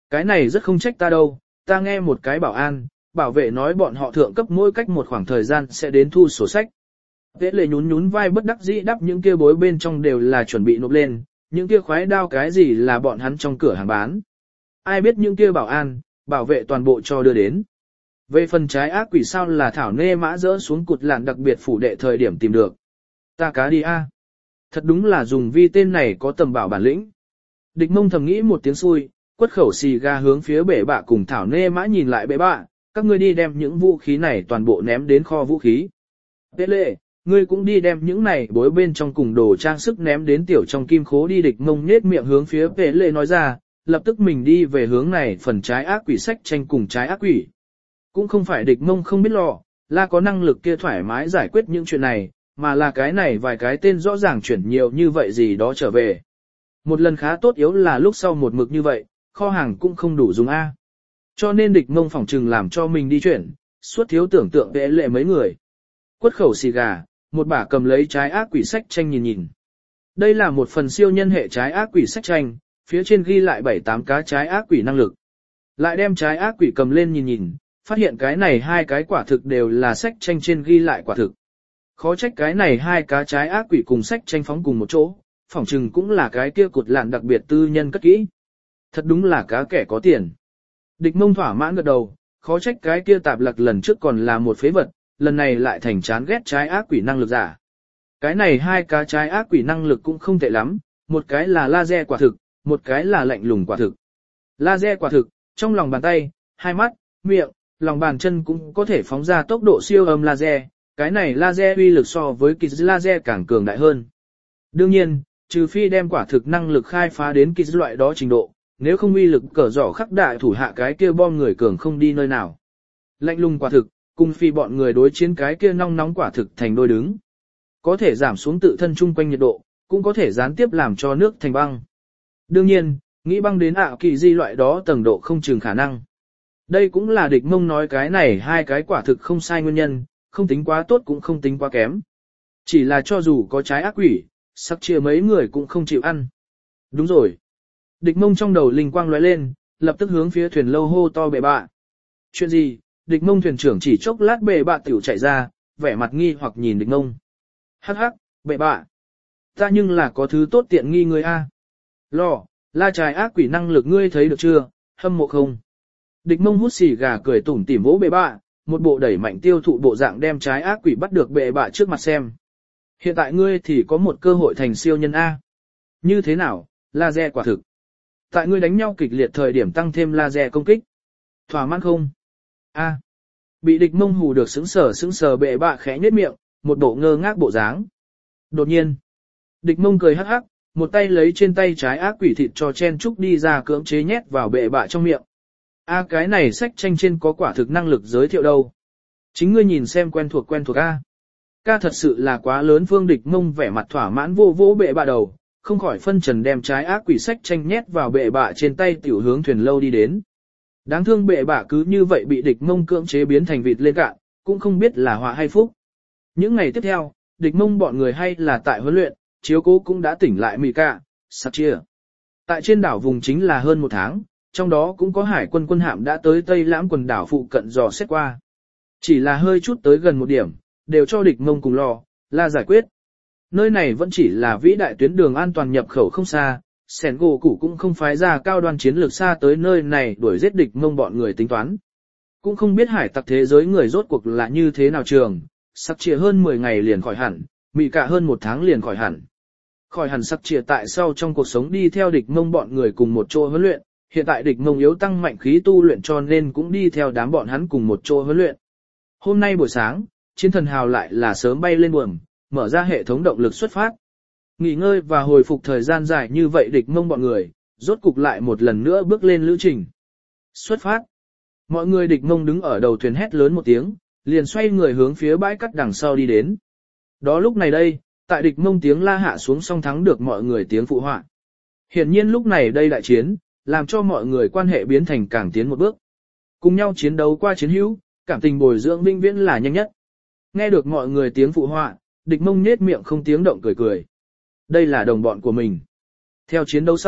Cái này rất không trách ta đâu, ta nghe một cái bảo vệ nói bọn họ thượng cấp mỗi cách một khoảng thời gian sẽ đến thu sổ sách. Tế lệ nhún nhún vai bất đắc dĩ đắp những kia bối bên trong đều là chuẩn bị nộp lên, những kia khoái đao cái gì là bọn hắn trong cửa hàng bán. Ai biết những kia bảo vệ toàn bộ cho đưa đến. Về phần trái ác quỷ sao là thảo nê mã rỡ xuống cụt lạn đặc biệt phủ đệ thời điểm tìm được. Ta cá đi a. Thật đúng là dùng vi tên này có tầm bảo bản lĩnh. Địch Mông thầm nghĩ một tiếng xui, quất khẩu xì ga hướng phía bệ bạ cùng thảo nê mã nhìn lại bệ bạ, các ngươi đi đem những vũ khí này toàn bộ ném đến kho vũ khí. Tế lệ, ngươi cũng đi đem những này bối bên trong cùng đồ trang sức ném đến tiểu trong kim khố đi. Địch Mông nhếch miệng hướng phía Tế lệ nói ra, lập tức mình đi về hướng này phần trái ác quỷ sách tranh cùng trái ác quỷ. Cũng không phải Địch Mông không biết lo, là có năng lực kia thoải mái giải quyết những chuyện này, mà là cái này vài cái tên rõ ràng chuyển nhiều như vậy gì đó trở về. Một lần khá tốt yếu là lúc sau một mực như vậy, kho hàng cũng không đủ dùng A. Cho nên Địch Mông phỏng trừng làm cho mình đi chuyển, suốt thiếu tưởng tượng Tế lệ mấy người. Quất khẩu xì gà, một bả cầm lấy trái ác quỷ sách tranh nhìn. Đây là một phần siêu nhân hệ trái ác quỷ sách tranh, phía trên ghi lại 7-8 cá trái ác quỷ năng lực. Lại đem trái ác quỷ cầm lên nhìn, phát hiện cái này hai cái quả thực đều là sách tranh trên ghi lại quả thực. Khó trách cái này hai cá trái ác quỷ cùng sách tranh phóng cùng một chỗ, phỏng chừng cũng là cái kia cụt lạn đặc biệt tư nhân cất kỹ. Thật đúng là cá kẻ có tiền. Địch Mông thỏa mãn gật đầu, khó trách cái kia tạp lặc lần trước còn là một phế vật, lần này lại thành chán ghét trái ác quỷ năng lực giả. Cái này hai cá trái ác quỷ năng lực cũng không tệ lắm, một cái là laser quả thực, một cái là lạnh lùng quả thực. Laser quả thực, trong lòng bàn tay, hai mắt, miệng, lòng bàn chân cũng có thể phóng ra tốc độ siêu âm laser, cái này laser uy lực so với kỳ laser càng cường đại hơn. Đương nhiên, trừ phi đem quả thực năng lực khai phá đến kỳ loại đó trình độ, nếu không uy lực cỡ giỏ khắc đại thủ hạ cái kia bom người cường không đi nơi nào. Lạnh lùng quả thực, cùng phi bọn người đối chiến cái kia nong nóng quả thực thành đôi đứng. Có thể giảm xuống tự thân chung quanh nhiệt độ, cũng có thể gián tiếp làm cho nước thành băng. Đương nhiên, nghĩ băng đến kỳ di loại đó tầng độ không chừng khả năng. Đây cũng là Địch Mông nói cái này hai cái quả thực không sai nguyên nhân, không tính quá tốt cũng không tính quá kém. Chỉ là cho dù có trái ác quỷ, sắc chia mấy người cũng không chịu ăn. Đúng rồi. Địch Mông trong đầu linh quang lóe lên, lập tức hướng phía thuyền lâu hô to bệ bạ. Chuyện gì? Địch Mông thuyền trưởng chỉ chốc lát bệ bạ tiểu chạy ra, vẻ mặt nghi hoặc nhìn Địch Mông. Hắc hắc, bệ bạ. Ta nhưng là có thứ tốt tiện nghi ngươi a. Lò, la trái ác quỷ năng lực ngươi thấy được chưa, hâm mộ không? Địch Mông hút xì gà cười tủm tỉm vỗ bệ bạ, một bộ đẩy mạnh tiêu thụ bộ dạng đem trái ác quỷ bắt được bệ bạ trước mặt xem. Hiện tại ngươi thì có một cơ hội thành siêu nhân A. Như thế nào, laser quả thực. Tại ngươi đánh nhau kịch liệt thời điểm tăng thêm laser công kích. Thỏa mãn không? A. Bị Địch Mông hù được sững sờ bệ bạ khẽ nhếch miệng, một bộ ngơ ngác bộ dáng. Đột nhiên, Địch Mông cười hắc hắc, một tay lấy trên tay trái ác quỷ thịt cho chen trúc đi ra cưỡng chế nhét vào bệ bạ trong miệng. A cái này sách tranh trên có quả thực năng lực giới thiệu đâu. Chính ngươi nhìn xem quen thuộc A. Ca thật sự là quá lớn. Phương Địch Mông vẻ mặt thỏa mãn vô bệ bạ đầu, không khỏi phân trần đem trái ác quỷ sách tranh nhét vào bệ bạ trên tay tiểu hướng thuyền lâu đi đến. Đáng thương bệ bạ cứ như vậy bị Địch Mông cưỡng chế biến thành vịt lên cạn, cũng không biết là họa hay phúc. Những ngày tiếp theo, Địch Mông bọn người hay là tại huấn luyện, chiếu cố cũng đã tỉnh lại Mika, sắp chia. Tại trên đảo vùng chính là hơn một tháng, trong đó cũng có hải quân quân hạm đã tới Tây Lãm quần đảo phụ cận dò xét qua. Chỉ là hơi chút tới gần một điểm, đều cho Địch Mông cùng la giải quyết. Nơi này vẫn chỉ là vĩ đại tuyến đường an toàn nhập khẩu không xa, Sẻn gỗ củ cũng không phái ra cao đoan chiến lược xa tới nơi này đuổi giết Địch Mông bọn người tính toán. Cũng không biết hải tặc thế giới người rốt cuộc là như thế nào trường, sắp chia hơn 10 ngày liền khỏi hẳn, mị cả hơn 1 tháng liền khỏi hẳn. Khỏi hẳn sắp chia tại sau trong cuộc sống đi theo Địch Mông bọn người cùng một chỗ huấn luyện, hiện tại Địch Mông yếu tăng mạnh khí tu luyện cho nên cũng đi theo đám bọn hắn cùng một chỗ huấn luyện. Hôm nay buổi sáng, chiến thần hào lại là sớm bay lên buồm, mở ra hệ thống động lực xuất phát. Nghỉ ngơi và hồi phục thời gian dài như vậy Địch Mông bọn người, rốt cục lại một lần nữa bước lên lữ trình. Xuất phát. Mọi người Địch Mông đứng ở đầu thuyền hét lớn một tiếng, liền xoay người hướng phía bãi cắt đằng sau đi đến. Đó lúc này đây, tại Địch Mông tiếng la hạ xuống song thắng được mọi người tiếng phụ họa. Hiển nhiên lúc này đây đại chiến, làm cho mọi người quan hệ biến thành càng tiến một bước. Cùng nhau chiến đấu qua chiến hữu, cảm tình bồi dưỡng vĩnh viễn là nhanh nhất. Nghe được mọi người tiếng phụ họa, Địch Mông nhếch miệng không tiếng động cười cười. Đây là đồng bọn của mình. Theo chiến đấu sau,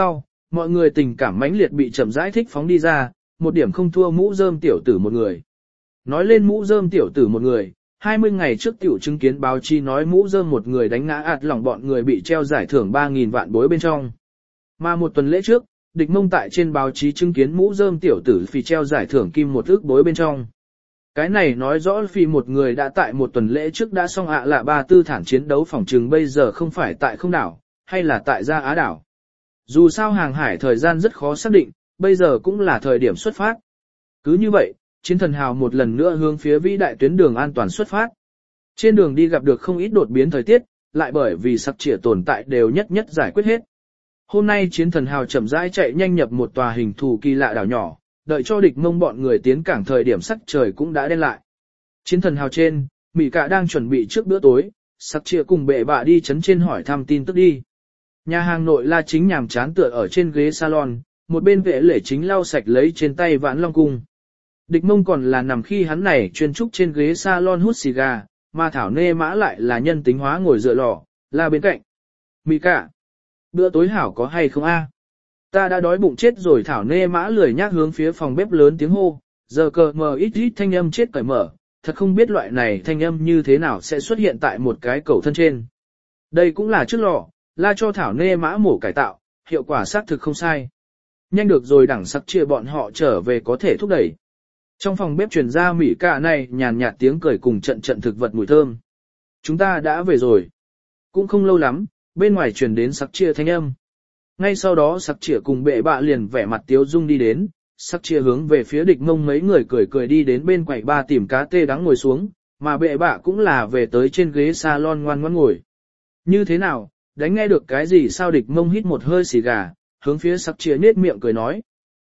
mọi người tình cảm mãnh liệt bị chậm rãi thích phóng đi ra, một điểm không thua mũ rơm tiểu tử một người. Nói lên mũ rơm tiểu tử một người, 20 ngày trước tiểu chứng kiến báo chí nói mũ rơm một người đánh ngã ạt lỏng bọn người bị treo giải thưởng 3.000 vạn bối bên trong. Mà một tuần lễ trước, địch mông tại trên báo chí chứng kiến mũ rơm tiểu tử phì treo giải thưởng kim 1 ức bối bên trong. Cái này nói rõ phì một người đã tại một tuần lễ trước đã xong lạ ba tư thản chiến đấu phỏng trừng bây giờ không phải tại không đảo, hay là tại Gia Á đảo. Dù sao hàng hải thời gian rất khó xác định, bây giờ cũng là thời điểm xuất phát. Cứ như vậy, chiến thần hào một lần nữa hướng phía vĩ đại tuyến đường an toàn xuất phát. Trên đường đi gặp được không ít đột biến thời tiết, lại bởi vì sặc trịa tồn tại đều nhất nhất giải quyết hết. Hôm nay chiến thần hào chậm rãi chạy nhanh nhập một tòa hình thù kỳ lạ đảo nhỏ, đợi cho địch mông bọn người tiến cảng thời điểm sắc trời cũng đã đen lại. Chiến thần hào trên, Mỹ Cạ đang chuẩn bị trước bữa tối, sặc trịa cùng bệ bạ đi chấn trên hỏi thăm tin tức đi. Nhà hàng nội La Chính nhàm chán tựa ở trên ghế salon, một bên vệ lễ chính lau sạch lấy trên tay vãn long cung. Địch mông còn là nằm khi hắn này chuyên trúc trên ghế salon hút xì gà, mà Thảo Nê Mã lại là nhân tính hóa ngồi dựa lò, La bên cạnh. Mỹ Cạ, bữa tối hảo có hay không a? Ta đã đói bụng chết rồi. Thảo Nê Mã lười nhác hướng phía phòng bếp lớn tiếng hô, giờ cờ mờ ít ít thanh âm chết cởi mở, thật không biết loại này thanh âm như thế nào sẽ xuất hiện tại một cái cầu thân trên. Đây cũng là trước lò, La cho Thảo Nê Mã mổ cải tạo, hiệu quả xác thực không sai. Nhanh được rồi, đẳng sắc chia bọn họ trở về có thể thúc đẩy. Trong phòng bếp truyền ra Mỹ Cạ này nhàn nhạt tiếng cười cùng trận trận thực vật mùi thơm. Chúng ta đã về rồi. Cũng không lâu lắm, bên ngoài truyền đến sắc chia thanh âm. Ngay sau đó sắc chia cùng bệ bạ liền vẻ mặt tiếu dung đi đến, sắc chia hướng về phía địch mông mấy người cười cười đi đến bên quầy ba tìm cá tê đắng ngồi xuống, mà bệ bạ cũng là về tới trên ghế salon ngoan ngoãn ngồi. Như thế nào, đánh nghe được cái gì sao? Địch mông hít một hơi xì gà, hướng phía sắc chia nết miệng cười nói.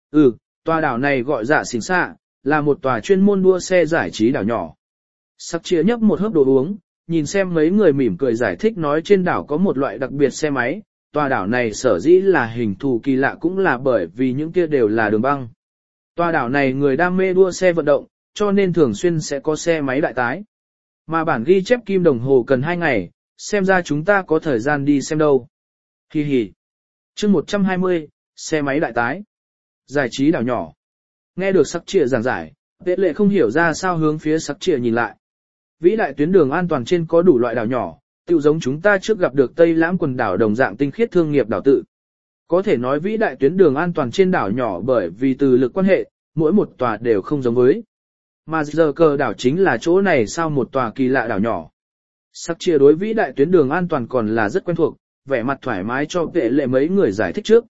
Tòa đảo này gọi dạ xỉn xạ, là một tòa chuyên môn đua xe giải trí đảo nhỏ. Sắc chia nhấp một hớp đồ uống, nhìn xem mấy người mỉm cười giải thích nói trên đảo có một loại đặc biệt xe máy, tòa đảo này sở dĩ là hình thù kỳ lạ cũng là bởi vì những kia đều là đường băng. Tòa đảo này người đam mê đua xe vận động, cho nên thường xuyên sẽ có xe máy đại tái. Mà bản ghi chép kim đồng hồ cần 2 ngày, xem ra chúng ta có thời gian đi xem đâu. Hi hi. Chương 120, xe máy đại tái. Giải trí đảo nhỏ. Nghe được sắc trịa giảng giải, vệ lệ không hiểu ra sao hướng phía sắc trịa nhìn lại. Vĩ đại tuyến đường an toàn trên có đủ loại đảo nhỏ, tựu giống chúng ta trước gặp được Tây Lãm quần đảo đồng dạng tinh khiết thương nghiệp đảo tự. Có thể nói vĩ đại tuyến đường an toàn trên đảo nhỏ bởi vì từ lực quan hệ, mỗi một tòa đều không giống với. Mà giờ cờ đảo chính là chỗ này sao một tòa kỳ lạ đảo nhỏ. Sắc chia đối vĩ đại tuyến đường an toàn còn là rất quen thuộc, vẻ mặt thoải mái cho vệ lệ mấy người giải thích trước.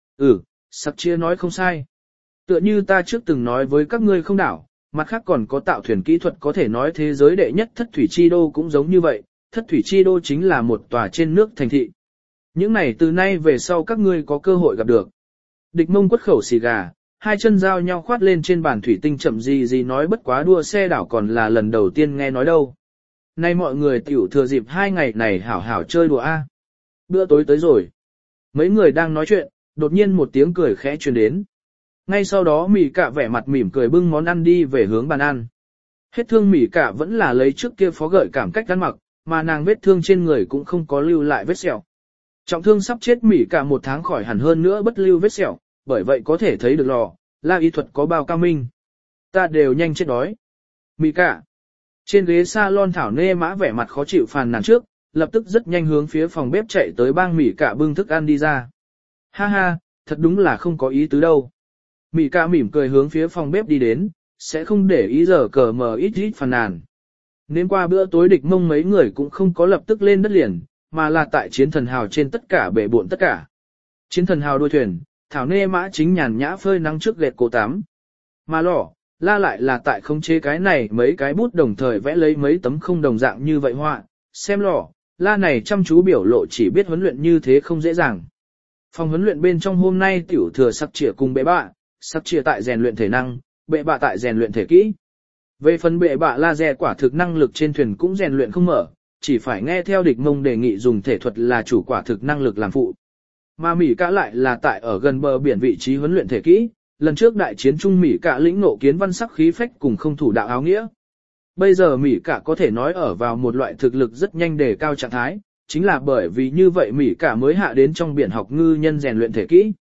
Sắc chia nói không sai. Tựa như ta trước từng nói với các ngươi không đảo, mặt khác còn có tạo thuyền kỹ thuật có thể nói thế giới đệ nhất thất thủy chi đô cũng giống như vậy, thất thủy chi đô chính là một tòa trên nước thành thị. Những này từ nay về sau các ngươi có cơ hội gặp được. Địch mông quất khẩu xì gà, hai chân giao nhau khoát lên trên bàn thủy tinh chậm gì nói bất quá đua xe đảo còn là lần đầu tiên nghe nói đâu. Nay mọi người tiểu thừa dịp 2 ngày này hảo hảo chơi đùa a. Bữa tối tới rồi. Mấy người đang nói chuyện, đột nhiên một tiếng cười khẽ truyền đến. Ngay sau đó Mỹ Cạ vẻ mặt mỉm cười bưng món ăn đi về hướng bàn ăn. Hết thương Mỹ Cạ vẫn là lấy trước kia phó gợi cảm cách ăn mặc, mà nàng vết thương trên người cũng không có lưu lại vết sẹo. Trọng thương sắp chết Mỹ Cạ 1 tháng khỏi hẳn hơn nữa bất lưu vết sẹo, bởi vậy có thể thấy được lò, La y thuật có bao cao minh. Ta đều nhanh chết đói. Mỹ Cạ. Trên ghế salon Thảo Nê Mã vẻ mặt khó chịu phàn nàn trước, lập tức rất nhanh hướng phía phòng bếp chạy tới bang Mỹ Cạ bưng thức ăn đi ra. Ha ha, thật đúng là không có ý tứ đâu. Mỹ Cạ mỉm cười hướng phía phòng bếp đi đến, sẽ không để ý giờ cờ mờ ít ít phàn nàn. Nên qua bữa tối địch mông mấy người cũng không có lập tức lên đất liền, mà là tại chiến thần hào trên tất cả bể bộn tất cả. Chiến thần hào đuôi thuyền, Thảo Nê Mã chính nhàn nhã phơi nắng trước gẹt cổ tắm. Mà lỏ, La lại là tại không chế cái này mấy cái bút đồng thời vẽ lấy mấy tấm không đồng dạng như vậy họa, xem lỏ, La này chăm chú biểu lộ chỉ biết huấn luyện như thế không dễ dàng. Phòng huấn luyện bên trong hôm nay tiểu thừa sắc trịa cùng bệ bạ, sắc trịa tại rèn luyện thể năng, bệ bạ tại rèn luyện thể kỹ. Về phần bệ bạ laser quả thực năng lực trên thuyền cũng rèn luyện không mở, chỉ phải nghe theo địch mông đề nghị dùng thể thuật là chủ quả thực năng lực làm phụ. Mà Mỹ Cạ lại là tại ở gần bờ biển vị trí huấn luyện thể kỹ, lần trước đại chiến trung Mỹ Cạ lĩnh ngộ kiến văn sắc khí phách cùng không thủ đạo áo nghĩa. Bây giờ Mỹ Cạ có thể nói ở vào một loại thực lực rất nhanh đề cao trạng thái, chính là bởi vì như vậy Mỹ Cạ mới hạ đến trong biển học ngư nhân rèn luyện thể kỹ.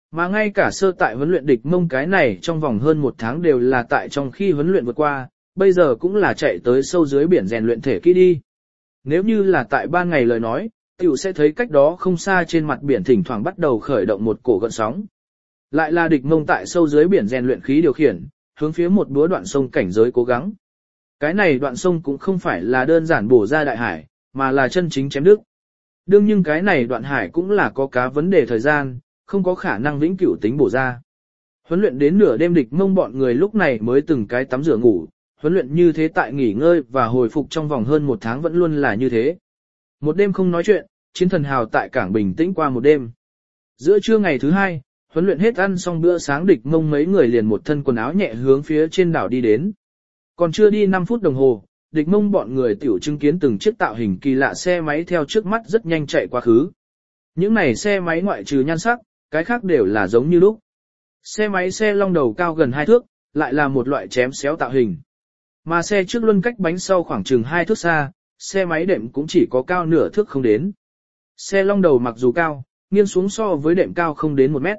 Mà ngay cả sơ tại huấn luyện địch mông cái này trong vòng hơn một tháng đều là tại trong khi huấn luyện vượt qua, bây giờ cũng là chạy tới sâu dưới biển rèn luyện thể kỹ đi. Nếu như là tại ban ngày lời nói, tiểu sẽ thấy cách đó không xa trên mặt biển thỉnh thoảng bắt đầu khởi động một cổ gợn sóng. Lại là địch mông tại sâu dưới biển rèn luyện khí điều khiển, hướng phía một búa đoạn sông cảnh giới cố gắng. Cái này đoạn sông cũng không phải là đơn giản bổ ra đại hải, mà là chân chính chém đứt. Đương nhưng cái này đoạn hải cũng là có cá vấn đề thời gian, không có khả năng vĩnh cửu tính bổ ra. Huấn luyện đến nửa đêm địch mông bọn người lúc này mới từng cái tắm rửa ngủ, huấn luyện như thế tại nghỉ ngơi và hồi phục trong vòng hơn một tháng vẫn luôn là như thế. Một đêm không nói chuyện, chiến thần hào tại cảng bình tĩnh qua một đêm. Giữa trưa ngày thứ hai, huấn luyện hết ăn xong bữa sáng địch mông mấy người liền một thân quần áo nhẹ hướng phía trên đảo đi đến. Còn chưa đi 5 phút đồng hồ, địch mông bọn người tiểu chứng kiến từng chiếc tạo hình kỳ lạ xe máy theo trước mắt rất nhanh chạy qua khứ. Những này xe máy ngoại trừ nhan sắc, cái khác đều là giống như lúc. Xe máy xe long đầu cao gần 2 thước, lại là một loại chém xéo tạo hình. Mà xe trước luân cách bánh sau khoảng chừng 2 thước xa, xe máy đệm cũng chỉ có cao nửa thước không đến. Xe long đầu mặc dù cao, nghiêng xuống so với đệm cao không đến 1 mét.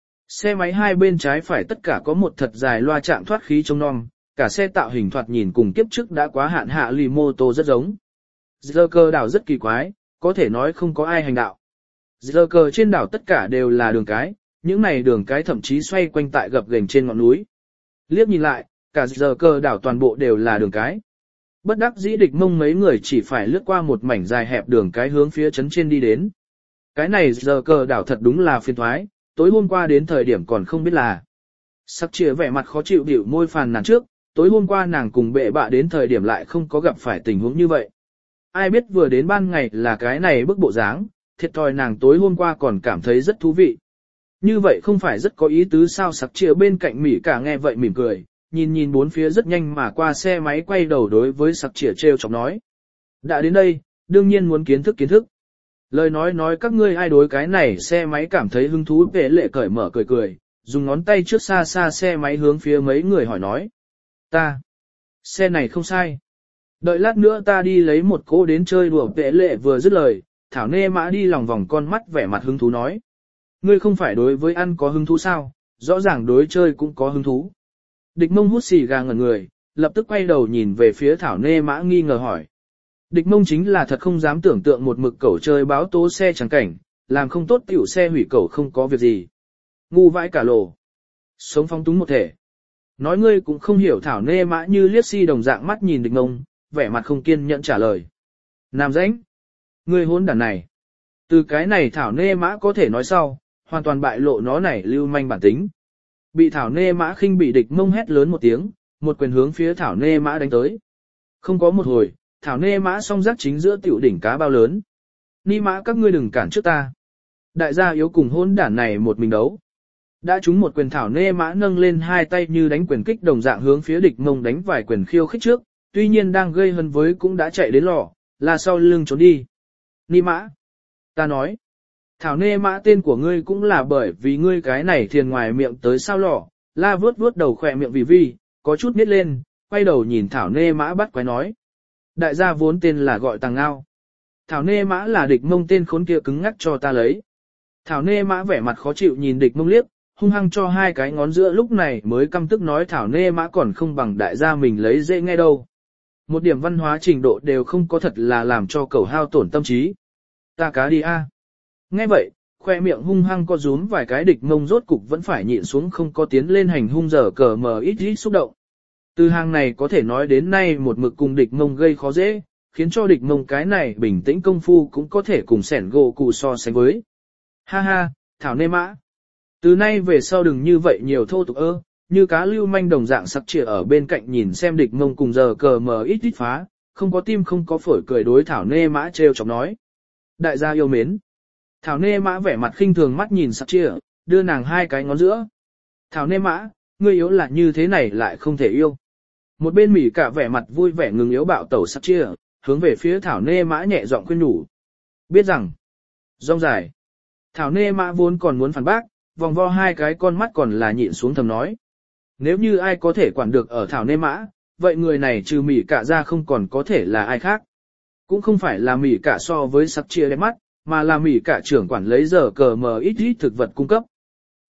Xe máy hai bên trái phải tất cả có một thật dài loa chạm thoát khí trông non, cả xe tạo hình thoạt nhìn cùng kiếp trước đã quá hạn hạ lì mô tô rất giống. Giờ cờ đảo rất kỳ quái, có thể nói không có ai hành đạo. Giờ cờ trên đảo tất cả đều là đường cái, những này đường cái thậm chí xoay quanh tại gập ghềnh trên ngọn núi. Liếc nhìn lại, cả giờ cờ đảo toàn bộ đều là đường cái. Bất đắc dĩ địch mông mấy người chỉ phải lướt qua một mảnh dài hẹp đường cái hướng phía trấn trên đi đến. Cái này giờ cờ đảo thật đúng là phiền toái, tối hôm qua đến thời điểm còn không biết là. Sắc chia vẻ mặt khó chịu biểu môi phàn nàn trước, tối hôm qua nàng cùng bệ bạ đến thời điểm lại không có gặp phải tình huống như vậy. Ai biết vừa đến ban ngày là cái này bức bộ dáng, thiệt thòi nàng tối hôm qua còn cảm thấy rất thú vị. Như vậy không phải rất có ý tứ sao? Sắc chia bên cạnh mỉ cả nghe vậy mỉm cười, nhìn bốn phía rất nhanh mà qua xe máy quay đầu đối với Sắc chia trêu chọc nói. Đã đến đây, đương nhiên muốn kiến thức. Lời nói các ngươi ai đối cái này xe máy cảm thấy hứng thú? Vệ lệ cởi mở cười, dùng ngón tay trước xa xe máy hướng phía mấy người hỏi nói. Ta, xe này không sai. Đợi lát nữa ta đi lấy một cô đến chơi đùa. Vệ lệ vừa dứt lời, Thảo Nê Mã đi lòng vòng con mắt vẻ mặt hứng thú nói. Ngươi không phải đối với ăn có hứng thú sao, rõ ràng đối chơi cũng có hứng thú. Địch mông hút xì gà ngẩn người, lập tức quay đầu nhìn về phía Thảo Nê Mã nghi ngờ hỏi. Địch mông chính là thật không dám tưởng tượng một mực cẩu chơi báo tố xe chẳng cảnh, làm không tốt tiểu xe hủy cẩu không có việc gì. Ngu vãi cả lồ. Sống phóng túng một thể. Nói ngươi cũng không hiểu. Thảo Nê Mã như liếc si đồng dạng mắt nhìn địch mông, vẻ mặt không kiên nhẫn trả lời. Nam rãnh. Ngươi hỗn đản này. Từ cái này Thảo Nê Mã có thể nói sau, hoàn toàn bại lộ nó này lưu manh bản tính. Bị Thảo Nê Mã khinh bị địch mông hét lớn một tiếng, một quyền hướng phía Thảo Nê Mã đánh tới. Không có một hồi, Thảo Nê Mã song giác chính giữa tiểu đỉnh cá bao lớn. Ni mã các ngươi đừng cản trước ta. Đại gia yếu cùng hỗn đản này một mình đấu. Đã trúng một quyền Thảo Nê Mã nâng lên hai tay như đánh quyền kích đồng dạng hướng phía địch mông đánh vài quyền khiêu khích trước, tuy nhiên đang gây hấn với cũng đã chạy đến lò, là sau lưng trốn đi. Ni mã. Ta nói. Thảo Nê Mã tên của ngươi cũng là bởi vì ngươi cái này thiền ngoài miệng tới sao lò, la vuốt đầu khỏe miệng vì, có chút nít lên, quay đầu nhìn Thảo Nê Mã bắt quái nói. Đại gia vốn tên là gọi Tàng Ngao. Thảo Nê Mã là địch mông tên khốn kia cứng ngắc cho ta lấy. Thảo Nê Mã vẻ mặt khó chịu nhìn địch mông liếc, hung hăng cho hai cái ngón giữa lúc này mới căm tức nói Thảo Nê Mã còn không bằng đại gia mình lấy dễ nghe đâu. Một điểm văn hóa trình độ đều không có thật là làm cho cẩu hao tổn tâm trí. Ta cá đi a. Nghe vậy, khoe miệng hung hăng co rúm vài cái địch mông rốt cục vẫn phải nhịn xuống không có tiến lên hành hung giờ cờ mờ ít xúc động. Từ hàng này có thể nói đến nay một mực cùng địch mông gây khó dễ, khiến cho địch mông cái này bình tĩnh công phu cũng có thể cùng sẻn gỗ cụ so sánh với. Ha ha, Thảo Nê Mã. Từ nay về sau đừng như vậy nhiều thô tục như cá lưu manh đồng dạng sắc chìa ở bên cạnh nhìn xem địch mông cùng giờ cờ mờ ít phá, không có tim không có phổi cười đối Thảo Nê Mã trêu chọc nói. Đại gia yêu mến. Thảo Nê Mã vẻ mặt khinh thường mắt nhìn sắc chìa, đưa nàng hai cái ngón giữa. Thảo Nê Mã, ngươi yếu là như thế này lại không thể yêu. Một bên mỉ cả vẻ mặt vui vẻ ngừng yếu bạo tẩu sắc chia, hướng về phía Thảo Nê Mã nhẹ giọng khuyên nhủ. Biết rằng, rong dài. Thảo Nê Mã vốn còn muốn phản bác, vòng vo hai cái con mắt còn là nhịn xuống thầm nói. Nếu như ai có thể quản được ở Thảo Nê Mã, vậy người này trừ mỉ cả ra không còn có thể là ai khác. Cũng không phải là mỉ cả so với sắc chia đẹp mắt, mà là mỉ cả trưởng quản lấy giờ cờ mờ ít thực vật cung cấp.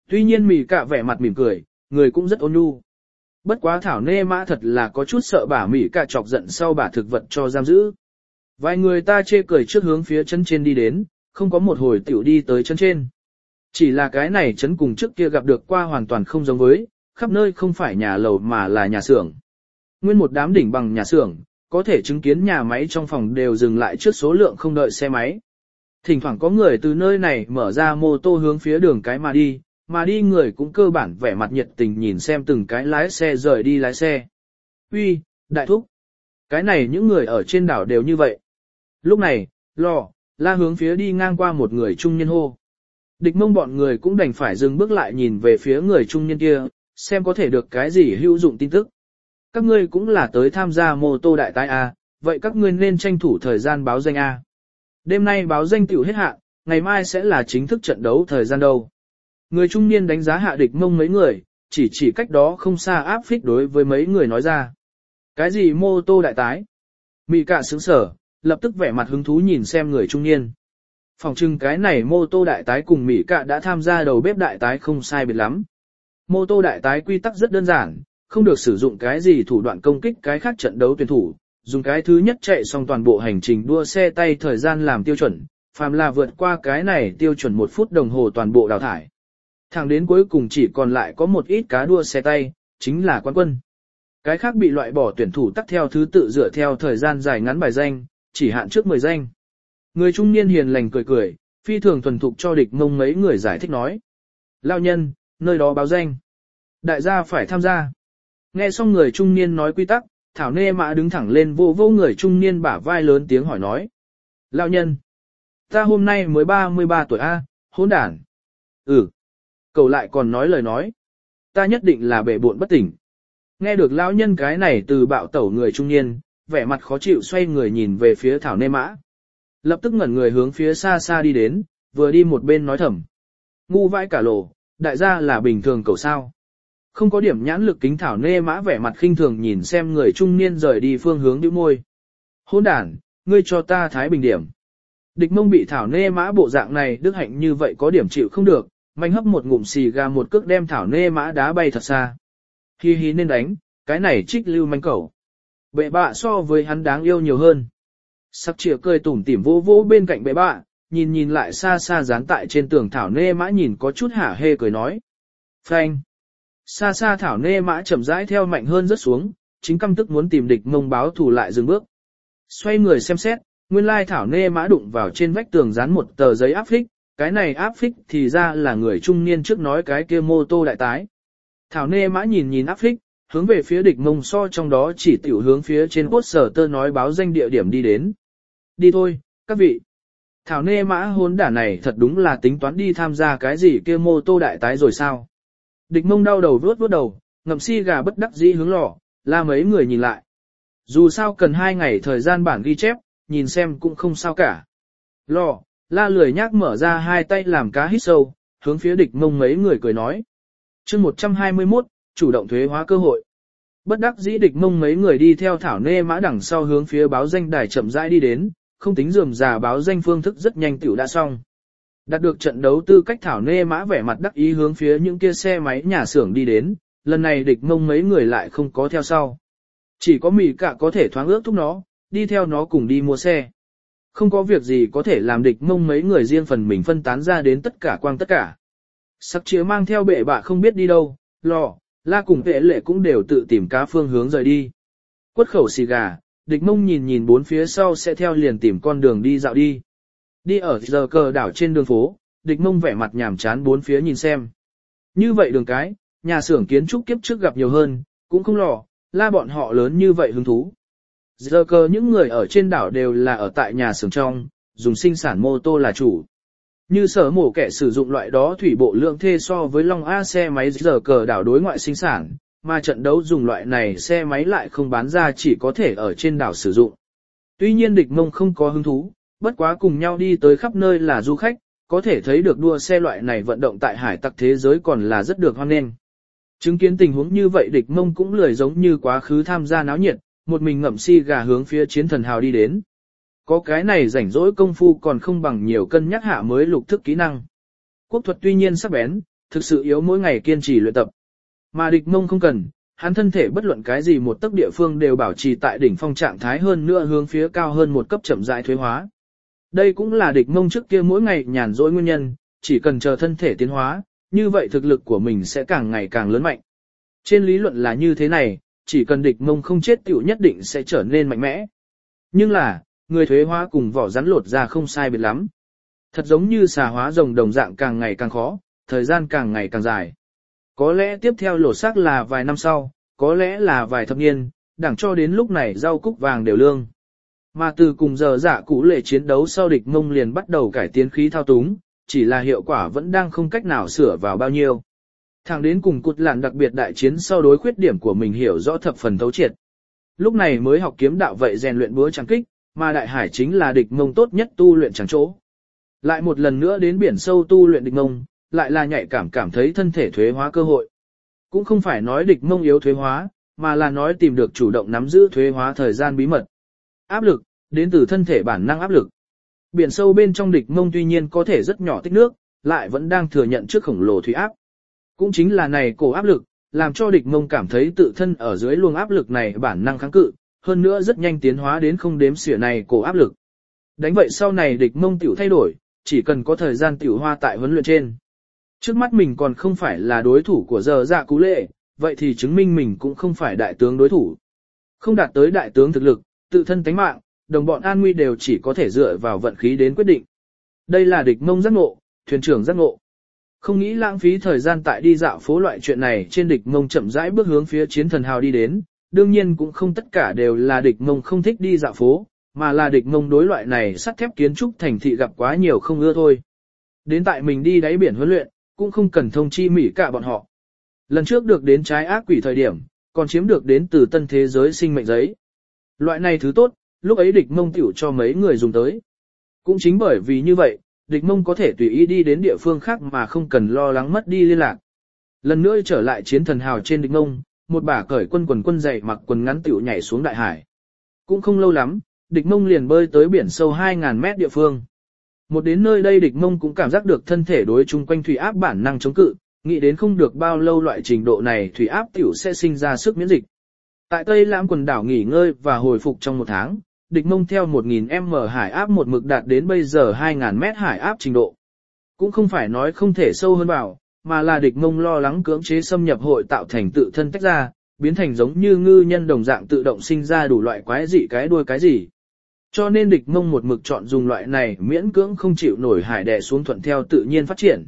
Tuy nhiên mỉ cả vẻ mặt mỉm cười, người cũng rất ôn nhu. Bất quá thảo nê mã thật là có chút sợ bà mỉ cả chọc giận sau bà thực vật cho giam giữ. Vài người ta chê cười trước hướng phía chân trên đi đến, không có một hồi tiểu đi tới chân trên. Chỉ là cái này chấn cùng trước kia gặp được qua hoàn toàn không giống với, khắp nơi không phải nhà lầu mà là nhà xưởng. Nguyên một đám đỉnh bằng nhà xưởng, có thể chứng kiến nhà máy trong phòng đều dừng lại trước số lượng không đợi xe máy. Thỉnh thoảng có người từ nơi này mở ra mô tô hướng phía đường cái mà đi người cũng cơ bản vẻ mặt nhiệt tình nhìn xem từng cái lái xe rời đi lái xe. Uy, đại thúc. Cái này những người ở trên đảo đều như vậy. Lúc này, la hướng phía đi ngang qua một người trung niên hô. Địch Mông bọn người cũng đành phải dừng bước lại nhìn về phía người trung niên kia, xem có thể được cái gì hữu dụng tin tức. Các ngươi cũng là tới tham gia mô tô đại tái A, vậy các ngươi nên tranh thủ thời gian báo danh A. Đêm nay báo danh tiểu hết hạn, ngày mai sẽ là chính thức trận đấu thời gian đâu. Người trung niên đánh giá hạ Địch Mông mấy người, chỉ cách đó không xa áp phích đối với mấy người nói ra. Cái gì mô tô đại tái? Mị cả sướng sở, lập tức vẻ mặt hứng thú nhìn xem người trung niên. Phòng trưng cái này mô tô đại tái cùng Mỹ Cạ đã tham gia đầu bếp đại tái không sai biệt lắm. Mô tô đại tái quy tắc rất đơn giản, không được sử dụng cái gì thủ đoạn công kích cái khác trận đấu tuyển thủ, dùng cái thứ nhất chạy xong toàn bộ hành trình đua xe tay thời gian làm tiêu chuẩn, phàm là vượt qua cái này tiêu chuẩn 1 phút đồng hồ toàn bộ đào thải. Thẳng đến cuối cùng chỉ còn lại có một ít cá đua xe tay, chính là quán quân. Cái khác bị loại bỏ tuyển thủ tắt theo thứ tự dựa theo thời gian dài ngắn bài danh, chỉ hạn trước 10 danh. Người trung niên hiền lành cười cười, phi thường thuần thục cho Địch Mông mấy người giải thích nói. Lao nhân, nơi đó báo danh. Đại gia phải tham gia. Nghe xong người trung niên nói quy tắc, Thảo Nê Mã đứng thẳng lên vô người trung niên bả vai lớn tiếng hỏi nói. Lao nhân, ta hôm nay mới 33 tuổi A, hỗn đản. Cậu lại còn nói lời nói. Ta nhất định là bể buộn bất tỉnh. Nghe được lão nhân cái này từ bạo tẩu người trung niên, vẻ mặt khó chịu xoay người nhìn về phía Thảo Nê Mã. Lập tức ngẩn người hướng phía xa xa đi đến, vừa đi một bên nói thầm. Ngu vãi cả lồ, đại gia là bình thường cậu sao. Không có điểm nhãn lực kính Thảo Nê Mã vẻ mặt khinh thường nhìn xem người trung niên rời đi phương hướng nhíu môi. Hỗn đản, ngươi cho ta thái bình điểm. Địch Mông bị Thảo Nê Mã bộ dạng này đức hạnh như vậy có điểm chịu không được, mạnh hấp một ngụm xì gà một cước đem Thảo Nê Mã đá bay thật xa. Hi hi nên đánh, cái này trích lưu manh cẩu. Bệ bạ so với hắn đáng yêu nhiều hơn. Sắc chìa cười tủm tỉm vô vô bên cạnh bệ bạ, nhìn lại xa xa dán tại trên tường Thảo Nê Mã nhìn có chút hả hê cười nói. Phanh. Xa xa Thảo Nê Mã chậm rãi theo mạnh hơn rất xuống, chính căm tức muốn tìm Địch Mông báo thù lại dừng bước. Xoay người xem xét, nguyên lai Thảo Nê Mã đụng vào trên vách tường dán một tờ giấy áp phích, cái này áp phích thì ra là người trung niên trước nói cái kia mô tô đại tái. Thảo Nê Mã nhìn áp phích, hướng về phía Địch Mông so trong đó chỉ tiểu hướng phía trên poster nói báo danh địa điểm đi đến. Đi thôi, các vị. Thảo Nê Mã hôn đả này thật đúng là tính toán đi tham gia cái gì kia mô tô đại tái rồi sao. Địch Mông đau đầu vuốt đầu, ngậm si gà bất đắc dĩ hướng lò, la mấy người nhìn lại. Dù sao cần 2 ngày thời gian bản ghi chép, nhìn xem cũng không sao cả. Lò, la lười nhác mở ra 2 tay làm cá hít sâu, hướng phía Địch Mông mấy người cười nói. Chương 121, chủ động thuế hóa cơ hội. Bất đắc dĩ Địch Mông mấy người đi theo Thảo Nê Mã đằng sau hướng phía báo danh đài chậm rãi đi đến, không tính rườm rà báo danh phương thức rất nhanh tiểu đã xong. Đạt được trận đấu tư cách Thảo Nê Mã vẻ mặt đắc ý hướng phía những kia xe máy nhà xưởng đi đến, lần này Địch Mông mấy người lại không có theo sau. Chỉ có Mị Cạ có thể thoáng ước thúc nó, đi theo nó cùng đi mua xe. Không có việc gì có thể làm Địch Mông mấy người riêng phần mình phân tán ra đến tất cả. Sắc chĩa mang theo bệ bạ không biết đi đâu, lò, la cùng vệ lệ cũng đều tự tìm cá phương hướng rời đi. Quất khẩu xì gà, Địch Mông nhìn bốn phía sau sẽ theo liền tìm con đường đi dạo đi. Đi ở giờ cờ đảo trên đường phố, Địch Mông vẻ mặt nhàm chán bốn phía nhìn xem. Như vậy đường cái, nhà xưởng kiến trúc kiếp trước gặp nhiều hơn, cũng không lò, la bọn họ lớn như vậy hứng thú. Giờ cờ những người ở trên đảo đều là ở tại nhà xưởng trong, dùng sinh sản mô tô là chủ. Như sở mổ kẻ sử dụng loại đó thủy bộ lượng thê so với Long A xe máy giờ cờ đảo đối ngoại sinh sản, mà trận đấu dùng loại này xe máy lại không bán ra chỉ có thể ở trên đảo sử dụng. Tuy nhiên Địch Mông không có hứng thú, bất quá cùng nhau đi tới khắp nơi là du khách, có thể thấy được đua xe loại này vận động tại hải tặc thế giới còn là rất được hoan nghênh. Chứng kiến tình huống như vậy Địch Mông cũng lười giống như quá khứ tham gia náo nhiệt, một mình ngậm si gà hướng phía chiến thần hào đi đến. Có cái này rảnh rỗi công phu còn không bằng nhiều cân nhắc hạ mới lục thức kỹ năng. Quốc thuật tuy nhiên sắc bén, thực sự yếu mỗi ngày kiên trì luyện tập. Mà địch mông không cần, hắn thân thể bất luận cái gì một tấc địa phương đều bảo trì tại đỉnh phong trạng thái hơn nữa hướng phía cao hơn một cấp chậm rãi thuế hóa. Đây cũng là địch mông trước kia mỗi ngày nhàn rỗi nguyên nhân, chỉ cần chờ thân thể tiến hóa, như vậy thực lực của mình sẽ càng ngày càng lớn mạnh. Trên lý luận là như thế này, chỉ cần địch mông không chết tiểu nhất định sẽ trở nên mạnh mẽ. Nhưng là, người thuế hóa cùng vỏ rắn lột ra không sai biệt lắm. Thật giống như xà hóa rồng đồng dạng càng ngày càng khó, thời gian càng ngày càng dài. Có lẽ tiếp theo lột xác là vài năm sau, có lẽ là vài thập niên, đẳng cho đến lúc này rau cúc vàng đều lương. Mà từ cùng giờ dạ cũ lệ chiến đấu sau địch mông liền bắt đầu cải tiến khí thao túng, chỉ là hiệu quả vẫn đang không cách nào sửa vào bao nhiêu. Thẳng đến cùng cụt lạn đặc biệt đại chiến sau đối khuyết điểm của mình hiểu rõ thập phần thấu triệt. Lúc này mới học kiếm đạo vậy rèn luyện búa trắng kích, mà đại hải chính là địch mông tốt nhất tu luyện chẳng chỗ. Lại một lần nữa đến biển sâu tu luyện địch mông, lại là nhạy cảm thấy thân thể thuế hóa cơ hội. Cũng không phải nói địch mông yếu thuế hóa, mà là nói tìm được chủ động nắm giữ thuế hóa thời gian bí mật. Áp lực, đến từ thân thể bản năng áp lực. Biển sâu bên trong địch mông tuy nhiên có thể rất nhỏ tích nước, lại vẫn đang thừa nhận trước khổng lồ thủy áp. Cũng chính là này cổ áp lực, làm cho địch mông cảm thấy tự thân ở dưới luồng áp lực này bản năng kháng cự, hơn nữa rất nhanh tiến hóa đến không đếm xỉa này cổ áp lực. Đánh vậy sau này địch mông tiểu thay đổi, chỉ cần có thời gian tiểu hoa tại huấn luyện trên. Trước mắt mình còn không phải là đối thủ của giờ dạ cú lệ, vậy thì chứng minh mình cũng không phải đại tướng đối thủ. Không đạt tới đại tướng thực lực, tự thân tánh mạng, đồng bọn an nguy đều chỉ có thể dựa vào vận khí đến quyết định. Đây là địch mông giác ngộ, thuyền trưởng giác ngộ. Không nghĩ lãng phí thời gian tại đi dạo phố loại chuyện này, trên địch mông chậm rãi bước hướng phía chiến thần hào đi đến, đương nhiên cũng không tất cả đều là địch mông không thích đi dạo phố, mà là địch mông đối loại này sắt thép kiến trúc thành thị gặp quá nhiều không ưa thôi. Đến tại mình đi đáy biển huấn luyện, cũng không cần thông chi mỉ cả bọn họ. Lần trước được đến trái ác quỷ thời điểm, còn chiếm được đến từ tân thế giới sinh mệnh giấy. Loại này thứ tốt, lúc ấy địch mông tiểu cho mấy người dùng tới. Cũng chính bởi vì như vậy, địch mông có thể tùy ý đi đến địa phương khác mà không cần lo lắng mất đi liên lạc. Lần nữa trở lại chiến thần hào trên địch mông, một bả cởi quân dày mặc quần ngắn tiểu nhảy xuống đại hải. Cũng không lâu lắm, địch mông liền bơi tới biển sâu 2.000 mét địa phương. Một đến nơi đây địch mông cũng cảm giác được thân thể đối chung quanh thủy áp bản năng chống cự, nghĩ đến không được bao lâu loại trình độ này thủy áp tiểu sẽ sinh ra sức miễn dịch. Tại Tây Lãm quần đảo nghỉ ngơi và hồi phục trong một tháng, địch mông theo 1.000m hải áp một mực đạt đến bây giờ 2.000 mét hải áp trình độ. Cũng không phải nói không thể sâu hơn vào, mà là địch mông lo lắng cưỡng chế xâm nhập hội tạo thành tự thân tách ra, biến thành giống như ngư nhân đồng dạng tự động sinh ra đủ loại quái dị cái đuôi cái gì. Cho nên địch mông một mực chọn dùng loại này miễn cưỡng không chịu nổi hải đè xuống thuận theo tự nhiên phát triển.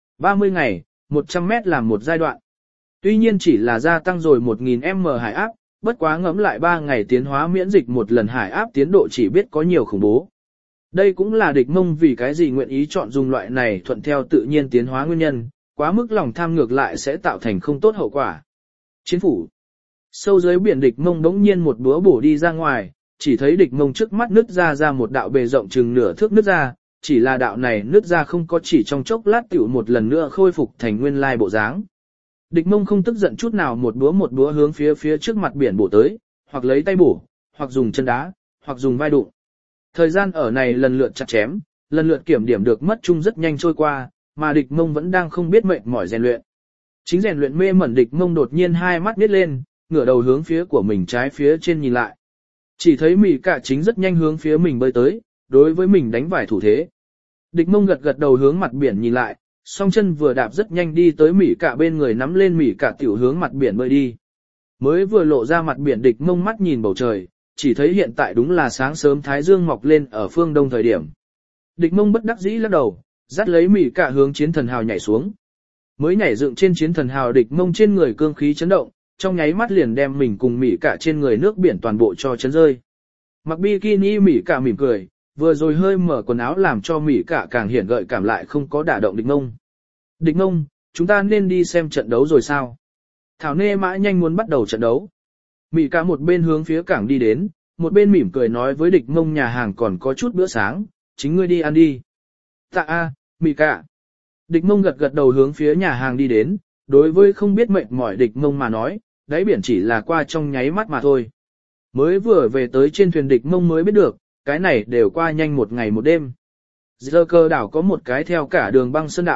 30 ngày, 100 mét làm một giai đoạn. Tuy nhiên chỉ là gia tăng rồi 1.000m hải áp, bất quá ngẫm lại 3 ngày tiến hóa miễn dịch một lần hải áp tiến độ chỉ biết có nhiều khủng bố. Đây cũng là địch mông vì cái gì nguyện ý chọn dùng loại này thuận theo tự nhiên tiến hóa nguyên nhân, quá mức lòng tham ngược lại sẽ tạo thành không tốt hậu quả. Chiến phủ. Sâu dưới biển địch mông đống nhiên một búa bổ đi ra ngoài, chỉ thấy địch mông trước mắt nứt ra một đạo bề rộng chừng nửa thước nứt ra, chỉ là đạo này nứt ra không có chỉ trong chốc lát tiểu một lần nữa khôi phục thành nguyên lai bộ dáng. Địch mông không tức giận chút nào một búa hướng phía trước mặt biển bổ tới, hoặc lấy tay bổ, hoặc dùng chân đá, hoặc dùng vai đụng. Thời gian ở này lần lượt chặt chém, lần lượt kiểm điểm được mất chung rất nhanh trôi qua, mà địch mông vẫn đang không biết mệt mỏi rèn luyện. Chính rèn luyện mê mẩn địch mông đột nhiên hai mắt nhếch lên, ngửa đầu hướng phía của mình trái phía trên nhìn lại. Chỉ thấy mỉ cả chính rất nhanh hướng phía mình bơi tới, đối với mình đánh vài thủ thế. Địch mông gật đầu hướng mặt biển nhìn lại, song chân vừa đạp rất nhanh đi tới mỉ cả bên người nắm lên mỉ cả tiểu hướng mặt biển bơi đi. Mới vừa lộ ra mặt biển địch mông mắt nhìn bầu trời, chỉ thấy hiện tại đúng là sáng sớm thái dương mọc lên ở phương đông thời điểm. Địch mông bất đắc dĩ lắc đầu, dắt lấy mỉ cả hướng chiến thần hào nhảy xuống. Mới nhảy dựng trên chiến thần hào địch mông trên người cương khí chấn động, trong nháy mắt liền đem mình cùng mỉ cả trên người nước biển toàn bộ cho chấn rơi. Mặc bikini mỉ cả mỉm cười, vừa rồi hơi mở quần áo làm cho mỉ cả càng hiển gợi cảm lại không có đả động địch mông. Địch mông, chúng ta nên đi xem trận đấu rồi sao? Thảo Nê mã nhanh muốn bắt đầu trận đấu. Mỉ cả một bên hướng phía cảng đi đến, một bên mỉm cười nói với địch mông nhà hàng còn có chút bữa sáng, chính ngươi đi ăn đi. Tạ a, mỉ cả. Địch mông gật đầu hướng phía nhà hàng đi đến, đối với không biết mệt mỏi địch mông mà nói, đáy biển chỉ là qua trong nháy mắt mà thôi. Mới vừa về tới trên thuyền địch mông mới biết được, cái này đều qua nhanh một ngày một đêm. Giờ cơ đảo có một cái theo cả đường băng sơn đạo,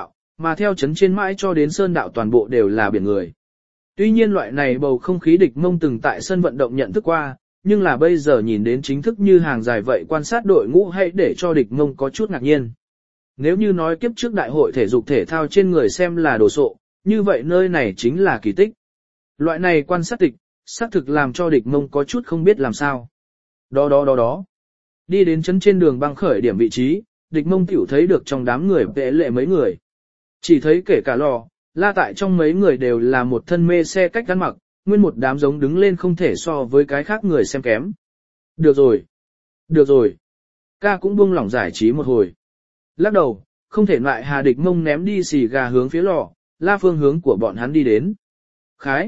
mà theo chấn trên mãi cho đến sơn đạo toàn bộ đều là biển người. Tuy nhiên loại này bầu không khí địch mông từng tại sân vận động nhận thức qua, nhưng là bây giờ nhìn đến chính thức như hàng dài vậy quan sát đội ngũ hay để cho địch mông có chút ngạc nhiên. Nếu như nói kiếp trước đại hội thể dục thể thao trên người xem là đồ sộ, như vậy nơi này chính là kỳ tích. Loại này quan sát tịch, xác thực làm cho địch mông có chút không biết làm sao. Đó. Đi đến chân trên đường băng khởi điểm vị trí, địch mông tiểu thấy được trong đám người vệ lệ mấy người. Chỉ thấy kể cả lò, la tại trong mấy người đều là một thân mê xe cách ăn mặc, nguyên một đám giống đứng lên không thể so với cái khác người xem kém. Được rồi. Ca cũng buông lỏng giải trí một hồi. Lắc đầu, không thể lại hà địch mông ném đi xì gà hướng phía lò, la phương hướng của bọn hắn đi đến. Khái.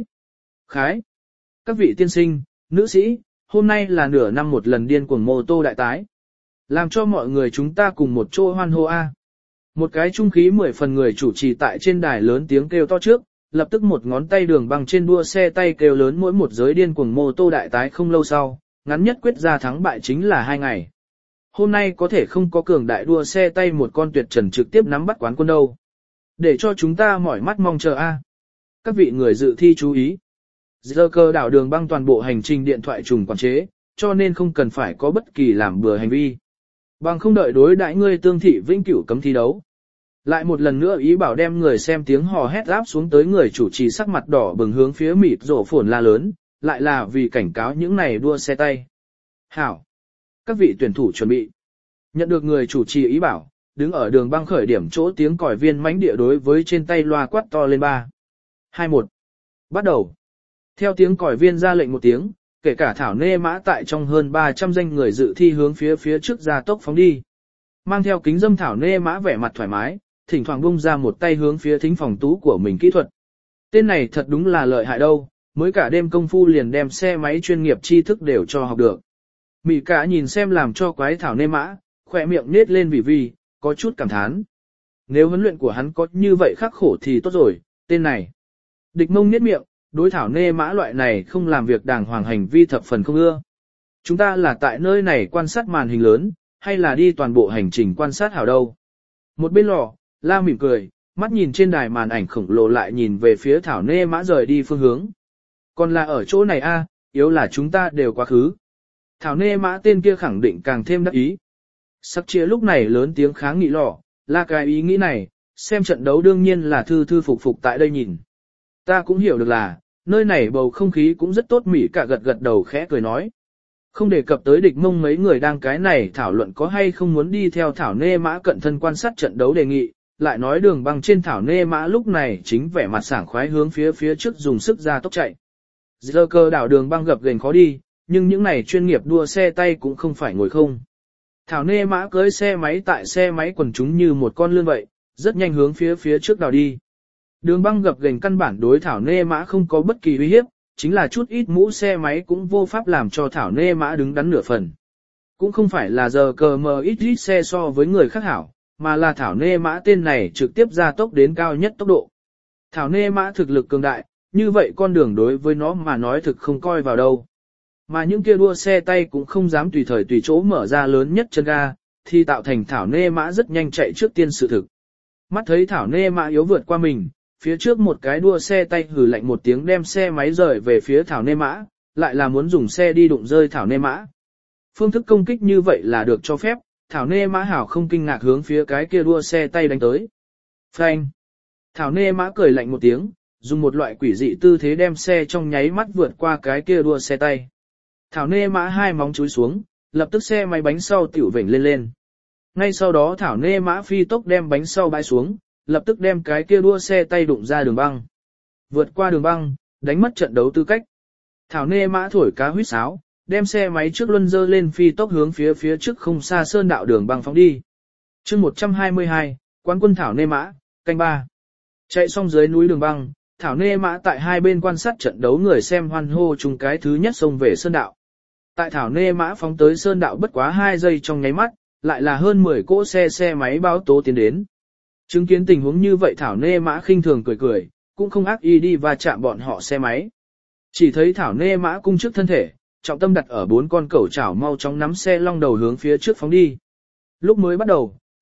Các vị tiên sinh, nữ sĩ, hôm nay là nửa năm một lần điên cuồng mô tô đại tái. Làm cho mọi người chúng ta cùng một chỗ hoan hô a. Một cái trung khí 10 phần người chủ trì tại trên đài lớn tiếng kêu to trước, lập tức một ngón tay đường băng trên đua xe tay kêu lớn mỗi một giới điên cuồng mô tô đại tái không lâu sau, ngắn nhất quyết ra thắng bại chính là 2 ngày. Hôm nay có thể không có cường đại đua xe tay một con tuyệt trần trực tiếp nắm bắt quán quân đâu. Để cho chúng ta mỏi mắt mong chờ a. Các vị người dự thi chú ý. Giờ cơ đảo đường băng toàn bộ hành trình điện thoại trùng quản chế, cho nên không cần phải có bất kỳ làm bừa hành vi. Bằng không đợi đối đãi ngươi tương thị vĩnh cửu cấm thi đấu. Lại một lần nữa ý bảo đem người xem tiếng hò hét áp xuống tới người chủ trì sắc mặt đỏ bừng hướng phía mịt rổ phồn la lớn, lại là vì cảnh cáo những này đua xe tay. Hảo! Các vị tuyển thủ chuẩn bị. Nhận được người chủ trì ý bảo, đứng ở đường băng khởi điểm chỗ tiếng còi viên mãnh địa đối với trên tay loa quát to lên 3, 2, 1. Bắt đầu. Theo tiếng còi viên ra lệnh một tiếng, kể cả Thảo Nê Mã tại trong hơn 300 danh người dự thi hướng phía trước ra tốc phóng đi. Mang theo kính dâm Thảo Nê Mã vẻ mặt thoải mái, thỉnh thoảng bung ra một tay hướng phía thính phòng tú của mình kỹ thuật. Tên này thật đúng là lợi hại đâu, mới cả đêm công phu liền đem xe máy chuyên nghiệp tri thức đều cho học được. Mị cả nhìn xem làm cho quái Thảo Nê Mã, khỏe miệng nết lên vì, có chút cảm thán. Nếu huấn luyện của hắn có như vậy khắc khổ thì tốt rồi, tên này. Địch mông nết miệng, đối Thảo Nê Mã loại này không làm việc đàng hoàng hành vi thập phần không ưa. Chúng ta là tại nơi này quan sát màn hình lớn, hay là đi toàn bộ hành trình quan sát hảo đâu. Một bên lò, la mỉm cười, mắt nhìn trên đài màn ảnh khổng lồ lại nhìn về phía Thảo Nê Mã rời đi phương hướng. Còn là ở chỗ này a, yếu là chúng ta đều quá khứ. Thảo Nê Mã tên kia khẳng định càng thêm đắc ý. Sắc chia lúc này lớn tiếng kháng nghị lò, là cái ý nghĩ này, xem trận đấu đương nhiên là thư phục tại đây nhìn. Ta cũng hiểu được là, nơi này bầu không khí cũng rất tốt mỉ cả gật đầu khẽ cười nói. Không đề cập tới địch mông mấy người đang cái này thảo luận có hay không muốn đi theo Thảo Nê Mã cận thân quan sát trận đấu đề nghị, lại nói đường băng trên Thảo Nê Mã lúc này chính vẻ mặt sảng khoái hướng phía trước dùng sức ra tốc chạy. Giờ cơ đảo đường băng gập ghềnh khó đi, nhưng những này chuyên nghiệp đua xe tay cũng không phải ngồi không. Thảo Nê Mã cưới xe máy tại xe máy quần chúng như một con lươn vậy, rất nhanh hướng phía trước đảo đi. Đường băng gập ghềnh căn bản đối Thảo Nê Mã không có bất kỳ uy hiếp, chính là chút ít mũ xe máy cũng vô pháp làm cho Thảo Nê Mã đứng đắn nửa phần. Cũng không phải là giờ cờ mờ ít xe so với người khác hảo, mà là Thảo Nê Mã tên này trực tiếp ra tốc đến cao nhất tốc độ. Thảo Nê Mã thực lực cường đại, như vậy con đường đối với nó mà nói thực không coi vào đâu. Mà những kia đua xe tay cũng không dám tùy thời tùy chỗ mở ra lớn nhất chân ga, thì tạo thành Thảo Nê Mã rất nhanh chạy trước tiên sự thực. Mắt thấy Thảo Nê Mã yếu vượt qua mình, phía trước một cái đua xe tay hừ lạnh một tiếng đem xe máy rời về phía Thảo Nê Mã, lại là muốn dùng xe đi đụng rơi Thảo Nê Mã. Phương thức công kích như vậy là được cho phép, Thảo Nê Mã hảo không kinh ngạc hướng phía cái kia đua xe tay đánh tới. Phanh! Thảo Nê Mã cười lạnh một tiếng, dùng một loại quỷ dị tư thế đem xe trong nháy mắt vượt qua cái kia đua xe tay. Thảo Nê Mã hai móng chúi xuống, lập tức xe máy bánh sau tiểu vểnh lên. Ngay sau đó Thảo Nê Mã phi tốc đem bánh sau bãi xuống, lập tức đem cái kia đua xe tay đụng ra đường băng. Vượt qua đường băng, đánh mất trận đấu tư cách. Thảo Nê Mã thổi cá huýt sáo, đem xe máy trước luân dơ lên phi tốc hướng phía trước không xa sơn đạo đường băng phóng đi. Chương 122, quán quân Thảo Nê Mã, canh 3. Chạy xong dưới núi đường băng, Thảo Nê Mã tại hai bên quan sát trận đấu người xem hoan hô chung cái thứ nhất xông về sơn đạo. Tại Thảo Nê Mã phóng tới sơn đạo bất quá 2 giây trong nháy mắt, lại là hơn 10 cỗ xe máy báo tố tiến đến. Chứng kiến tình huống như vậy Thảo Nê Mã khinh thường cười, cũng không ác ý đi và chạm bọn họ xe máy. Chỉ thấy Thảo Nê Mã cung trước thân thể, trọng tâm đặt ở 4 con cẩu chảo mau chóng nắm xe long đầu hướng phía trước phóng đi. Lúc mới bắt đầu,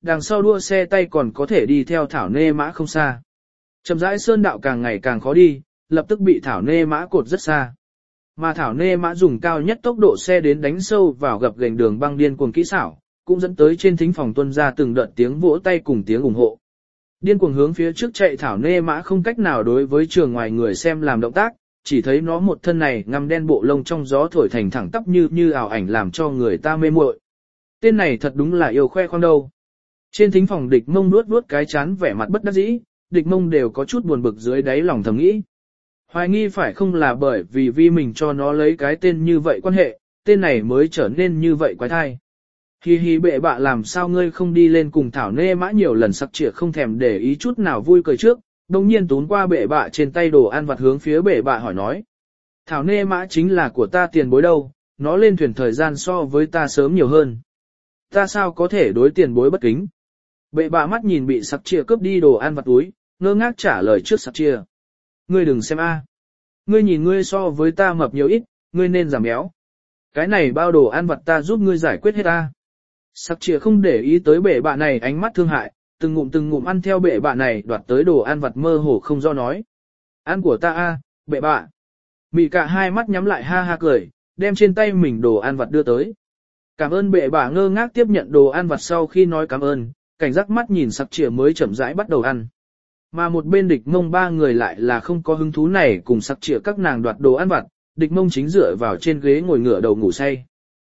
đằng sau đua xe tay còn có thể đi theo thảo nê mã không xa. Chậm rãi sơn đạo càng ngày càng khó đi, lập tức bị thảo nê mã cột rất xa. Mà thảo nê mã dùng cao nhất tốc độ xe đến đánh sâu vào gập ghềnh đường băng điên cuồng kỹ xảo, cũng dẫn tới trên thính phòng tuân ra từng đợt tiếng vỗ tay cùng tiếng ủng hộ. Điên cuồng hướng phía trước chạy thảo nê mã không cách nào đối với trường ngoài người xem làm động tác, chỉ thấy nó một thân này ngăm đen bộ lông trong gió thổi thành thẳng tắp như ảo ảnh làm cho người ta mê muội. Tên này thật đúng là yêu khoe khoang đâu. Trên thính phòng Địch Mông nuốt cái chán vẻ mặt bất đắc dĩ, Địch Mông đều có chút buồn bực dưới đáy lòng thầm nghĩ. Hoài nghi phải không là bởi vì vi mình cho nó lấy cái tên như vậy quan hệ, tên này mới trở nên như vậy quái thai. Hi hi bệ bạ làm sao ngươi không đi lên cùng thảo nê mã nhiều lần sặc trịa không thèm để ý chút nào vui cười trước, đồng nhiên tún qua bệ bạ trên tay đồ ăn vặt hướng phía bệ bạ hỏi nói. Thảo nê mã chính là của ta tiền bối đâu, nó lên thuyền thời gian so với ta sớm nhiều hơn. Ta sao có thể đối tiền bối bất kính? Bệ bạ mắt nhìn bị sặc trịa cướp đi đồ ăn vặt túi, ngơ ngác trả lời trước sặc trịa. Ngươi đừng xem a, ngươi nhìn ngươi so với ta mập nhiều ít, ngươi nên giảm béo. Cái này bao đồ ăn vặt ta giúp ngươi giải quyết hết ta. Sặc trịa không để ý tới bệ bạ này ánh mắt thương hại, từng ngụm ăn theo bệ bạ này đoạt tới đồ ăn vặt mơ hồ không do nói. Ăn của ta a, bệ bạ. Mị cả hai mắt nhắm lại ha ha cười, đem trên tay mình đồ ăn vặt đưa tới. Cảm ơn bệ bạ ngơ ngác tiếp nhận đồ ăn vặt sau khi nói cảm ơn, cảnh giác mắt nhìn sặc trịa mới chậm rãi bắt đầu ăn. Mà một bên Địch Mông ba người lại là không có hứng thú này cùng sặc trịa các nàng đoạt đồ ăn vặt, Địch Mông chính dựa vào trên ghế ngồi ngửa đầu ngủ say.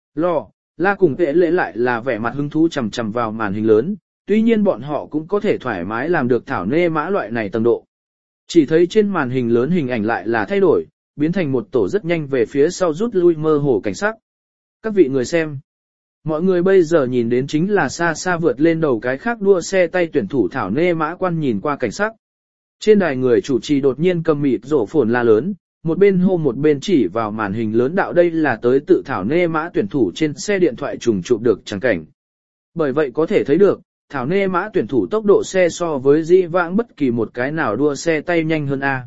La cùng Vệ Lễ lại là vẻ mặt hứng thú chằm chằm vào màn hình lớn, tuy nhiên bọn họ cũng có thể thoải mái làm được thảo nê mã loại này tầng độ. Chỉ thấy trên màn hình lớn hình ảnh lại là thay đổi, biến thành một tổ rất nhanh về phía sau rút lui mơ hồ cảnh sắc. Các vị người xem, mọi người bây giờ nhìn đến chính là xa xa vượt lên đầu cái khác đua xe tay tuyển thủ thảo nê mã quan nhìn qua cảnh sắc. Trên đài người chủ trì đột nhiên cầm mịt rổ phồn la lớn, một bên hô một bên chỉ vào màn hình lớn đạo đây là tới tự thảo nê mã tuyển thủ trên xe điện thoại trùng chụp được chẳng cảnh. Bởi vậy có thể thấy được, thảo nê mã tuyển thủ tốc độ xe so với di vãng bất kỳ một cái nào đua xe tay nhanh hơn A.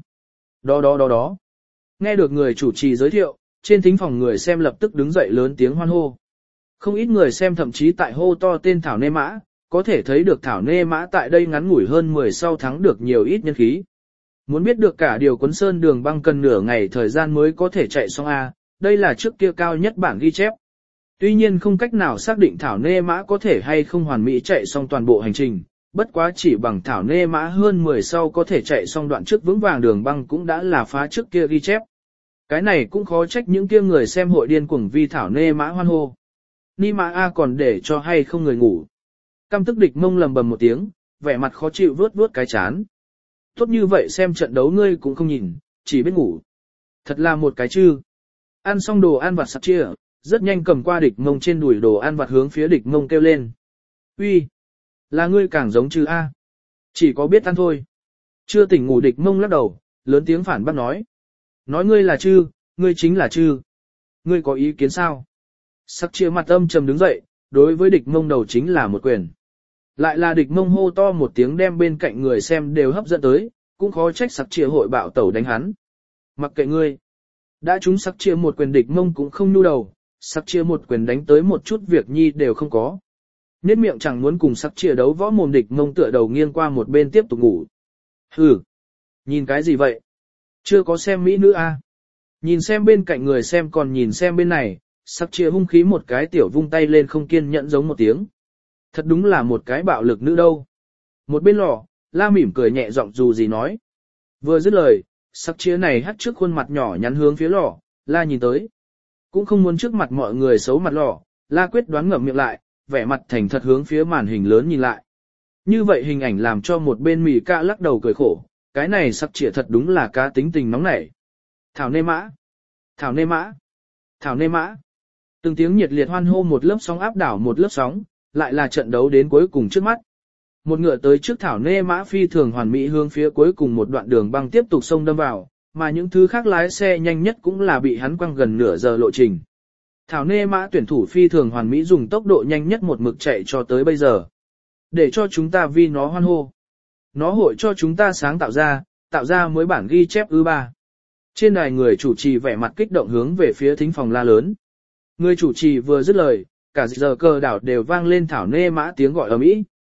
Đó. Nghe được người chủ trì giới thiệu, trên thính phòng người xem lập tức đứng dậy lớn tiếng hoan hô. Không ít người xem thậm chí tại hô to tên thảo nê mã, có thể thấy được thảo nê mã tại đây ngắn ngủi hơn 10 sau thắng được nhiều ít nhân khí. Muốn biết được cả điều Quấn Sơn đường băng cần nửa ngày thời gian mới có thể chạy xong A, đây là trước kia cao nhất bảng ghi chép. Tuy nhiên không cách nào xác định thảo nê mã có thể hay không hoàn mỹ chạy xong toàn bộ hành trình, bất quá chỉ bằng thảo nê mã hơn 10 sau có thể chạy xong đoạn trước vững vàng đường băng cũng đã là phá trước kia ghi chép. Cái này cũng khó trách những kia người xem hội điên cuồng vì thảo nê mã hoan hô. Ni mã A còn để cho hay không người ngủ. Căm tức Địch Mông lầm bầm một tiếng, vẻ mặt khó chịu vuốt cái chán. Tốt như vậy xem trận đấu ngươi cũng không nhìn, chỉ biết ngủ. Thật là một cái chư. Ăn xong đồ ăn vặt sặc chia, rất nhanh cầm qua Địch Mông trên đùi đồ ăn vặt hướng phía Địch Mông kêu lên. Uy, là ngươi càng giống chư A. Chỉ có biết ăn thôi. Chưa tỉnh ngủ Địch Mông lắc đầu, lớn tiếng phản bác nói. Nói ngươi là chư, ngươi chính là chư. Ngươi có ý kiến sao? Sặc chia mặt âm trầm đứng dậy, đối với Địch Mông đầu chính là một quyền. Lại là Địch Mông hô to một tiếng đem bên cạnh người xem đều hấp dẫn tới, cũng khó trách sặc chia hội bạo tẩu đánh hắn. Mặc kệ ngươi. Đã trúng sặc chia một quyền Địch Mông cũng không nhu đầu, sặc chia một quyền đánh tới một chút việc nhi đều không có. Nhết miệng chẳng muốn cùng sặc chia đấu võ mồm Địch Mông tựa đầu nghiêng qua một bên tiếp tục ngủ. Hừ. Nhìn cái gì vậy? Chưa có xem mỹ nữ a. Nhìn xem bên cạnh người xem còn nhìn xem bên này, sặc chia hung khí một cái tiểu vung tay lên không kiên nhẫn giống một tiếng. Thật đúng là một cái bạo lực nữ đâu. Một bên lò, La mỉm cười nhẹ giọng dù gì nói. Vừa dứt lời, sặc chia này hắt trước khuôn mặt nhỏ nhắn hướng phía lò, La nhìn tới. Cũng không muốn trước mặt mọi người xấu mặt lò, La quyết đoán ngậm miệng lại, vẻ mặt thành thật hướng phía màn hình lớn nhìn lại. Như vậy hình ảnh làm cho một bên mì ca lắc đầu cười khổ, cái này sặc chia thật đúng là cá tính tình nóng nảy. Thảo nê mã, thảo nê mã, thảo nê mã. Từng tiếng nhiệt liệt hoan hô một lớp sóng áp đảo một lớp sóng, lại là trận đấu đến cuối cùng trước mắt. Một ngựa tới trước thảo nê mã phi thường hoàn mỹ hướng phía cuối cùng một đoạn đường băng tiếp tục xông đâm vào, mà những thứ khác lái xe nhanh nhất cũng là bị hắn quăng gần nửa giờ lộ trình. Thảo nê mã tuyển thủ phi thường hoàn mỹ dùng tốc độ nhanh nhất một mực chạy cho tới bây giờ. Để cho chúng ta vì nó hoan hô. Nó hội cho chúng ta sáng tạo ra mới bản ghi chép ư 3. Trên đài người chủ trì vẻ mặt kích động hướng về phía thính phòng la lớn. Người chủ trì vừa dứt lời, cả giờ cờ đảo đều vang lên thảo nê mã tiếng gọi ầm ĩ.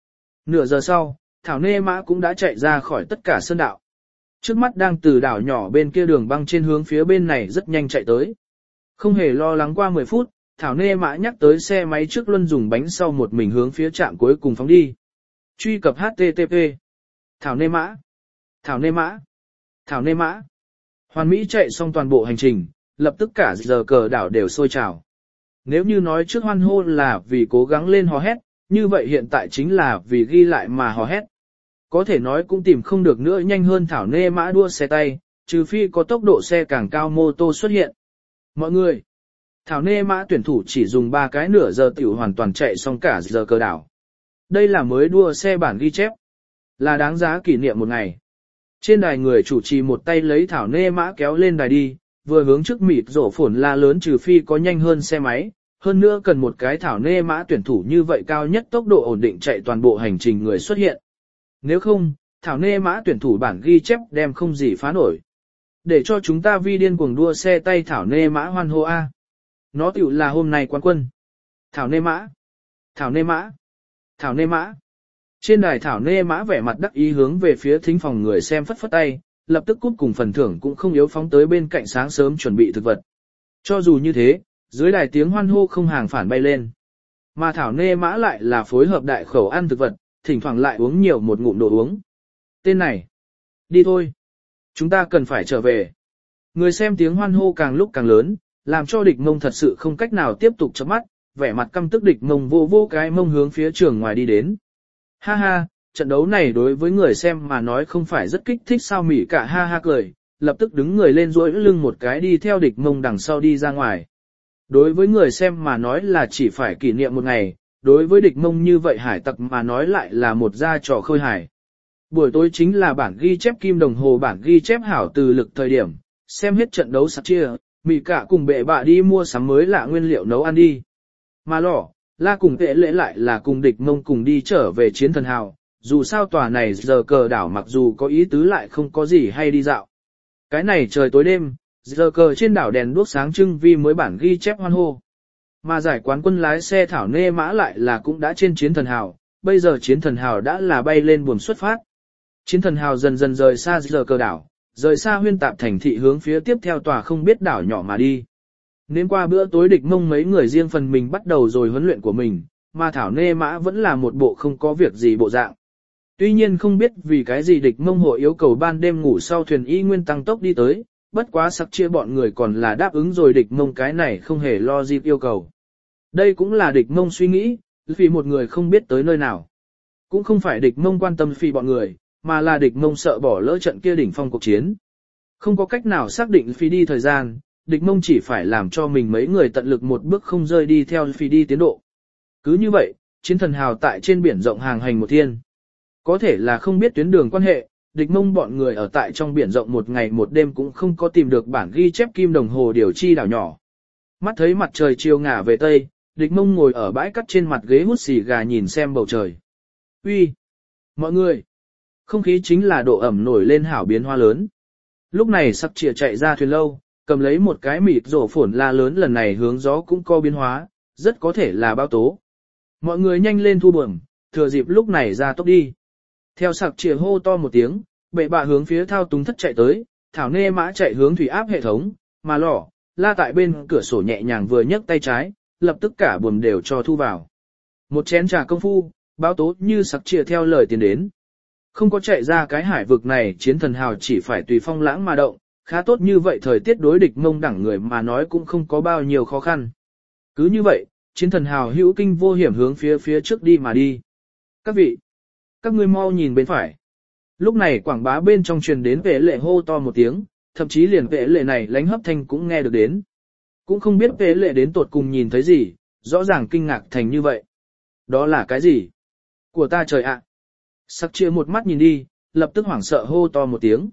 Nửa giờ sau, Thảo Nê Mã cũng đã chạy ra khỏi tất cả sơn đạo. Trước mắt đang từ đảo nhỏ bên kia đường băng trên hướng phía bên này rất nhanh chạy tới. Không hề lo lắng qua 10 phút, Thảo Nê Mã nhắc tới xe máy trước luân dùng bánh sau một mình hướng phía trạm cuối cùng phóng đi. Truy cập HTTP. Thảo Nê Mã. Thảo Nê Mã. Thảo Nê Mã. Hoàn Mỹ chạy xong toàn bộ hành trình, lập tức cả giờ cờ đảo đều sôi trào. Nếu như nói trước hoan hô là vì cố gắng lên hò hét, như vậy hiện tại chính là vì ghi lại mà hò hét. Có thể nói cũng tìm không được nữa nhanh hơn Thảo Nê Mã đua xe tay, trừ phi có tốc độ xe càng cao mô tô xuất hiện. Mọi người, Thảo Nê Mã tuyển thủ chỉ dùng 3 cái nửa giờ tiểu hoàn toàn chạy xong cả giờ cờ đảo. Đây là mới đua xe bản ghi chép, là đáng giá kỷ niệm một ngày. Trên đài người chủ trì một tay lấy Thảo Nê Mã kéo lên đài đi, vừa hướng trước mịt rổ phồn la lớn trừ phi có nhanh hơn xe máy, hơn nữa cần một cái Thảo Nê Mã tuyển thủ như vậy cao nhất tốc độ ổn định chạy toàn bộ hành trình người xuất hiện. Nếu không, Thảo Nê Mã tuyển thủ bản ghi chép đem không gì phá nổi. Để cho chúng ta vi điên cuồng đua xe tay Thảo Nê Mã hoan hô A. Nó tiểu là hôm nay quán quân. Thảo Nê Mã. Thảo Nê Mã. Thảo Nê Mã. Trên đài Thảo Nê Mã vẻ mặt đắc ý hướng về phía thính phòng người xem phất phất tay, lập tức cút cùng phần thưởng cũng không yếu phóng tới bên cạnh sáng sớm chuẩn bị thực vật. Cho dù như thế, dưới đài tiếng hoan hô không hàng phản bay lên. Mà Thảo Nê Mã lại là phối hợp đại khẩu ăn thực vật, thỉnh thoảng lại uống nhiều một ngụm đồ uống. Tên này. Đi thôi. Chúng ta cần phải trở về. Người xem tiếng hoan hô càng lúc càng lớn, làm cho địch mông thật sự không cách nào tiếp tục chớp mắt, vẻ mặt căm tức địch mông vô vô cái mông hướng phía trường ngoài đi đến. Ha ha, trận đấu này đối với người xem mà nói không phải rất kích thích sao mỉ cả ha ha cười, lập tức đứng người lên duỗi lưng một cái đi theo địch mông đằng sau đi ra ngoài. Đối với người xem mà nói là chỉ phải kỷ niệm một ngày, đối với địch mông như vậy hải tặc mà nói lại là một gia trò khơi hài. Buổi tối chính là bản ghi chép kim đồng hồ bản ghi chép hảo từ lực thời điểm, xem hết trận đấu sắp chia, mỉ cả cùng bệ bạ đi mua sắm mới lạ nguyên liệu nấu ăn đi. Mà lỏ, La cùng tệ lễ lại là cùng địch mông cùng đi trở về chiến thần hào, dù sao tòa này giờ cờ đảo mặc dù có ý tứ lại không có gì hay đi dạo. Cái này trời tối đêm, giờ cờ trên đảo đèn đuốc sáng trưng vì mới bản ghi chép hoan hô. Mà giải quán quân lái xe Thảo Nê Mã lại là cũng đã trên chiến thần hào, bây giờ chiến thần hào đã là bay lên buồm xuất phát. Chiến thần hào dần dần rời xa giờ cờ đảo, rời xa huyên tạp thành thị hướng phía tiếp theo tòa không biết đảo nhỏ mà đi. Nên qua bữa tối địch mông mấy người riêng phần mình bắt đầu rồi huấn luyện của mình, mà Thảo Nê Mã vẫn là một bộ không có việc gì bộ dạng. Tuy nhiên không biết vì cái gì địch mông hội yêu cầu ban đêm ngủ sau thuyền y nguyên tăng tốc đi tới, bất quá sắc chia bọn người còn là đáp ứng rồi địch mông cái này không hề lo dịp yêu cầu. Đây cũng là địch mông suy nghĩ, vì một người không biết tới nơi nào. Cũng không phải địch mông quan tâm phi bọn người, mà là địch mông sợ bỏ lỡ trận kia đỉnh phong cuộc chiến. Không có cách nào xác định phi đi thời gian, địch mông chỉ phải làm cho mình mấy người tận lực một bước không rơi đi theo phi đi tiến độ. Cứ như vậy, chiến thần hào tại trên biển rộng hàng hành một thiên. Có thể là không biết tuyến đường quan hệ, địch mông bọn người ở tại trong biển rộng một ngày một đêm cũng không có tìm được bản ghi chép kim đồng hồ điều chi đảo nhỏ. Mắt thấy mặt trời chiều ngả về tây, địch mông ngồi ở bãi cắt trên mặt ghế hút xì gà nhìn xem bầu trời. Uy, mọi người! Không khí chính là độ ẩm nổi lên hảo biến hoa lớn. Lúc này sắp chìa chạy ra thuyền lâu, cầm lấy một cái mịt rổ phồn la lớn lần này hướng gió cũng có biến hóa, rất có thể là bao tố. Mọi người nhanh lên thu buồm, thừa dịp lúc này ra tốc đi. Theo sặc chìa hô to một tiếng, bệ bạ hướng phía thao túng thất chạy tới, Thảo Nê Mã chạy hướng thủy áp hệ thống, mà lỏ, La tại bên cửa sổ nhẹ nhàng vừa nhấc tay trái, lập tức cả buồm đều cho thu vào. Một chén trà công phu, báo tố như sặc chìa theo lời tiến đến. Không có chạy ra cái hải vực này chiến thần hào chỉ phải tùy phong lãng mà động, khá tốt như vậy thời tiết đối địch mông đẳng người mà nói cũng không có bao nhiêu khó khăn. Cứ như vậy, chiến thần hào hữu kinh vô hiểm hướng phía trước đi mà đi. Các vị, các ngươi mau nhìn bên phải. Lúc này quảng bá bên trong truyền đến vệ lệ hô to một tiếng, thậm chí liền vệ lệ này lánh hấp thanh cũng nghe được đến. Cũng không biết vệ lệ đến tột cùng nhìn thấy gì, rõ ràng kinh ngạc thành như vậy. Đó là cái gì? Của ta trời ạ! Sắc chia một mắt nhìn đi, lập tức hoảng sợ hô to một tiếng.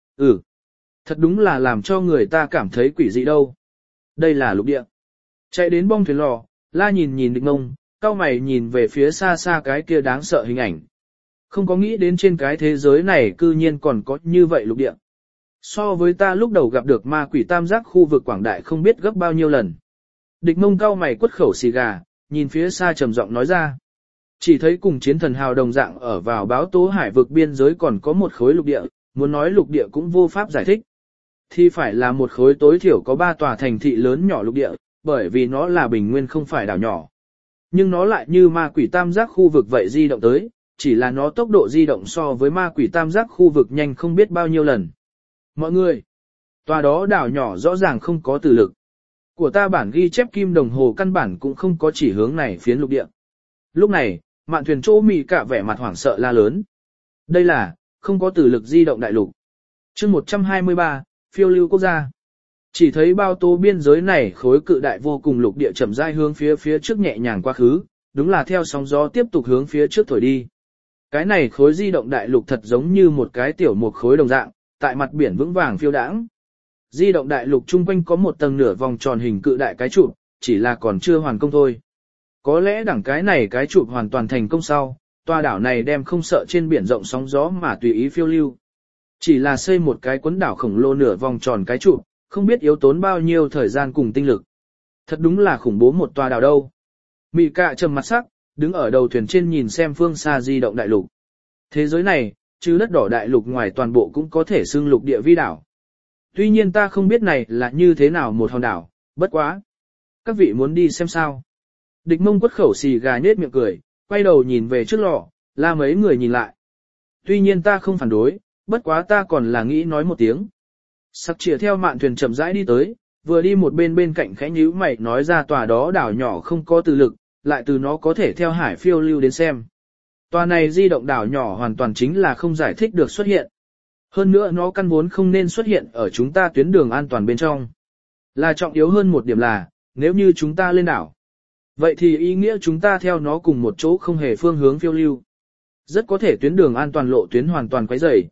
Thật đúng là làm cho người ta cảm thấy quỷ dị đâu. Đây là lục địa. Chạy đến bong thuyền lò, La nhìn nhìn địch mông, cau mày nhìn về phía xa xa cái kia đáng sợ hình ảnh. Không có nghĩ đến trên cái thế giới này cư nhiên còn có như vậy lục địa. So với ta lúc đầu gặp được ma quỷ tam giác khu vực quảng đại không biết gấp bao nhiêu lần. Địch mông cau mày quất khẩu xì gà, nhìn phía xa trầm giọng nói ra. Chỉ thấy cùng chiến thần hào đồng dạng ở vào báo tố hải vực biên giới còn có một khối lục địa, muốn nói lục địa cũng vô pháp giải thích. Thì phải là một khối tối thiểu có 3 tòa thành thị lớn nhỏ lục địa, bởi vì nó là bình nguyên không phải đảo nhỏ. Nhưng nó lại như ma quỷ tam giác khu vực vậy di động tới, chỉ là nó tốc độ di động so với ma quỷ tam giác khu vực nhanh không biết bao nhiêu lần. Mọi người, tòa đó đảo nhỏ rõ ràng không có từ lực. Của ta bản ghi chép kim đồng hồ căn bản cũng không có chỉ hướng này phiến lục địa. Lúc này, mạn thuyền chỗ mì cả vẻ mặt hoảng sợ la lớn. Đây là, không có từ lực di động đại lục. chương 123, phiêu lưu quốc gia. Chỉ thấy bao tố biên giới này khối cự đại vô cùng lục địa chậm rãi hướng phía trước nhẹ nhàng quá khứ, đúng là theo sóng gió tiếp tục hướng phía trước thổi đi. Cái này khối di động đại lục thật giống như một cái tiểu một khối đồng dạng, tại mặt biển vững vàng phiêu đãng. Di động đại lục chung quanh có một tầng nửa vòng tròn hình cự đại cái trụ, chỉ là còn chưa hoàn công thôi. Có lẽ đẳng cái này cái trụ hoàn toàn thành công sau, tòa đảo này đem không sợ trên biển rộng sóng gió mà tùy ý phiêu lưu. Chỉ là xây một cái quấn đảo khổng lồ nửa vòng tròn cái trụ, không biết yếu tốn bao nhiêu thời gian cùng tinh lực. Thật đúng là khủng bố một tòa đảo đâu. Mị Cạ trầm mặt sắc, đứng ở đầu thuyền trên nhìn xem phương xa di động đại lục. Thế giới này, chứ đất đỏ đại lục ngoài toàn bộ cũng có thể xưng lục địa vi đảo. Tuy nhiên ta không biết này là như thế nào một hòn đảo, bất quá. Các vị muốn đi xem sao. Địch Mông quất khẩu xì gà nhết miệng cười, quay đầu nhìn về trước lò, la mấy người nhìn lại. Tuy nhiên ta không phản đối, bất quá ta còn là nghĩ nói một tiếng. Sắc chìa theo mạn thuyền chậm rãi đi tới, vừa đi một bên cạnh khẽ nhíu mày nói ra tòa đó đảo nhỏ không có từ lực, lại từ nó có thể theo hải phiêu lưu đến xem. Tòa này di động đảo nhỏ hoàn toàn chính là không giải thích được xuất hiện. Hơn nữa nó căn vốn không nên xuất hiện ở chúng ta tuyến đường an toàn bên trong. Là trọng yếu hơn một điểm là, nếu như chúng ta lên đảo. Vậy thì ý nghĩa chúng ta theo nó cùng một chỗ không hề phương hướng phiêu lưu. Rất có thể tuyến đường an toàn lộ tuyến hoàn toàn quấy rầy.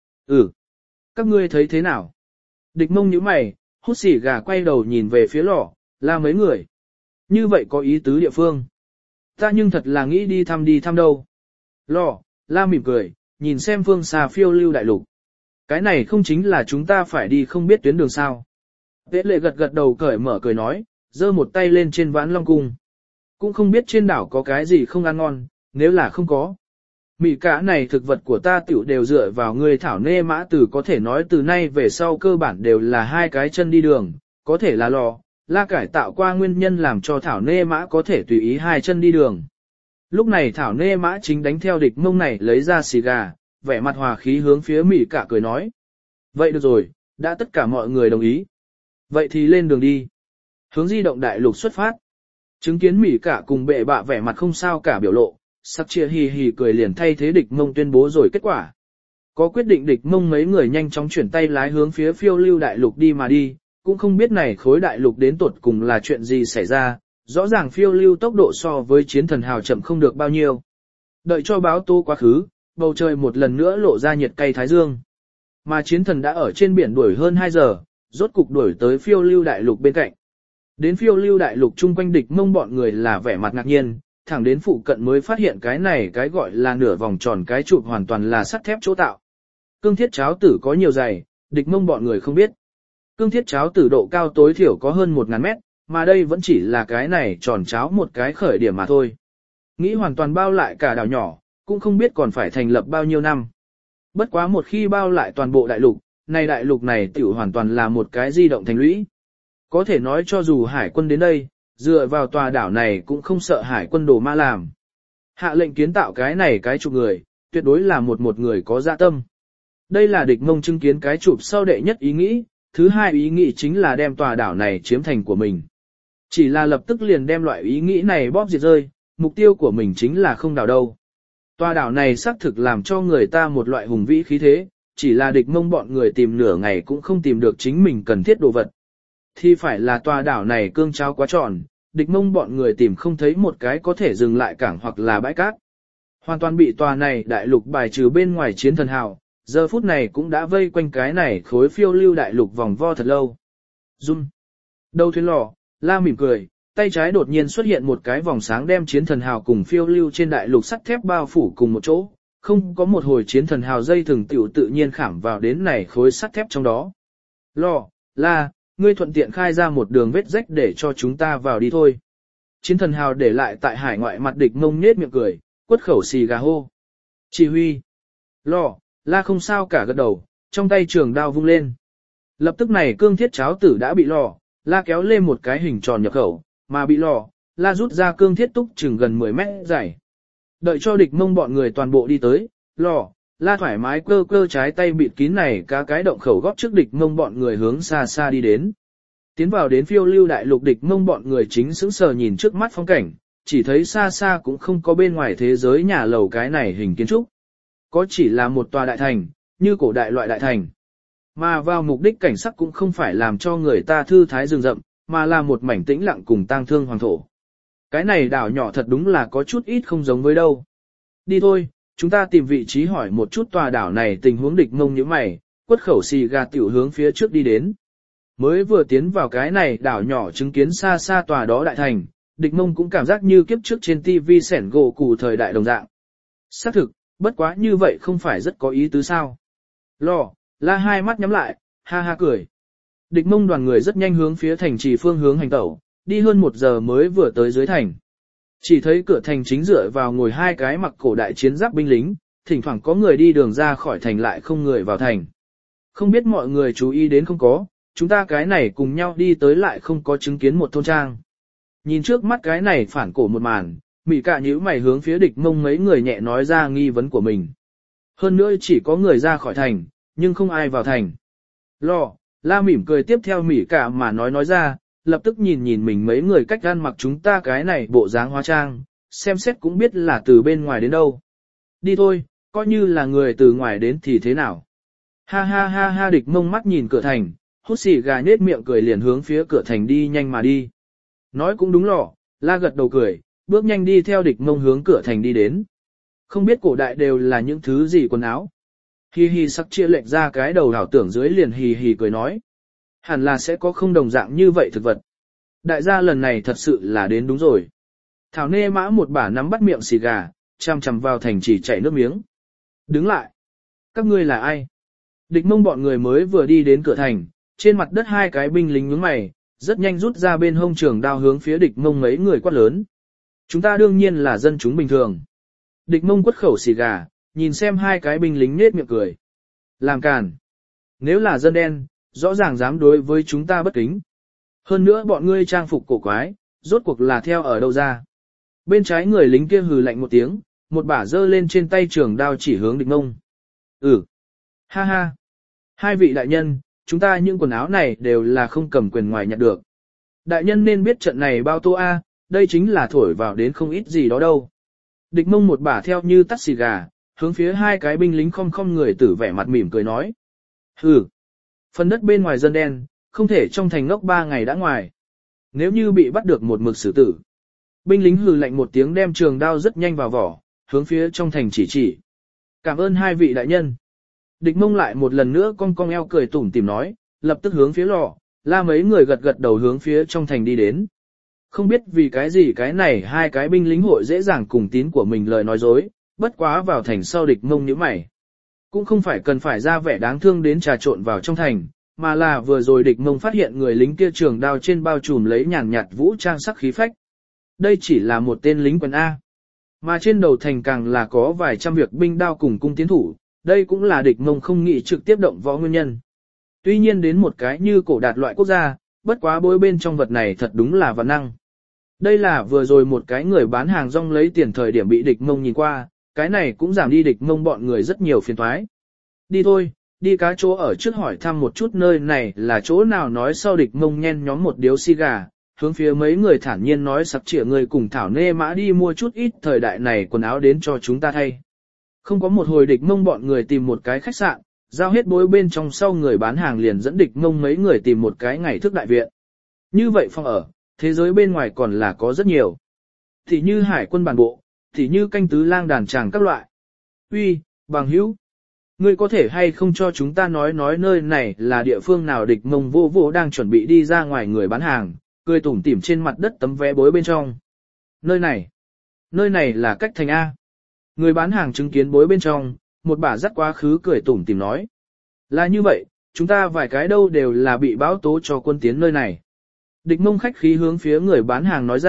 Các ngươi thấy thế nào? Địch Mông nhíu mày, hút xì gà quay đầu nhìn về phía lò, la mấy người. Như vậy có ý tứ địa phương. Ta nhưng thật là nghĩ đi thăm đâu. Lò, la mỉm cười, nhìn xem phương xa phiêu lưu đại lục. Cái này không chính là chúng ta phải đi không biết tuyến đường sao. Tế lệ gật đầu cởi mở cười nói, giơ một tay lên trên vãn long cung. Cũng không biết trên đảo có cái gì không ăn ngon, nếu là không có. Mị Cạ này thực vật của ta tiểu đều dựa vào ngươi thảo nê mã từ có thể nói từ nay về sau cơ bản đều là hai cái chân đi đường, có thể là lò, la cải tạo qua nguyên nhân làm cho thảo nê mã có thể tùy ý hai chân đi đường. Lúc này thảo nê mã chính đánh theo Địch Mông này lấy ra xì gà, vẻ mặt hòa khí hướng phía Mị Cạ cười nói. Vậy được rồi, đã tất cả mọi người đồng ý. Vậy thì lên đường đi. Hướng di động đại lục xuất phát. Chứng kiến Mị Cạ cùng bệ bạ vẻ mặt không sao cả biểu lộ, sắc chia hì hì cười liền thay thế Địch Mông tuyên bố rồi kết quả. Có quyết định Địch Mông mấy người nhanh chóng chuyển tay lái hướng phía phiêu lưu đại lục đi mà đi, cũng không biết này khối đại lục đến tột cùng là chuyện gì xảy ra, rõ ràng phiêu lưu tốc độ so với chiến thần hào chậm không được bao nhiêu. Đợi cho báo tố quá khứ, bầu trời một lần nữa lộ ra nhiệt cay thái dương. Mà chiến thần đã ở trên biển đuổi hơn 2 giờ, rốt cục đuổi tới phiêu lưu đại lục bên cạnh. Đến phiêu lưu đại lục chung quanh Địch Mông bọn người là vẻ mặt ngạc nhiên, thẳng đến phụ cận mới phát hiện cái này cái gọi là nửa vòng tròn cái trụ hoàn toàn là sắt thép chỗ tạo. Cương thiết cháo tử có nhiều dày, Địch Mông bọn người không biết. Cương thiết cháo tử độ cao tối thiểu có hơn 1000 mét, mà đây vẫn chỉ là cái này tròn cháo một cái khởi điểm mà thôi. Nghĩ hoàn toàn bao lại cả đảo nhỏ, cũng không biết còn phải thành lập bao nhiêu năm. Bất quá một khi bao lại toàn bộ đại lục này tiểu hoàn toàn là một cái di động thành lũy. Có thể nói cho dù hải quân đến đây, dựa vào tòa đảo này cũng không sợ hải quân đồ ma làm. Hạ lệnh kiến tạo cái này cái chụp người, tuyệt đối là một người có dạ tâm. Đây là Địch Mông chứng kiến cái chụp sau đệ nhất ý nghĩ, thứ hai ý nghĩ chính là đem tòa đảo này chiếm thành của mình. Chỉ là lập tức liền đem loại ý nghĩ này bóp diệt rơi, mục tiêu của mình chính là không đảo đâu. Tòa đảo này xác thực làm cho người ta một loại hùng vĩ khí thế, chỉ là Địch Mông bọn người tìm nửa ngày cũng không tìm được chính mình cần thiết đồ vật. Thì phải là tòa đảo này cương cháo quá tròn, Địch Mông bọn người tìm không thấy một cái có thể dừng lại cảng hoặc là bãi cát. Hoàn toàn bị tòa này đại lục bài trừ bên ngoài chiến thần hào, giờ phút này cũng đã vây quanh cái này khối phiêu lưu đại lục vòng vo thật lâu. Run. Đầu thuyền lò, la mỉm cười, tay trái đột nhiên xuất hiện một cái vòng sáng đem chiến thần hào cùng phiêu lưu trên đại lục sắt thép bao phủ cùng một chỗ, không có một hồi chiến thần hào dây thừng tiểu tự nhiên khảm vào đến này khối sắt thép trong đó. Lò, la, ngươi thuận tiện khai ra một đường vết rách để cho chúng ta vào đi thôi. Chiến thần hào để lại tại hải ngoại mặt Địch Mông nhếch miệng cười, quất khẩu xì gà hô. Chỉ huy. Lò, La không sao cả gật đầu, trong tay trường đao vung lên. Lập tức này cương thiết cháo tử đã bị Lò, La kéo lên một cái hình tròn nhập khẩu, mà bị Lò, La rút ra cương thiết túc chừng gần 10 mét dài. Đợi cho địch mông bọn người toàn bộ đi tới, Lò, La thoải mái cơ cơ trái tay bịt kín này cá cái động khẩu góp trước địch mông bọn người hướng xa xa đi đến. Tiến vào đến phiêu lưu đại lục, địch mông bọn người chính sững sờ nhìn trước mắt phong cảnh, chỉ thấy xa xa cũng không có bên ngoài thế giới nhà lầu cái này hình kiến trúc. Có chỉ là một tòa đại thành, như cổ đại loại đại thành. Mà vào mục đích cảnh sắc cũng không phải làm cho người ta thư thái rừng rậm, mà là một mảnh tĩnh lặng cùng tang thương hoàng thổ. Cái này đảo nhỏ thật đúng là có chút ít không giống với đâu. Đi thôi, chúng ta tìm vị trí hỏi một chút tòa đảo này tình huống. Địch mông như mày, quất khẩu xì gà tiểu hướng phía trước đi đến. Mới vừa tiến vào cái này đảo nhỏ chứng kiến xa xa tòa đó đại thành, địch mông cũng cảm giác như kiếp trước trên TV sẻn gỗ cụ thời đại đồng dạng. Xác thực, bất quá như vậy không phải rất có ý tứ sao. Lò, La hai mắt nhắm lại, ha ha cười. Địch mông đoàn người rất nhanh hướng phía thành trì phương hướng hành tẩu, đi hơn 1 giờ mới vừa tới dưới thành. Chỉ thấy cửa thành chính dựa vào ngồi 2 cái mặc cổ đại chiến giáp binh lính, thỉnh thoảng có người đi đường ra khỏi thành lại không người vào thành. Không biết mọi người chú ý đến không có, chúng ta cái này cùng nhau đi tới lại không có chứng kiến một thôn trang. Nhìn trước mắt cái này phản cổ một màn, Mị Cả nhíu mày hướng phía địch mông mấy người nhẹ nói ra nghi vấn của mình. Hơn nữa chỉ có người ra khỏi thành, nhưng không ai vào thành. Lò, La mỉm cười tiếp theo Mị Cả mà nói ra, lập tức nhìn mình mấy người cách ăn mặc chúng ta cái này bộ dáng hóa trang, xem xét cũng biết là từ bên ngoài đến đâu. Đi thôi, coi như là người từ ngoài đến thì thế nào. Ha ha ha ha, địch mông mắt nhìn cửa thành, hút xì gà nhết miệng cười liền hướng phía cửa thành đi nhanh mà đi. Nói cũng đúng Lò, La gật đầu cười, bước nhanh đi theo địch mông hướng cửa thành đi đến. Không biết cổ đại đều là những thứ gì quần áo. Hi hi sắc chia lệch ra cái đầu đảo tưởng dưới liền hì hì cười nói. Hẳn là sẽ có không đồng dạng như vậy thực vật. Đại gia lần này thật sự là đến đúng rồi. Thảo Nê Mã một bả nắm bắt miệng xì gà, chăm chăm vào thành chỉ chảy nước miếng. Đứng lại. Các ngươi là ai? Địch mông bọn người mới vừa đi đến cửa thành, trên mặt đất 2 cái binh lính nhướng mày, rất nhanh rút ra bên hông trường đao hướng phía địch mông mấy người quát lớn. Chúng ta đương nhiên là dân chúng bình thường. Địch mông quất khẩu xì gà, nhìn xem 2 cái binh lính nết miệng cười. Làm càn. Nếu là dân đen, rõ ràng dám đối với chúng ta bất kính. Hơn nữa bọn ngươi trang phục cổ quái, rốt cuộc là theo ở đâu ra. Bên trái người lính kia hừ lạnh một tiếng, một bả giơ lên trên tay trường đao chỉ hướng địch mông. Ha ha. 2 vị đại nhân, chúng ta những quần áo này đều là không cầm quyền ngoài nhặt được. Đại nhân nên biết trận này bao tô a, đây chính là thổi vào đến không ít gì đó đâu. Địch mông một bả theo như tắt xì gà, hướng phía 2 cái binh lính không người tử vẻ mặt mỉm cười nói. Phần đất bên ngoài dân đen, không thể trong thành ngốc 3 ngày đã ngoài. Nếu như bị bắt được một mực xử tử. Binh lính hừ lạnh một tiếng đem trường đao rất nhanh vào vỏ, hướng phía trong thành chỉ. Cảm ơn 2 vị đại nhân. Địch mông lại một lần nữa cong eo cười tủm tỉm nói, lập tức hướng phía Lò, La mấy người gật đầu hướng phía trong thành đi đến. Không biết vì cái gì cái này 2 cái binh lính hội dễ dàng cùng tín của mình lời nói dối, bất quá vào thành sau địch mông nhíu mày. Cũng không phải cần phải ra vẻ đáng thương đến trà trộn vào trong thành, mà là vừa rồi địch mông phát hiện người lính kia trường đao trên bao trùm lấy nhàn nhạt vũ trang sắc khí phách. Đây chỉ là một tên lính quân A. Mà trên đầu thành càng là có vài trăm việc binh đao cùng cung tiến thủ, đây cũng là địch mông không nghĩ trực tiếp động võ nguyên nhân. Tuy nhiên đến một cái như cổ đạt loại quốc gia, bất quá bối bên trong vật này thật đúng là văn năng. Đây là vừa rồi một cái người bán hàng rong lấy tiền thời điểm bị địch mông nhìn qua, cái này cũng giảm đi địch mông bọn người rất nhiều phiền toái. Đi thôi, đi cá chỗ ở trước hỏi thăm một chút nơi này là chỗ nào nói sau địch mông nhen nhóm một điếu xì gà, hướng phía mấy người thản nhiên nói sặc chĩa người cùng Thảo Nê Mã đi mua chút ít thời đại này quần áo đến cho chúng ta thay. Không có một hồi địch mông bọn người tìm một cái khách sạn, giao hết bối bên trong sau người bán hàng liền dẫn địch mông mấy người tìm một cái ngày thức đại viện. Như vậy phòng ở, thế giới bên ngoài còn là có rất nhiều. Thì như hải quân bản bộ, thì như canh tứ lang đàn tràng các loại. Uy, bằng hữu, ngươi có thể hay không cho chúng ta nói nơi này là địa phương nào? Địch mông vô đang chuẩn bị đi ra ngoài người bán hàng, cười tủm tỉm trên mặt đất tấm vé bối bên trong. Nơi này là cách thành A. Người bán hàng chứng kiến bối bên trong, một bả dắt quá khứ cười tủm tỉm nói. Là như vậy, chúng ta vài cái đâu đều là bị báo tố cho quân tiến nơi này. Địch mông khách khí hướng phía người bán hàng nói ra,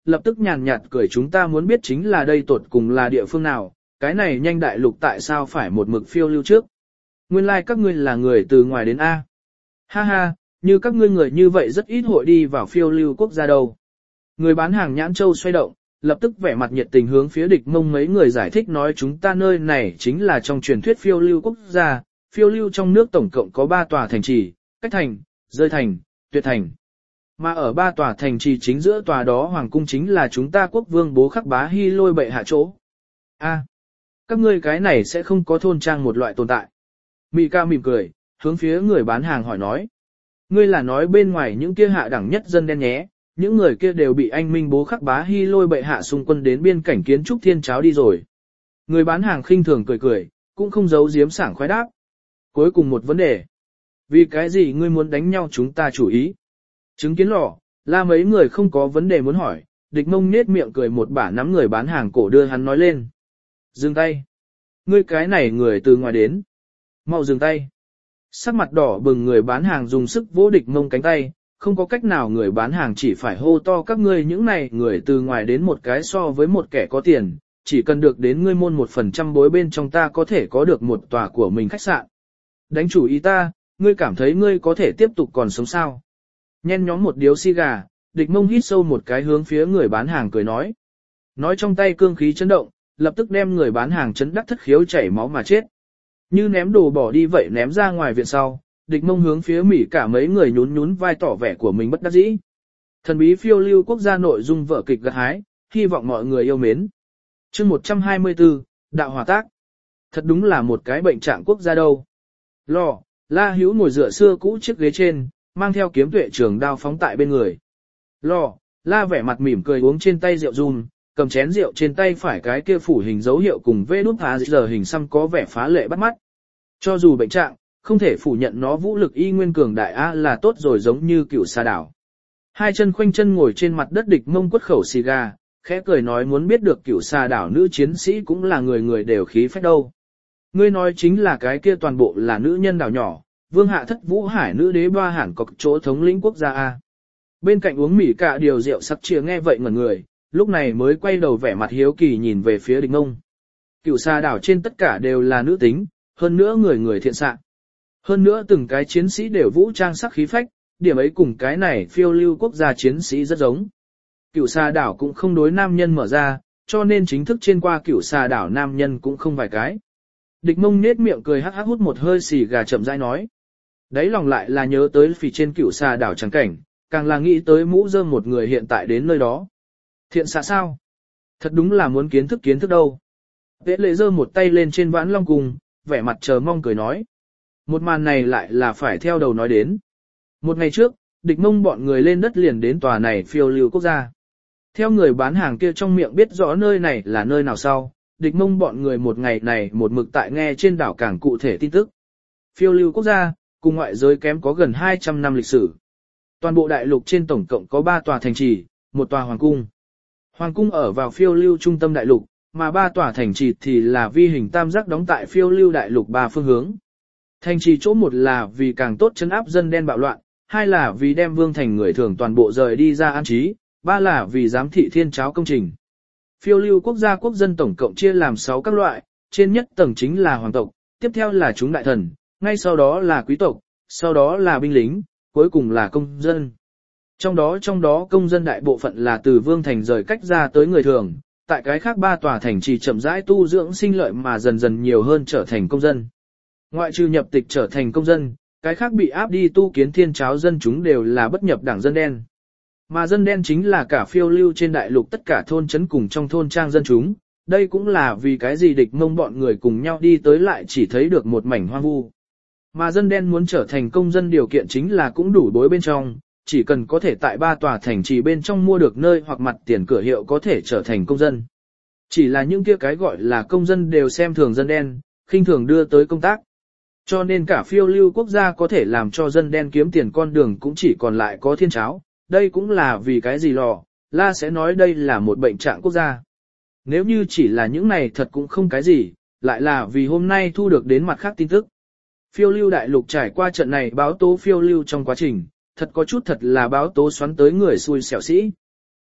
lập tức nhàn nhạt cười chúng ta muốn biết chính là đây tột cùng là địa phương nào, cái này nhanh đại lục tại sao phải một mực phiêu lưu trước. Nguyên lai like các ngươi là người từ ngoài đến A. Ha ha, như các ngươi người như vậy rất ít hội đi vào phiêu lưu quốc gia đâu. Người bán hàng nhãn châu xoay động, lập tức vẻ mặt nhiệt tình hướng phía Địch Mông mấy người giải thích nói chúng ta nơi này chính là trong truyền thuyết phiêu lưu quốc gia, phiêu lưu trong nước tổng cộng có 3 tòa thành trì, Cách Thành, Rơi Thành, Tuyệt Thành. Mà ở 3 tòa thành trì chính giữa tòa đó hoàng cung chính là chúng ta quốc vương Bố Khắc Bá Hy Lôi bệ hạ chỗ. A, các ngươi cái này sẽ không có thôn trang một loại tồn tại. Mị ca mỉm cười, hướng phía người bán hàng hỏi nói. Ngươi là nói bên ngoài những kia hạ đẳng nhất dân đen nhé, những người kia đều bị anh Minh Bố Khắc Bá Hy Lôi bệ hạ xung quân đến biên cảnh kiến trúc thiên cháo đi rồi. Người bán hàng khinh thường cười cười, cũng không giấu giếm sảng khoái đáp. Cuối cùng một vấn đề. Vì cái gì ngươi muốn đánh nhau chúng ta chủ ý? Chứng kiến lò, la mấy người không có vấn đề muốn hỏi, Địch Mông nết miệng cười một bả nắm người bán hàng cổ đưa hắn nói lên. Dừng tay. Ngươi cái này người từ ngoài đến. Mau dừng tay. Sắc mặt đỏ bừng người bán hàng dùng sức vỗ Địch Mông cánh tay, không có cách nào người bán hàng chỉ phải hô to các ngươi những này người từ ngoài đến một cái so với một kẻ có tiền, chỉ cần được đến ngươi môn 1% bối bên trong ta có thể có được một tòa của mình khách sạn. Đánh chủ ý ta, ngươi cảm thấy ngươi có thể tiếp tục còn sống sao? Nhen nhóm một điếu xì gà, Địch Mông hít sâu một cái hướng phía người bán hàng cười nói. Nói trong tay cương khí chấn động, lập tức đem người bán hàng chấn đắc thất khiếu chảy máu mà chết. Như ném đồ bỏ đi vậy ném ra ngoài viện sau, Địch Mông hướng phía Mỹ cả mấy người nhún nhún vai tỏ vẻ của mình bất đắc dĩ. Thần bí phiêu lưu quốc gia nội dung vở kịch gặt hái, hy vọng mọi người yêu mến. Chương 124, Đạo Hòa Tác. Thật đúng là một cái bệnh trạng quốc gia đâu. Lò, La Hữu ngồi dựa xưa cũ chiếc ghế trên, mang theo kiếm tuệ trường đao phóng tại bên người. Lò, La vẻ mặt mỉm cười uống trên tay rượu rum, cầm chén rượu trên tay phải cái kia phủ hình dấu hiệu cùng vê đút phá giờ hình xăm có vẻ phá lệ bắt mắt. Cho dù bệnh trạng, không thể phủ nhận nó vũ lực y nguyên cường đại A là tốt rồi giống như cựu xà đảo. Hai chân khoanh chân ngồi trên mặt đất Địch Mông quất khẩu xì gà, khẽ cười nói muốn biết được cựu xà đảo nữ chiến sĩ cũng là người người đều khí phách đâu. Ngươi nói chính là cái kia toàn bộ là nữ nhân đảo nhỏ, vương hạ thất vũ hải nữ đế ba hẳn có chỗ thống lĩnh quốc gia A. Bên cạnh uống mỉ cả điều rượu sắc chia nghe vậy ngẩn người, lúc này mới quay đầu vẻ mặt hiếu kỳ nhìn về phía Địch Mông. Cựu xà đảo trên tất cả đều là nữ tính, hơn nữa người người thiện xạ. Hơn nữa từng cái chiến sĩ đều vũ trang sắc khí phách, điểm ấy cùng cái này phiêu lưu quốc gia chiến sĩ rất giống. Cựu xà đảo cũng không đối nam nhân mở ra, cho nên chính thức trên qua cựu xà đảo nam nhân cũng không vài cái. Địch Mông nết miệng cười hắc hắc hút một hơi xì gà chậm rãi nói. Đấy lòng lại là nhớ tới phì trên cựu xà đảo trắng cảnh, càng là nghĩ tới mũ rơm một người hiện tại đến nơi đó. Thiện xạ sao? Thật đúng là muốn kiến thức đâu. Tế lệ giơ một tay lên trên vãn long cung, vẻ mặt chờ mong cười nói. Một màn này lại là phải theo đầu nói đến. Một ngày trước, Địch Mông bọn người lên đất liền đến tòa này phiêu lưu quốc gia. Theo người bán hàng kia trong miệng biết rõ nơi này là nơi nào sau, Địch Mông bọn người một ngày này một mực tại nghe trên đảo càng cụ thể tin tức. Phiêu lưu quốc gia, cùng ngoại giới kém có gần 200 năm lịch sử. Toàn bộ đại lục trên tổng cộng có 3 tòa thành trì, 1 tòa hoàng cung. Hoàng cung ở vào phiêu lưu trung tâm đại lục, mà 3 tòa thành trì thì là vi hình tam giác đóng tại phiêu lưu đại lục 3 phương hướng. Thành trì chỗ một là vì càng tốt trấn áp dân đen bạo loạn, 2 là vì đem vương thành người thường toàn bộ rời đi ra an trí, 3 là vì giám thị thiên cháo công trình. Phiêu lưu quốc gia quốc dân tổng cộng chia làm 6 các loại, trên nhất tầng chính là hoàng tộc, tiếp theo là chúng đại thần, ngay sau đó là quý tộc, sau đó là binh lính, cuối cùng là công dân. Trong đó công dân đại bộ phận là từ vương thành rời cách ra tới người thường, tại cái khác 3 tòa thành trì chậm rãi tu dưỡng sinh lợi mà dần dần nhiều hơn trở thành công dân. Ngoại trừ nhập tịch trở thành công dân, cái khác bị áp đi tu kiến thiên cháo dân chúng đều là bất nhập đảng dân đen. Mà dân đen chính là cả phiêu lưu trên đại lục tất cả thôn trấn cùng trong thôn trang dân chúng, đây cũng là vì cái gì Địch Mông bọn người cùng nhau đi tới lại chỉ thấy được một mảnh hoang vu. Mà dân đen muốn trở thành công dân điều kiện chính là cũng đủ bối bên trong, chỉ cần có thể tại 3 tòa thành trì bên trong mua được nơi hoặc mặt tiền cửa hiệu có thể trở thành công dân. Chỉ là những kia cái gọi là công dân đều xem thường dân đen, khinh thường đưa tới công tác. Cho nên cả phiêu lưu quốc gia có thể làm cho dân đen kiếm tiền con đường cũng chỉ còn lại có thiên cháo, đây cũng là vì cái gì lò, La sẽ nói đây là một bệnh trạng quốc gia. Nếu như chỉ là những này thật cũng không cái gì, lại là vì hôm nay thu được đến mặt khác tin tức. Phiêu lưu đại lục trải qua trận này báo tố phiêu lưu trong quá trình, thật có chút thật là báo tố xoắn tới người xui xẻo sĩ.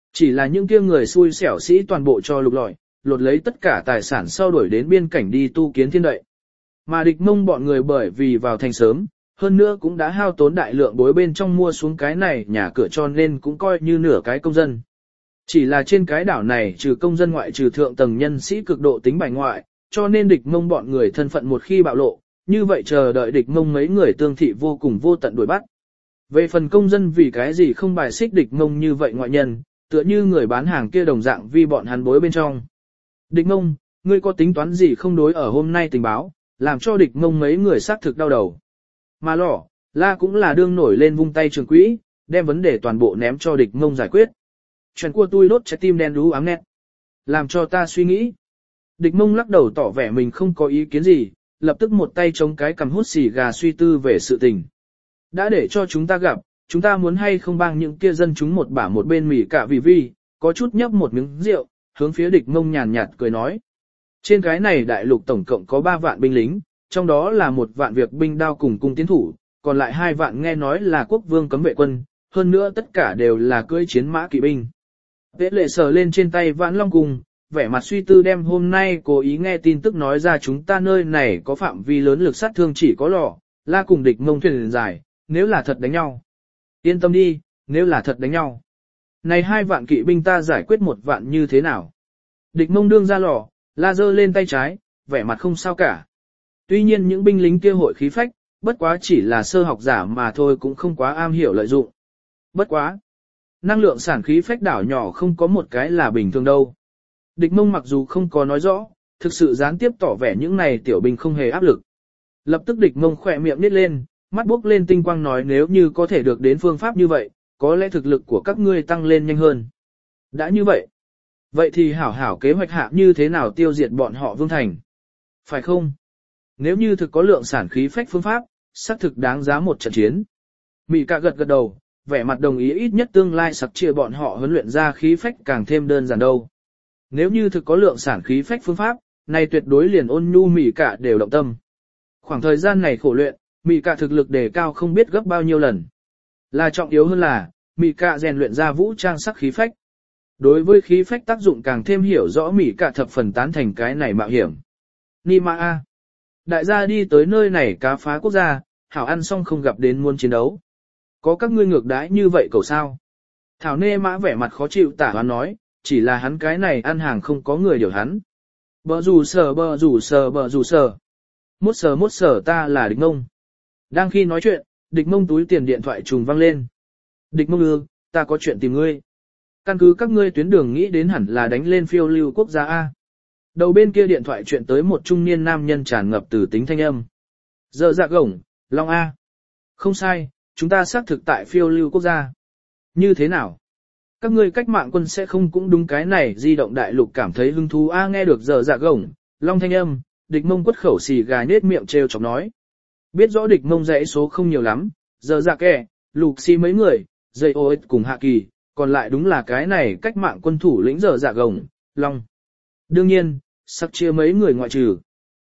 Chỉ là những kia người xui xẻo sĩ toàn bộ cho lục lọi, lột lấy tất cả tài sản sau đuổi đến biên cảnh đi tu kiến thiên đậy. Mà địch mông bọn người bởi vì vào thành sớm, hơn nữa cũng đã hao tốn đại lượng bối bên trong mua xuống cái này nhà cửa cho nên cũng coi như nửa cái công dân. Chỉ là trên cái đảo này trừ công dân ngoại trừ thượng tầng nhân sĩ cực độ tính bài ngoại, cho nên địch mông bọn người thân phận một khi bạo lộ, như vậy chờ đợi địch mông mấy người tương thị vô cùng vô tận đuổi bắt. Về phần công dân vì cái gì không bài xích địch mông như vậy ngoại nhân, tựa như người bán hàng kia đồng dạng vì bọn hắn bối bên trong. Địch mông, ngươi có tính toán gì không đối ở hôm nay tình báo, làm cho địch mông mấy người xác thực đau đầu. Mà lỏ, la cũng là đương nổi lên vung tay trường quỹ, đem vấn đề toàn bộ ném cho địch mông giải quyết. Chuyện của tôi đốt trái tim đen đú ám nét. Làm cho ta suy nghĩ. Địch mông lắc đầu tỏ vẻ mình không có ý kiến gì, lập tức một tay chống cái cầm hút xì gà suy tư về sự tình. Đã để cho chúng ta gặp, chúng ta muốn hay không bang những kia dân chúng một bả một bên mỉ cả vì vi, có chút nhấp một miếng rượu, hướng phía địch mông nhàn nhạt cười nói. Trên cái này đại lục tổng cộng có 3 vạn binh lính, trong đó là 1 vạn việc binh đao cùng cung tiến thủ, còn lại 2 vạn nghe nói là quốc vương cấm vệ quân, hơn nữa tất cả đều là cưỡi chiến mã kỵ binh. Vệ lệ sờ lên trên tay vãn long cung, vẻ mặt suy tư đem hôm nay cố ý nghe tin tức nói ra chúng ta nơi này có phạm vi lớn lực sát thương chỉ có lò, la cùng địch mông thuyền dài, nếu là thật đánh nhau. Yên tâm đi, nếu là thật đánh nhau. Này 2 vạn kỵ binh ta giải quyết 1 vạn như thế nào? Địch mông đương ra lò, la giơ lên tay trái, vẻ mặt không sao cả. Tuy nhiên những binh lính kia hội khí phách, bất quá chỉ là sơ học giả mà thôi cũng không quá am hiểu lợi dụng. Bất quá. Năng lượng sản khí phách đảo nhỏ không có một cái là bình thường đâu. Địch mông mặc dù không có nói rõ, thực sự gián tiếp tỏ vẻ những này tiểu binh không hề áp lực. Lập tức địch mông khỏe miệng nít lên, mắt bốc lên tinh quang nói nếu như có thể được đến phương pháp như vậy, có lẽ thực lực của các ngươi tăng lên nhanh hơn. Đã như vậy, vậy thì hảo hảo kế hoạch hạ như thế nào tiêu diệt bọn họ Vương Thành. Phải không? Nếu như thực có lượng sản khí phách phương pháp, xác thực đáng giá một trận chiến. Mị Cạ gật gật đầu, vẻ mặt đồng ý ít nhất tương lai sặc chia bọn họ huấn luyện ra khí phách càng thêm đơn giản đâu. Nếu như thực có lượng sản khí phách phương pháp, này tuyệt đối liền ôn nhu Mị Cạ đều động tâm. Khoảng thời gian này khổ luyện, Mị Cạ thực lực đề cao không biết gấp bao nhiêu lần. Là trọng yếu hơn là, Mị Cạ rèn luyện ra vũ trang sắc khí phách. Đối với khí phách tác dụng càng thêm hiểu rõ Mị Cạ thập phần tán thành cái này mạo hiểm. Nima A. Đại gia đi tới nơi này cá phá quốc gia, hảo ăn xong không gặp đến muốn chiến đấu. Có các ngươi ngược đãi như vậy cầu sao? Thảo Nê Mã vẻ mặt khó chịu tả hoán nói, chỉ là hắn cái này ăn hàng không có người điều hắn. Bờ rủ sờ bờ rủ sờ bờ rủ sờ. Mốt sờ ta là địch mông. Đang khi nói chuyện, địch mông túi tiền điện thoại trùng vang lên. Địch mông ư, ta có chuyện tìm ngươi. Căn cứ các ngươi tuyến đường nghĩ đến hẳn là đánh lên phiêu lưu quốc gia A. Đầu bên kia điện thoại chuyện tới một trung niên nam nhân tràn ngập từ tính thanh âm. Giờ dạ gổng, Long A. Không sai, chúng ta xác thực tại phiêu lưu quốc gia. Như thế nào? Các ngươi cách mạng quân sẽ không cũng đúng cái này di động đại lục cảm thấy hứng thú A nghe được giờ dạ gổng, Long thanh âm, địch mông quất khẩu xì gà nết miệng trêu chọc nói. Biết rõ địch mông dãy số không nhiều lắm, giờ dạ kẻ, lục xì mấy người, dây ô cùng hạ kỳ, còn lại đúng là cái này cách mạng quân thủ lĩnh giờ dạ gổng, Long. Đương nhiên, sắc chia mấy người ngoại trừ.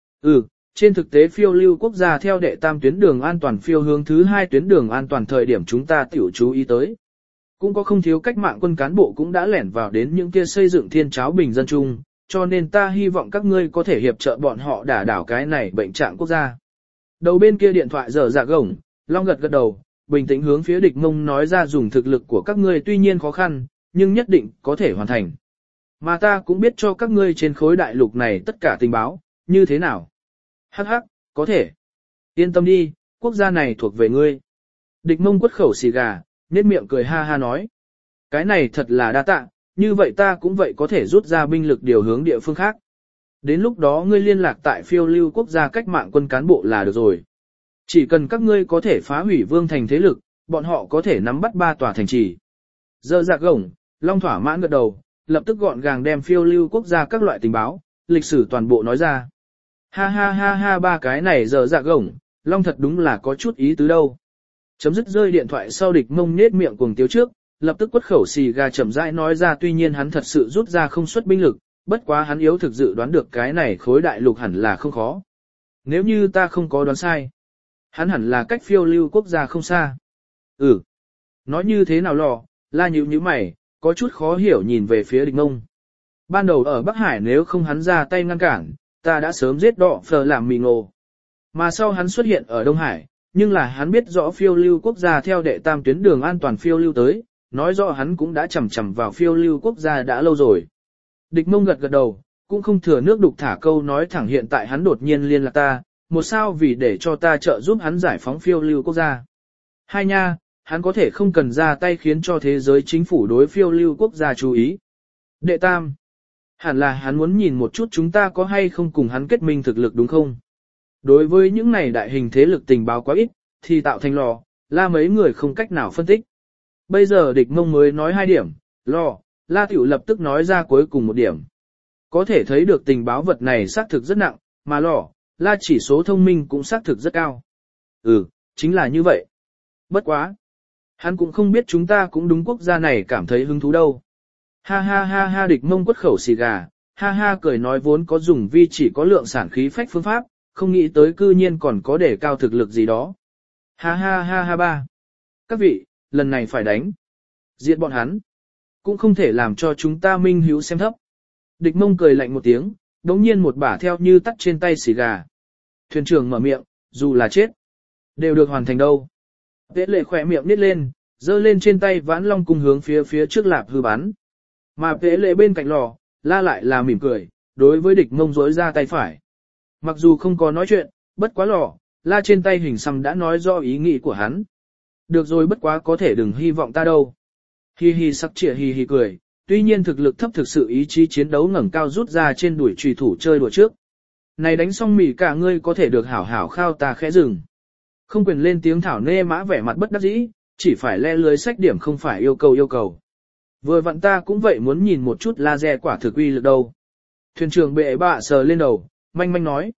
Trên thực tế phiêu lưu quốc gia theo đệ tam tuyến đường an toàn phiêu hướng thứ 2 tuyến đường an toàn thời điểm chúng ta tiểu chú ý tới. Cũng có không thiếu cách mạng quân cán bộ cũng đã lẻn vào đến những kia xây dựng thiên cháo bình dân chung, cho nên ta hy vọng các ngươi có thể hiệp trợ bọn họ đả đảo cái này bệnh trạng quốc gia. Đầu bên kia điện thoại giờ dạ gổng, Long gật gật đầu, bình tĩnh hướng phía địch mông nói ra dùng thực lực của các ngươi tuy nhiên khó khăn, nhưng nhất định có thể hoàn thành. Mà ta cũng biết cho các ngươi trên khối đại lục này tất cả tình báo, như thế nào? Hắc hắc, có thể. Yên tâm đi, quốc gia này thuộc về ngươi. Địch mông quất khẩu xì gà, nhếch miệng cười ha ha nói. Cái này thật là đa tạ, như vậy ta cũng vậy có thể rút ra binh lực điều hướng địa phương khác. Đến lúc đó ngươi liên lạc tại phiêu lưu quốc gia cách mạng quân cán bộ là được rồi. Chỉ cần các ngươi có thể phá hủy Vương Thành thế lực, bọn họ có thể nắm bắt 3 tòa thành trì. Giờ dạ gổng, Long thỏa mãn gật đầu, lập tức gọn gàng đem phiêu lưu quốc gia các loại tình báo, lịch sử toàn bộ nói ra. Ha ha ha ha 3 cái này giờ dạ gổng, Long thật đúng là có chút ý tứ đâu. Chấm dứt rơi điện thoại sau địch mông nết miệng cuồng tiếu trước, lập tức quất khẩu xì gà chậm rãi nói ra tuy nhiên hắn thật sự rút ra không xuất binh lực, bất quá hắn yếu thực dự đoán được cái này khối đại lục hẳn là không khó. Nếu như ta không có đoán sai, hắn hẳn là cách phiêu lưu quốc gia không xa. Nói như thế nào lò, la nhíu mày, có chút khó hiểu nhìn về phía địch mông. Ban đầu ở Bắc Hải nếu không hắn ra tay ngăn cản, ta đã sớm giết đỏ phờ làm mì ngộ. Mà sau hắn xuất hiện ở Đông Hải, nhưng là hắn biết rõ phiêu lưu quốc gia theo đệ tam tuyến đường an toàn phiêu lưu tới, nói rõ hắn cũng đã chầm chầm vào phiêu lưu quốc gia đã lâu rồi. Địch mông gật gật đầu, cũng không thừa nước đục thả câu nói thẳng hiện tại hắn đột nhiên liên lạc ta, một sao vì để cho ta trợ giúp hắn giải phóng phiêu lưu quốc gia. Hai nha, hắn có thể không cần ra tay khiến cho thế giới chính phủ đối phiêu lưu quốc gia chú ý. Đệ tam, hẳn là hắn muốn nhìn một chút chúng ta có hay không cùng hắn kết minh thực lực đúng không? Đối với những này đại hình thế lực tình báo quá ít, thì tạo thành lò, la mấy người không cách nào phân tích. Bây giờ địch mông mới nói 2 điểm, lò, la tiểu lập tức nói ra cuối cùng 1 điểm. Có thể thấy được tình báo vật này xác thực rất nặng, mà lò, la chỉ số thông minh cũng xác thực rất cao. Chính là như vậy. Bất quá. Hắn cũng không biết chúng ta cũng đúng quốc gia này cảm thấy hứng thú đâu. Ha ha ha ha địch mông quất khẩu xì gà, ha ha cười nói vốn có dùng vi chỉ có lượng sản khí phách phương pháp, không nghĩ tới cư nhiên còn có để cao thực lực gì đó. Ha ha ha ha ba. Các vị, lần này phải đánh. Diệt bọn hắn. Cũng không thể làm cho chúng ta minh hiếu xem thấp. Địch mông cười lạnh một tiếng, đống nhiên một bả theo như tắt trên tay xì gà. Thuyền trưởng mở miệng, dù là chết, đều được hoàn thành đâu. Tế lệ khỏe miệng nít lên, giơ lên trên tay vãn long cung hướng phía trước lạp hư bắn. Mà tế lệ bên cạnh lò, la lại là mỉm cười, đối với địch mông rỗi ra tay phải. Mặc dù không có nói chuyện, bất quá lò, la trên tay hình xăm đã nói rõ ý nghĩ của hắn. Được rồi bất quá có thể đừng hy vọng ta đâu. Hi hi sắc trịa hi hi cười, tuy nhiên thực lực thấp thực sự ý chí chiến đấu ngẩng cao rút ra trên đuổi trùy thủ chơi đùa trước. Này đánh xong mỉ cả ngươi có thể được hảo hảo khao ta khẽ rừng. Không quyền lên tiếng thảo nê mã vẻ mặt bất đắc dĩ, chỉ phải le lưới sách điểm không phải yêu cầu. Vừa vặn ta cũng vậy muốn nhìn một chút laser quả thực uy lực đâu. Thuyền trưởng bệ bạ sờ lên đầu, manh manh nói.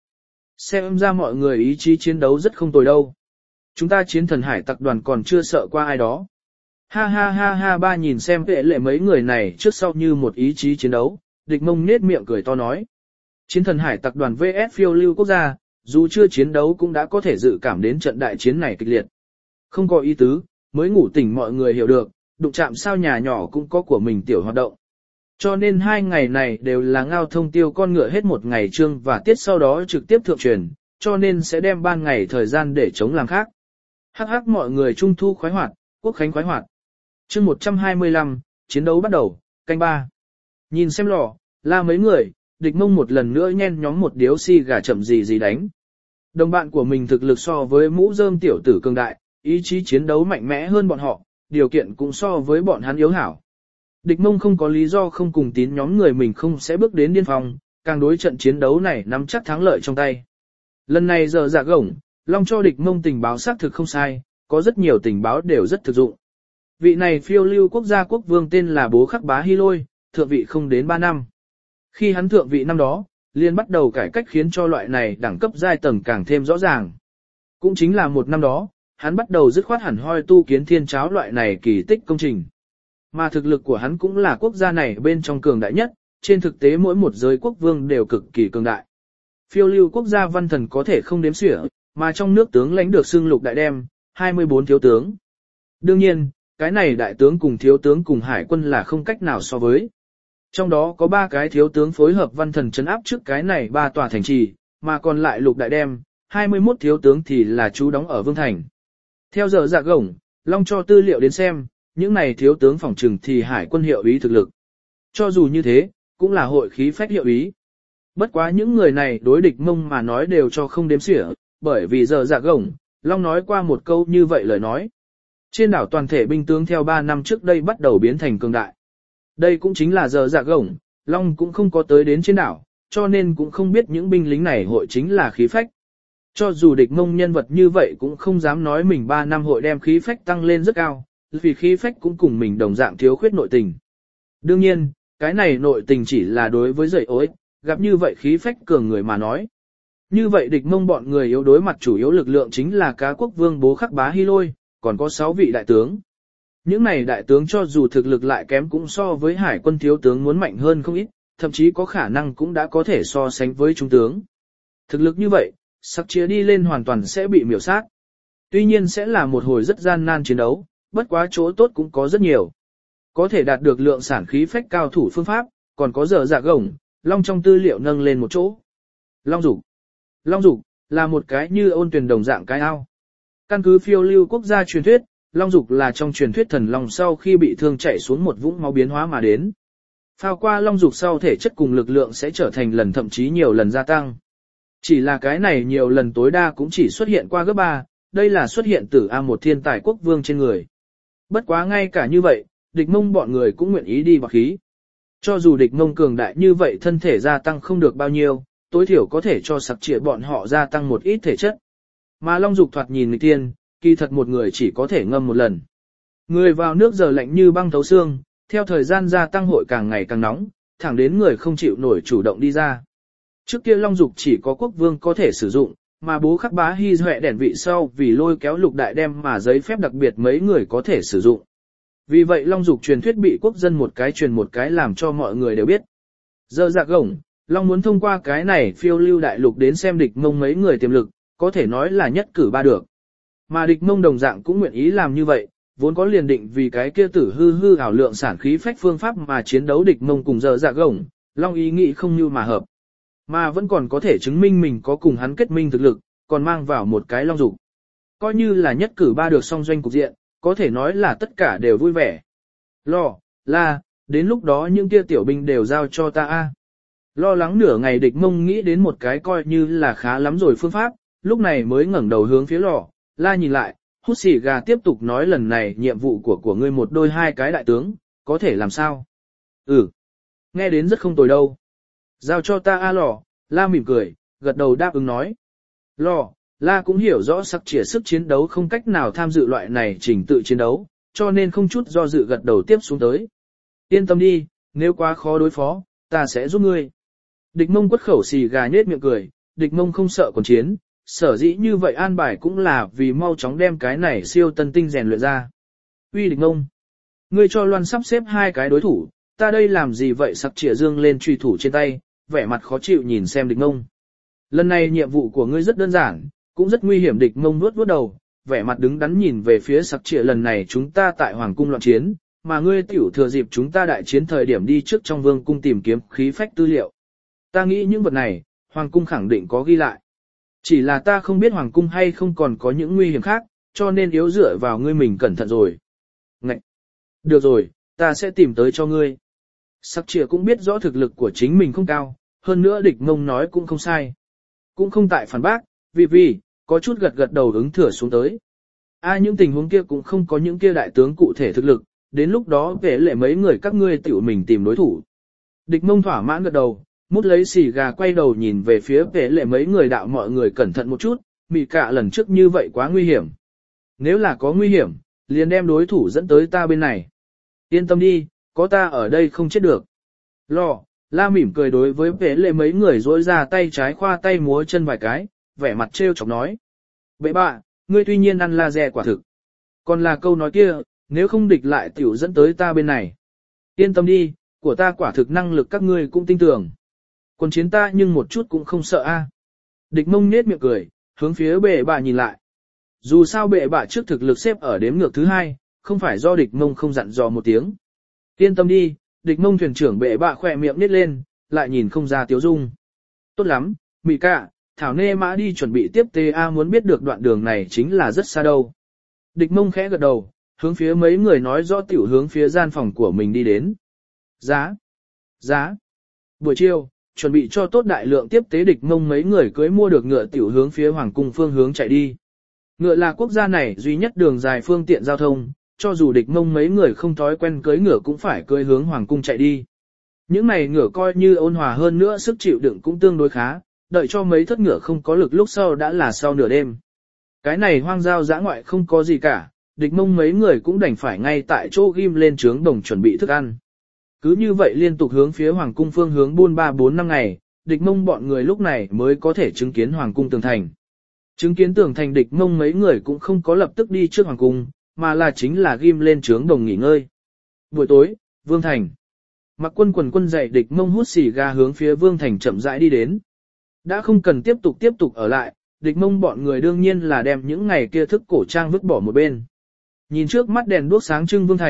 Xem ra mọi người ý chí chiến đấu rất không tồi đâu. Chúng ta chiến thần hải tặc đoàn còn chưa sợ qua ai đó. Ha ha ha ha ba nhìn xem vệ lệ mấy người này trước sau như một ý chí chiến đấu, địch mông nết miệng cười to nói. Chiến thần hải tặc đoàn VS phiêu lưu quốc gia, dù chưa chiến đấu cũng đã có thể dự cảm đến trận đại chiến này kịch liệt. Không có ý tứ, mới ngủ tỉnh mọi người hiểu được, đụng chạm sao nhà nhỏ cũng có của mình tiểu hoạt động. Cho nên 2 ngày này đều là ngao thông tiêu con ngựa hết 1 ngày chương và tiết sau đó trực tiếp thượng truyền, cho nên sẽ đem ban ngày thời gian để chống làm khác. Hắc hắc mọi người trung thu khoái hoạt, quốc khánh khoái hoạt. Chương 125, chiến đấu bắt đầu, canh 3. Nhìn xem lò, la mấy người, địch mông một lần nữa nhen nhóm một điếu xì gà chậm gì đánh. Đồng bạn của mình thực lực so với mũ rơm tiểu tử cường đại, ý chí chiến đấu mạnh mẽ hơn bọn họ, điều kiện cũng so với bọn hắn yếu hảo. Địch mông không có lý do không cùng tín nhóm người mình không sẽ bước đến điên phòng, càng đối trận chiến đấu này nắm chắc thắng lợi trong tay. Lần này giờ dạ gổng, Long cho địch mông tình báo xác thực không sai, có rất nhiều tình báo đều rất thực dụng. Vị này phiêu lưu quốc gia quốc vương tên là Bố Khắc Bá Hy Lôi, thượng vị không đến 3 năm. Khi hắn thượng vị năm đó, liền bắt đầu cải cách khiến cho loại này đẳng cấp giai tầng càng thêm rõ ràng. Cũng chính là 1 năm đó, hắn bắt đầu dứt khoát hẳn hoi tu kiến thiên cháo loại này kỳ tích công trình. Mà thực lực của hắn cũng là quốc gia này bên trong cường đại nhất, trên thực tế mỗi một giới quốc vương đều cực kỳ cường đại. Phiêu lưu quốc gia văn thần có thể không đếm xuể, mà trong nước tướng lãnh được xưng lục đại đem, 24 thiếu tướng. Đương nhiên, cái này đại tướng cùng thiếu tướng cùng hải quân là không cách nào so với. Trong đó có 3 cái thiếu tướng phối hợp văn thần trấn áp trước cái này 3 tòa thành trì, mà còn lại lục đại đem, 21 thiếu tướng thì là trú đóng ở Vương Thành. Theo giờ dạ gổng, Long cho tư liệu đến xem, những này thiếu tướng phòng trừng thì hải quân hiệu ý thực lực. Cho dù như thế, cũng là hội khí phách hiệu ý. Bất quá những người này đối địch mông mà nói đều cho không đếm xỉa, bởi vì giờ dạ gổng, Long nói qua một câu như vậy lời nói. Trên đảo toàn thể binh tướng theo 3 năm trước đây bắt đầu biến thành cường đại. Đây cũng chính là giờ dạ gổng, Long cũng không có tới đến trên đảo, cho nên cũng không biết những binh lính này hội chính là khí phách. Cho dù địch mông nhân vật như vậy cũng không dám nói mình 3 năm hội đem khí phách tăng lên rất cao, vì khí phách cũng cùng mình đồng dạng thiếu khuyết nội tình. Đương nhiên, cái này nội tình chỉ là đối với dậy ối, gặp như vậy khí phách cường người mà nói. Như vậy địch mông bọn người yếu đối mặt chủ yếu lực lượng chính là cá quốc vương Bố Khắc Bá Hy Lôi, còn có 6 vị đại tướng. Những này đại tướng cho dù thực lực lại kém cũng so với hải quân thiếu tướng muốn mạnh hơn không ít, thậm chí có khả năng cũng đã có thể so sánh với trung tướng. Thực lực như vậy, sắc chia đi lên hoàn toàn sẽ bị miểu sát. Tuy nhiên sẽ là một hồi rất gian nan chiến đấu, bất quá chỗ tốt cũng có rất nhiều. có thể đạt được lượng sản khí phách cao thủ phương pháp, còn có giờ dạ gồng, long trong tư liệu nâng lên một chỗ. Long dục là một cái như ôn tuyền đồng dạng cái ao. Căn cứ phiêu lưu quốc gia truyền thuyết, long dục là trong truyền thuyết thần long sau khi bị thương chảy xuống một vũng máu biến hóa mà đến. Phao qua long dục sau thể chất cùng lực lượng sẽ trở thành lần thậm chí nhiều lần gia tăng. Chỉ là cái này nhiều lần tối đa cũng chỉ xuất hiện qua gấp 3, đây là xuất hiện từ A1 thiên tài quốc vương trên người. Bất quá ngay cả như vậy, địch mông bọn người cũng nguyện ý đi vào khí. Cho dù địch mông cường đại như vậy thân thể gia tăng không được bao nhiêu, tối thiểu có thể cho sặc trịa bọn họ gia tăng một ít thể chất. Mà long dục thoạt nhìn người tiên, kỳ thật một người chỉ có thể ngâm một lần. Người vào nước giờ lạnh như băng thấu xương, theo thời gian gia tăng hội càng ngày càng nóng, thẳng đến người không chịu nổi chủ động đi ra. Trước kia long dục chỉ có quốc vương có thể sử dụng, mà bố khắc bá hy huệ đèn vị sau vì lôi kéo lục đại đem mà giấy phép đặc biệt mấy người có thể sử dụng. Vì vậy long dục truyền thuyết bị quốc dân một cái truyền một cái làm cho mọi người đều biết. Giờ dạ gổng, long muốn thông qua cái này phiêu lưu đại lục đến xem địch mông mấy người tiềm lực, có thể nói là nhất cử ba được. Mà địch mông đồng dạng cũng nguyện ý làm như vậy, vốn có liền định vì cái kia tử hư ảo lượng sản khí phách phương pháp mà chiến đấu địch mông cùng giờ dạ gổng, long ý nghĩ không như mà hợp. Mà vẫn còn có thể chứng minh mình có cùng hắn kết minh thực lực, còn mang vào một cái long dục. Coi như là nhất cử ba được song doanh cục diện, có thể nói là tất cả đều vui vẻ. Đến lúc đó những kia tiểu binh đều giao cho ta a. Lo lắng nửa ngày địch mông nghĩ đến một cái coi như là khá lắm rồi phương pháp, lúc này mới ngẩng đầu hướng phía La nhìn lại, hút xì gà tiếp tục nói lần này nhiệm vụ của ngươi một đôi hai cái đại tướng, có thể làm sao? Nghe đến rất không tồi đâu. Giao cho ta a La mỉm cười, gật đầu đáp ứng nói. La cũng hiểu rõ sắc trịa sức chiến đấu không cách nào tham dự loại này trình tự chiến đấu, cho nên không chút do dự gật đầu tiếp xuống tới. Yên tâm đi, nếu quá khó đối phó, ta sẽ giúp ngươi. Địch mông quất khẩu xì gà nhết miệng cười, địch mông không sợ còn chiến, sở dĩ như vậy an bài cũng là vì mau chóng đem cái này siêu tân tinh rèn luyện ra. Uy địch mông, ngươi cho Loan sắp xếp hai cái đối thủ, ta đây làm gì vậy? Sắc trịa dương lên truy thủ trên tay, vẻ mặt khó chịu nhìn xem địch mông. Lần này nhiệm vụ của ngươi rất đơn giản, cũng rất nguy hiểm. Địch mông nuốt đầu, vẻ mặt đứng đắn nhìn về phía sắc trịa. Lần này chúng ta tại Hoàng cung loạn chiến, mà ngươi tiểu thừa dịp chúng ta đại chiến thời điểm đi trước trong vương cung tìm kiếm khí phách tư liệu. Ta nghĩ những vật này, Hoàng cung khẳng định có ghi lại. Chỉ là ta không biết Hoàng cung hay không còn có những nguy hiểm khác, cho nên yếu dựa vào ngươi mình cẩn thận rồi. Ngậy! Được rồi, ta sẽ tìm tới cho ngươi. Sắc trịa cũng biết rõ thực lực của chính mình không cao, hơn nữa địch mông nói cũng không sai. Cũng không tại phản bác, vì, có chút gật đầu ứng thừa xuống tới. Những tình huống kia cũng không có những kia đại tướng cụ thể thực lực, đến lúc đó về lệ mấy người các ngươi tự mình tìm đối thủ. Địch mông thỏa mãn gật đầu, mút lấy xì gà quay đầu nhìn về phía về lệ mấy người đạo mọi người cẩn thận một chút, mị cả lần trước như vậy quá nguy hiểm. Nếu là có nguy hiểm, liền đem đối thủ dẫn tới ta bên này. Yên tâm đi, có ta ở đây không chết được. La mỉm cười đối với vệ lệ mấy người dối ra tay trái khoa tay múa chân vài cái, vẻ mặt trêu chọc nói. Bệ bạ, ngươi tuy nhiên ăn laser quả thực. Còn là câu nói kia, nếu không địch lại tiểu dẫn tới ta bên này. Yên tâm đi, của ta quả thực năng lực các ngươi cũng tin tưởng. Quân chiến ta nhưng một chút cũng không sợ a. Địch mông nết miệng cười, hướng phía bệ bạ nhìn lại. Dù sao bệ bạ trước thực lực xếp ở đếm ngược thứ 2, không phải do địch mông không dặn dò một tiếng. Yên tâm đi, địch mông thuyền trưởng bệ bạ khỏe miệng nít lên, lại nhìn không ra tiếu dung. Tốt lắm, mị cả, thảo nê mã đi chuẩn bị tiếp TA muốn biết được đoạn đường này chính là rất xa đâu. Địch mông khẽ gật đầu, hướng phía mấy người nói rõ tiểu hướng phía gian phòng của mình đi đến. Giá. Buổi chiều, chuẩn bị cho tốt đại lượng tiếp tế địch mông mấy người cưới mua được ngựa tiểu hướng phía hoàng cung phương hướng chạy đi. Ngựa là quốc gia này duy nhất đường dài phương tiện giao thông, cho dù địch mông mấy người không thói quen cưới ngựa cũng phải cưới hướng hoàng cung chạy đi. Những này ngựa coi như ôn hòa hơn nữa sức chịu đựng cũng tương đối khá, đợi cho mấy thất ngựa không có lực lúc sau đã là sau nửa đêm. Cái này hoang giao dã ngoại không có gì cả, địch mông mấy người cũng đành phải ngay tại chỗ ghim lên trướng đồng chuẩn bị thức ăn. Cứ như vậy liên tục hướng phía hoàng cung phương hướng buôn 3-4 năm ngày, địch mông bọn người lúc này mới có thể chứng kiến hoàng cung tường thành. Chứng kiến tường thành địch mông mấy người cũng không có lập tức đi trước hoàng cung, mà là chính là ghim lên trướng đồng nghỉ ngơi. Buổi tối, Vương Thành. Mặc quân quần quân dậy địch mông hút xì gà hướng phía Vương Thành chậm rãi đi đến. Đã không cần tiếp tục ở lại, địch mông bọn người đương nhiên là đem những ngày kia thức cổ trang vứt bỏ một bên. Nhìn trước mắt đèn đuốc sáng trưng Vương Thành,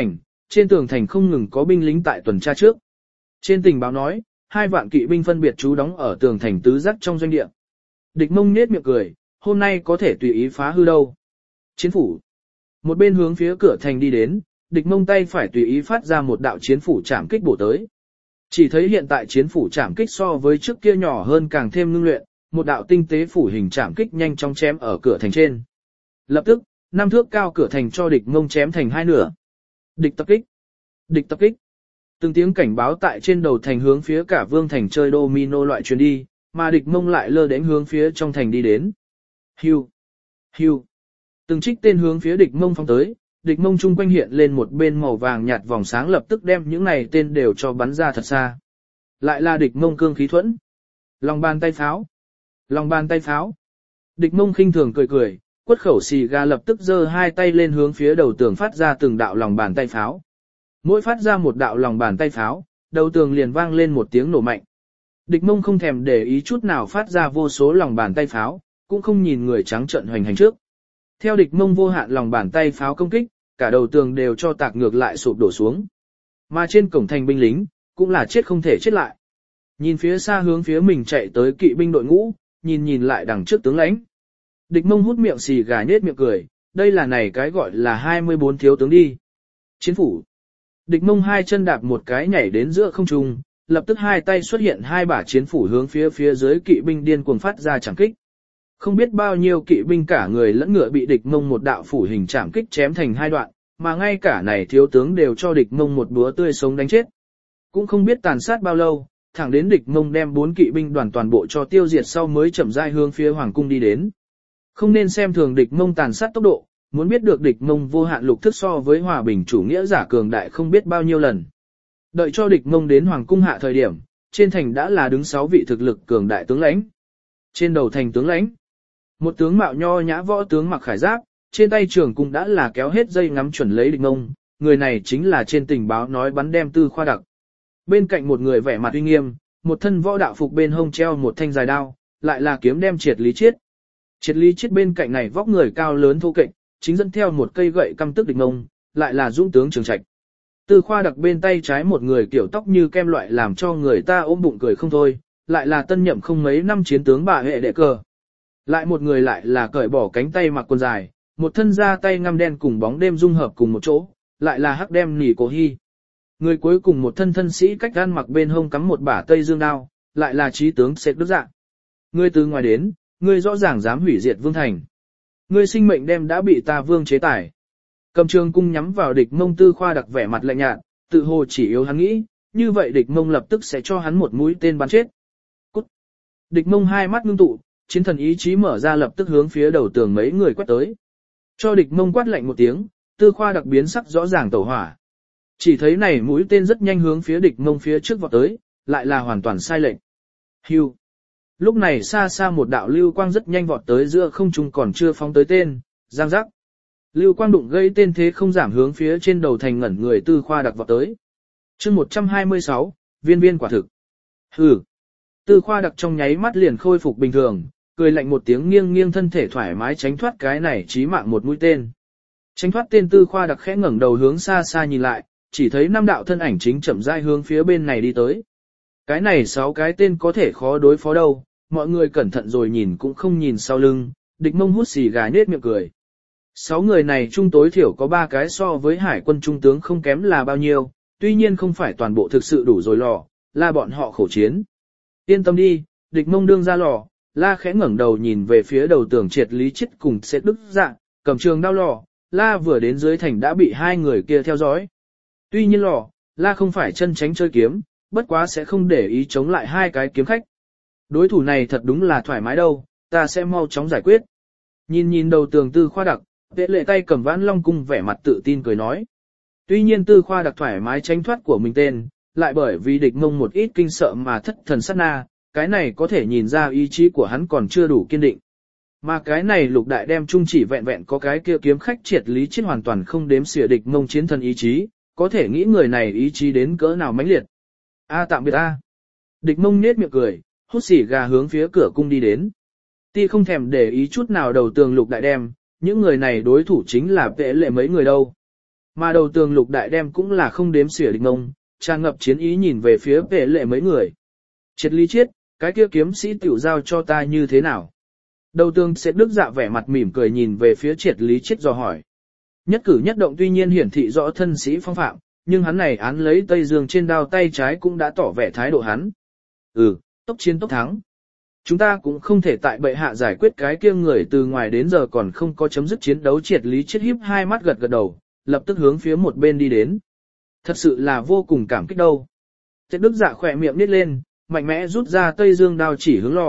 trên tường thành không ngừng có binh lính tại tuần tra trước. Trên tình báo nói, 2 vạn kỵ binh phân biệt trú đóng ở tường thành tứ giác trong doanh địa. Địch Mông nhếch miệng cười, hôm nay có thể tùy ý phá hư đâu. Chiến phủ. Một bên hướng phía cửa thành đi đến, Địch Mông tay phải tùy ý phát ra một đạo chiến phủ chạm kích bổ tới. Chỉ thấy hiện tại chiến phủ chạm kích so với trước kia nhỏ hơn càng thêm ngưng luyện, một đạo tinh tế phủ hình chạm kích nhanh chóng chém ở cửa thành trên. Lập tức, 5 thước cao cửa thành cho Địch Mông chém thành 2 nửa. Địch tập kích. Địch tập kích. Từng tiếng cảnh báo tại trên đầu thành hướng phía cả vương thành chơi domino loại truyền đi, mà Địch Mông lại lơ đến hướng phía trong thành đi đến. Hưu. Hưu. Từng trích tên hướng phía Địch Mông phóng tới, Địch Mông chung quanh hiện lên một bên màu vàng nhạt vòng sáng lập tức đem những này tên đều cho bắn ra thật xa. Lại là Địch Mông cương khí thuẫn. Lòng bàn tay pháo. Lòng bàn tay pháo. Địch Mông khinh thường cười cười, quất khẩu xì gà lập tức giơ 2 tay lên hướng phía đầu tường phát ra từng đạo lòng bàn tay pháo. Mỗi phát ra một đạo lòng bàn tay pháo, đầu tường liền vang lên một tiếng nổ mạnh. Địch Mông không thèm để ý chút nào phát ra vô số lòng bàn tay pháo, cũng không nhìn người trắng trợn hoành hành trước. Theo Địch Mông vô hạn lòng bàn tay pháo công kích, cả đầu tường đều cho tạc ngược lại sụp đổ xuống. Mà trên cổng thành binh lính, cũng là chết không thể chết lại. Nhìn phía xa hướng phía mình chạy tới kỵ binh đội ngũ, nhìn lại đằng trước tướng lãnh. Địch Mông hút miệng xì gà nhếch miệng cười, đây là này cái gọi là 24 thiếu tướng đi. Chiến phủ. Địch Mông 2 chân đạp một cái nhảy đến giữa không trung, lập tức 2 tay xuất hiện 2 bả chiến phủ hướng phía dưới kỵ binh điên cuồng phát ra chạm kích. Không biết bao nhiêu kỵ binh cả người lẫn ngựa bị Địch Mông một đạo phủ hình chạm kích chém thành 2 đoạn, mà ngay cả này thiếu tướng đều cho Địch Mông một búa tươi sống đánh chết. Cũng không biết tàn sát bao lâu, thẳng đến Địch Mông đem 4 kỵ binh đoàn toàn bộ cho tiêu diệt sau mới chậm rãi hướng phía hoàng cung đi đến. Không nên xem thường Địch Mông tàn sát tốc độ, muốn biết được Địch Mông vô hạn lục thức so với hòa bình chủ nghĩa giả cường đại không biết bao nhiêu lần. Đợi cho Địch Mông đến hoàng cung hạ thời điểm, trên thành đã là đứng 6 vị thực lực cường đại tướng lãnh. Trên đầu thành tướng lãnh, một tướng mạo nho nhã võ tướng mặc khải giáp, trên tay trường cung đã là kéo hết dây ngắm chuẩn lấy Địch Mông, người này chính là trên tình báo nói bắn đem Tư Khoa Đặc. Bên cạnh một người vẻ mặt uy nghiêm, một thân võ đạo phục bên hông treo một thanh dài đao, lại là kiếm đem Triệt Lý Chiết. Triệt Lý Chiết bên cạnh này vóc người cao lớn thô kệch, chính dẫn theo một cây gậy căm tức Địch Mông, lại là dũng tướng Trường Trạch. Tư Khoa Đặc bên tay trái một người kiểu tóc như kem loại làm cho người ta ôm bụng cười không thôi, lại là tân nhậm không mấy năm chiến tướng Bà Hệ Đệ Cờ. Lại một người lại là cởi bỏ cánh tay mặc quần dài, một thân da tay ngăm đen cùng bóng đêm dung hợp cùng một chỗ, lại là hắc đem nỉ cổ hy. Người cuối cùng một thân sĩ cách gan mặc bên hông cắm một bả tây dương đao, lại là trí tướng Sệt Đức Dạ. Ngươi từ ngoài đến, ngươi rõ ràng dám hủy diệt vương thành. Ngươi sinh mệnh đem đã bị ta vương chế tải. Cầm trường cung nhắm vào Địch Mông. Tư Khoa Đặc vẻ mặt lạnh nhạt, tự hồ chỉ yếu hắn nghĩ, như vậy Địch Mông lập tức sẽ cho hắn một mũi tên bắn chết. Cút. Địch Mông 2 mắt ngưng tụ, chiến thần ý chí mở ra lập tức hướng phía đầu tường mấy người quét tới. Cho Địch Mông quát lạnh một tiếng, Tư Khoa Đặc biến sắc rõ ràng tẩu hỏa. Chỉ thấy này mũi tên rất nhanh hướng phía Địch Mông phía trước vọt tới, lại là hoàn toàn sai lệch. Hưu. Lúc này xa xa một đạo lưu quang rất nhanh vọt tới giữa không trung còn chưa phóng tới tên, giang giác. Lưu quang đụng gây tên thế không giảm hướng phía trên đầu thành ngẩn người Tư Khoa Đặc vọt tới. Chương 126, viên quả thực. Hừ. Tư Khoa Đặc trong nháy mắt liền khôi phục bình thường, cười lạnh một tiếng nghiêng thân thể thoải mái tránh thoát cái này chí mạng một mũi tên. Tránh thoát tên Tư Khoa Đặc khẽ ngẩng đầu hướng xa xa nhìn lại, chỉ thấy 5 đạo thân ảnh chính chậm rãi hướng phía bên này đi tới. Cái này 6 cái tên có thể khó đối phó đâu, mọi người cẩn thận rồi nhìn cũng không nhìn sau lưng, Địch Mông hút xì gà nhếch miệng cười. 6 người này chung tối thiểu có 3 cái so với hải quân trung tướng không kém là bao nhiêu, tuy nhiên không phải toàn bộ thực sự đủ rồi lò, là bọn họ khổ chiến. Yên tâm đi, Địch Mông đương ra lò, La khẽ ngẩng đầu nhìn về phía đầu tường Triệt Lý Chiết cùng Sệt Đức Dạ, cầm trường đao lò, La vừa đến dưới thành đã bị 2 người kia theo dõi. Tuy nhiên lò, La không phải chân tránh chơi kiếm, bất quá sẽ không để ý chống lại 2 cái kiếm khách. Đối thủ này thật đúng là thoải mái đâu, ta sẽ mau chóng giải quyết. Nhìn đầu tường Tư Khoa Đặc, Vệ Lệ tay cầm Vãn Long cung vẻ mặt tự tin cười nói. Tuy nhiên Tư Khoa Đặc thoải mái tránh thoát của mình tên, lại bởi vì Địch Mông một ít kinh sợ mà thất thần sát na, cái này có thể nhìn ra ý chí của hắn còn chưa đủ kiên định. Mà cái này Lục Đại đem chung chỉ vẹn vẹn có cái kia kiếm khách Triệt Lý Chiết hoàn toàn không đếm xỉa Địch Mông chiến thần ý chí, có thể nghĩ người này ý chí đến cỡ nào mãnh liệt. Tạm biệt a. Địch Mông nhếch miệng cười, hút xì gà hướng phía cửa cung đi đến. Ti không thèm để ý chút nào đầu tường Lục Đại đem, những người này đối thủ chính là Vệ Lệ mấy người đâu. Mà đầu tường Lục Đại đem cũng là không đếm xỉa địch ngông, tràn ngập chiến ý nhìn về phía Vệ Lệ mấy người. Triệt Lý Chiết, cái kia kiếm sĩ tiểu giao cho ta như thế nào? Đầu tường sẽ Đức Dạ vẻ mặt mỉm cười nhìn về phía Triệt Lý Chiết dò hỏi. Nhất cử nhất động tuy nhiên hiển thị rõ thân sĩ phong phạm, nhưng hắn này án lấy Tây Dương trên đao tay trái cũng đã tỏ vẻ thái độ hắn. Tốc chiến tốc thắng. Chúng ta cũng không thể tại bệ hạ giải quyết cái kia người từ ngoài đến giờ còn không có chấm dứt chiến đấu. Triệt Lý Chiết híp hai mắt gật gật đầu, lập tức hướng phía một bên đi đến. Thật sự là vô cùng cảm kích đâu. Triệt Đức Dạ khỏe miệng nít lên, mạnh mẽ rút ra Tây Dương đao chỉ hướng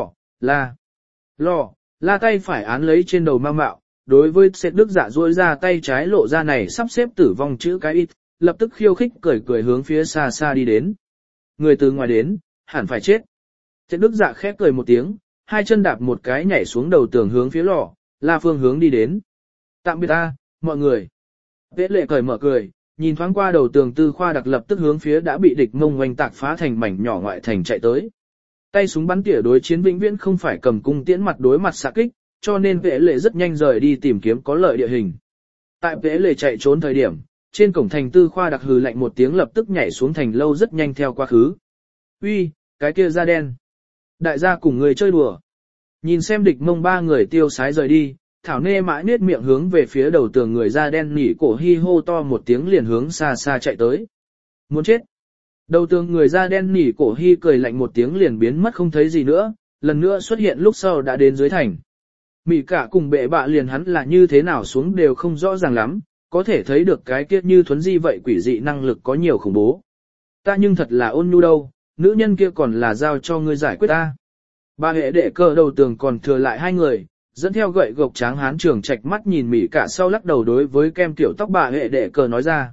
la tay phải án lấy trên đầu ma mạo. Đối với Triệt Đức Dạ duỗi ra tay trái lộ ra này sắp xếp tử vong chữ cái ít, lập tức khiêu khích cười hướng phía xa xa đi đến. Người từ ngoài đến, hẳn phải chết. Triệt Đức Dạ khẽ cười một tiếng, hai chân đạp một cái nhảy xuống đầu tường hướng phía La phương hướng đi đến. Tạm biệt ta, mọi người. Vệ Lệ cởi mở cười, nhìn thoáng qua đầu tường Tư Khoa Đặc lập tức hướng phía đã bị địch Mông oanh tạc phá thành mảnh nhỏ ngoại thành chạy tới. Tay súng bắn tỉa đối chiến vĩnh viễn không phải cầm cung tiễn mặt đối mặt xạ kích, cho nên Vệ Lệ rất nhanh rời đi tìm kiếm có lợi địa hình. Tại Vệ Lệ chạy trốn thời điểm, trên cổng thành Tư Khoa Đặc hừ lạnh một tiếng lập tức nhảy xuống thành lâu rất nhanh theo quá khứ. Uy, cái kia da đen. Đại gia cùng người chơi đùa. Nhìn xem địch Mông ba người tiêu sái rời đi, Thảo Nê mãi nết miệng hướng về phía đầu tường người da đen nỉ cổ hi hô to một tiếng liền hướng xa xa chạy tới. Muốn chết. Đầu tường người da đen nỉ cổ hi cười lạnh một tiếng liền biến mất không thấy gì nữa, lần nữa xuất hiện lúc sau đã đến dưới thành. Mị cả cùng bệ bạ liền hắn là như thế nào xuống đều không rõ ràng lắm, có thể thấy được cái kia như thuấn di vậy quỷ dị năng lực có nhiều khủng bố. Ta nhưng thật là ôn nhu đâu, nữ nhân kia còn là giao cho ngươi giải quyết ta. Ba hệ đệ cờ đầu tường còn thừa lại hai người, dẫn theo gậy gộc tráng hán Trường Trạch mắt nhìn Mị cả sau lắc đầu đối với kem tiểu tóc bà hệ đệ cờ nói ra.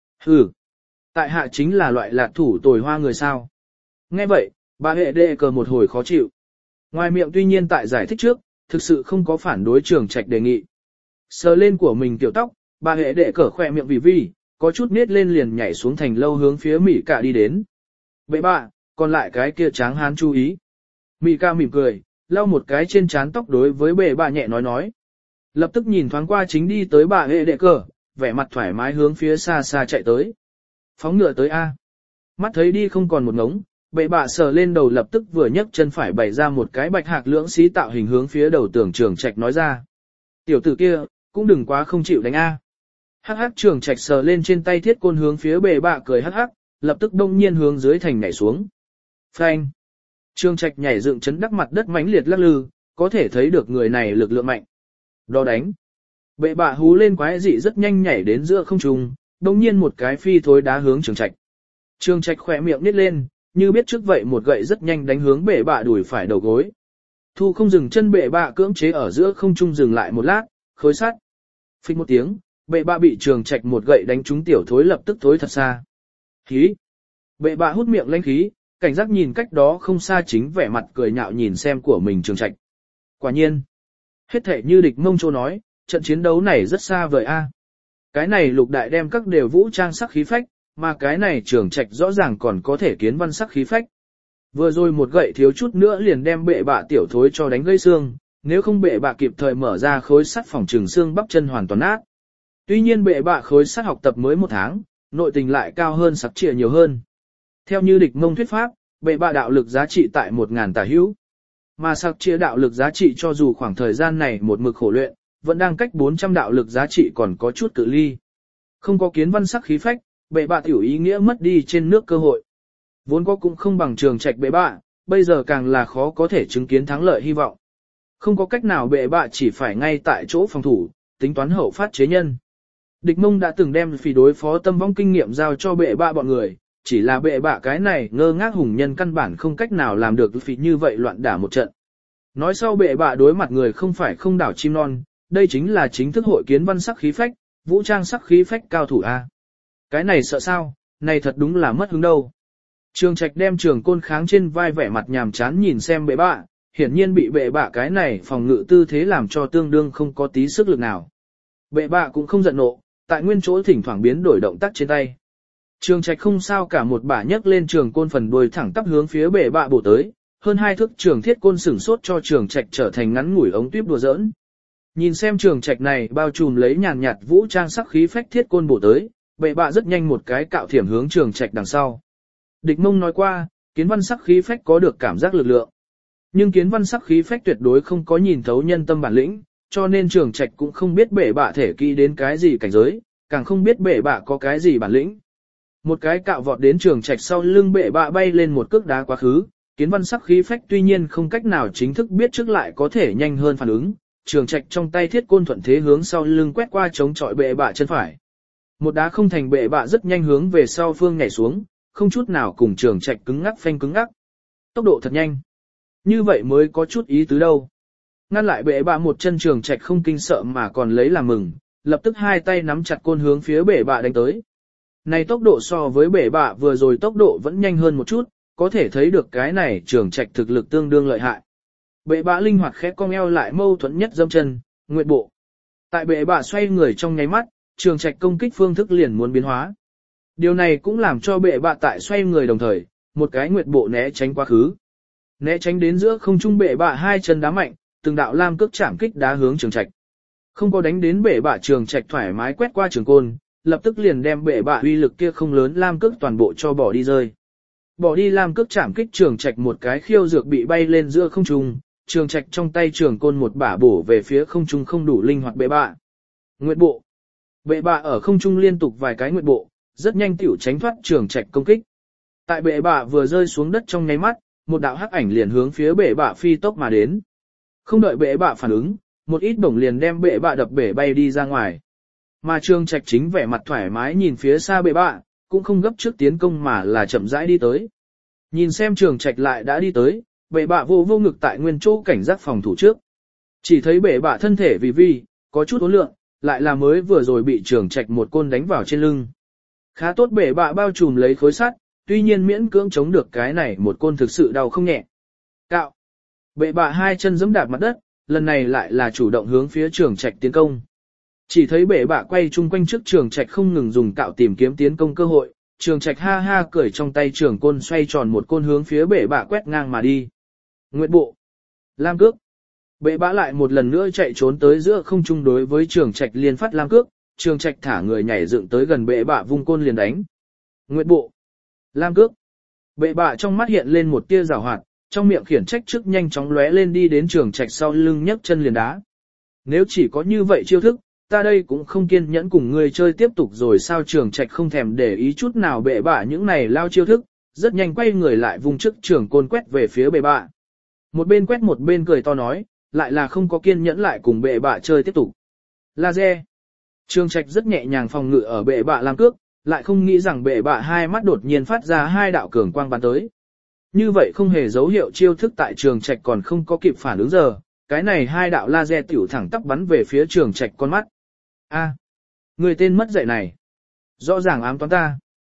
Tại hạ chính là loại lạc thủ tồi hoa người sao. Nghe vậy, bà hệ đệ cờ một hồi khó chịu. Ngoài miệng tuy nhiên tại giải thích trước, thực sự không có phản đối Trường Trạch đề nghị. Sờ lên của mình tiểu tóc, bà hệ đệ cờ khoe miệng vì, có chút nết lên liền nhảy xuống thành lâu hướng phía Mị cả đi đến. Bệ bạ, còn lại cái kia tráng hán chú ý. Mị cả mỉm cười, lau một cái trên trán tóc đối với bệ bạ nhẹ nói. Lập tức nhìn thoáng qua chính đi tới bà hệ đệ cờ, vẻ mặt thoải mái hướng phía xa xa chạy tới. Phóng ngựa tới A. Mắt thấy đi không còn một ngống, bệ bạ sờ lên đầu lập tức vừa nhấc chân phải bày ra một cái bạch hạc lưỡng xí tạo hình hướng phía đầu tường Trường Trạch nói ra. Tiểu tử kia, cũng đừng quá không chịu đánh A. Hắc hắc Trường Trạch sờ lên trên tay thiết côn hướng phía bệ bạ cười hắc hắc, lập tức đông nhiên hướng dưới thành nhảy xuống. Phanh. Trường Trạch nhảy dựng chấn đắc mặt đất mãnh liệt lắc lư, có thể thấy được người này lực lượng mạnh. Đó đánh. Bệ bạ hú lên quái dị rất nhanh nhảy đến giữa không trung, đồng nhiên một cái phi thối đá hướng Trường Trạch. Trường Trạch khỏe miệng nít lên, như biết trước vậy một gậy rất nhanh đánh hướng bệ bạ đùi phải đầu gối. Thu không dừng chân bệ bạ cưỡng chế ở giữa không trung dừng lại một lát, khối sắt. Phích một tiếng, bệ bạ bị Trường Trạch một gậy đánh trúng tiểu thối lập tức thối thật xa. Khí. Bệ bạ hút miệng lãnh khí, cảnh giác nhìn cách đó không xa chính vẻ mặt cười nhạo nhìn xem của mình Trường Trạch. Quả nhiên. Hết thể như địch Mông Châu nói, trận chiến đấu này rất xa vời a. Cái này Lục Đại đem các đều vũ trang sắc khí phách, mà cái này Trường Trạch rõ ràng còn có thể kiến văn sắc khí phách. Vừa rồi một gậy thiếu chút nữa liền đem bệ bạ tiểu thối cho đánh gãy xương, nếu không bệ bạ kịp thời mở ra khối sắt phòng trường xương bắp chân hoàn toàn nát. Tuy nhiên bệ bạ khối sắt học tập mới 1 tháng, nội tình lại cao hơn sắc trịa nhiều hơn. Theo như địch Mông thuyết pháp, bệ bạ đạo lực giá trị tại 1000 tả hữu. Mà sắc trịa đạo lực giá trị cho dù khoảng thời gian này một mực khổ luyện, vẫn đang cách 400 đạo lực giá trị còn có chút cự ly. Không có kiến văn sắc khí phách, bệ bạ tiểu ý nghĩa mất đi trên nước cơ hội. Vốn có cũng không bằng Trường Trạch bệ bạ, bây giờ càng là khó có thể chứng kiến thắng lợi hy vọng. Không có cách nào bệ bạ chỉ phải ngay tại chỗ phòng thủ, tính toán hậu phát chế nhân. Địch Mông đã từng đem phỉ đối phó tâm vong kinh nghiệm giao cho bệ bạ bọn người, chỉ là bệ bạ cái này ngơ ngác hùng nhân căn bản không cách nào làm được phỉ như vậy loạn đả một trận. Nói sau bệ bạ đối mặt người không phải không đảo chim non, đây chính là chính thức hội kiến văn sắc khí phách, vũ trang sắc khí phách cao thủ A. Cái này sợ sao, này thật đúng là mất hứng đâu. Trường Trạch đem trường côn kháng trên vai vẻ mặt nhàm chán nhìn xem bệ bạ, hiển nhiên bị bệ bạ cái này phòng ngự tư thế làm cho tương đương không có tí sức lực nào. Bệ bạ cũng không giận nộ, tại nguyên chỗ thỉnh thoảng biến đổi động tác trên tay. Trường Trạch không sao cả một bả nhấc lên trường côn phần đuôi thẳng tắp hướng phía bệ bạ bổ tới, hơn 2 thước trường thiết côn sửng sốt cho Trường Trạch trở thành ngắn ngủi ống tuyếp đùa giỡn. Nhìn xem Trường Trạch này bao trùm lấy nhàn nhạt vũ trang sắc khí phách thiết côn bổ tới, bệ bạ rất nhanh một cái cạo thiểm hướng Trường Trạch đằng sau. Địch Mông nói qua, kiến văn sắc khí phách có được cảm giác lực lượng. Nhưng kiến văn sắc khí phách tuyệt đối không có nhìn thấu nhân tâm bản lĩnh, cho nên Trường Trạch cũng không biết bệ bạ thể kỹ đến cái gì cảnh giới, càng không biết bệ bạ có cái gì bản lĩnh. Một cái cạo vọt đến Trường Trạch sau lưng bệ bạ bay lên một cước đá quá khứ, kiến văn sắc khí phách tuy nhiên không cách nào chính thức biết trước lại có thể nhanh hơn phản ứng. Trường Trạch trong tay thiết côn thuận thế hướng sau lưng quét qua chống chọi bệ bạ chân phải. Một đá không thành bệ bạ rất nhanh hướng về sau phương nhảy xuống, không chút nào cùng Trường Trạch cứng ngắc phanh cứng ngắc. Tốc độ thật nhanh. Như vậy mới có chút ý tứ đâu. Ngăn lại bệ bạ một chân Trường Trạch không kinh sợ mà còn lấy làm mừng, lập tức hai tay nắm chặt côn hướng phía bệ bạ đánh tới. Này tốc độ so với bệ bạ vừa rồi tốc độ vẫn nhanh hơn một chút, có thể thấy được cái này Trường Trạch thực lực tương đương lợi hại. Bệ bạ linh hoạt khẽ cong eo lại mâu thuẫn nhất dâm chân, nguyện bộ. Tại bệ bạ xoay người trong nháy mắt, Trường Trạch công kích phương thức liền muốn biến hóa. Điều này cũng làm cho bệ bạ tại xoay người đồng thời, một cái nguyệt bộ né tránh quá khứ. Né tránh đến giữa không trung bệ bạ hai chân đá mạnh, từng đạo lam cước chạm kích đá hướng Trường Trạch. Không có đánh đến bệ bạ Trường Trạch thoải mái quét qua trường côn, lập tức liền đem bệ bạ uy lực kia không lớn lam cước toàn bộ cho bỏ đi rơi. Bỏ đi lam cước chạm kích Trường Trạch một cái khiêu dược bị bay lên giữa không trung, Trường Trạch trong tay trường côn một bả bổ về phía không trung không đủ linh hoạt bệ bạ. Nguyệt bộ. Bệ bạ ở không trung liên tục vài cái nguyệt bộ, rất nhanh tiểu tránh thoát Trường Trạch công kích. Tại bệ bạ vừa rơi xuống đất trong nháy mắt, một đạo hắc ảnh liền hướng phía bệ bạ phi tốc mà đến. Không đợi bệ bạ phản ứng, một ít bổng liền đem bệ bạ đập bể bay đi ra ngoài. Mà Trường Trạch chính vẻ mặt thoải mái nhìn phía xa bệ bạ, cũng không gấp trước tiến công mà là chậm rãi đi tới. Nhìn xem Trường Trạch lại đã đi tới, bệ bạ vô ngực tại nguyên chỗ cảnh giác phòng thủ trước. Chỉ thấy bệ bạ thân thể vì có chút uốn lượn, lại là mới vừa rồi bị Trường Trạch một côn đánh vào trên lưng. Khá tốt bệ bạ bao trùm lấy khối sắt, tuy nhiên miễn cưỡng chống được cái này một côn thực sự đau không nhẹ. Cạo. Bệ bạ hai chân giẫm đạp mặt đất, lần này lại là chủ động hướng phía Trường Trạch tiến công. Chỉ thấy bệ bạ quay chung quanh trước Trường Trạch không ngừng dùng cạo tìm kiếm tiến công cơ hội, Trường Trạch ha ha cởi trong tay trường côn xoay tròn một côn hướng phía bệ bạ quét ngang mà đi. Nguyệt bộ. Lam cước. Bệ bạ lại một lần nữa chạy trốn tới giữa không trung đối với Trường Trạch liên phát lam cước, Trường Trạch thả người nhảy dựng tới gần bệ bạ vung côn liền đánh. Nguyệt bộ. Lam cước. Bệ bạ trong mắt hiện lên một tia giảo hoạt, trong miệng khiển trách trước nhanh chóng lóe lên đi đến Trường Trạch sau lưng nhấc chân liền đá. Nếu chỉ có như vậy chiêu thức, ta đây cũng không kiên nhẫn cùng ngươi chơi tiếp tục rồi sao. Trường Trạch không thèm để ý chút nào bệ bạ những này lao chiêu thức, rất nhanh quay người lại vung trước trường côn quét về phía bệ bạ. Một bên quét một bên cười to nói, lại là không có kiên nhẫn lại cùng bệ bạ chơi tiếp tục. Laser. Trường Trạch rất nhẹ nhàng phòng ngự ở bệ bạ làm cước, lại không nghĩ rằng bệ bạ hai mắt đột nhiên phát ra hai đạo cường quang bắn tới. Như vậy không hề dấu hiệu chiêu thức tại Trường Trạch còn không có kịp phản ứng giờ, cái này hai đạo laser tiểu thẳng tắp bắn về phía Trường Trạch con mắt. Người tên mất dạy này. Rõ ràng ám toán ta.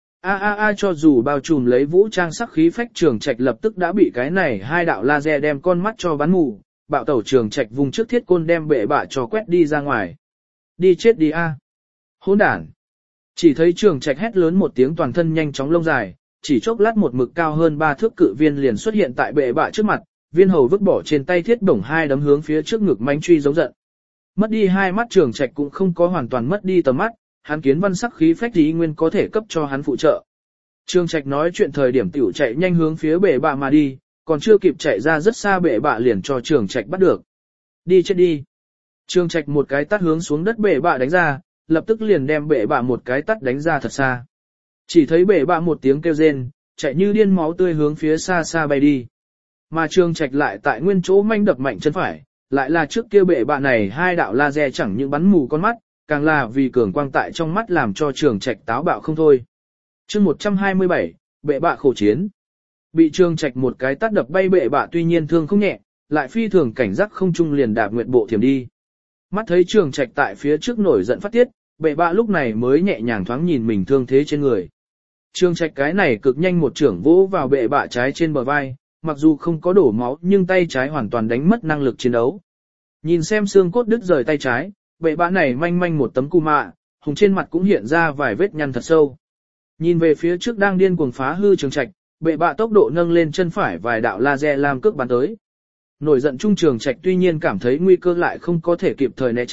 Cho dù bao trùm lấy vũ trang sắc khí phách Trường Trạch lập tức đã bị cái này hai đạo laser đem con mắt cho bắn mù, bạo tẩu Trường Trạch vùng trước thiết côn đem bệ bạ cho quét đi ra ngoài. Đi chết đi a. Hỗn đản. Chỉ thấy Trường Trạch hét lớn một tiếng toàn thân nhanh chóng lông dài, chỉ chốc lát một mực cao hơn 3 thước cự viên liền xuất hiện tại bệ bạ trước mặt, viên hầu vứt bỏ trên tay thiết bổng hai đấm hướng phía trước ngực mánh truy giống giận. Mất đi hai mắt Trường Trạch cũng không có hoàn toàn mất đi tầm mắt, hắn kiến văn sắc khí phách ý nguyên có thể cấp cho hắn phụ trợ. Trường Trạch nói chuyện thời điểm tiểu chạy nhanh hướng phía bệ bạ mà đi, còn chưa kịp chạy ra rất xa bệ bạ liền cho Trường Trạch bắt được. Đi chết đi. Trường Trạch một cái tát hướng xuống đất bệ bạ đánh ra, lập tức liền đem bệ bạ một cái tát đánh ra thật xa. Chỉ thấy bệ bạ một tiếng kêu rên, chạy như điên máu tươi hướng phía xa xa bay đi. Mà Trường Trạch lại tại nguyên chỗ manh đập mạnh chân phải, lại là trước kia bệ bạ này hai đạo laser chẳng những bắn mù con mắt, càng là vì cường quang tại trong mắt làm cho Trường Trạch táo bạo không thôi. Chương 127, bệ bạ khổ chiến. Bị Trường Trạch một cái tát đập bay bệ bạ tuy nhiên thương không nhẹ, lại phi thường cảnh giác không trung liền đạp nguyệt bộ thiểm đi. Mắt thấy Trường Trạch tại phía trước nổi giận phát tiết, bệ bạ lúc này mới nhẹ nhàng thoáng nhìn mình thương thế trên người. Trường Trạch cái này cực nhanh một trưởng vỗ vào bệ bạ trái trên bờ vai, mặc dù không có đổ máu nhưng tay trái hoàn toàn đánh mất năng lực chiến đấu. Nhìn xem xương cốt đứt rời tay trái, bệ bạ này manh manh một tấm cu mạ, hùng trên mặt cũng hiện ra vài vết nhăn thật sâu. Nhìn về phía trước đang điên cuồng phá hư Trường Trạch, bệ bạ tốc độ nâng lên chân phải vài đạo laser lam cước bắn tới. Nổi giận trung Trường Trạch tuy nhiên cảm thấy nguy cơ lại không có thể kịp thời né tránh,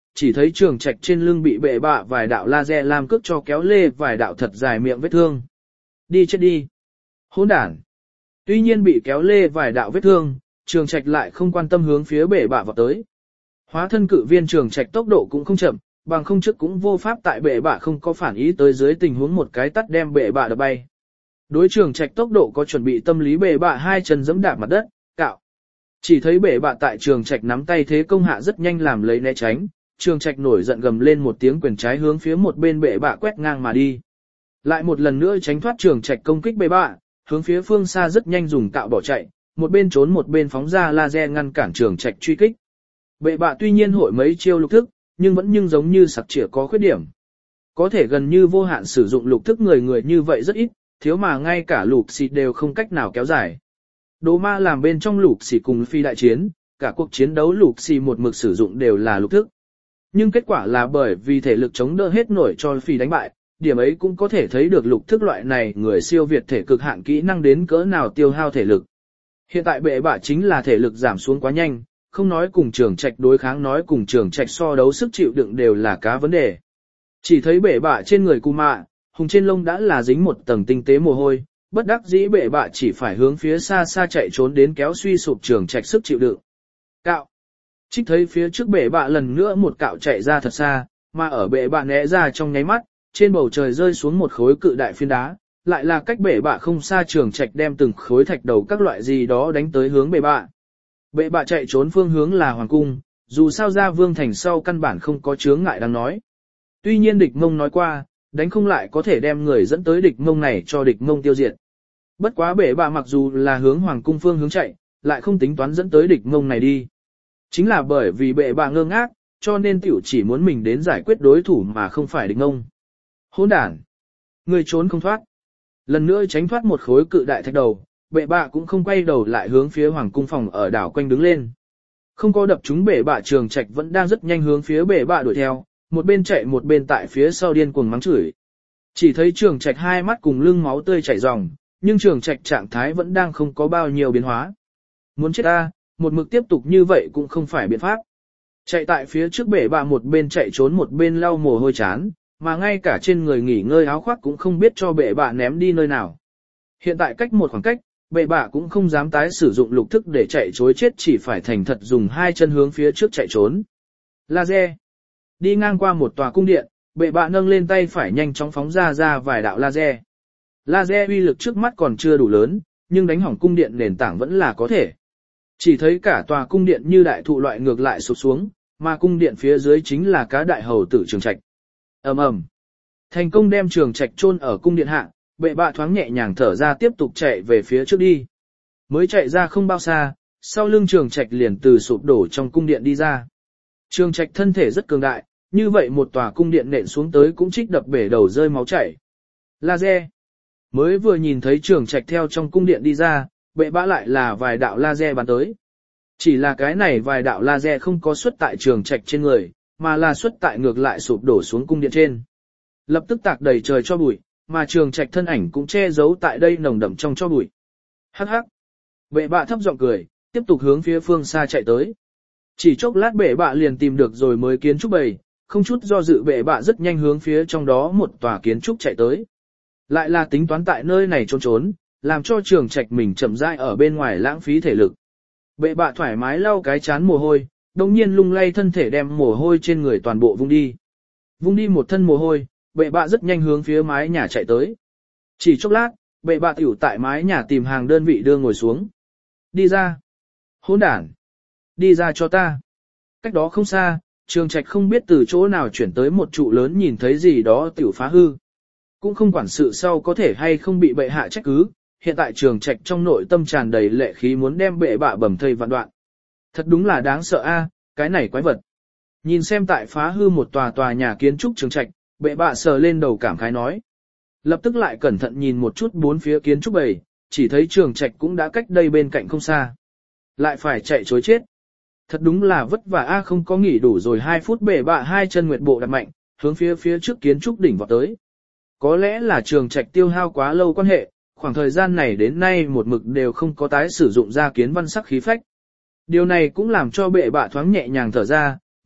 chỉ thấy trường trạch trên lưng bị bệ bạ vài đạo laser làm cước cho kéo lê vài đạo thật dài miệng vết thương. Đi chết đi. Hỗn đản. Tuy nhiên bị kéo lê vài đạo vết thương, trường trạch lại không quan tâm hướng phía bệ bạ vào tới. Hóa thân cự viên trường trạch tốc độ cũng không chậm, bằng không trước cũng vô pháp tại bệ bạ không có phản ý tới dưới tình huống một cái tắt đem bệ bạ đập bay. Đối trường trạch tốc độ có chuẩn bị tâm lý bệ bạ hai chân giẫm đạp mặt đất, cạo. Chỉ thấy bệ bạ tại trường trạch nắm tay thế công hạ rất nhanh làm lấy né tránh, trường trạch nổi giận gầm lên một tiếng quyền trái hướng phía một bên bệ bạ quét ngang mà đi. Lại một lần nữa tránh thoát trường trạch công kích bệ bạ, hướng phía phương xa rất nhanh dùng cạo bỏ chạy, một bên trốn một bên phóng ra laser ngăn cản trường trạch truy kích. Bệ bạ tuy nhiên hội mấy chiêu lục thức, nhưng giống như sặc chĩa có khuyết điểm. Có thể gần như vô hạn sử dụng lục thức người như vậy rất ít, thiếu mà ngay cả lục xịt đều không cách nào kéo dài. Đồ ma làm bên trong lục xịt cùng phi đại chiến, cả cuộc chiến đấu lục xịt một mực sử dụng đều là lục thức. Nhưng kết quả là bởi vì thể lực chống đỡ hết nổi cho phi đánh bại, điểm ấy cũng có thể thấy được lục thức loại này người siêu việt thể cực hạn kỹ năng đến cỡ nào tiêu hao thể lực. Hiện tại bệ bạ chính là thể lực giảm xuống quá nhanh, không nói cùng trường trạch đối kháng nói cùng trường trạch so đấu sức chịu đựng đều là cá vấn đề. Chỉ thấy bệ bạ trên người cù mạ, hùng trên lông đã là dính một tầng tinh tế mồ hôi, bất đắc dĩ bệ bạ chỉ phải hướng phía xa xa chạy trốn đến kéo suy sụp trường trạch sức chịu đựng. Cạo. Trích thấy phía trước bệ bạ lần nữa một cạo chạy ra thật xa, mà ở bệ bạ né ra trong nháy mắt, trên bầu trời rơi xuống một khối cự đại phiến đá, lại là cách bệ bạ không xa trường trạch đem từng khối thạch đầu các loại gì đó đánh tới hướng bệ bạ. Bệ bạ chạy trốn phương hướng là hoàng cung, dù sao ra vương thành sau căn bản không có chướng ngại đáng nói. Tuy nhiên địch mông nói qua, đánh không lại có thể đem người dẫn tới địch mông này cho địch mông tiêu diệt. Bất quá bệ bạ mặc dù là hướng hoàng cung phương hướng chạy, lại không tính toán dẫn tới địch mông này đi. Chính là bởi vì bệ bạ ngơ ngác, cho nên tiểu chỉ muốn mình đến giải quyết đối thủ mà không phải địch mông. Hỗn đản! Người trốn không thoát. Lần nữa tránh thoát một khối cự đại thạch đầu, bệ bạ cũng không quay đầu lại hướng phía hoàng cung phòng ở đảo quanh đứng lên. Không có đập trúng bệ bạ trường trạch vẫn đang rất nhanh hướng phía bệ bạ đuổi theo, một bên chạy một bên tại phía sau điên cuồng mắng chửi. Chỉ thấy trường trạch hai mắt cùng lưng máu tươi chảy ròng, nhưng trường trạch trạng thái vẫn đang không có bao nhiêu biến hóa. Muốn chết ta, một mực tiếp tục như vậy cũng không phải biện pháp. Chạy tại phía trước bệ bạ một bên chạy trốn một bên lau mồ hôi chán, mà ngay cả trên người nghỉ ngơi áo khoác cũng không biết cho bệ bạ ném đi nơi nào. Hiện tại cách một khoảng cách, bệ bạ cũng không dám tái sử dụng lục thức để chạy trối chết, chỉ phải thành thật dùng hai chân hướng phía trước chạy trốn. Laser. Đi ngang qua một tòa cung điện, bệ bạ nâng lên tay phải nhanh chóng phóng ra vài đạo laser. Laser uy lực trước mắt còn chưa đủ lớn, nhưng đánh hỏng cung điện nền tảng vẫn là có thể. Chỉ thấy cả tòa cung điện như đại thụ loại ngược lại sụp xuống, mà cung điện phía dưới chính là cá đại hầu tử trường trạch. Ầm ầm. Thành công đem trường trạch chôn ở cung điện hạ, bệ bạ thoáng nhẹ nhàng thở ra tiếp tục chạy về phía trước đi. Mới chạy ra không bao xa, sau lưng trường trạch liền từ sụp đổ trong cung điện đi ra. Trường trạch thân thể rất cường đại, như vậy một tòa cung điện nện xuống tới cũng trích đập bể đầu rơi máu chảy. Laser. Mới vừa nhìn thấy trường trạch theo trong cung điện đi ra, bệ bạ lại là vài đạo laser bắn tới. Chỉ là cái này vài đạo laser không có xuất tại trường trạch trên người, mà là xuất tại ngược lại sụp đổ xuống cung điện trên. Lập tức tạc đầy trời cho bụi, mà trường trạch thân ảnh cũng che giấu tại đây nồng đậm trong cho bụi. Hắc hắc. Bệ bạ thấp giọng cười, tiếp tục hướng phía phương xa chạy tới. Chỉ chốc lát bệ bạ liền tìm được rồi mới kiến trúc bầy, không chút do dự bệ bạ rất nhanh hướng phía trong đó một tòa kiến trúc chạy tới. Lại là tính toán tại nơi này trốn, làm cho trường trạch mình chậm rãi ở bên ngoài lãng phí thể lực. Bệ bạ thoải mái lau cái chán mồ hôi, đồng nhiên lung lay thân thể đem mồ hôi trên người toàn bộ vung đi. Vung đi một thân mồ hôi, bệ bạ rất nhanh hướng phía mái nhà chạy tới. Chỉ chốc lát, bệ bạ tiểu tại mái nhà tìm hàng đơn vị đưa ngồi xuống. Đi ra. Hỗn đản. Đi ra cho ta. Cách đó không xa, trường trạch không biết từ chỗ nào chuyển tới một trụ lớn nhìn thấy gì đó tiểu phá hư. Cũng không quản sự sau có thể hay không bị bệ hạ trách cứ, hiện tại trường trạch trong nội tâm tràn đầy lệ khí muốn đem bệ bạ bầm thây vạn đoạn. Thật đúng là đáng sợ a, cái này quái vật. Nhìn xem tại phá hư một tòa nhà kiến trúc trường trạch, bệ bạ sờ lên đầu cảm khái nói. Lập tức lại cẩn thận nhìn một chút bốn phía kiến trúc bầy, chỉ thấy trường trạch cũng đã cách đây bên cạnh không xa. Lại phải chạy trối chết. Thật đúng là vất vả a, không có nghỉ đủ rồi 2 phút bệ bạ hai chân nguyệt bộ đặt mạnh, hướng phía trước kiến trúc đỉnh vọt tới. Có lẽ là trường trạch tiêu hao quá lâu quan hệ, khoảng thời gian này đến nay một mực đều không có tái sử dụng ra kiến văn sắc khí phách. Điều này cũng làm cho bệ bạ thoáng nhẹ nhàng thở ra,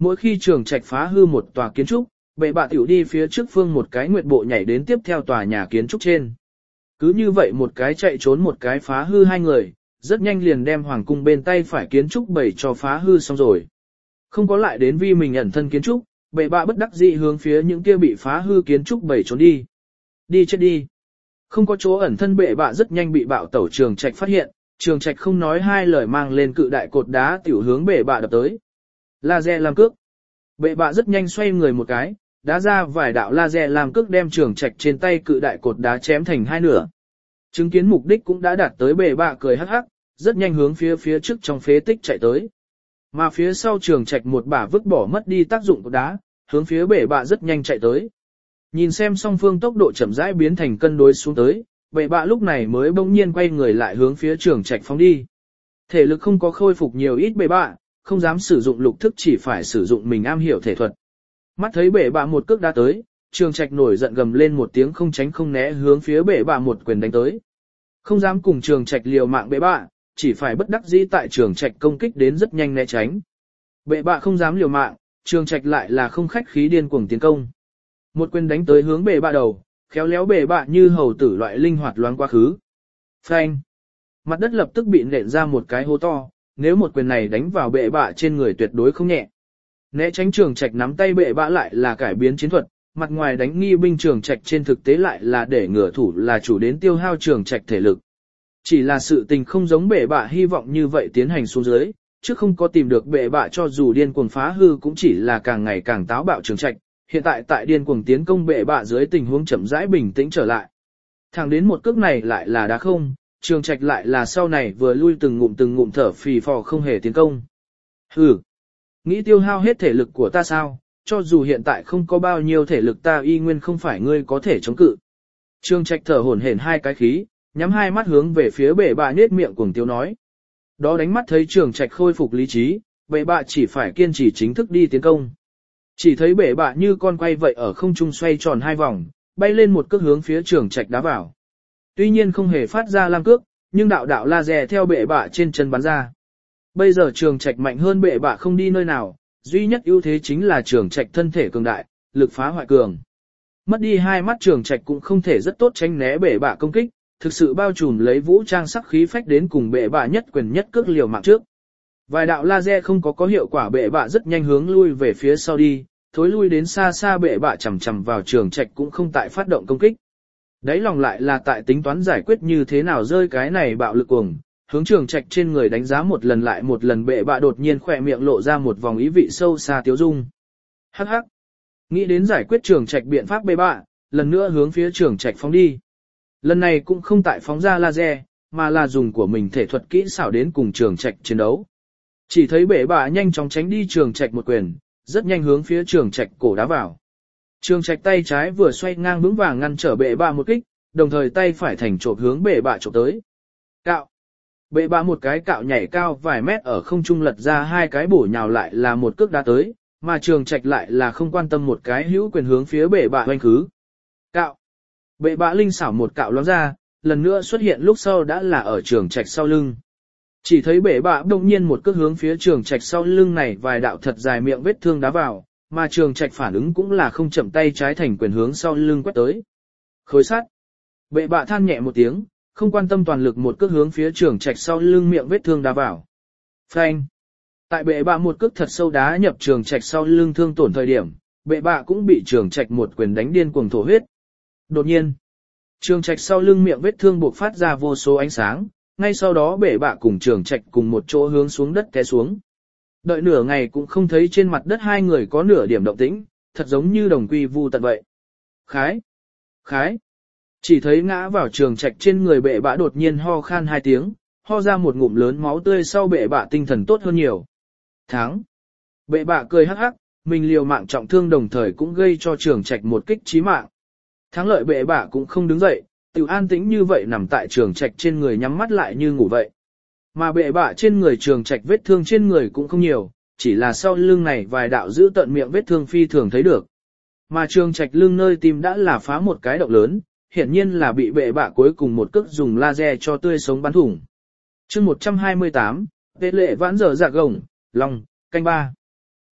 Mỗi khi trường trạch phá hư một tòa kiến trúc, bệ bạ tiểu đi phía trước phương một cái nguyệt bộ nhảy đến tiếp theo tòa nhà kiến trúc trên. Cứ như vậy một cái chạy trốn một cái phá hư hai người, rất nhanh liền đem hoàng cung bên tay phải kiến trúc bảy cho phá hư xong rồi. Không có lại đến vi mình ẩn thân kiến trúc, bệ bạ bất đắc dĩ hướng phía những kia bị phá hư kiến trúc bảy trốn đi. Đi chết đi. Không có chỗ ẩn thân bệ bạ rất nhanh bị bạo tẩu trường trạch phát hiện, trường trạch không nói hai lời mang lên cự đại cột đá tiểu hướng bệ bạ đập tới. Laser làm cước. Bệ bạ rất nhanh xoay người một cái, đá ra vài đạo laser làm cước đem trường trạch trên tay cự đại cột đá chém thành hai nửa. Chứng kiến mục đích cũng đã đạt tới bệ bạ cười hắc hắc, rất nhanh hướng phía trước trong phế tích chạy tới. Mà phía sau trường trạch một bả vứt bỏ mất đi tác dụng của đá, hướng phía bệ bạ rất nhanh chạy tới. Nhìn xem song phương tốc độ chậm rãi biến thành cân đối xuống tới, bệ bạ lúc này mới bỗng nhiên quay người lại hướng phía trường trạch phóng đi. Thể lực không có khôi phục nhiều ít bệ bạ, không dám sử dụng lục thức chỉ phải sử dụng mình am hiểu thể thuật. Mắt thấy bệ bạ một cước đã tới, trường trạch nổi giận gầm lên một tiếng không tránh không né hướng phía bệ bạ một quyền đánh tới. Không dám cùng trường trạch liều mạng bệ bạ, chỉ phải bất đắc dĩ tại trường trạch công kích đến rất nhanh né tránh. Bệ bạ không dám liều mạng, trường trạch lại là không khách khí điên cuồng tiến công. Một quyền đánh tới hướng bệ bạ đầu, khéo léo bệ bạ như hầu tử loại linh hoạt loáng quá khứ. Phanh! Mặt đất lập tức bị nện ra một cái hố to, nếu một quyền này đánh vào bệ bạ trên người tuyệt đối không nhẹ. Né tránh trường trạch nắm tay bệ bạ lại là cải biến chiến thuật, mặt ngoài đánh nghi binh trường trạch trên thực tế lại là để ngửa thủ là chủ đến tiêu hao trường trạch thể lực. Chỉ là sự tình không giống bệ bạ hy vọng như vậy tiến hành xuống dưới, chứ không có tìm được bệ bạ cho dù điên cuồng phá hư cũng chỉ là càng ngày càng táo bạo trường trạch, hiện tại tại điên cuồng tiến công bệ bạ dưới tình huống chậm rãi bình tĩnh trở lại. Thẳng đến một cước này lại là đá không, trường trạch lại là sau này vừa lui từng ngụm thở phì phò không hề tiến công. Hừ, nghĩ tiêu hao hết thể lực của ta sao, cho dù hiện tại không có bao nhiêu thể lực ta y nguyên không phải ngươi có thể chống cự. Trường trạch thở hổn hển hai cái khí, nhắm hai mắt hướng về phía bệ bạ nết miệng cuồng tiêu nói. Đó đánh mắt thấy trường trạch khôi phục lý trí, bệ bạ chỉ phải kiên trì chính thức đi tiến công. Chỉ thấy bệ bạ như con quay vậy ở không trung xoay tròn hai vòng, bay lên một cước hướng phía trường trạch đá vào. Tuy nhiên không hề phát ra lam cước, nhưng đạo laser theo bệ bạ trên chân bắn ra. Bây giờ trường trạch mạnh hơn bệ bạ không đi nơi nào, duy nhất ưu thế chính là trường trạch thân thể cường đại, lực phá hoại cường. Mất đi hai mắt trường trạch cũng không thể rất tốt tránh né bệ bạ công kích, thực sự bao trùm lấy vũ trang sắc khí phách đến cùng bệ bạ nhất quyền nhất cước liều mạng trước. Vài đạo laser không có hiệu quả bệ bạ rất nhanh hướng lui về phía sau đi, thối lui đến xa xa bệ bạ chầm chầm vào trường trạch cũng không tại phát động công kích. Đấy lòng lại là tại tính toán giải quyết như thế nào rơi cái này bạo lực cuồng, hướng trường trạch trên người đánh giá một lần lại một lần bệ bạ đột nhiên khỏe miệng lộ ra một vòng ý vị sâu xa tiếu dung. Hắc hắc. Nghĩ đến giải quyết trường trạch biện pháp bệ bạ, lần nữa hướng phía trường trạch phóng đi. Lần này cũng không tại phóng ra laser, mà là dùng của mình thể thuật kỹ xảo đến cùng trường trạch chiến đấu. Chỉ thấy bệ bạ nhanh chóng tránh đi trường trạch một quyền, rất nhanh hướng phía trường trạch cổ đá vào. Trường trạch tay trái vừa xoay ngang vững vàng ngăn trở bệ bạ một kích, đồng thời tay phải thành chộp hướng bệ bạ chộp tới. Cạo. Bệ bạ một cái cạo nhảy cao vài mét ở không trung lật ra hai cái bổ nhào lại là một cước đá tới, mà trường trạch lại là không quan tâm một cái hữu quyền hướng phía bệ bạ hoành khứ. Cạo. Bệ bạ linh xảo một cạo lóe ra, lần nữa xuất hiện lúc sau đã là ở trường trạch sau lưng. Chỉ thấy bệ bạ đông nhiên một cước hướng phía trường trạch sau lưng này vài đạo thật dài miệng vết thương đá vào, mà trường trạch phản ứng cũng là không chậm tay trái thành quyền hướng sau lưng quét tới. Khối sắt. Bệ bạ than nhẹ một tiếng, không quan tâm toàn lực một cước hướng phía trường trạch sau lưng miệng vết thương đá vào. Phanh. Tại bệ bạ một cước thật sâu đá nhập trường trạch sau lưng thương tổn thời điểm, bệ bạ cũng bị trường trạch một quyền đánh điên cuồng thổ huyết. Đột nhiên, trường trạch sau lưng miệng vết thương bộc phát ra vô số ánh sáng, ngay sau đó bệ bạ cùng trường trạch cùng một chỗ hướng xuống đất té xuống. Đợi nửa ngày cũng không thấy trên mặt đất hai người có nửa điểm động tĩnh, thật giống như đồng quy vu tận vậy. Khái! Khái! Chỉ thấy ngã vào trường trạch trên người bệ bạ đột nhiên ho khan hai tiếng, ho ra một ngụm lớn máu tươi sau bệ bạ tinh thần tốt hơn nhiều. Thắng! Bệ bạ cười hắc hắc, mình liều mạng trọng thương đồng thời cũng gây cho trường trạch một kích chí mạng. Thắng lợi bệ bạ cũng không đứng dậy, tiểu an tĩnh như vậy nằm tại trường trạch trên người nhắm mắt lại như ngủ vậy. Mà bệ bạ trên người trường trạch vết thương trên người cũng không nhiều, chỉ là sau lưng này vài đạo giữ tận miệng vết thương phi thường thấy được. Mà trường trạch lưng nơi tim đã là phá một cái động lớn, hiển nhiên là bị bệ bạ cuối cùng một cước dùng laser cho tươi sống bắn thủng. Chương 128, Vệ lệ vãn dở dạ gồng, lòng, canh ba.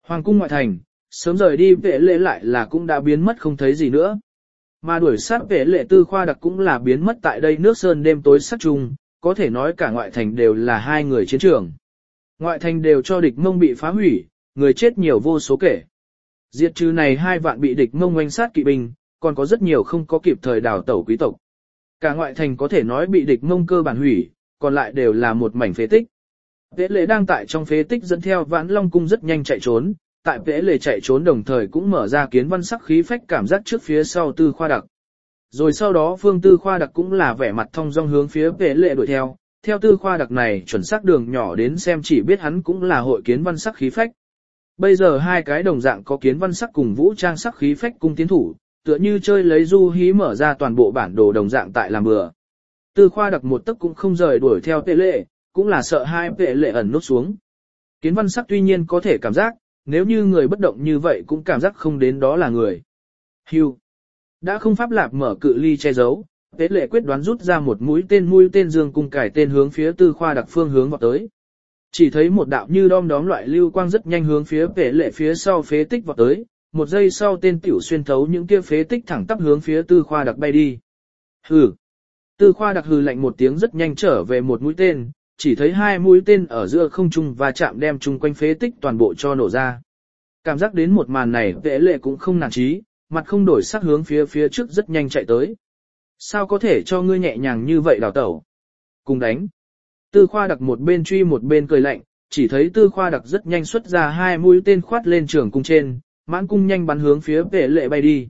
Hoàng cung ngoại thành, sớm rời đi vệ lệ lại là cũng đã biến mất không thấy gì nữa. Mà đuổi sát vệ lệ Tư Khoa Đặc cũng là biến mất tại đây nước sơn đêm tối sắc chung, có thể nói cả ngoại thành đều là hai người chiến trường. Ngoại thành đều cho địch Mông bị phá hủy, người chết nhiều vô số kể. Diệt trừ này 2 vạn bị địch Mông oanh sát kỵ binh, còn có rất nhiều không có kịp thời đào tẩu quý tộc. Cả ngoại thành có thể nói bị địch Mông cơ bản hủy, còn lại đều là một mảnh phế tích. Vệ lệ đang tại trong phế tích dẫn theo Vãn Long cung rất nhanh chạy trốn, tại vệ lệ chạy trốn đồng thời cũng mở ra kiến văn sắc khí phách cảm giác trước phía sau Tư Khoa Đặc. Rồi sau đó Phương Tư Khoa Đặc cũng là vẻ mặt thông dong hướng phía vệ lệ đuổi theo Tư Khoa Đặc này chuẩn xác đường nhỏ đến xem chỉ biết hắn cũng là hội kiến văn sắc khí phách. Bây giờ 2 cái đồng dạng có kiến văn sắc cùng vũ trang sắc khí phách cung tiến thủ, tựa như chơi lấy du hí mở ra toàn bộ bản đồ đồng dạng tại làm bừa. Tư Khoa Đặc một tấc cũng không rời đuổi theo vệ lệ, cũng là sợ hai vệ lệ ẩn nút xuống. Kiến văn sắc tuy nhiên có thể cảm giác, nếu như người bất động như vậy cũng cảm giác không đến đó là người. Hưu. Đã không pháp lạp mở cự ly che giấu, vệ lệ quyết đoán rút ra một mũi tên dương cung cải tên hướng phía Tư Khoa Đặc phương hướng vọt tới. Chỉ thấy một đạo như đom đóm loại lưu quang rất nhanh hướng phía vệ lệ phía sau phế tích vọt tới, một giây sau tên tiểu xuyên thấu những kia phế tích thẳng tắp hướng phía Tư Khoa Đặc bay đi. Hừ. Tư Khoa Đặc hừ lạnh một tiếng rất nhanh trở về một mũi tên, chỉ thấy 2 mũi tên ở giữa không trung và chạm đem chung quanh phế tích toàn bộ cho nổ ra. Cảm giác đến một màn này vệ lệ cũng không nản chí, mặt không đổi sắc hướng phía trước rất nhanh chạy tới. Sao có thể cho ngươi nhẹ nhàng như vậy đào tẩu? Cùng đánh. Tư Khoa Đặc một bên truy một bên cười lạnh, chỉ thấy Tư Khoa Đặc rất nhanh xuất ra 2 mũi tên khoát lên trường cung trên, mãn cung nhanh bắn hướng phía vệ lệ bay đi.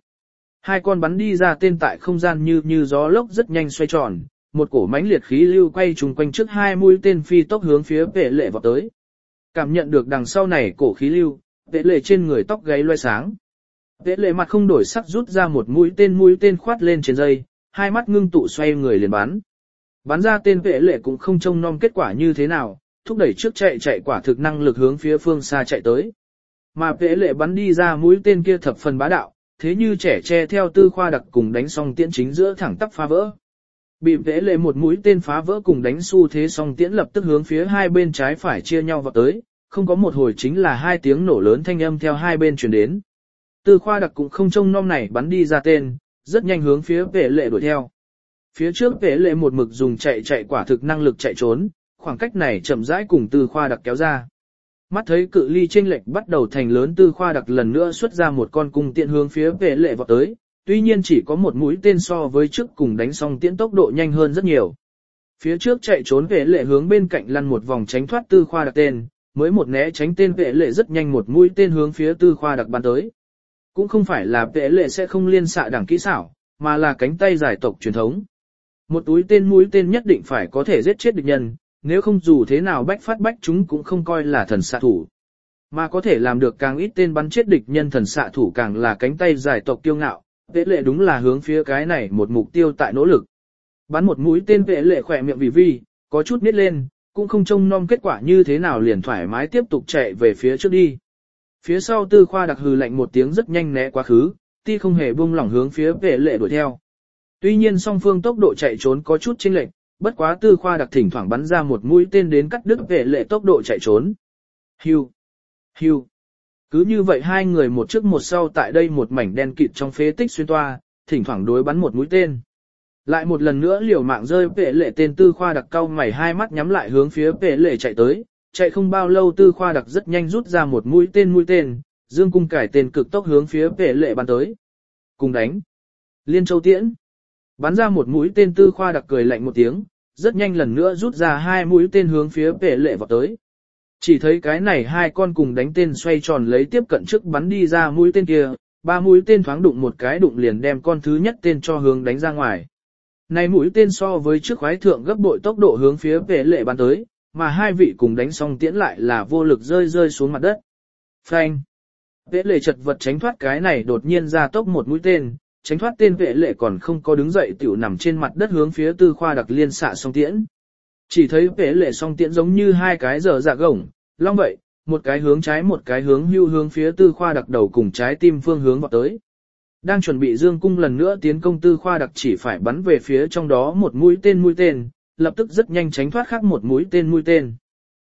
2 con bắn đi ra tên tại không gian như gió lốc rất nhanh xoay tròn, một cổ mãnh liệt khí lưu quay trùng quanh trước 2 mũi tên phi tốc hướng phía vệ lệ vọt tới. Cảm nhận được đằng sau này cổ khí lưu, vệ lệ trên người tóc gáy loe sáng. Vệ lệ mặt không đổi sắc rút ra một mũi tên khoát lên trên dây, 2 mắt ngưng tụ xoay người liền bắn. Bắn ra tên vệ lệ cũng không trông nom kết quả như thế nào, thúc đẩy trước chạy quả thực năng lực hướng phía phương xa chạy tới. Mà vệ lệ bắn đi ra mũi tên kia thập phần bá đạo, thế như trẻ tre theo Tư Khoa Đặc cùng đánh song tiễn chính giữa thẳng tắp phá vỡ. Bị vệ lệ một mũi tên phá vỡ cùng đánh xu thế song tiễn lập tức hướng phía 2 bên trái phải chia nhau vào tới, không có một hồi chính là 2 tiếng nổ lớn thanh âm theo 2 bên truyền đến. Tư Khoa Đặc cũng không trông nom này bắn đi ra tên, rất nhanh hướng phía vệ lệ đuổi theo. Phía trước vệ lệ một mực dùng chạy quả thực năng lực chạy trốn, khoảng cách này chậm rãi cùng Tư Khoa Đặc kéo ra. Mắt thấy cự ly chênh lệch bắt đầu thành lớn, Tư Khoa Đặc lần nữa xuất ra một con cung tiện hướng phía vệ lệ vọt tới, tuy nhiên chỉ có một mũi tên so với trước cùng đánh xong tiễn tốc độ nhanh hơn rất nhiều. Phía trước chạy trốn vệ lệ hướng bên cạnh lăn một vòng tránh thoát Tư Khoa Đặc tên, mới một né tránh tên vệ lệ rất nhanh một mũi tên hướng phía Tư Khoa Đặc bắn tới. Cũng không phải là vệ lệ sẽ không liên xạ đẳng kỹ xảo, mà là cánh tay giải tộc truyền thống. Một mũi tên nhất định phải có thể giết chết địch nhân, nếu không dù thế nào bách phát bách chúng cũng không coi là thần xạ thủ. Mà có thể làm được càng ít tên bắn chết địch nhân thần xạ thủ càng là cánh tay giải tộc kiêu ngạo, vệ lệ đúng là hướng phía cái này một mục tiêu tại nỗ lực. Bắn một mũi tên vệ lệ khỏe miệng vi, có chút nít lên, cũng không trông nom kết quả như thế nào liền thoải mái tiếp tục chạy về phía trước đi. Phía sau Tư Khoa Đặc hừ lạnh một tiếng rất nhanh né quá khứ, ti không hề buông lỏng hướng phía vệ lệ đuổi theo. Tuy nhiên song phương tốc độ chạy trốn có chút chênh lệch, bất quá Tư Khoa Đặc thỉnh thoảng bắn ra một mũi tên đến cắt đứt vệ lệ tốc độ chạy trốn. Hưu, hưu. Cứ như vậy 2 người một trước một sau tại đây một mảnh đen kịt trong phế tích xuyên toa, thỉnh thoảng đối bắn một mũi tên. Lại một lần nữa liều mạng rơi vệ lệ, tên Tư Khoa Đặc cau mày 2 mắt nhắm lại hướng phía vệ lệ chạy tới, chạy không bao lâu Tư Khoa Đặc rất nhanh rút ra một mũi tên, dương cung cải tên cực tốc hướng phía vệ lệ bắn tới. Cùng đánh. Liên Châu tiễn. Bắn ra một mũi tên, Tư Khoa Đặc cười lạnh một tiếng, rất nhanh lần nữa rút ra 2 mũi tên hướng phía vệ lệ vọt tới. Chỉ thấy cái này 2 con cùng đánh tên xoay tròn lấy tiếp cận trước bắn đi ra mũi tên kia, 3 mũi tên thoáng đụng một cái đụng liền đem con thứ nhất tên cho hướng đánh ra ngoài. Này mũi tên so với trước khoái thượng gấp bội tốc độ hướng phía vệ lệ bắn tới, mà 2 vị cùng đánh xong tiễn lại là vô lực rơi xuống mặt đất. Phanh! Vệ lệ chật vật tránh thoát cái này đột nhiên ra tốc một mũi tên, tránh thoát tên vệ lệ còn không có đứng dậy tiểu nằm trên mặt đất hướng phía Tư Khoa Đặc liên xạ song tiễn. Chỉ thấy vệ lệ song tiễn giống như 2 cái dở dạ gổng, long vậy, một cái hướng trái một cái hướng hưu hướng phía Tư Khoa Đặc đầu cùng trái tim phương hướng vọt tới. Đang chuẩn bị dương cung lần nữa tiến công, Tư Khoa Đặc chỉ phải bắn về phía trong đó một mũi tên, lập tức rất nhanh tránh thoát khác một mũi tên.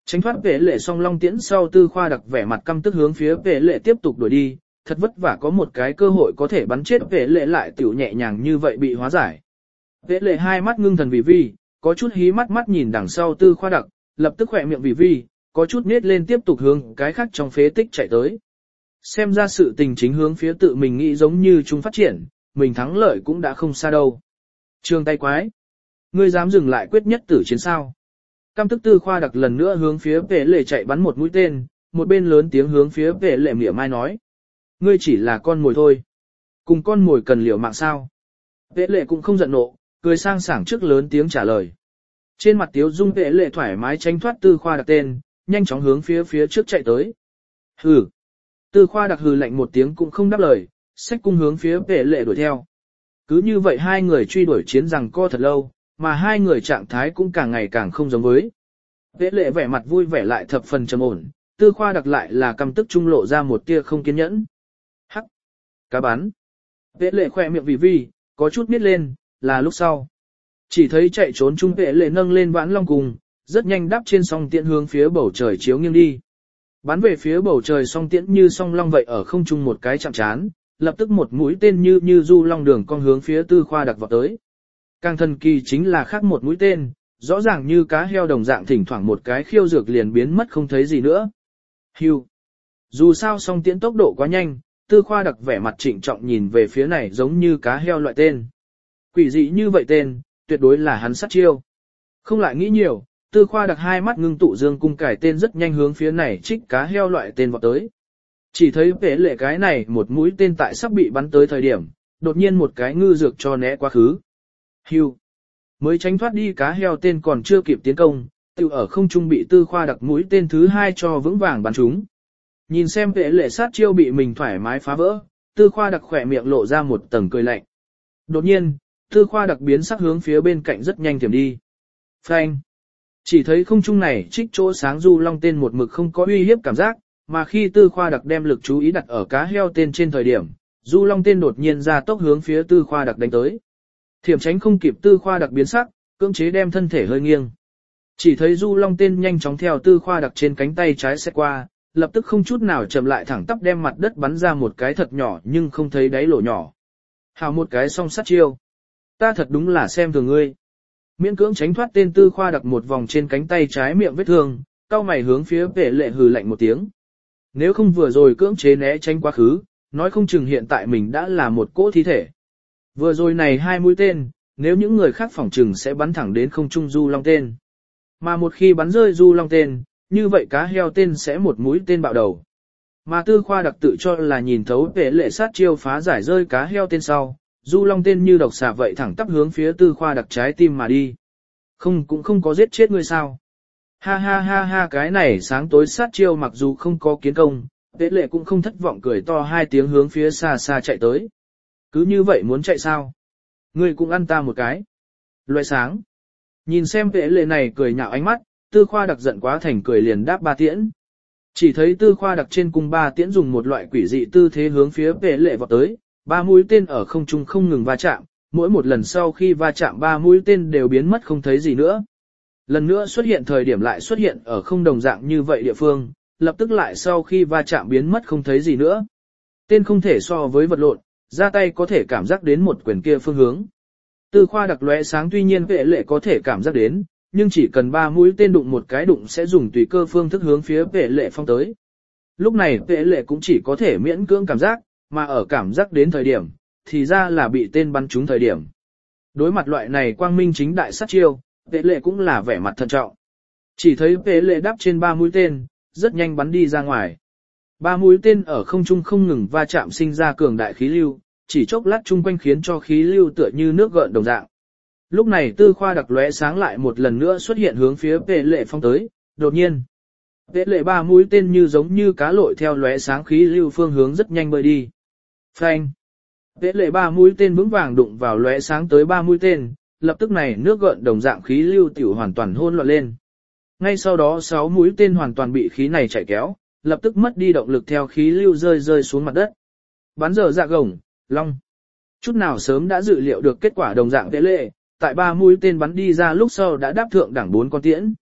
Tránh thoát vệ lệ song long tiễn sau Tư Khoa Đặc vẻ mặt căm tức hướng phía vệ lệ tiếp tục đuổi đi, thật vất vả có một cái cơ hội có thể bắn chết vệ lệ lại tiểu nhẹ nhàng như vậy bị hóa giải. Vệ lệ hai mắt ngưng thần vì vi, có chút hí mắt mắt nhìn đằng sau Tư Khoa Đặc, lập tức khỏe miệng vì vi, có chút nết lên tiếp tục hướng cái khác trong phế tích chạy tới. Xem ra sự tình chính hướng phía tự mình nghĩ giống như chúng phát triển, mình thắng lợi cũng đã không xa đâu. Trường tay quái, ngươi dám dừng lại quyết nhất tử chiến sao? Căm tức Tư Khoa Đặc lần nữa hướng phía vệ lệ chạy bắn một mũi tên, một bên lớn tiếng hướng phía vệ lệ mỉa mai nói. Ngươi chỉ là con mồi thôi. Cùng con mồi cần liều mạng sao? Vệ lệ cũng không giận nộ, cười sang sảng trước lớn tiếng trả lời. Trên mặt tiếu dung vệ lệ thoải mái tránh thoát Tư Khoa Đặc tên, nhanh chóng hướng phía trước chạy tới. Hừ. Tư Khoa Đặc hừ lạnh một tiếng cũng không đáp lời, xách cung hướng phía vệ lệ đuổi theo. Cứ như vậy hai người truy đuổi chiến rằng co thật lâu, mà hai người trạng thái cũng càng ngày càng không giống với. Vệ lệ vẻ mặt vui vẻ lại thập phần trầm ổn, Tư Khoa Đặc lại là căm tức trung lộ ra một tia không kiên nhẫn. Hắc! Cá bắn! Vệ lệ khỏe miệng vì vi, có chút biết lên, là lúc sau. Chỉ thấy chạy trốn trung vệ lệ nâng lên vãn long cùng, rất nhanh đáp trên song tiễn hướng phía bầu trời chiếu nghiêng đi. Bắn về phía bầu trời song tiễn như song long vậy ở không trung một cái chạm chán, lập tức một mũi tên như du long đường con hướng phía Tư Khoa Đặc vọt tới. Càng thần kỳ chính là khác một mũi tên, rõ ràng như cá heo đồng dạng thỉnh thoảng một cái khiêu dược liền biến mất không thấy gì nữa. Hưu. Dù sao song tiễn tốc độ quá nhanh, Tư Khoa Đặc vẻ mặt trịnh trọng nhìn về phía này giống như cá heo loại tên. Quỷ dị như vậy tên, tuyệt đối là hắn sát chiêu. Không lại nghĩ nhiều, Tư Khoa Đặc hai mắt ngưng tụ dương cung cải tên rất nhanh hướng phía này trích cá heo loại tên vọt tới. Chỉ thấy vệ lệ cái này một mũi tên tại sắp bị bắn tới thời điểm, đột nhiên một cái ngư dược cho né quá khứ. Hưu. Mới tránh thoát đi cá heo tên còn chưa kịp tiến công, tự ở không trung bị Tư Khoa Đặc mũi tên thứ hai cho vững vàng bắn trúng. Nhìn xem vệ lệ sát chiêu bị mình thoải mái phá vỡ, Tư Khoa Đặc khỏe miệng lộ ra một tầng cười lạnh. Đột nhiên, Tư Khoa Đặc biến sắc hướng phía bên cạnh rất nhanh tiềm đi. Phanh. Chỉ thấy không trung này trích chỗ sáng du long tên một mực không có uy hiếp cảm giác, mà khi Tư Khoa Đặc đem lực chú ý đặt ở cá heo tên trên thời điểm, du long tên đột nhiên ra tốc hướng phía Tư Khoa Đặc đánh tới. Thiểm tránh không kịp Tư Khoa Đặc biến sắc, cưỡng chế đem thân thể hơi nghiêng. Chỉ thấy du long tên nhanh chóng theo Tư Khoa Đặc trên cánh tay trái xét qua, lập tức không chút nào chậm lại thẳng tắp đem mặt đất bắn ra một cái thật nhỏ nhưng không thấy đáy lỗ nhỏ. Hào một cái song sát chiêu. Ta thật đúng là xem thường ngươi. Miễn cưỡng tránh thoát tên Tư Khoa Đặc một vòng trên cánh tay trái miệng vết thương, cao mày hướng phía vệ lệ hừ lạnh một tiếng. Nếu không vừa rồi cưỡng chế né tránh quá khứ, nói không chừng hiện tại mình đã là một cỗ thi thể. Vừa rồi này hai mũi tên, nếu những người khác phỏng chừng sẽ bắn thẳng đến không trung du long tên. Mà một khi bắn rơi du long tên, như vậy cá heo tên sẽ một mũi tên bạo đầu. Mà Tư Khoa Đặc tự cho là nhìn thấu vệ lệ sát chiêu phá giải rơi cá heo tên sau, du long tên như độc xà vậy thẳng tắp hướng phía Tư Khoa Đặc trái tim mà đi. Không cũng không có giết chết ngươi sao. Ha ha ha ha, cái này sáng tối sát chiêu mặc dù không có kiến công, vệ lệ cũng không thất vọng cười to hai tiếng hướng phía xa xa chạy tới. Cứ như vậy muốn chạy sao? Ngươi cũng ăn ta một cái. Loại sáng. Nhìn xem vệ lệ này cười nhạo ánh mắt, Tư Khoa Đặc giận quá thành cười liền đáp ba tiễn. Chỉ thấy Tư Khoa Đặc trên cung ba tiễn dùng một loại quỷ dị tư thế hướng phía vệ lệ vọt tới, ba mũi tên ở không trung không ngừng va chạm, mỗi một lần sau khi va chạm ba mũi tên đều biến mất không thấy gì nữa. Lần nữa xuất hiện thời điểm lại xuất hiện ở không đồng dạng như vậy địa phương, lập tức lại sau khi va chạm biến mất không thấy gì nữa. Tên không thể so với vật lộn, ra tay có thể cảm giác đến một quyền kia phương hướng. Tư Khoa Đặc lóe sáng tuy nhiên vệ lệ có thể cảm giác đến, nhưng chỉ cần ba mũi tên đụng một cái đụng sẽ dùng tùy cơ phương thức hướng phía vệ lệ phong tới. Lúc này vệ lệ cũng chỉ có thể miễn cưỡng cảm giác, mà ở cảm giác đến thời điểm, thì ra là bị tên bắn trúng thời điểm. Đối mặt loại này quang minh chính đại sát chiêu, vệ lệ cũng là vẻ mặt thận trọng. Chỉ thấy vệ lệ đáp trên ba mũi tên, rất nhanh bắn đi ra ngoài. Ba mũi tên ở không trung không ngừng va chạm sinh ra cường đại khí lưu, chỉ chốc lát chung quanh khiến cho khí lưu tựa như nước gợn đồng dạng. Lúc này Tư Khoa Đặc lóe sáng lại một lần nữa xuất hiện hướng phía vệ lệ phong tới, đột nhiên. Vệ lệ ba mũi tên như giống như cá lội theo lóe sáng khí lưu phương hướng rất nhanh bơi đi. Phanh. Vệ lệ ba mũi tên vững vàng đụng vào lóe sáng tới ba mũi tên, lập tức này nước gợn đồng dạng khí lưu tiểu hoàn toàn hỗn loạn lên. Ngay sau đó 6 mũi tên hoàn toàn bị khí này chạy kéo, lập tức mất đi động lực theo khí lưu rơi xuống mặt đất. Bắn dở dạ gồng, long. Chút nào sớm đã dự liệu được kết quả đồng dạng vệ lệ, tại ba mũi tên bắn đi ra lúc sau đã đáp thượng đẳng 4 con tiễn.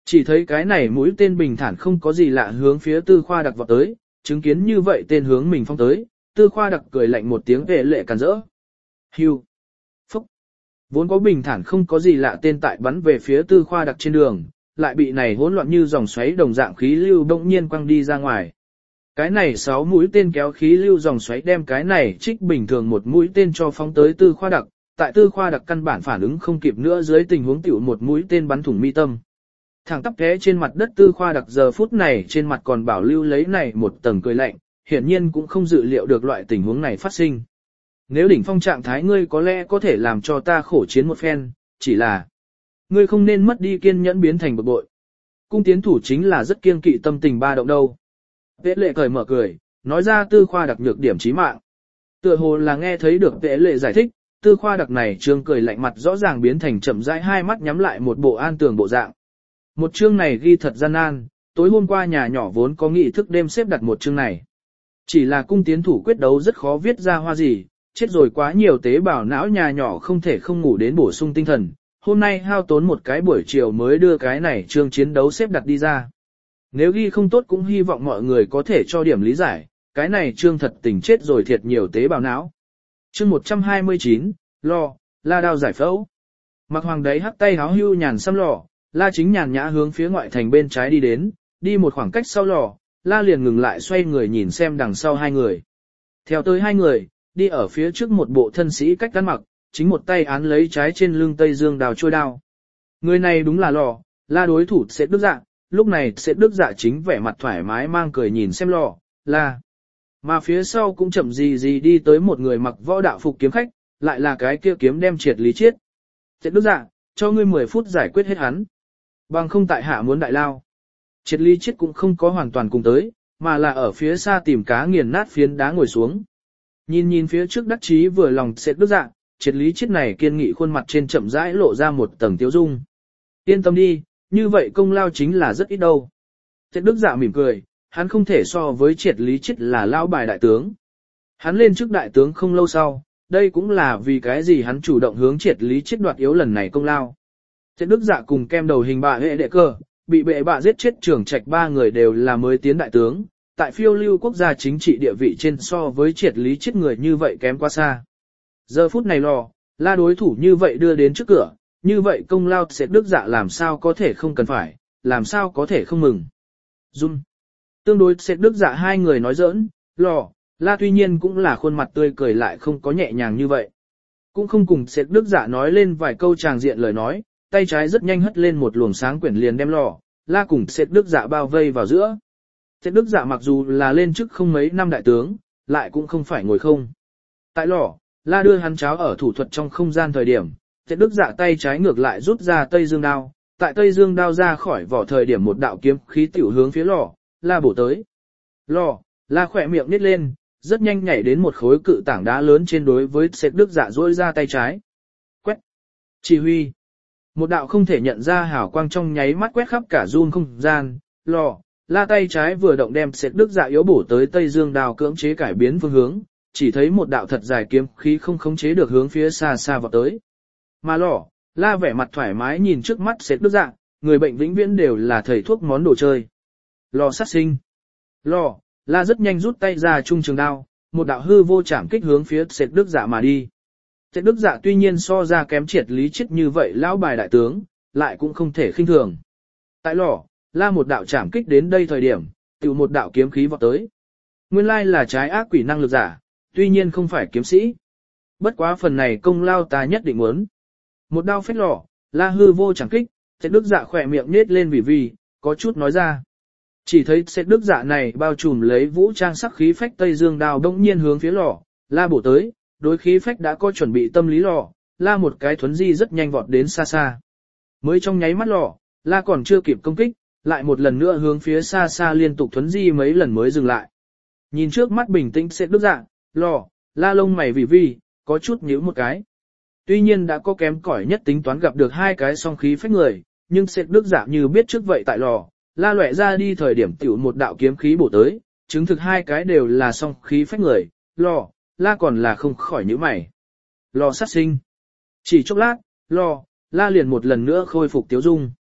Chỉ thấy cái này mũi tên bình thản không có gì lạ hướng phía Tư Khoa Đặc vọt tới, chứng kiến như vậy tên hướng mình phong tới, Tư Khoa Đặc cười lạnh một tiếng vệ lệ càn rỡ. Hưu. Phúc. Vốn có bình thản không có gì lạ tên tại bắn về phía Tư Khoa Đặc trên đường, lại bị này hỗn loạn như dòng xoáy đồng dạng khí lưu bỗng nhiên quăng đi ra ngoài. Cái này 6 mũi tên kéo khí lưu dòng xoáy đem cái này trích bình thường một mũi tên cho phóng tới Tư Khoa Đặc, tại Tư Khoa Đặc căn bản phản ứng không kịp nữa dưới tình huống tiểu một mũi tên bắn thủng mi tâm. Thẳng tắp té trên mặt đất Tư Khoa Đặc giờ phút này trên mặt còn bảo lưu lấy này một tầng cười lạnh, hiển nhiên cũng không dự liệu được loại tình huống này phát sinh. Nếu đỉnh phong trạng thái ngươi có lẽ có thể làm cho ta khổ chiến một phen, chỉ là ngươi không nên mất đi kiên nhẫn biến thành bực bội. Cung tiến thủ chính là rất kiêng kỵ tâm tình ba động đâu. Vệ lệ cởi mở cười, nói ra Tư Khoa Đặc nhược điểm chí mạng. Tựa hồ là nghe thấy được vệ lệ giải thích, Tư Khoa Đặc này trương cười lạnh mặt rõ ràng biến thành chậm rãi hai mắt nhắm lại một bộ an tường bộ dạng. Một chương này ghi thật gian nan, tối hôm qua nhà nhỏ vốn có nghị thức đêm xếp đặt một chương này. Chỉ là cung tiến thủ quyết đấu rất khó viết ra hoa gì, chết rồi quá nhiều tế bào não nhà nhỏ không thể không ngủ đến bổ sung tinh thần. Hôm nay hao tốn một cái buổi chiều mới đưa cái này chương chiến đấu xếp đặt đi ra. Nếu ghi không tốt cũng hy vọng mọi người có thể cho điểm lý giải, cái này chương thật tình chết rồi thiệt nhiều tế bào não. Chương 129, lo, la đao giải phẫu. Mặc hoàng đấy hắt tay háo hưu nhàn xăm lò, la chính nhàn nhã hướng phía ngoại thành bên trái đi đến, đi một khoảng cách sau lò, la liền ngừng lại xoay người nhìn xem đằng sau hai người. Theo tới hai người, đi ở phía trước một bộ thân sĩ cách ăn mặc, chính một tay án lấy trái trên lưng Tây Dương đào trôi đao. Người này đúng là lò, la đối thủ sẽ đức dạ, lúc này sẽ đức dạ chính vẻ mặt thoải mái mang cười nhìn xem lò, la. Mà phía sau cũng chậm gì đi tới một người mặc võ đạo phục kiếm khách, lại là cái kia kiếm đem triệt lý chiết. Sẽ đức dạ, cho ngươi 10 phút giải quyết hết hắn. Bằng không tại hạ muốn đại lao. Triệt lý chiết cũng không có hoàn toàn cùng tới, mà là ở phía xa tìm cá nghiền nát phiến đá ngồi xuống. Nhìn phía trước đắc chí vừa lòng sẽ đức dạ, triệt lý chiết này kiên nghị khuôn mặt trên chậm rãi lộ ra một tầng tiêu dung. Yên tâm đi, như vậy công lao chính là rất ít đâu. Sẽ đức dạ mỉm cười, hắn không thể so với triệt lý chiết là lão bài đại tướng. Hắn lên trước đại tướng không lâu sau, đây cũng là vì cái gì hắn chủ động hướng triệt lý chiết đoạt yếu lần này công lao. Sẽ đức dạ cùng kem đầu hình bạ hệ đệ cơ, bị bệ bạ giết chết trưởng trạch ba người đều là mới tiến đại tướng, tại phiêu lưu quốc gia chính trị địa vị trên so với triệt lý chiết người như vậy kém quá xa. Giờ phút này lò, la đối thủ như vậy đưa đến trước cửa, như vậy công lao sẽ đức dạ làm sao có thể không cần phải, làm sao có thể không mừng. Dung. Tương đối sẽ đức dạ hai người nói giỡn, lò, la tuy nhiên cũng là khuôn mặt tươi cười lại không có nhẹ nhàng như vậy. Cũng không cùng sẽ đức dạ nói lên vài câu tràng diện lời nói, tay trái rất nhanh hất lên một luồng sáng quyển liền đem lò, la cùng sẽ đức dạ bao vây vào giữa. Sẽ đức dạ mặc dù là lên chức không mấy năm đại tướng, lại cũng không phải ngồi không. Tại lò, la đưa hắn cháo ở thủ thuật trong không gian thời điểm, sẽ đức dạ tay trái ngược lại rút ra Tây Dương đao, tại Tây Dương đao ra khỏi vỏ thời điểm một đạo kiếm khí tiểu hướng phía lò, la bổ tới. Lò, la khỏe miệng nít lên, rất nhanh nhảy đến một khối cự tảng đá lớn trên đối với sẽ đức dạ duỗi ra tay trái. Quét. Chỉ huy. Một đạo không thể nhận ra hào quang trong nháy mắt quét khắp cả run không gian, lò, la tay trái vừa động đem sẽ đức dạ yếu bổ tới Tây Dương đao cưỡng chế cải biến phương hướng, chỉ thấy một đạo thật dài kiếm khí không khống chế được hướng phía xa xa vào tới. Mà lò, la vẻ mặt thoải mái nhìn trước mắt sẽ đức dạ, người bệnh vĩnh viễn đều là thầy thuốc món đồ chơi. Lò sát sinh. Lò, la rất nhanh rút tay ra trung trường đao, một đạo hư vô chạm kích hướng phía sẽ đức dạ mà đi. Sẽ đức dạ tuy nhiên so ra kém triệt lý chiết như vậy lão bài đại tướng, lại cũng không thể khinh thường. Tại lò, la một đạo chạm kích đến đây thời điểm, tự một đạo kiếm khí vọt tới. Nguyên lai là trái ác quỷ năng lực giả, tuy nhiên không phải kiếm sĩ. Bất quá phần này công lao ta nhất định muốn. Một đao phách lò, la hư vô chạm kích, sẽ đức dạ khỏe miệng nết lên vì, có chút nói ra. Chỉ thấy sẽ đức dạ này bao trùm lấy vũ trang sắc khí phách Tây Dương đao đông nhiên hướng phía lò, la bổ tới, đối khí phách đã có chuẩn bị tâm lý lò, la một cái thuấn di rất nhanh vọt đến xa xa. Mới trong nháy mắt lò, la còn chưa kịp công kích, lại một lần nữa hướng phía xa xa liên tục thuấn di mấy lần mới dừng lại. Nhìn trước mắt bình tĩnh sẽ đức dạ, lò, la lông mày vì, có chút nhíu một cái. Tuy nhiên đã có kém cỏi nhất tính toán gặp được hai cái song khí phách người, nhưng sẽ đức dạ như biết trước vậy tại lò, la lệ ra đi thời điểm tiểu một đạo kiếm khí bổ tới, chứng thực hai cái đều là song khí phách người, lò, la còn là không khỏi nhíu mày. Lò sát sinh. Chỉ chốc lát, lò, la liền một lần nữa khôi phục tiếu dung.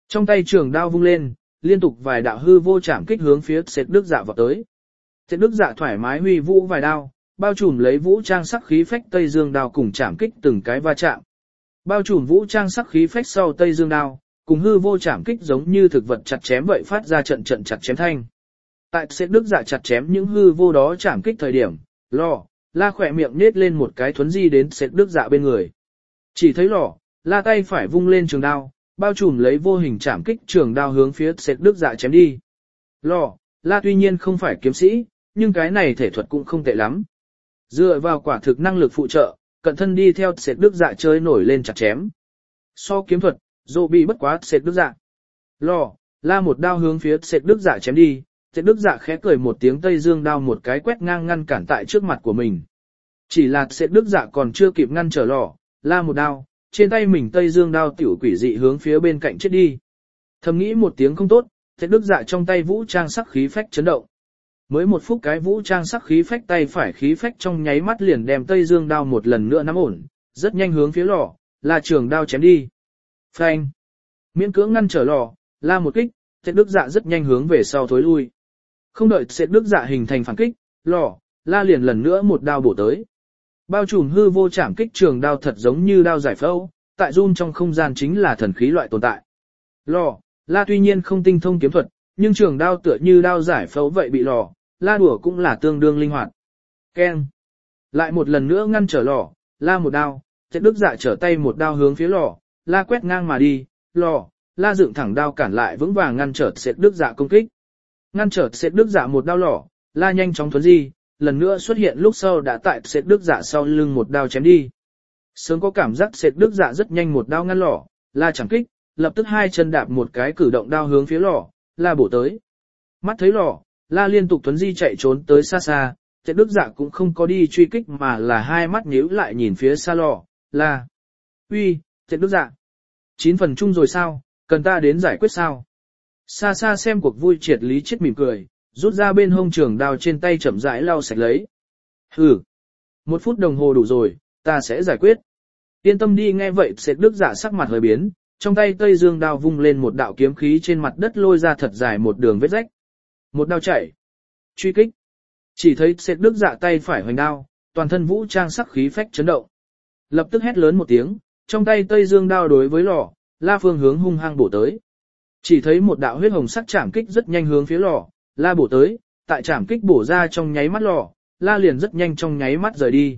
Trong tay trường đao vung lên, liên tục vài đạo hư vô chạm kích hướng phía Sệt Đức Dạ vọt tới. Sệt Đức Dạ thoải mái huy vũ vài đao, bao trùm lấy vũ trang sắc khí phách Tây Dương đao cùng chạm kích từng cái va chạm. Bao trùm vũ trang sắc khí phách sau Tây Dương đao, cùng hư vô chạm kích giống như thực vật chặt chém vậy phát ra trận trận chặt chém thanh. Tại Sệt Đức Dạ chặt chém những hư vô đó chạm kích thời điểm, La khỏe miệng nết lên một cái thuấn di đến Sệt Đức Dạ bên người. Chỉ thấy La tay phải vung lên trường đao, bao trùm lấy vô hình chạm kích trường đao hướng phía Sệt Đức Dạ chém đi. La tuy nhiên không phải kiếm sĩ, nhưng cái này thể thuật cũng không tệ lắm. Dựa vào quả thực năng lực phụ trợ, cận thân đi theo Sệt Đức Dạ chơi nổi lên chặt chém. So kiếm thuật, dô bị bất quá Sệt Đức Dạ. La một đao hướng phía Sệt Đức Dạ chém đi, Sệt Đức Dạ khẽ cười một tiếng Tây Dương đao một cái quét ngang ngăn cản tại trước mặt của mình. Chỉ là Sệt Đức Dạ còn chưa kịp ngăn trở La một đao, trên tay mình Tây Dương đao tiểu quỷ dị hướng phía bên cạnh chết đi. Thầm nghĩ một tiếng không tốt, Sệt Đức Dạ trong tay vũ trang sắc khí phách chấn động. Mới một phút cái vũ trang sắc khí phách tay phải khí phách trong nháy mắt liền đem Tây Dương đao một lần nữa nắm ổn, rất nhanh hướng phía La trường đao chém đi. Phanh! Miễn cưỡng ngăn trở La một kích, Sệt Đức Dạ rất nhanh hướng về sau thối lui. Không đợi Sệt Đức Dạ hình thành phản kích, La liền lần nữa một đao bổ tới. Bao trùm hư vô chạm kích trường đao thật giống như đao giải phẫu, tại run trong không gian chính là thần khí loại tồn tại. La tuy nhiên không tinh thông kiếm thuật, nhưng trường đao tựa như đao giải phẫu vậy bị La đùa cũng là tương đương linh hoạt. Keng! Lại một lần nữa ngăn trở La một đao, Sệt Đức Dạ trở tay một đao hướng phía La quét ngang mà đi, La dựng thẳng đao cản lại vững vàng ngăn trở Sệt Đức Dạ công kích. Ngăn trở Sệt Đức Dạ một đao La nhanh chóng thuấn di, lần nữa xuất hiện lúc sau đã tại Sệt Đức Dạ sau lưng một đao chém đi. Sớm có cảm giác Sệt Đức Dạ rất nhanh một đao ngăn La chẳng kích, lập tức hai chân đạp một cái cử động đao hướng phía La bổ tới. Mắt thấy La liên tục thuấn di chạy trốn tới xa xa, Sệt Đức Dạ cũng không có đi truy kích mà là hai mắt nhíu lại nhìn phía xa La. Uy, Sệt Đức Dạ. 9 phần chung rồi sao, cần ta đến giải quyết sao? Xa xa xem cuộc vui Triệt Lý Chiết mỉm cười, rút ra bên hông trường đao trên tay chậm rãi lau sạch lấy. 1 phút đồng hồ đủ rồi, ta sẽ giải quyết. Yên tâm đi. Nghe vậy Sệt Đức Dạ sắc mặt hơi biến, trong tay Tây Dương đao vung lên một đạo kiếm khí trên mặt đất lôi ra thật dài một đường vết rách. Một đao chạy. Truy kích. Chỉ thấy Sệt Đức Dạ tay phải hoành đao, toàn thân vũ trang sắc khí phách chấn động. Lập tức hét lớn một tiếng, trong tay Tây Dương đao đối với La phương hướng hung hăng bổ tới. Chỉ thấy một đạo huyết hồng sắc chạm kích rất nhanh hướng phía La bổ tới, tại chạm kích bổ ra trong nháy mắt La liền rất nhanh trong nháy mắt rời đi.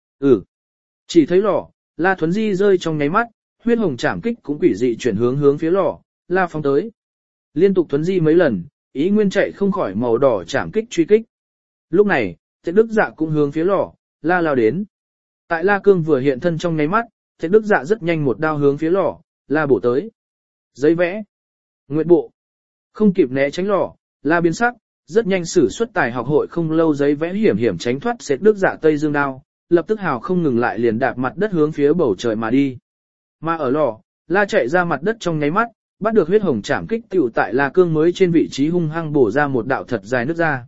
Chỉ thấy La thuấn di rơi trong nháy mắt, huyết hồng chạm kích cũng quỷ dị chuyển hướng phía La phóng tới. Liên tục thuấn di mấy lần, ý nguyên chạy không khỏi màu đỏ chạm kích truy kích. Lúc này, Sệt Đức Dạ cũng hướng phía La lao đến. Tại La cương vừa hiện thân trong nháy mắt, Sệt Đức Dạ rất nhanh một đao hướng phía La bổ tới. Giấy vẽ. Nguyện bộ. Không kịp né tránh La biến sắc, rất nhanh sử xuất tài học hội không lâu giấy vẽ hiểm tránh thoát Sệt Đức Dạ Tây Dương đao, lập tức hào không ngừng lại liền đạp mặt đất hướng phía bầu trời mà đi. Mà ở La chạy ra mặt đất trong nháy mắt, bắt được huyết hồng chạm kích tiểu tại La cương mới trên vị trí hung hăng bổ ra một đạo thật dài nước ra.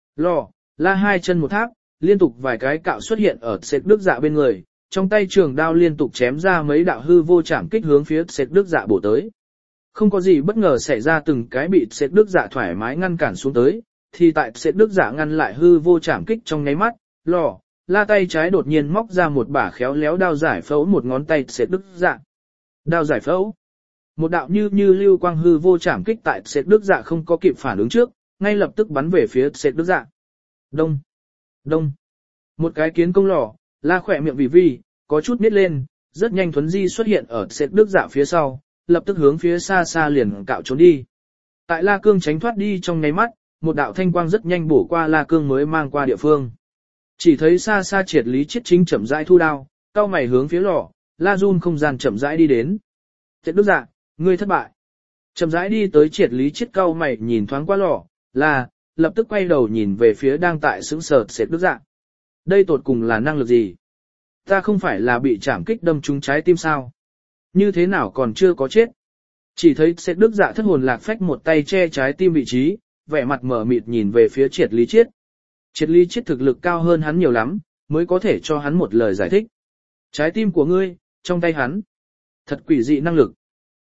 La hai chân một tháp, liên tục vài cái cạo xuất hiện ở Sệt Đức Dạ bên người, trong tay trường đao liên tục chém ra mấy đạo hư vô chạm kích hướng phía Sệt Đức Dạ bổ tới. Không có gì bất ngờ xảy ra, từng cái bị Sệt Đức Dạ thoải mái ngăn cản xuống tới, thì tại Sệt Đức Dạ ngăn lại hư vô chạm kích trong nháy mắt, La tay trái đột nhiên móc ra một bả khéo léo đao giải phẫu một ngón tay Sệt Đức Dạ. Đao giải phẫu. Một đạo như lưu quang hư vô chạm kích tại Sệt Đức Dạ không có kịp phản ứng trước, ngay lập tức bắn về phía Sệt Đức Dạ. Đông. Đông. Một cái kiến công La khỏe miệng vì có chút nít lên, rất nhanh thuấn di xuất hiện ở Sệt Đức Dạ phía sau, lập tức hướng phía xa xa liền cạo trốn đi. Tại La cương tránh thoát đi trong nháy mắt, một đạo thanh quang rất nhanh bổ qua La cương mới mang qua địa phương. Chỉ thấy xa xa Triệt Lý Chiết chính chậm rãi thu đao, cao mày hướng phía La run không gian chậm rãi đi đến. Sệt Đức Dạ, ngươi thất bại. Chậm rãi đi tới Triệt Lý Chiết cao mày nhìn thoáng qua La, lập tức quay đầu nhìn về phía đang tại sững sờ Sệt Đức Dạ. Đây tột cùng là năng lực gì? Ta không phải là bị chạm kích đâm trúng trái tim sao? Như thế nào còn chưa có chết? Chỉ thấy Sệt Đức Dạ thất hồn lạc phách một tay che trái tim vị trí, vẻ mặt mở mịt nhìn về phía Triệt Lý Chiết. Triệt Lý Chiết thực lực cao hơn hắn nhiều lắm, mới có thể cho hắn một lời giải thích. Trái tim của ngươi, trong tay hắn. Thật quỷ dị năng lực.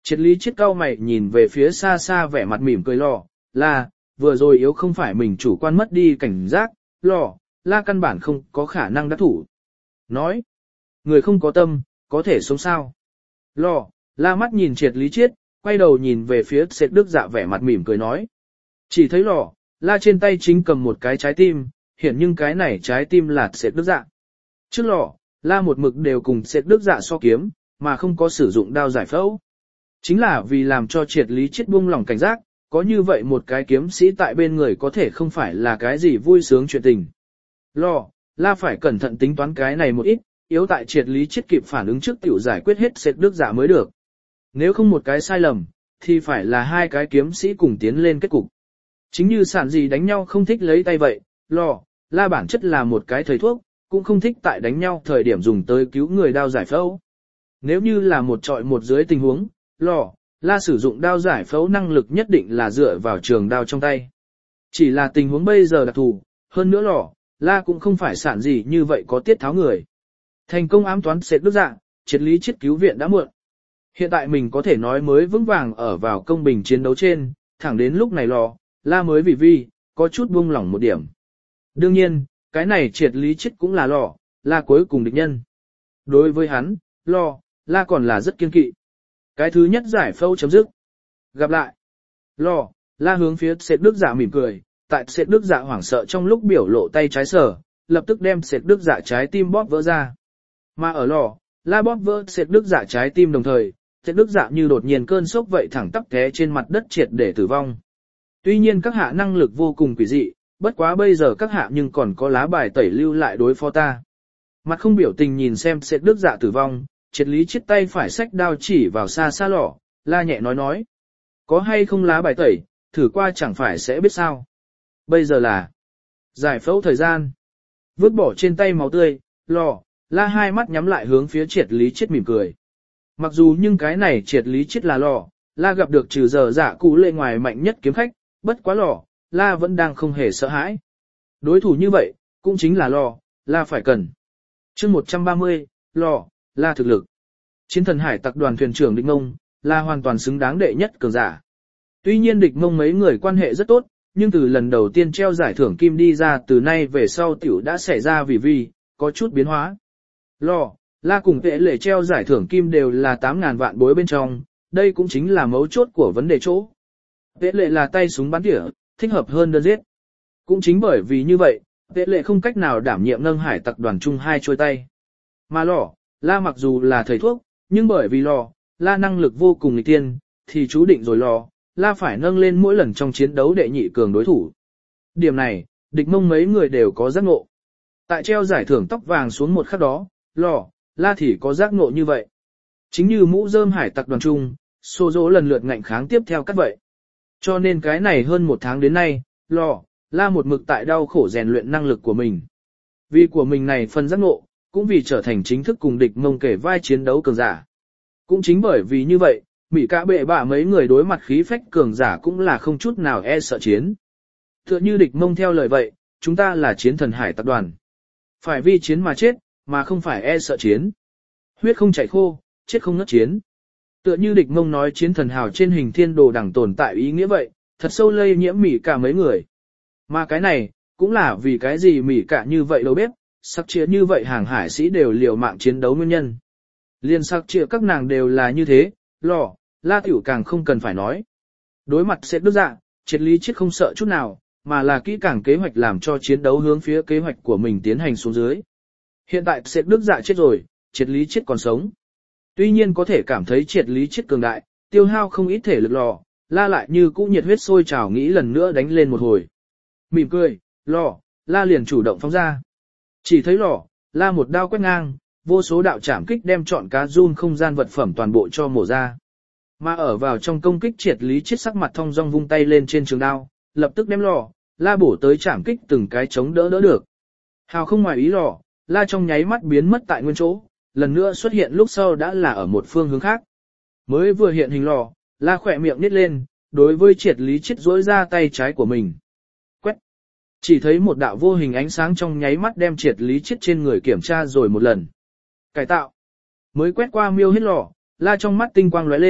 Triết lý chết cao mày nhìn về phía xa xa vẻ mặt mỉm cười lò, là, vừa rồi yếu không phải mình chủ quan mất đi cảnh giác, lò, la căn bản không có khả năng đắc thủ. Nói, người không có tâm, có thể sống sao. Lò, la mắt nhìn triệt lý chết, quay đầu nhìn về phía Sệt Đức Dạ vẻ mặt mỉm cười nói. Chỉ thấy lò, la trên tay chính cầm một cái trái tim, hiện nhưng cái này trái tim là Sệt Đức Dạ. Trước lò, la một mực đều cùng Sệt Đức Dạ so kiếm, mà không có sử dụng đao giải phẫu. Chính là vì làm cho triệt lý chết buông lỏng cảnh giác, có như vậy một cái kiếm sĩ tại bên người có thể không phải là cái gì vui sướng chuyện tình. Lò, la phải cẩn thận tính toán cái này một ít, yếu tại triệt lý chết kịp phản ứng trước tiểu giải quyết hết Sệt Đức Dạ mới được. Nếu không một cái sai lầm, thì phải là hai cái kiếm sĩ cùng tiến lên kết cục. Chính như sản gì đánh nhau không thích lấy tay vậy, lò, la bản chất là một cái thầy thuốc, cũng không thích tại đánh nhau thời điểm dùng tới cứu người đao giải phẫu. Nếu như là một trọi một dưới tình huống, lò, la sử dụng đao giải phẫu năng lực nhất định là dựa vào trường đao trong tay. Chỉ là tình huống bây giờ đặc thù, hơn nữa lò, la cũng không phải sản gì như vậy có tiết tháo người. Thành công ám toán Sệt Đức Dạ, triệt lý chết cứu viện đã muộn. Hiện tại mình có thể nói mới vững vàng ở vào công bình chiến đấu trên, thẳng đến lúc này lò, la mới vì có chút buông lỏng một điểm. Đương nhiên, cái này triệt lý chết cũng là lò, la cuối cùng địch nhân. Đối với hắn, lò, la còn là rất kiên kỵ. Cái thứ nhất giải phẫu chấm dứt. Gặp lại. Lò, la hướng phía Sệt Đức Dạ mỉm cười, tại Sệt Đức Dạ hoảng sợ trong lúc biểu lộ tay trái sở, lập tức đem Sệt Đức Dạ trái tim bóp vỡ ra. Mà ở lò, la bóp vỡ Sệt Đức Dạ trái tim đồng thời, Sệt Đức Dạ như đột nhiên cơn sốc vậy thẳng tắp té trên mặt đất triệt để tử vong. Tuy nhiên các hạ năng lực vô cùng quỷ dị, bất quá bây giờ các hạ nhưng còn có lá bài tẩy lưu lại đối phó ta. Mặt không biểu tình nhìn xem Sệt Đức Dạ tử vong, triệt lý chết tay phải xách đao chỉ vào xa xa lò, la nhẹ nói. Có hay không lá bài tẩy, thử qua chẳng phải sẽ biết sao. Bây giờ là giải phẫu thời gian. Vứt bỏ trên tay máu tươi, lò, la hai mắt nhắm lại hướng phía triệt lý chết mỉm cười. Mặc dù nhưng cái này triệt lý chết là lò, la gặp được trừ giờ dạ cụ lệ ngoài mạnh nhất kiếm khách, bất quá lò, la vẫn đang không hề sợ hãi. Đối thủ như vậy, cũng chính là lò, la phải cần. Chương 130, lò, la thực lực. Chiến thần hải tặc đoàn thuyền trưởng Địch Mông, là hoàn toàn xứng đáng đệ nhất cường giả. Tuy nhiên Địch Mông mấy người quan hệ rất tốt, nhưng từ lần đầu tiên treo giải thưởng kim đi ra từ nay về sau tiểu đã xảy ra vì có chút biến hóa. Lò, la cùng vệ lệ treo giải thưởng kim đều là 8.000 vạn bối bên trong, đây cũng chính là mấu chốt của vấn đề chỗ. Vệ lệ là tay súng bắn tỉa, thích hợp hơn đơn giết. Cũng chính bởi vì như vậy, vệ lệ không cách nào đảm nhiệm nâng hải tặc đoàn chung hai trôi tay. Mà lò, la mặc dù là thầy thuốc, nhưng bởi vì lò, la năng lực vô cùng nghịch tiên, thì chú định rồi lò, la phải nâng lên mỗi lần trong chiến đấu đệ nhị cường đối thủ. Điểm này, Địch Mông mấy người đều có giác ngộ. Tại treo giải thưởng tóc vàng xuống một khắc đó, lò, la thì có giác ngộ như vậy. Chính như mũ rơm hải tặc đoàn chung, xô dỗ lần lượt ngạnh kháng tiếp theo cắt vậy. Cho nên cái này hơn một tháng đến nay, lò, la một mực tại đau khổ rèn luyện năng lực của mình. Vì của mình này phân giác ngộ, cũng vì trở thành chính thức cùng Địch Mông kể vai chiến đấu cường giả. Cũng chính bởi vì như vậy, Mỹ cả bệ bạ mấy người đối mặt khí phách cường giả cũng là không chút nào e sợ chiến. Tựa như Địch Mông theo lời vậy, chúng ta là chiến thần hải tập đoàn. Phải vì chiến mà chết, mà không phải e sợ chiến. Huyết không chảy khô, chết không ngất chiến. Tựa như Địch Mông nói chiến thần hào trên hình thiên đồ đẳng tồn tại ý nghĩa vậy, thật sâu lây nhiễm Mỹ cả mấy người. Mà cái này, cũng là vì cái gì Mỹ cả như vậy đâu biết, sắc chia như vậy hàng hải sĩ đều liều mạng chiến đấu nguyên nhân. Liên sắc chia các nàng đều là như thế, lò, la tiểu càng không cần phải nói. Đối mặt Sệt Đức Dạ, triệt lý chết không sợ chút nào, mà là kỹ càng kế hoạch làm cho chiến đấu hướng phía kế hoạch của mình tiến hành xuống dưới. Hiện tại Sệt Đức Dạ chết rồi, triệt lý chết còn sống. Tuy nhiên có thể cảm thấy triệt lý chết cường đại, tiêu hao không ít thể lực lò, la lại như cũ nhiệt huyết sôi trào nghĩ lần nữa đánh lên một hồi. Mỉm cười, lò, la liền chủ động phóng ra. Chỉ thấy lò, la một đao quét ngang, vô số đạo chạm kích đem trọn cá run không gian vật phẩm toàn bộ cho mổ ra. Mà ở vào trong công kích triệt lý chết sắc mặt thong dong vung tay lên trên trường đao, lập tức đem lò, la bổ tới chạm kích từng cái chống đỡ được. Hào không ngoài ý lò, la trong nháy mắt biến mất tại nguyên chỗ, lần nữa xuất hiện lúc sau đã là ở một phương hướng khác. Mới vừa hiện hình lò, la khỏe miệng nít lên, đối với triệt lý chết duỗi ra tay trái của mình. Quét. Chỉ thấy một đạo vô hình ánh sáng trong nháy mắt đem triệt lý chết trên người kiểm tra rồi một lần. Cải tạo. Mới quét qua miêu hết lò, la trong mắt tinh quang lóe lên,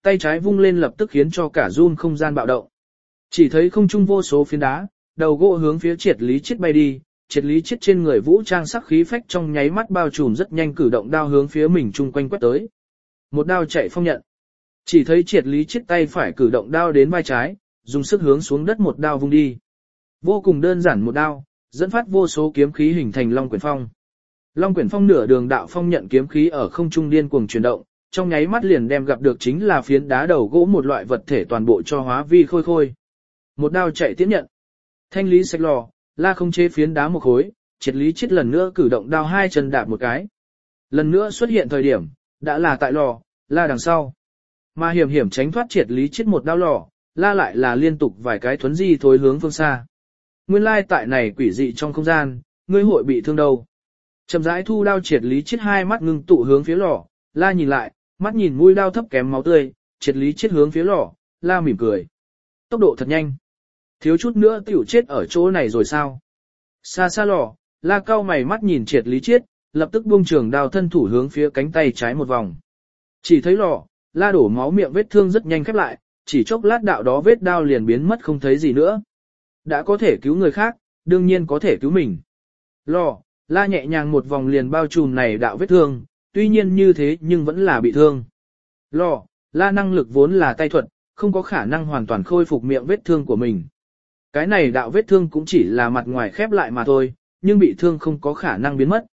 tay trái vung lên lập tức khiến cho cả run không gian bạo động. Chỉ thấy không trung vô số phiến đá, đầu gỗ hướng phía Triệt Lý Chiết bay đi, Triệt Lý Chiết trên người vũ trang sắc khí phách trong nháy mắt bao trùm rất nhanh cử động đao hướng phía mình chung quanh quét tới. Một đao chạy phong nhận. Chỉ thấy Triệt Lý Chiết tay phải cử động đao đến vai trái, dùng sức hướng xuống đất một đao vung đi. Vô cùng đơn giản một đao, dẫn phát vô số kiếm khí hình thành Long Quyển Phong. Long Quyển Phong nửa đường đạo phong nhận kiếm khí ở không trung điên cuồng chuyển động, trong nháy mắt liền đem gặp được chính là phiến đá đầu gỗ một loại vật thể toàn bộ cho hóa vi khôi khôi. Một đao chạy tiếp nhận. Thanh lý sạch lò, La không chế phiến đá một khối, Triệt Lý Chiết lần nữa cử động đao hai chân đạp một cái. Lần nữa xuất hiện thời điểm, đã là tại lò, La đằng sau. Mà hiểm hiểm tránh thoát Triệt Lý Chiết một đao lò, La lại là liên tục vài cái thuấn di thối hướng phương xa. Nguyên lai tại này quỷ dị trong không gian, ngươi hội bị thương đâu. Chậm rãi thu đao Triệt Lý Chiết hai mắt ngưng tụ hướng phía lò, La nhìn lại, mắt nhìn mũi đao thấp kém máu tươi, Triệt Lý Chiết hướng phía lò, La mỉm cười. Tốc độ thật nhanh. Thiếu chút nữa tiểu chết ở chỗ này rồi sao? Xa xa lò, La cau mày mắt nhìn Triệt Lý Chiết, lập tức buông trường đao thân thủ hướng phía cánh tay trái một vòng. Chỉ thấy lò, La đổ máu miệng vết thương rất nhanh khép lại, chỉ chốc lát đạo đó vết đao liền biến mất không thấy gì nữa. Đã có thể cứu người khác, đương nhiên có thể cứu mình. Lò, La nhẹ nhàng một vòng liền bao trùm này đạo vết thương, tuy nhiên như thế nhưng vẫn là bị thương. Lò, La năng lực vốn là tay thuật, không có khả năng hoàn toàn khôi phục miệng vết thương của mình. Cái này đạo vết thương cũng chỉ là mặt ngoài khép lại mà thôi, nhưng bị thương không có khả năng biến mất.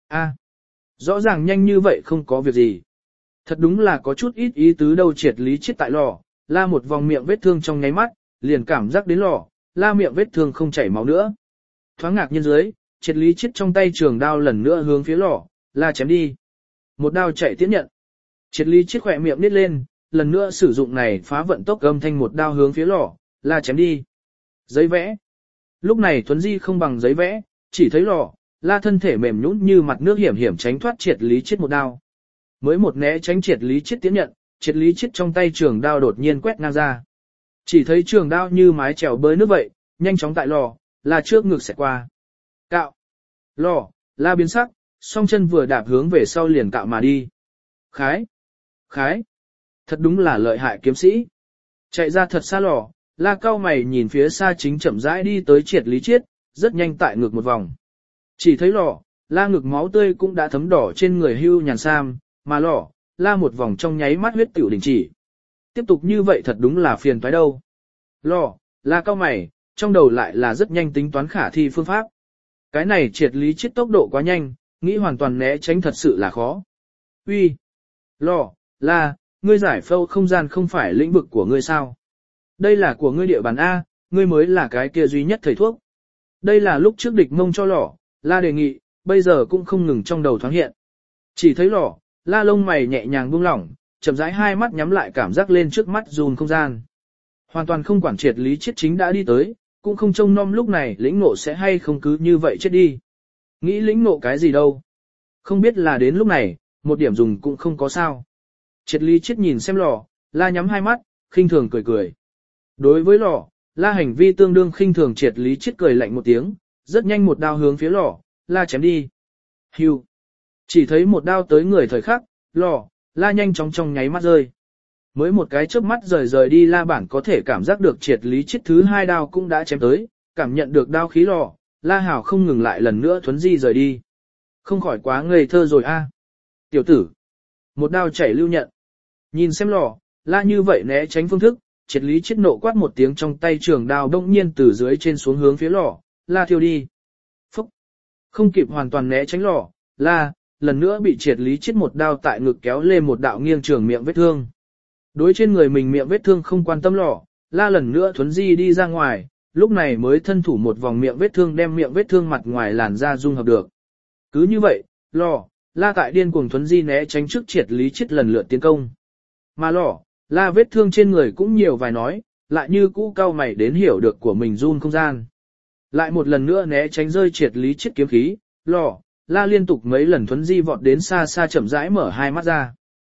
Rõ ràng nhanh như vậy không có việc gì. Thật đúng là có chút ít ý tứ đâu. Triệt Lý Chiết tại lò, La một vòng miệng vết thương trong nháy mắt, liền cảm giác đến lò, La miệng vết thương không chảy máu nữa. Thoáng ngạc nhiên dưới, Triệt Lý Chiết trong tay trường đao lần nữa hướng phía lò, La chém đi. Một đao chạy tiếp nhận. Triệt Lý Chiết khỏe miệng nít lên, lần nữa sử dụng này phá vận tốc âm thanh một đao hướng phía lò, La chém đi. Giấy vẽ. Lúc này thuấn di không bằng giấy vẽ, chỉ thấy lò, La thân thể mềm nhũn như mặt nước hiểm hiểm tránh thoát Triệt Lý Chiết một đao. Mới một né tránh Triệt Lý Chiết tiếp nhận, Triệt Lý Chiết trong tay trường đao đột nhiên quét ngang ra. Chỉ thấy trường đao như mái chèo bơi nước vậy, nhanh chóng tại lò, La trước ngực xẹt qua. Cạo. Lò, La biến sắc, song chân vừa đạp hướng về sau liền cạo mà đi. Khái. Khái. Thật đúng là lợi hại kiếm sĩ. Chạy ra thật xa lò, La cau mày nhìn phía xa chính chậm rãi đi tới Triệt Lý Chiết, rất nhanh tại ngực một vòng. Chỉ thấy lò, La ngực máu tươi cũng đã thấm đỏ trên người hưu nhàn sam, mà lò, La một vòng trong nháy mắt huyết tiểu đình chỉ. Tiếp tục như vậy thật đúng là phiền toái đâu. Lò, La cau mày, trong đầu lại là rất nhanh tính toán khả thi phương pháp. Cái này Triệt Lý Chiết tốc độ quá nhanh, nghĩ hoàn toàn né tránh thật sự là khó. Uy, lò, La, ngươi giải phẫu không gian không phải lĩnh vực của ngươi sao? Đây là của ngươi địa bàn A, ngươi mới là cái kia duy nhất thầy thuốc. Đây là lúc trước địch mông cho lò, La đề nghị, bây giờ cũng không ngừng trong đầu thoáng hiện. Chỉ thấy lò, La lông mày nhẹ nhàng buông lỏng, chậm rãi hai mắt nhắm lại cảm giác lên trước mắt dùn không gian. Hoàn toàn không quản Triệt Lý Chiết chính đã đi tới, cũng không trông nom lúc này lĩnh ngộ sẽ hay không cứ như vậy chết đi. Nghĩ lĩnh ngộ cái gì đâu. Không biết là đến lúc này, một điểm dùng cũng không có sao. Triệt Lý Chiết nhìn xem lò, La nhắm hai mắt, khinh thường cười cười. Đối với lò, La hành vi tương đương khinh thường. Triệt Lý Chiết cười lạnh một tiếng, rất nhanh một đao hướng phía lò, La chém đi. Hưu. Chỉ thấy một đao tới người thời khắc, lò, La nhanh chóng trong nháy mắt rơi. Mới một cái chớp mắt rời đi La bản có thể cảm giác được Triệt Lý Chiết thứ hai đao cũng đã chém tới, cảm nhận được đao khí lò, La hảo không ngừng lại lần nữa thuấn di rời đi. Không khỏi quá ngây thơ rồi a. Tiểu tử. Một đao chảy lưu nhận. Nhìn xem lò, La như vậy né tránh phương thức, Triệt Lý Chiết nộ quát một tiếng trong tay trường đao đông nhiên từ dưới trên xuống hướng phía lò, La thiêu đi. Phúc. Không kịp hoàn toàn né tránh lò, La, lần nữa bị Triệt Lý Chiết một đao tại ngực kéo lên một đạo nghiêng trường miệng vết thương. Đối trên người mình miệng vết thương không quan tâm lò, La lần nữa thuấn di đi ra ngoài, lúc này mới thân thủ một vòng miệng vết thương đem miệng vết thương mặt ngoài làn da dung hợp được. Cứ như vậy, lò, La tại điên cuồng thuấn di né tránh trước Triệt Lý Chiết lần lượt tiến công. Mà lò, La vết thương trên người cũng nhiều vài nói, lại như cũ cau mày đến hiểu được của mình run không gian. Lại một lần nữa né tránh rơi Triệt Lý Chiết kiếm khí, lò, La liên tục mấy lần thuấn di vọt đến xa xa chậm rãi mở hai mắt ra.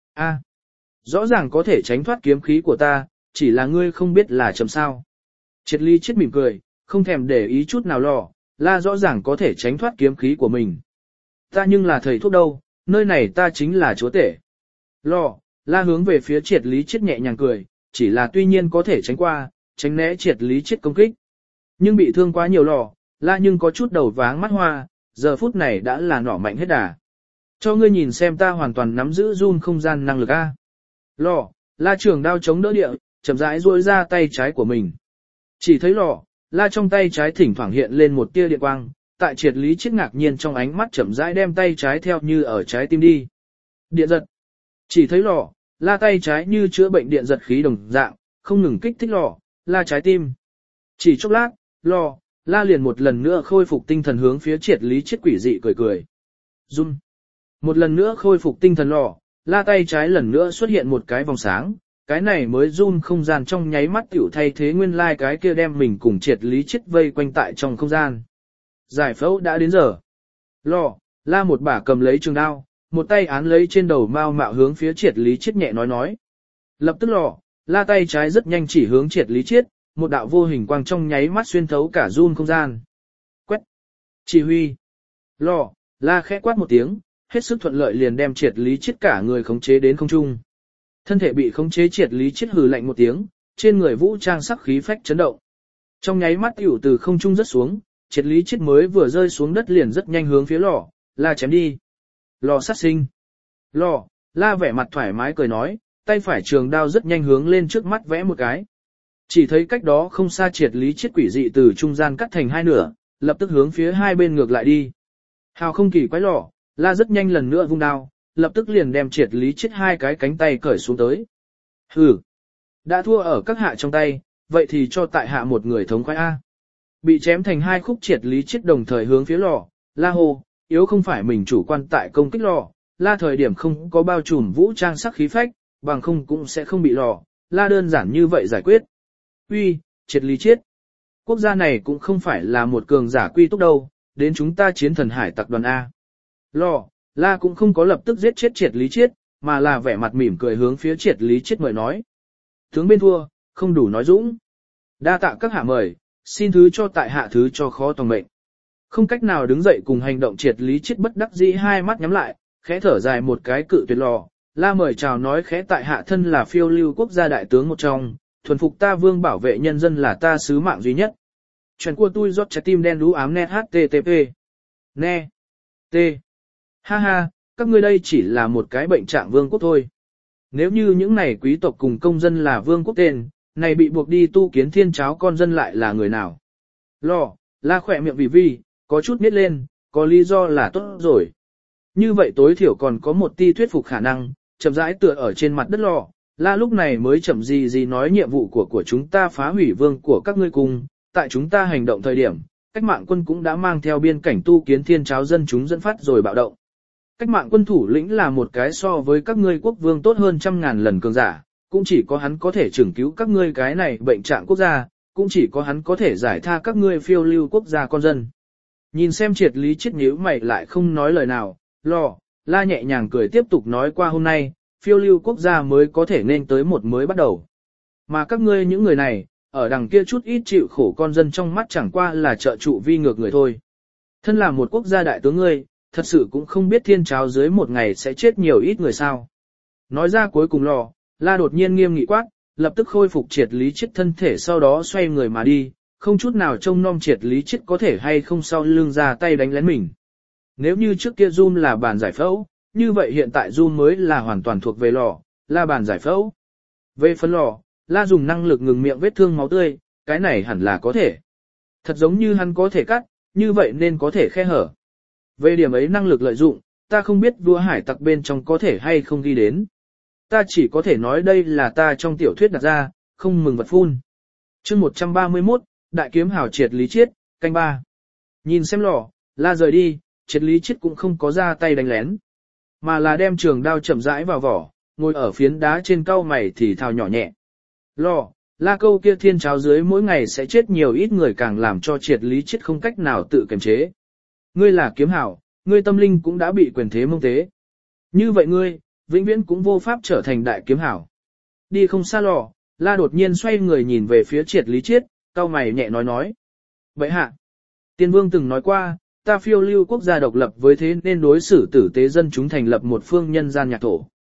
Rõ ràng có thể tránh thoát kiếm khí của ta, chỉ là ngươi không biết là chậm sao. Triệt Lý Chiết mỉm cười, không thèm để ý chút nào lò, La rõ ràng có thể tránh thoát kiếm khí của mình. Ta nhưng là thầy thuốc đâu, nơi này ta chính là chúa tể. Lò, La hướng về phía triệt lý chết nhẹ nhàng cười, chỉ là tuy nhiên có thể tránh qua, tránh né triệt lý chết công kích. Nhưng bị thương quá nhiều lò, La nhưng có chút đầu váng mắt hoa, giờ phút này đã là nỏ mạnh hết đà. Cho ngươi nhìn xem ta hoàn toàn nắm giữ run không gian năng lực A. Lò, La trường đao chống đỡ địa, chậm rãi duỗi ra tay trái của mình. Chỉ thấy lò, La trong tay trái thỉnh thoảng hiện lên một tia điện quang, tại triệt lý chết ngạc nhiên trong ánh mắt chậm rãi đem tay trái theo như ở trái tim đi. Điện giật. Chỉ thấy lò, La tay trái như chữa bệnh điện giật khí đồng dạng, không ngừng kích thích lò, La trái tim. Chỉ chốc lát, lò, La liền một lần nữa khôi phục tinh thần hướng phía triệt lý chết quỷ dị cười cười. Run. Một lần nữa khôi phục tinh thần lò, La tay trái lần nữa xuất hiện một cái vòng sáng, cái này mới run không gian trong nháy mắt tiểu thay thế nguyên lai cái kia đem mình cùng triệt lý chết vây quanh tại trong không gian. Giải phẫu đã đến giờ. Lò, La một bả cầm lấy trường đao, một tay án lấy trên đầu mao mạo hướng phía triệt lý chết nhẹ nói. Lập tức lò, La tay trái rất nhanh chỉ hướng triệt lý chết, một đạo vô hình quang trong nháy mắt xuyên thấu cả run không gian. Quét. Chỉ huy. Lò, La khẽ quát một tiếng, hết sức thuận lợi liền đem triệt lý chết cả người khống chế đến không trung. Thân thể bị khống chế triệt lý chết hừ lạnh một tiếng, trên người vũ trang sắc khí phách chấn động. Trong nháy mắt tiểu từ không trung rớt xuống, triệt lý chết mới vừa rơi xuống đất liền rất nhanh hướng phía lò, La chém đi. Lò sát sinh. Lò, La vẻ mặt thoải mái cười nói, tay phải trường đao rất nhanh hướng lên trước mắt vẽ một cái. Chỉ thấy cách đó không xa triệt lý chết quỷ dị từ trung gian cắt thành hai nửa, lập tức hướng phía hai bên ngược lại đi. Hào không kỳ quái lò, La rất nhanh lần nữa vung đao, lập tức liền đem triệt lý chết hai cái cánh tay cởi xuống tới. Hừ, đã thua ở các hạ trong tay, vậy thì cho tại hạ một người thống khoái A. Bị chém thành hai khúc triệt lý chết đồng thời hướng phía lò, La hô, yếu không phải mình chủ quan tại công kích lò, La thời điểm không có bao trùm vũ trang sắc khí phách, bằng không cũng sẽ không bị lò, La đơn giản như vậy giải quyết. Uy, triệt lý chết. Quốc gia này cũng không phải là một cường giả quy túc đâu, đến chúng ta chiến thần hải tặc đoàn A. Lò, La cũng không có lập tức giết chết triệt lý chết, mà là vẻ mặt mỉm cười hướng phía triệt lý chết mời nói. Tướng bên thua, không đủ nói dũng. Đa tạ các hạ mời, xin thứ cho tại hạ thứ cho khó tòng mệnh. Không cách nào đứng dậy cùng hành động triệt lý chết bất đắc dĩ hai mắt nhắm lại, khẽ thở dài một cái cự tuyệt lò. La mời chào nói khẽ tại hạ thân là phiêu lưu quốc gia đại tướng một trong, thuần phục ta vương bảo vệ nhân dân là ta sứ mạng duy nhất. Chuyện của tôi rót trái tim đen đú ám net http. Ne. T. Ha ha, các ngươi đây chỉ là một cái bệnh trạng vương quốc thôi. Nếu như những này quý tộc cùng công dân là vương quốc tên, này bị buộc đi tu kiến thiên cháo con dân lại là người nào? Lò, La khỏe miệng vì, có chút miết lên, có lý do là tốt rồi. Như vậy tối thiểu còn có một ti thuyết phục khả năng, chậm rãi tựa ở trên mặt đất lò. La lúc này mới chậm gì nói nhiệm vụ của chúng ta phá hủy vương của các ngươi cùng, tại chúng ta hành động thời điểm, cách mạng quân cũng đã mang theo biên cảnh tu kiến thiên cháo dân chúng dẫn phát rồi bạo động. Cách mạng quân thủ lĩnh là một cái so với các ngươi quốc vương tốt hơn 100.000 lần cường giả, cũng chỉ có hắn có thể trưởng cứu các ngươi cái này bệnh trạng quốc gia, cũng chỉ có hắn có thể giải tha các ngươi phiêu lưu quốc gia con dân. Nhìn xem triệt lý chết nhíu mày lại không nói lời nào, lò, La nhẹ nhàng cười tiếp tục nói qua hôm nay, phiêu lưu quốc gia mới có thể nên tới một mới bắt đầu. Mà các ngươi những người này, ở đằng kia chút ít chịu khổ con dân trong mắt chẳng qua là trợ trụ vi ngược người thôi. Thân là một quốc gia đại tướng ngươi, thật sự cũng không biết thiên cháo dưới một ngày sẽ chết nhiều ít người sao. Nói ra cuối cùng lò, La đột nhiên nghiêm nghị quát, lập tức khôi phục triệt lý chết thân thể sau đó xoay người mà đi, không chút nào trông nom triệt lý chết có thể hay không sau lưng ra tay đánh lén mình. Nếu như trước kia Zoom là bàn giải phẫu, như vậy hiện tại Zoom mới là hoàn toàn thuộc về lò, La bàn giải phẫu. Về phần lò, La dùng năng lực ngừng miệng vết thương máu tươi, cái này hẳn là có thể. Thật giống như hắn có thể cắt, như vậy nên có thể khe hở. Về điểm ấy năng lực lợi dụng, ta không biết vua hải tặc bên trong có thể hay không ghi đến. Ta chỉ có thể nói đây là ta trong tiểu thuyết đặt ra, không mừng vật phun. Chương 131, Đại kiếm hào triệt lý chết, canh 3. Nhìn xem lò, La rời đi, triệt lý chết cũng không có ra tay đánh lén, mà là đem trường đao chậm rãi vào vỏ, ngồi ở phiến đá trên cau mày thì thào nhỏ nhẹ. Lò, La câu kia thiên cháo dưới mỗi ngày sẽ chết nhiều ít người càng làm cho triệt lý chết không cách nào tự kiềm chế. Ngươi là kiếm hảo, ngươi tâm linh cũng đã bị quyền thế mông tế. Như vậy ngươi, vĩnh viễn cũng vô pháp trở thành đại kiếm hảo. Đi không xa lò, La đột nhiên xoay người nhìn về phía triệt lý chết, cau mày nhẹ nói. Vậy hạ, Tiên Vương từng nói qua, ta phiêu lưu quốc gia độc lập với thế nên đối xử tử tế dân chúng thành lập một phương nhân gian nhạc thổ.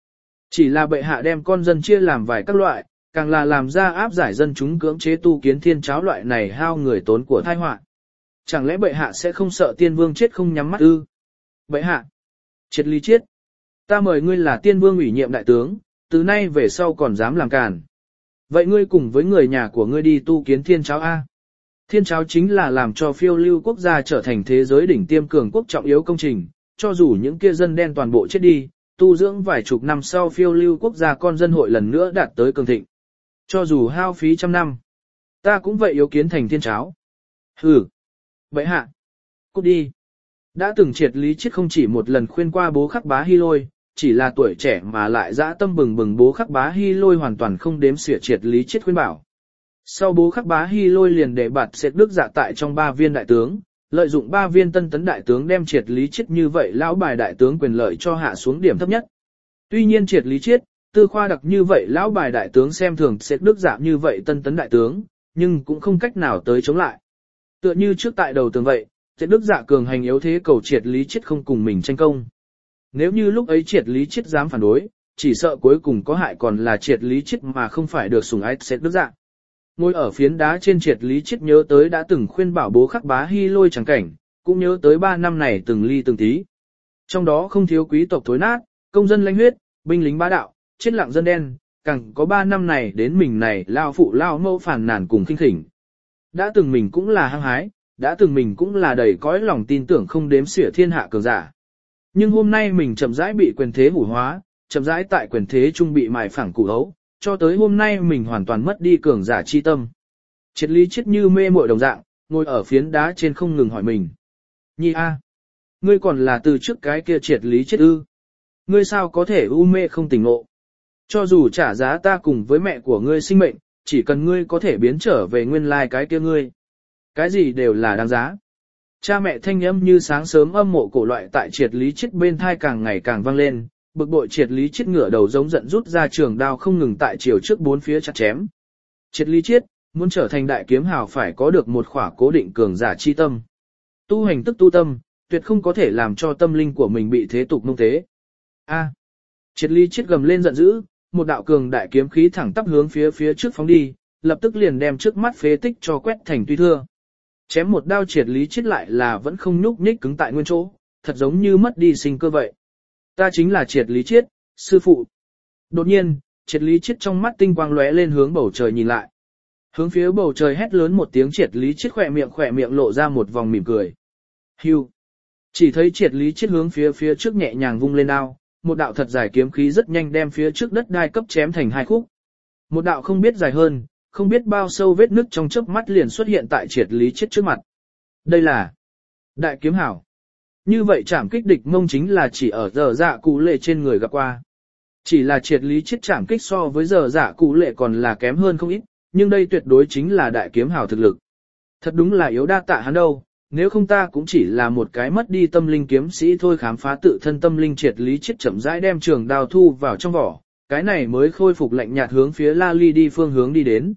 Chỉ là bệ hạ đem con dân chia làm vài các loại, càng là làm ra áp giải dân chúng cưỡng chế tu kiến thiên cháo loại này hao người tốn của tai họa. Chẳng lẽ bệ hạ sẽ không sợ tiên vương chết không nhắm mắt ư? Bệ hạ, triệt lý chiết, ta mời ngươi là tiên vương ủy nhiệm đại tướng, từ nay về sau còn dám làm càn. Vậy ngươi cùng với người nhà của ngươi đi tu kiến thiên cháo A. Thiên cháo chính là làm cho phiêu lưu quốc gia trở thành thế giới đỉnh tiêm cường quốc trọng yếu công trình, cho dù những kia dân đen toàn bộ chết đi, tu dưỡng vài chục năm sau phiêu lưu quốc gia con dân hội lần nữa đạt tới cường thịnh. Cho dù hao phí trăm năm, ta cũng vậy yếu kiến thành thiên cháo. Hừ, bệ hạ, cút đi. Đã từng triệt lý chiết không chỉ một lần khuyên qua bố khắc bá hy lôi, chỉ là tuổi trẻ mà lại dã tâm bừng bừng bố khắc bá hy lôi hoàn toàn không đếm xỉa triệt lý chiết khuyên bảo. Sau bố khắc bá hy lôi liền để bạt xệt đức dạ tại trong 3 viên đại tướng, lợi dụng 3 viên tân tấn đại tướng đem triệt lý chiết như vậy lão bài đại tướng quyền lợi cho hạ xuống điểm thấp nhất. Tuy nhiên triệt lý chiết, tư khoa đặc như vậy lão bài đại tướng xem thường xệt đức dạ như vậy tân tấn đại tướng, nhưng cũng không cách nào tới chống lại. Tựa như trước tại đầu tường vậy, xệt đức dạ cường hành yếu thế cầu triệt lý chiết không cùng mình tranh công. Nếu như lúc ấy triệt lý chiết dám phản đối, chỉ sợ cuối cùng có hại còn là triệt lý chiết mà không phải được sủng ái xệt đức dạ. Ngồi ở phiến đá trên triệt lý chiết nhớ tới đã từng khuyên bảo bố khắc bá hy lôi chẳng cảnh, cũng nhớ tới 3 năm này từng ly từng tí. Trong đó không thiếu quý tộc thối nát, công dân lanh huyết, binh lính bá đạo, chết lặng dân đen, càng có 3 năm này đến mình này lao phụ lao mẫu phản nàn cùng khinh khỉnh. Đã từng mình cũng là hăng hái, đã từng mình cũng là đầy cõi lòng tin tưởng không đếm xỉa thiên hạ cường giả. Nhưng hôm nay mình chậm rãi bị quyền thế hủ hóa, chậm rãi tại quyền thế trung bị mài phẳng củ hấu, cho tới hôm nay mình hoàn toàn mất đi cường giả chi tâm. Triệt lý chiết như mê muội đồng dạng, ngồi ở phiến đá trên không ngừng hỏi mình. Nhi a, ngươi còn là từ trước cái kia triệt lý chiết ư? Ngươi sao có thể u mê không tỉnh ngộ? Cho dù trả giá ta cùng với mẹ của ngươi sinh mệnh, chỉ cần ngươi có thể biến trở về nguyên lai cái kia ngươi. Cái gì đều là đáng giá. Cha mẹ thanh âm như sáng sớm âm mộ cổ loại tại triệt lý chiết bên thai càng ngày càng vang lên, bực bội triệt lý chiết ngửa đầu giống giận rút ra trường đao không ngừng tại chiều trước 4 phía chặt chém. Triệt lý chiết, muốn trở thành đại kiếm hào phải có được một khỏa cố định cường giả chi tâm. Tu hành tức tu tâm, tuyệt không có thể làm cho tâm linh của mình bị thế tục nung tế. A. Triệt lý chiết gầm lên giận dữ, một đạo cường đại kiếm khí thẳng tắp hướng phía trước phóng đi, lập tức liền đem trước mắt phế tích cho quét thành tuy thưa. Chém một đao triệt lý chiết lại là vẫn không nhúc nhích cứng tại nguyên chỗ, thật giống như mất đi sinh cơ vậy. Ta chính là triệt lý chiết, sư phụ. Đột nhiên, triệt lý chiết trong mắt tinh quang lóe lên hướng bầu trời nhìn lại. Hướng phía bầu trời hét lớn một tiếng triệt lý chiết khỏe miệng lộ ra một vòng mỉm cười. Hưu. Chỉ thấy triệt lý chiết hướng phía trước nhẹ nhàng vung lên đao, một đạo thật dài kiếm khí rất nhanh đem phía trước đất đai cấp chém thành 2 khúc. Một đạo không biết dài hơn, không biết bao sâu vết nứt trong chớp mắt liền xuất hiện tại triệt lý chiết trước mặt. Đây là đại kiếm hảo. Như vậy chảm kích địch mông chính là chỉ ở giờ dạ cụ lệ trên người gặp qua. Chỉ là triệt lý chiết chảm kích so với giờ dạ cụ lệ còn là kém hơn không ít, nhưng đây tuyệt đối chính là đại kiếm hảo thực lực. Thật đúng là yếu đa tạ hắn đâu, nếu không ta cũng chỉ là một cái mất đi tâm linh kiếm sĩ thôi. Khám phá tự thân tâm linh triệt lý chiết chậm rãi đem trường đao thu vào trong vỏ, cái này mới khôi phục lạnh nhạt hướng phía La Ly đi phương hướng đi đến.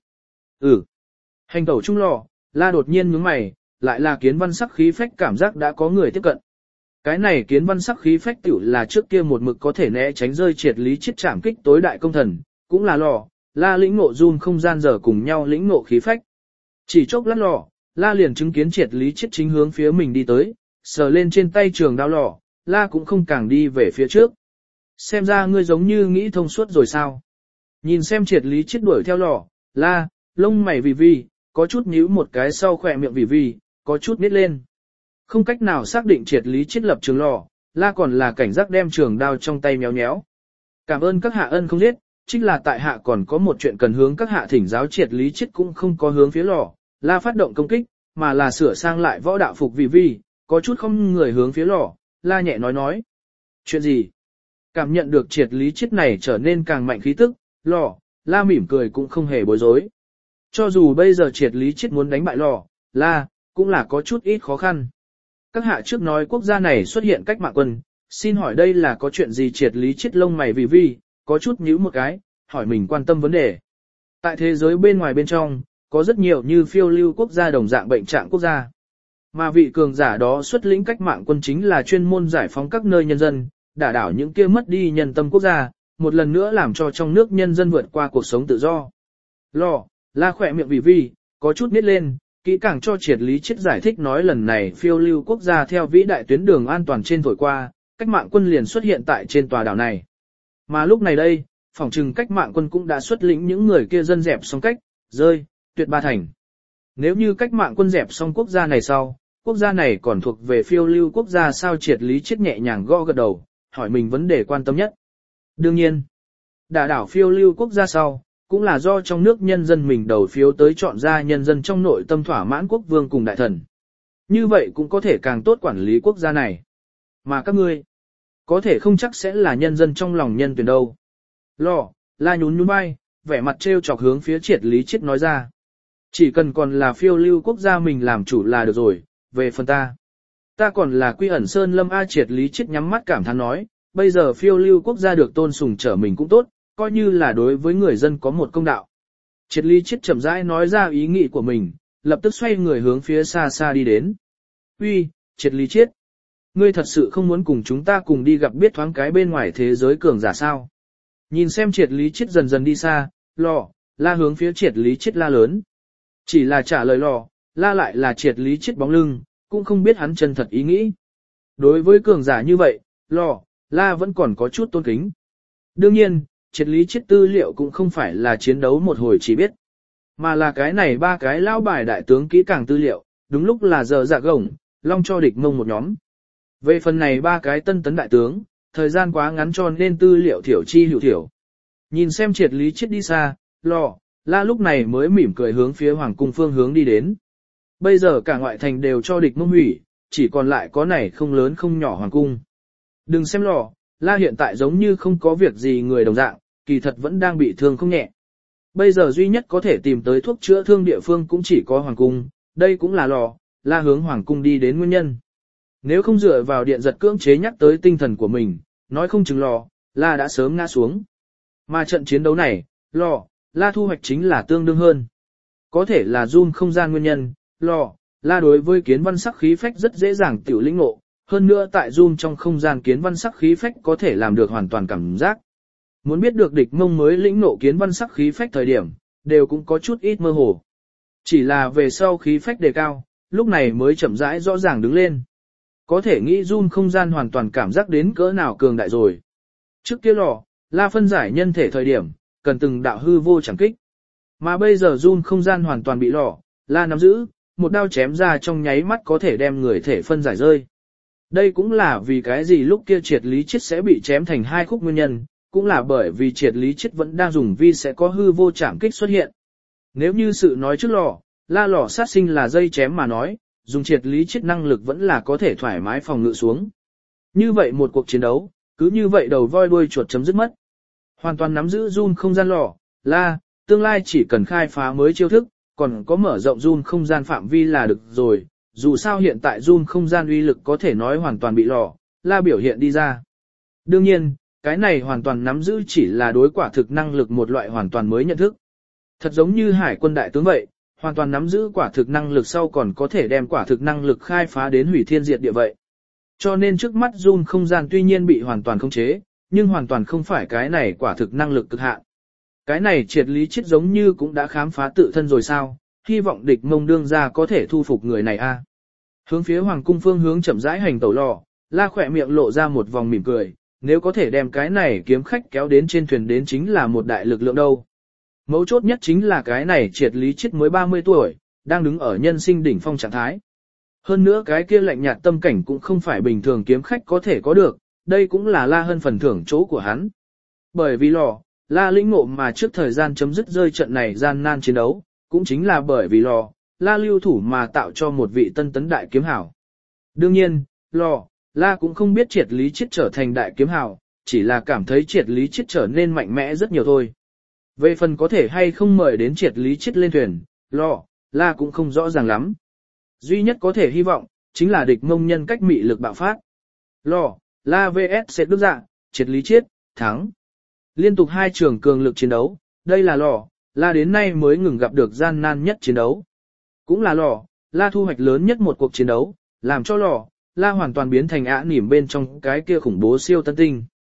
Hành tẩu trung lò, La đột nhiên nhướng mày, lại là kiến văn sắc khí phách cảm giác đã có người tiếp cận. Cái này kiến văn sắc khí phách tiểu là trước kia một mực có thể né tránh rơi triệt lý chiết chạm kích tối đại công thần, cũng là lò, La lĩnh ngộ run không gian giờ cùng nhau lĩnh ngộ khí phách. Chỉ chốc lát lò, La liền chứng kiến triệt lý chiết chính hướng phía mình đi tới, sờ lên trên tay trường đao lò, La cũng không càng đi về phía trước. Xem ra ngươi giống như nghĩ thông suốt rồi sao? Nhìn xem triệt lý chiết đuổi theo lò, La, lông mày vì, có chút nhíu một cái sau khỏe miệng vì, có chút nít lên. Không cách nào xác định triệt lý chiết lập trường lò, La còn là cảnh giác đem trường đao trong tay méo méo. Cảm ơn các hạ ân không giết, chính là tại hạ còn có một chuyện cần hướng các hạ thỉnh giáo. Triệt lý chiết cũng không có hướng phía lò, La phát động công kích, mà là sửa sang lại võ đạo phục vì, có chút không người hướng phía lò, La nhẹ nói. Chuyện gì? Cảm nhận được triệt lý chiết này trở nên càng mạnh khí tức, lò, La mỉm cười cũng không hề bối rối. Cho dù bây giờ triệt lý chiết muốn đánh bại lò, La, cũng là có chút ít khó khăn. Các hạ trước nói quốc gia này xuất hiện cách mạng quân, xin hỏi đây là có chuyện gì? Triệt lý chiết lông mày vì, có chút nhíu một cái, hỏi mình quan tâm vấn đề. Tại thế giới bên ngoài bên trong, có rất nhiều như phiêu lưu quốc gia đồng dạng bệnh trạng quốc gia. Mà vị cường giả đó xuất lĩnh cách mạng quân chính là chuyên môn giải phóng các nơi nhân dân, đả đảo những kia mất đi nhân tâm quốc gia, một lần nữa làm cho trong nước nhân dân vượt qua cuộc sống tự do. Lò, La khỏe miệng vì vi, có chút nít lên, kỹ càng cho triệt lý chết giải thích nói lần này phiêu lưu quốc gia theo vĩ đại tuyến đường an toàn trên thổi qua, cách mạng quân liền xuất hiện tại trên tòa đảo này. Mà lúc này đây, phỏng chừng cách mạng quân cũng đã xuất lĩnh những người kia dân dẹp xong cách, rơi, tuyệt ba thành. Nếu như cách mạng quân dẹp xong quốc gia này sau, quốc gia này còn thuộc về phiêu lưu quốc gia sao triệt lý chết nhẹ nhàng gõ gật đầu, hỏi mình vấn đề quan tâm nhất. Đương nhiên, đả đảo phiêu lưu quốc gia sau, cũng là do trong nước nhân dân mình đầu phiếu tới chọn ra nhân dân trong nội tâm thỏa mãn quốc vương cùng đại thần. Như vậy cũng có thể càng tốt quản lý quốc gia này. Mà các ngươi, có thể không chắc sẽ là nhân dân trong lòng nhân tuyển đâu. Lò, La nhún nhún vai, vẻ mặt trêu chọc hướng phía triệt lý chết nói ra. Chỉ cần còn là phiêu lưu quốc gia mình làm chủ là được rồi, về phần ta còn là Quy Ẩn Sơn Lâm A triệt lý chết nhắm mắt cảm thán nói, bây giờ phiêu lưu quốc gia được tôn sùng trở mình cũng tốt, coi như là đối với người dân có một công đạo. Triệt lý chết chậm rãi nói ra ý nghĩ của mình, lập tức xoay người hướng phía xa xa đi đến. Uy, triệt lý chết, ngươi thật sự không muốn cùng chúng ta cùng đi gặp biết thoáng cái bên ngoài thế giới cường giả sao? Nhìn xem triệt lý chết dần dần đi xa, Lò, La hướng phía triệt lý chết la lớn. Chỉ là trả lời Lò, La lại là triệt lý chết bóng lưng, cũng không biết hắn chân thật ý nghĩ. Đối với cường giả như vậy, Lò, La vẫn còn có chút tôn kính. Đương nhiên, triệt lý chết tư liệu cũng không phải là chiến đấu một hồi chỉ biết, mà là cái này ba cái lao bài đại tướng kỹ càng tư liệu, đúng lúc là giờ dạ gồng, long cho địch mông một nhóm. Về phần này ba cái tân tấn đại tướng, thời gian quá ngắn cho nên tư liệu thiểu chi hữu thiểu. Nhìn xem triệt lý chết đi xa, Lò, La lúc này mới mỉm cười hướng phía hoàng cung phương hướng đi đến. Bây giờ cả ngoại thành đều cho địch mông hủy, chỉ còn lại có này không lớn không nhỏ hoàng cung. Đừng xem Lò, La hiện tại giống như không có việc gì người đồng dạng, kỳ thật vẫn đang bị thương không nhẹ. Bây giờ duy nhất có thể tìm tới thuốc chữa thương địa phương cũng chỉ có hoàng cung, đây cũng là Lò, La hướng hoàng cung đi đến nguyên nhân. Nếu không dựa vào điện giật cưỡng chế nhắc tới tinh thần của mình, nói không chừng Lò, La đã sớm ngã xuống. Mà trận chiến đấu này, Lò, La thu hoạch chính là tương đương hơn. Có thể là zoom không gian nguyên nhân, Lò, La đối với kiến văn sắc khí phách rất dễ dàng tiểu lĩnh ngộ, hơn nữa tại zoom trong không gian kiến văn sắc khí phách có thể làm được hoàn toàn cảm giác. Muốn biết được địch mông mới lĩnh ngộ kiến văn sắc khí phách thời điểm, đều cũng có chút ít mơ hồ. Chỉ là về sau khí phách đề cao, lúc này mới chậm rãi rõ ràng đứng lên. Có thể nghĩ zoom không gian hoàn toàn cảm giác đến cỡ nào cường đại rồi. Trước kia Lò, La phân giải nhân thể thời điểm, cần từng đạo hư vô chẳng kích. Mà bây giờ zoom không gian hoàn toàn bị Lò, La nắm giữ, một đao chém ra trong nháy mắt có thể đem người thể phân giải rơi. Đây cũng là vì cái gì lúc kia triệt lý chết sẽ bị chém thành hai khúc nguyên nhân, cũng là bởi vì triệt lý chết vẫn đang dùng vi sẽ có hư vô chạm kích xuất hiện. Nếu như sự nói trước Lò, La Lò sát sinh là dây chém mà nói, dùng triệt lý chết năng lực vẫn là có thể thoải mái phòng ngự xuống. Như vậy một cuộc chiến đấu, cứ như vậy đầu voi đuôi chuột chấm dứt mất. Hoàn toàn nắm giữ zoom không gian Lò, La, tương lai chỉ cần khai phá mới chiêu thức, còn có mở rộng zoom không gian phạm vi là được rồi. Dù sao hiện tại zoom không gian uy lực có thể nói hoàn toàn bị Lò, La biểu hiện đi ra. Đương nhiên, cái này hoàn toàn nắm giữ chỉ là đối quả thực năng lực một loại hoàn toàn mới nhận thức. Thật giống như hải quân đại tướng vậy, hoàn toàn nắm giữ quả thực năng lực sau còn có thể đem quả thực năng lực khai phá đến hủy thiên diệt địa vậy. Cho nên trước mắt zoom không gian tuy nhiên bị hoàn toàn khống chế, nhưng hoàn toàn không phải cái này quả thực năng lực cực hạn. Cái này triệt lý chết giống như cũng đã khám phá tự thân rồi sao, hy vọng địch mông đương ra có thể thu phục người này a. Hướng phía hoàng cung phương hướng chậm rãi hành tẩu Lò, La khỏe miệng lộ ra một vòng mỉm cười, nếu có thể đem cái này kiếm khách kéo đến trên thuyền đến chính là một đại lực lượng đâu. Mấu chốt nhất chính là cái này triệt lý chết mới 30 tuổi, đang đứng ở nhân sinh đỉnh phong trạng thái. Hơn nữa cái kia lạnh nhạt tâm cảnh cũng không phải bình thường kiếm khách có thể có được, đây cũng là La Hân phần thưởng chỗ của hắn. Bởi vì Lò, La lĩnh ngộ mà trước thời gian chấm dứt rơi trận này gian nan chiến đấu, cũng chính là bởi vì Lò, La lưu thủ mà tạo cho một vị tân tấn đại kiếm hảo. Đương nhiên, Lò, La cũng không biết triệt lý chết trở thành đại kiếm hảo, chỉ là cảm thấy triệt lý chết trở nên mạnh mẽ rất nhiều thôi. Về phần có thể hay không mời đến triệt lý chết lên thuyền, Lò, La cũng không rõ ràng lắm. Duy nhất có thể hy vọng, chính là địch mông nhân cách mị lực bạo phát. Lò, La vs sẽ đức dạ, triệt lý chết, thắng. Liên tục hai trường cường lực chiến đấu, đây là Lò, La đến nay mới ngừng gặp được gian nan nhất chiến đấu. Cũng là Lò, La thu hoạch lớn nhất một cuộc chiến đấu, làm cho Lò, La hoàn toàn biến thành ả nỉm bên trong cái kia khủng bố siêu tân tinh.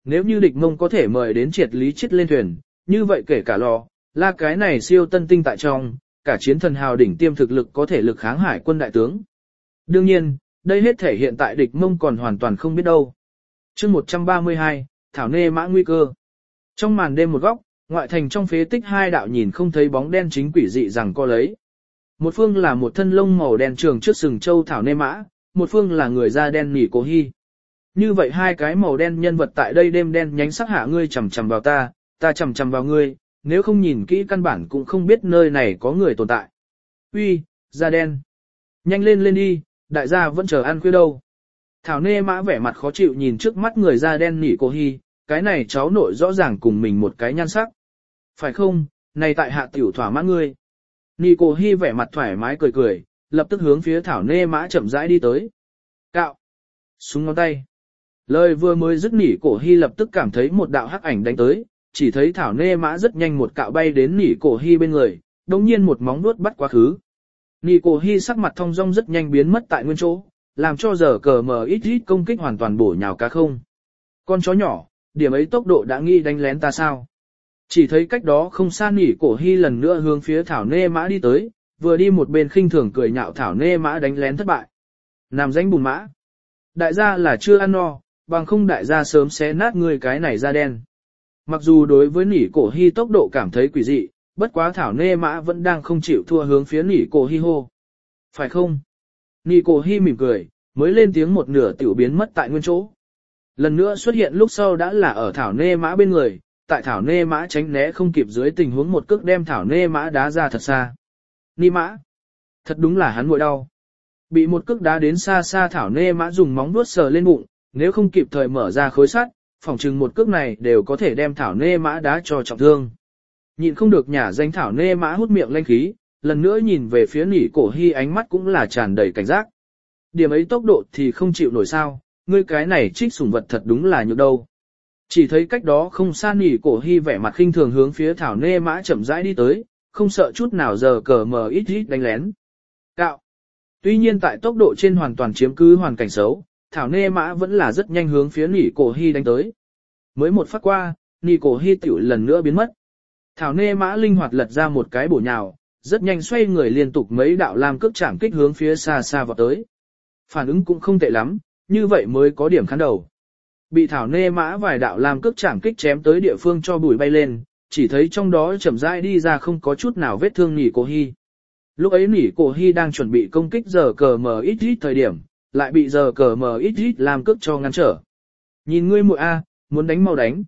Nếu như địch mông có thể mời đến triệt lý chết lên thuyền, như vậy kể cả lò, là cái này siêu tân tinh tại trong, cả chiến thần hào đỉnh tiêm thực lực có thể lực kháng hải quân đại tướng. Đương nhiên, đây hết thể hiện tại địch mông còn hoàn toàn không biết đâu. chương 132, Thảo Nê Mã nguy cơ. Trong màn đêm một góc, ngoại thành trong phế tích hai đạo nhìn không thấy bóng đen chính quỷ dị rằng co lấy. Một phương là một thân lông màu đen trường trước sừng châu Thảo Nê Mã, một phương là người da đen nỉ Cổ Hy. Như vậy hai cái màu đen nhân vật tại đây đêm đen nhánh sắc hạ ngươi chầm chầm vào ta chầm chầm vào ngươi, nếu không nhìn kỹ căn bản cũng không biết nơi này có người tồn tại. Uy, da đen. Nhanh lên lên đi, đại gia vẫn chờ ăn khuya đâu. Thảo Nê Mã vẻ mặt khó chịu nhìn trước mắt người da đen nỉ Cổ Hy, cái này cháu nội rõ ràng cùng mình một cái nhan sắc. Phải không, này tại hạ tiểu thỏa mãn ngươi. Nỉ Cổ Hy vẻ mặt thoải mái cười cười, lập tức hướng phía Thảo Nê Mã chậm rãi đi tới. Cạo. Súng ngón tay. Lời vừa mới dứt nỉ Cổ Hy lập tức cảm thấy một đạo hắc ảnh đánh tới, chỉ thấy Thảo Nê Mã rất nhanh một cạo bay đến nỉ Cổ Hy bên người, đồng nhiên một móng vuốt bắt quá khứ. Nỉ Cổ Hy sắc mặt thong dong rất nhanh biến mất tại nguyên chỗ, làm cho giờ cờ mờ ít công kích hoàn toàn bổ nhào cá không. Con chó nhỏ, điểm ấy tốc độ đã nghĩ đánh lén ta sao? Chỉ thấy cách đó không xa nỉ Cổ Hy lần nữa hướng phía Thảo Nê Mã đi tới, vừa đi một bên khinh thường cười nhạo Thảo Nê Mã đánh lén thất bại. Làm danh bùn mã. Đại gia là chưa ăn no, bằng không đại gia sớm xé nát người cái này da đen. Mặc dù đối với nỉ Cổ Hy tốc độ cảm thấy quỷ dị, bất quá Thảo Nê Mã vẫn đang không chịu thua hướng phía nỉ Cổ Hy hô. Phải không? Nỉ Cổ Hy mỉm cười, mới lên tiếng một nửa tiểu biến mất tại nguyên chỗ. Lần nữa xuất hiện lúc sau đã là ở Thảo Nê Mã bên người, tại Thảo Nê Mã tránh né không kịp dưới tình huống một cước đem Thảo Nê Mã đá ra thật xa. Ni Mã! Thật đúng là hắn muội đau. Bị một cước đá đến xa xa Thảo Nê Mã dùng móng vuốt sờ lên bụng, nếu không kịp thời mở ra khối sắt, phỏng chừng một cước này đều có thể đem Thảo Nê Mã đá cho trọng thương. Nhịn không được nhả danh Thảo Nê Mã hút miệng lanh khí, lần nữa nhìn về phía nỉ Cổ Hy ánh mắt cũng là tràn đầy cảnh giác. Điểm ấy tốc độ thì không chịu nổi sao, ngươi cái này trích sủng vật thật đúng là nhược đâu. Chỉ thấy cách đó không xa nỉ Cổ Hy vẻ mặt khinh thường hướng phía Thảo Nê Mã chậm rãi đi tới, không sợ chút nào giờ cờ mờ ít đánh lén. Cạo. Tuy nhiên tại tốc độ trên hoàn toàn chiếm cứ hoàn cảnh xấu, Thảo Nê Mã vẫn là rất nhanh hướng phía nỉ Cổ Hy đánh tới. Mới một phát qua, nỉ Cổ Hy tiểu lần nữa biến mất. Thảo Nê Mã linh hoạt lật ra một cái bổ nhào, rất nhanh xoay người liên tục mấy đạo lam cước chạm kích hướng phía xa xa vào tới. Phản ứng cũng không tệ lắm, như vậy mới có điểm khán đầu. Bị Thảo Nê Mã vài đạo lam cước chạm kích chém tới địa phương cho bụi bay lên, chỉ thấy trong đó chậm rãi đi ra không có chút nào vết thương nỉ Cổ Hy. Lúc ấy nỉ Cổ Hy đang chuẩn bị công kích giờ cờ mờ ít thời điểm, lại bị giờ cờ mờ ít làm cước cho ngăn trở. Nhìn ngươi muội a, muốn đánh mau đánh.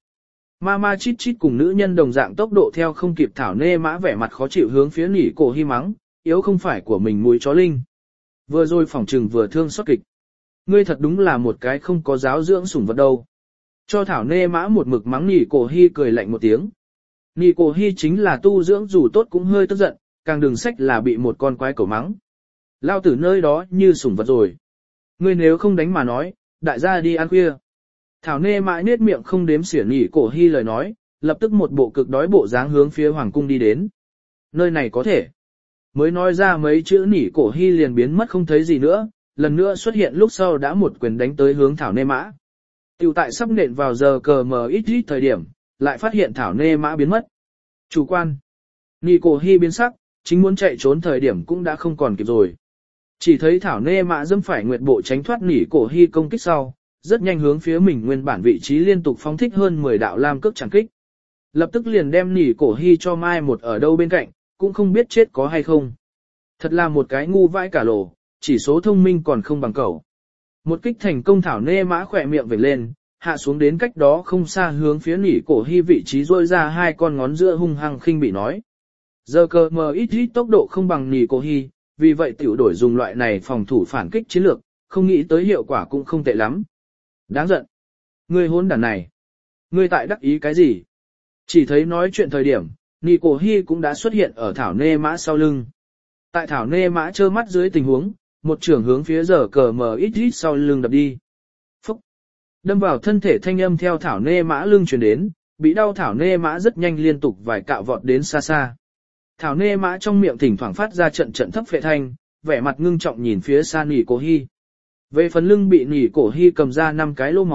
Ma chít chít cùng nữ nhân đồng dạng tốc độ theo không kịp Thảo Nê Mã vẻ mặt khó chịu hướng phía nỉ Cổ Hy mắng, yếu không phải của mình mũi chó linh. Vừa rồi phỏng trừng vừa thương xót kịch. Ngươi thật đúng là một cái không có giáo dưỡng sủng vật đâu. Cho Thảo Nê Mã một mực mắng nỉ Cổ Hy cười lạnh một tiếng. Nỉ Cổ Hy chính là tu dưỡng dù tốt cũng hơi tức giận, càng đừng sách là bị một con quái cẩu mắng. Lao tử nơi đó như sủng vật rồi. Ngươi nếu không đánh mà nói, đại gia đi ăn khuya. Thảo Nê Mã nết miệng không đếm xỉa nỉ Cổ Hy lời nói, lập tức một bộ cực đói bộ dáng hướng phía hoàng cung đi đến. Nơi này có thể. Mới nói ra mấy chữ nỉ Cổ Hy liền biến mất không thấy gì nữa, lần nữa xuất hiện lúc sau đã một quyền đánh tới hướng Thảo Nê Mã. Tiểu tại sắp nện vào giờ cờ mờ ít thời điểm, lại phát hiện Thảo Nê Mã biến mất. Chủ quan. Nỉ Cổ Hy biến sắc, chính muốn chạy trốn thời điểm cũng đã không còn kịp rồi. Chỉ thấy Thảo Nê Mã dẫm phải nguyệt bộ tránh thoát nỉ Cổ Hy công kích sau, rất nhanh hướng phía mình nguyên bản vị trí liên tục phóng thích hơn 10 đạo lam cước chẳng kích. Lập tức liền đem nỉ Cổ Hy cho mai một ở đâu bên cạnh, cũng không biết chết có hay không. Thật là một cái ngu vãi cả lồ, chỉ số thông minh còn không bằng cậu. Một kích thành công Thảo Nê Mã khỏe miệng vểnh lên, hạ xuống đến cách đó không xa hướng phía nỉ Cổ Hy vị trí rôi ra hai con ngón giữa hung hăng khinh bị nói. Giờ cờ mờ ít tốc độ không bằng nỉ Cổ Hy, vì vậy tiểu đổi dùng loại này phòng thủ phản kích chiến lược, không nghĩ tới hiệu quả cũng không tệ lắm. Đáng giận. Ngươi hỗn đản này. Ngươi tại đắc ý cái gì? Chỉ thấy nói chuyện thời điểm, nỉ Cổ Hy cũng đã xuất hiện ở Thảo Nê Mã sau lưng. Tại Thảo Nê Mã trơ mắt dưới tình huống, một trường hướng phía giờ cờ mờ ít sau lưng đập đi. Phúc. Đâm vào thân thể thanh âm theo Thảo Nê Mã lưng truyền đến, bị đau Thảo Nê Mã rất nhanh liên tục vài cạo vọt đến xa xa. Thảo Nê Mã trong miệng thỉnh thoảng phát ra trận thấp phệ thanh, vẻ mặt ngưng trọng nhìn phía xa nỉ Cổ Hy. Về phần lưng bị nỉ Cổ Hy cầm ra 5 cái lỗ máu,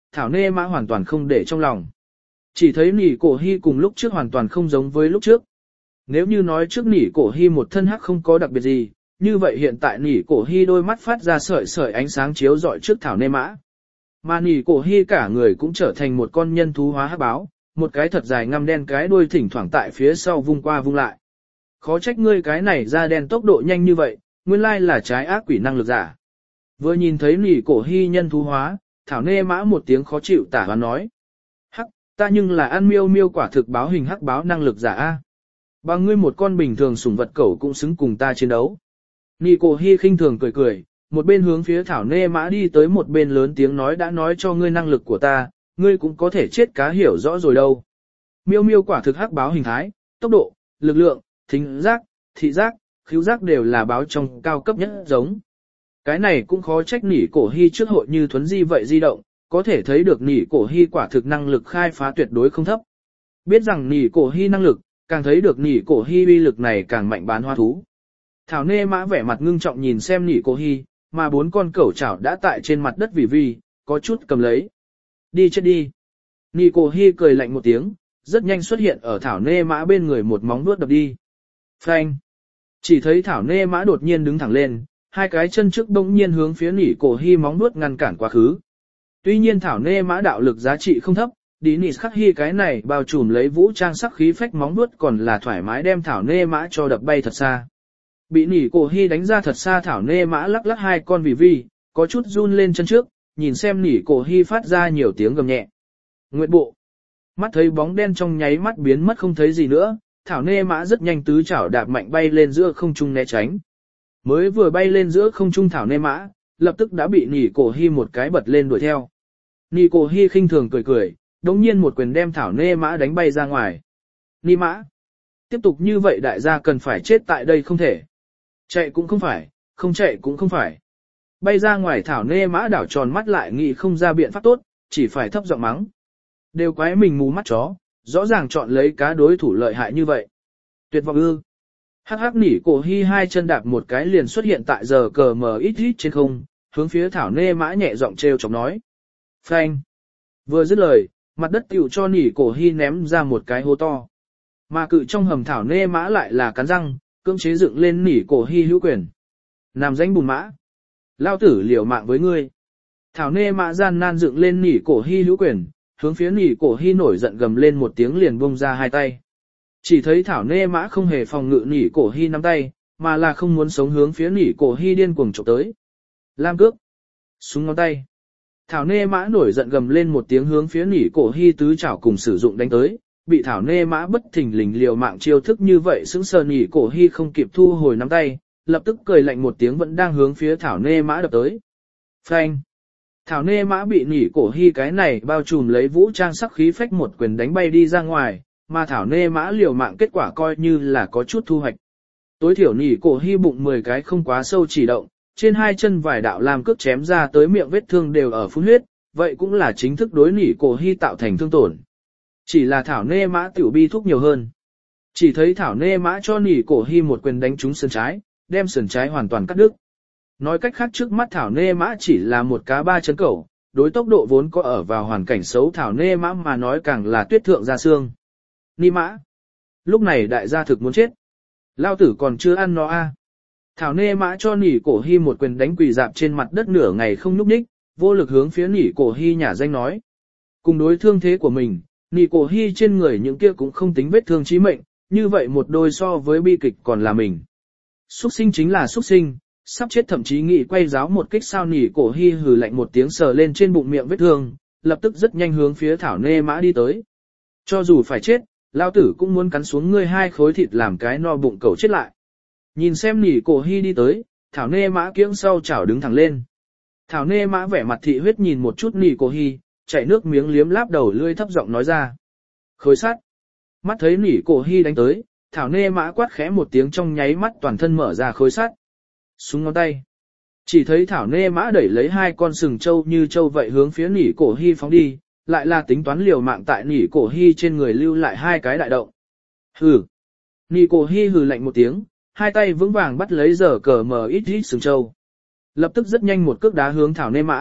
Thảo Nê Mã hoàn toàn không để trong lòng. Chỉ thấy nỉ cổ hy cùng lúc trước hoàn toàn không giống với lúc trước. Nếu như nói trước nỉ cổ hy một thân hắc không có đặc biệt gì, như vậy hiện tại nỉ cổ hy đôi mắt phát ra sợi sợi ánh sáng chiếu rọi trước Thảo Nê Mã. Mà nỉ cổ hy cả người cũng trở thành một con nhân thú hóa hắc báo, một cái thật dài ngăm đen cái đuôi thỉnh thoảng tại phía sau vung qua vung lại. Khó trách ngươi cái này ra đen tốc độ nhanh như vậy, nguyên lai là trái ác quỷ năng lực giả. Vừa nhìn thấy nỉ cổ hy nhân thú hóa, Thảo Nê Mã một tiếng khó chịu tả và nói. Hắc, ta nhưng là ăn miêu miêu quả thực báo hình hắc báo năng lực giả A. Bằng ngươi một con bình thường sủng vật cẩu cũng xứng cùng ta chiến đấu. Nỉ cổ hy khinh thường cười cười, một bên hướng phía Thảo Nê Mã đi tới một bên lớn tiếng nói đã nói cho ngươi năng lực của ta, ngươi cũng có thể chết cá hiểu rõ rồi đâu. Miêu miêu quả thực hắc báo hình thái, tốc độ, lực lượng, thính giác, thị giác, khứu giác đều là báo trong cao cấp nhất giống. Cái này cũng khó trách nỉ cổ hy trước hội như thuấn di vậy di động, có thể thấy được nỉ cổ hy quả thực năng lực khai phá tuyệt đối không thấp. Biết rằng nỉ cổ hy năng lực, càng thấy được nỉ cổ hy uy lực này càng mạnh bán hoa thú. Thảo Nê Mã vẻ mặt ngưng trọng nhìn xem nỉ cổ hy, mà 4 con cẩu chảo đã tại trên mặt đất vì, có chút cầm lấy. Đi chết đi. Nỉ cổ hy cười lạnh một tiếng, rất nhanh xuất hiện ở Thảo Nê Mã bên người một móng vuốt đập đi. Phanh. Chỉ thấy Thảo Nê Mã đột nhiên đứng thẳng lên, hai cái chân trước bỗng nhiên hướng phía nỉ cổ hy móng vuốt ngăn cản quá khứ. Tuy nhiên Thảo Nê Mã đạo lực giá trị không thấp, đi nỉ khắc hy cái này bao trùm lấy vũ trang sắc khí phách móng vuốt còn là thoải mái đem Thảo Nê Mã cho đập bay thật xa. Bị nỉ cổ hy đánh ra thật xa Thảo Nê Mã lắc lắc hai con vì, có chút run lên chân trước, nhìn xem nỉ cổ hy phát ra nhiều tiếng gầm nhẹ. Nguyệt bộ. Mắt thấy bóng đen trong nháy mắt biến mất không thấy gì nữa, Thảo Nê Mã rất nhanh tứ chảo đạp mạnh bay lên giữa không trung né tránh. Mới vừa bay lên giữa không trung Thảo Nê Mã, lập tức đã bị nỉ cổ hy một cái bật lên đuổi theo. Nỉ cổ hy khinh thường cười cười, đống nhiên một quyền đem Thảo Nê Mã đánh bay ra ngoài. Ni Mã. Tiếp tục như vậy đại gia cần phải chết tại đây không thể. Chạy cũng không phải, không chạy cũng không phải. Bay ra ngoài Thảo Nê Mã đảo tròn mắt lại nghĩ không ra biện pháp tốt, chỉ phải thấp giọng mắng. Đều quái mình mù mắt chó, rõ ràng chọn lấy cá đối thủ lợi hại như vậy. Tuyệt vọng ư. Hắc hắc nỉ cổ hy hai chân đạp một cái liền xuất hiện tại giờ cờ mờ ít ít trên không, hướng phía Thảo Nê Mã nhẹ giọng trêu chọc nói. Phanh. Vừa dứt lời, mặt đất tiểu cho nỉ cổ hy ném ra một cái hố to. Mà cự trong hầm Thảo Nê Mã lại là cắn răng, cưỡng chế dựng lên nỉ cổ hy hữu quyền. Làm danh bùn mã. Lao tử liều mạng với ngươi. Thảo Nê Mã gian nan dựng lên nỉ cổ hy hữu quyền, hướng phía nỉ cổ hy nổi giận gầm lên một tiếng liền bung ra hai tay. Chỉ thấy Thảo Nê Mã không hề phòng ngự nỉ cổ hy nắm tay, mà là không muốn sống hướng phía nỉ cổ hy điên cuồng chụp tới. Lam cước. Súng ngón tay. Thảo Nê Mã nổi giận gầm lên một tiếng hướng phía nỉ cổ hy tứ chảo cùng sử dụng đánh tới, bị Thảo Nê Mã bất thình lình liều mạng chiêu thức như vậy sững sờ nỉ cổ hy không kịp thu hồi nắm tay, lập tức cười lạnh một tiếng vẫn đang hướng phía Thảo Nê Mã đập tới. Phanh. Thảo Nê Mã bị nỉ cổ hy cái này bao trùm lấy vũ trang sắc khí phách một quyền đánh bay đi ra ngoài, mà Thảo Nê Mã liều mạng kết quả coi như là có chút thu hoạch. Tối thiểu nỉ cổ hy bụng 10 cái không quá sâu chỉ động, trên hai chân vài đạo làm cước chém ra tới miệng vết thương đều ở phun huyết, vậy cũng là chính thức đối nỉ cổ hy tạo thành thương tổn. Chỉ là Thảo Nê Mã tiểu bi thúc nhiều hơn. Chỉ thấy Thảo Nê Mã cho nỉ cổ hy một quyền đánh trúng sườn trái, đem sườn trái hoàn toàn cắt đứt. Nói cách khác trước mắt Thảo Nê Mã chỉ là một cá ba chân cẩu, đối tốc độ vốn có ở vào hoàn cảnh xấu Thảo Nê Mã mà nói càng là tuyết thượng ra xương. Ni Mã. Lúc này đại gia thực muốn chết. Lao tử còn chưa ăn nó a. Thảo Nê Mã cho nỉ cổ hy một quyền đánh quỳ dạp trên mặt đất nửa ngày không nhúc nhích, vô lực hướng phía nỉ cổ hy nhả danh nói. Cùng đối thương thế của mình, nỉ cổ hy trên người những kia cũng không tính vết thương chí mệnh, như vậy một đôi so với bi kịch còn là mình. Xuất sinh chính là xuất sinh, sắp chết thậm chí nghĩ quay giáo một kích sao nỉ cổ hy hừ lạnh một tiếng sờ lên trên bụng miệng vết thương, lập tức rất nhanh hướng phía Thảo Nê Mã đi tới. Cho dù phải chết, lao tử cũng muốn cắn xuống ngươi hai khối thịt làm cái no bụng cẩu chết lại. Nhìn xem nỉ cổ hy đi tới, Thảo Nê Mã kiễng sau chảo đứng thẳng lên. Thảo Nê Mã vẻ mặt thị huyết nhìn một chút nỉ cổ hy, chảy nước miếng liếm láp đầu lưỡi thấp giọng nói ra. Khối sắt. Mắt thấy nỉ cổ hy đánh tới, Thảo Nê Mã quát khẽ một tiếng trong nháy mắt toàn thân mở ra khối sắt. Súng ngón tay. Chỉ thấy Thảo Nê Mã đẩy lấy hai con sừng trâu như trâu vậy hướng phía nỉ cổ hy phóng đi, lại là tính toán liều mạng tại nỉ cổ hy trên người lưu lại hai cái đại động. Hừ. Nỉ cổ hy hừ lạnh một tiếng, hai tay vững vàng bắt lấy giờ cờ mờ ít ít sừng trâu. Lập tức rất nhanh một cước đá hướng Thảo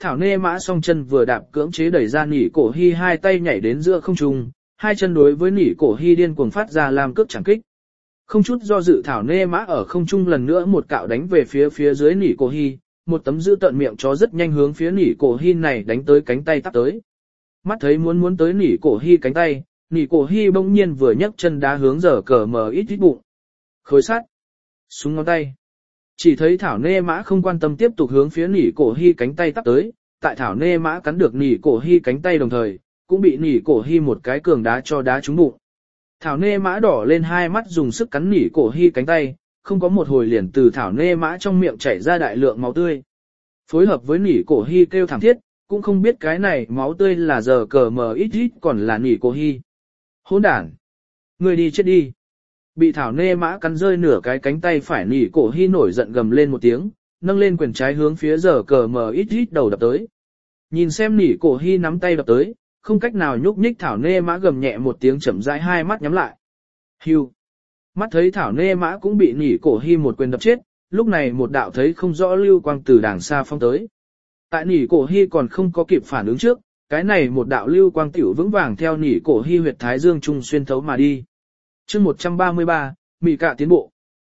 Thảo Nê Mã song chân vừa đạp cưỡng chế đẩy ra Nỉ Cổ Hi hai tay nhảy đến giữa không trung, hai chân đối với Nỉ Cổ Hi điên cuồng phát ra làm cước chẳng kích. Không chút do dự Thảo Nê Mã ở không trung lần nữa một cạo đánh về phía dưới Nỉ Cổ Hi, một tấm giữ tận miệng chó rất nhanh hướng phía Nỉ Cổ Hi này đánh tới cánh tay tắp tới. Mắt thấy muốn tới Nỉ Cổ Hi cánh tay, Nỉ Cổ Hi bỗng nhiên vừa nhấc chân đá hướng giờ cờ mờ ít bụng. Khối sắt, súng ngón tay. Chỉ thấy Thảo Nê Mã không quan tâm tiếp tục hướng phía Nỉ Cổ Hi cánh tay tắp tới, tại Thảo Nê Mã cắn được Nỉ Cổ Hi cánh tay đồng thời, cũng bị Nỉ Cổ Hi một cái cường đá cho đá trúng bụng. Thảo Nê Mã đỏ lên hai mắt dùng sức cắn Nỉ Cổ Hi cánh tay, không có một hồi liền từ Thảo Nê Mã trong miệng chảy ra đại lượng máu tươi. Phối hợp với Nỉ Cổ Hi kêu thảm thiết, cũng không biết cái này máu tươi là giờ cờ mờ ít còn là Nỉ Cổ Hi. Hỗn đản! Người đi chết đi! Bị Thảo Nê Mã cắn rơi nửa cái cánh tay phải Nỉ Cổ Hi nổi giận gầm lên một tiếng, nâng lên quyền trái hướng phía giờ cờ mờ ít đầu đập tới. Nhìn xem Nỉ Cổ Hi nắm tay đập tới, không cách nào nhúc nhích Thảo Nê Mã gầm nhẹ một tiếng chậm rãi hai mắt nhắm lại. Hưu! Mắt thấy Thảo Nê Mã cũng bị Nỉ Cổ Hi một quyền đập chết, lúc này một đạo thấy không rõ lưu quang từ đàng xa phong tới. Tại Nỉ Cổ Hi còn không có kịp phản ứng trước, cái này một đạo lưu quang tiểu vững vàng theo Nỉ Cổ Hi huyệt thái dương trung xuyên thấu mà đi. Chương 133, Mị Cạ tiến bộ.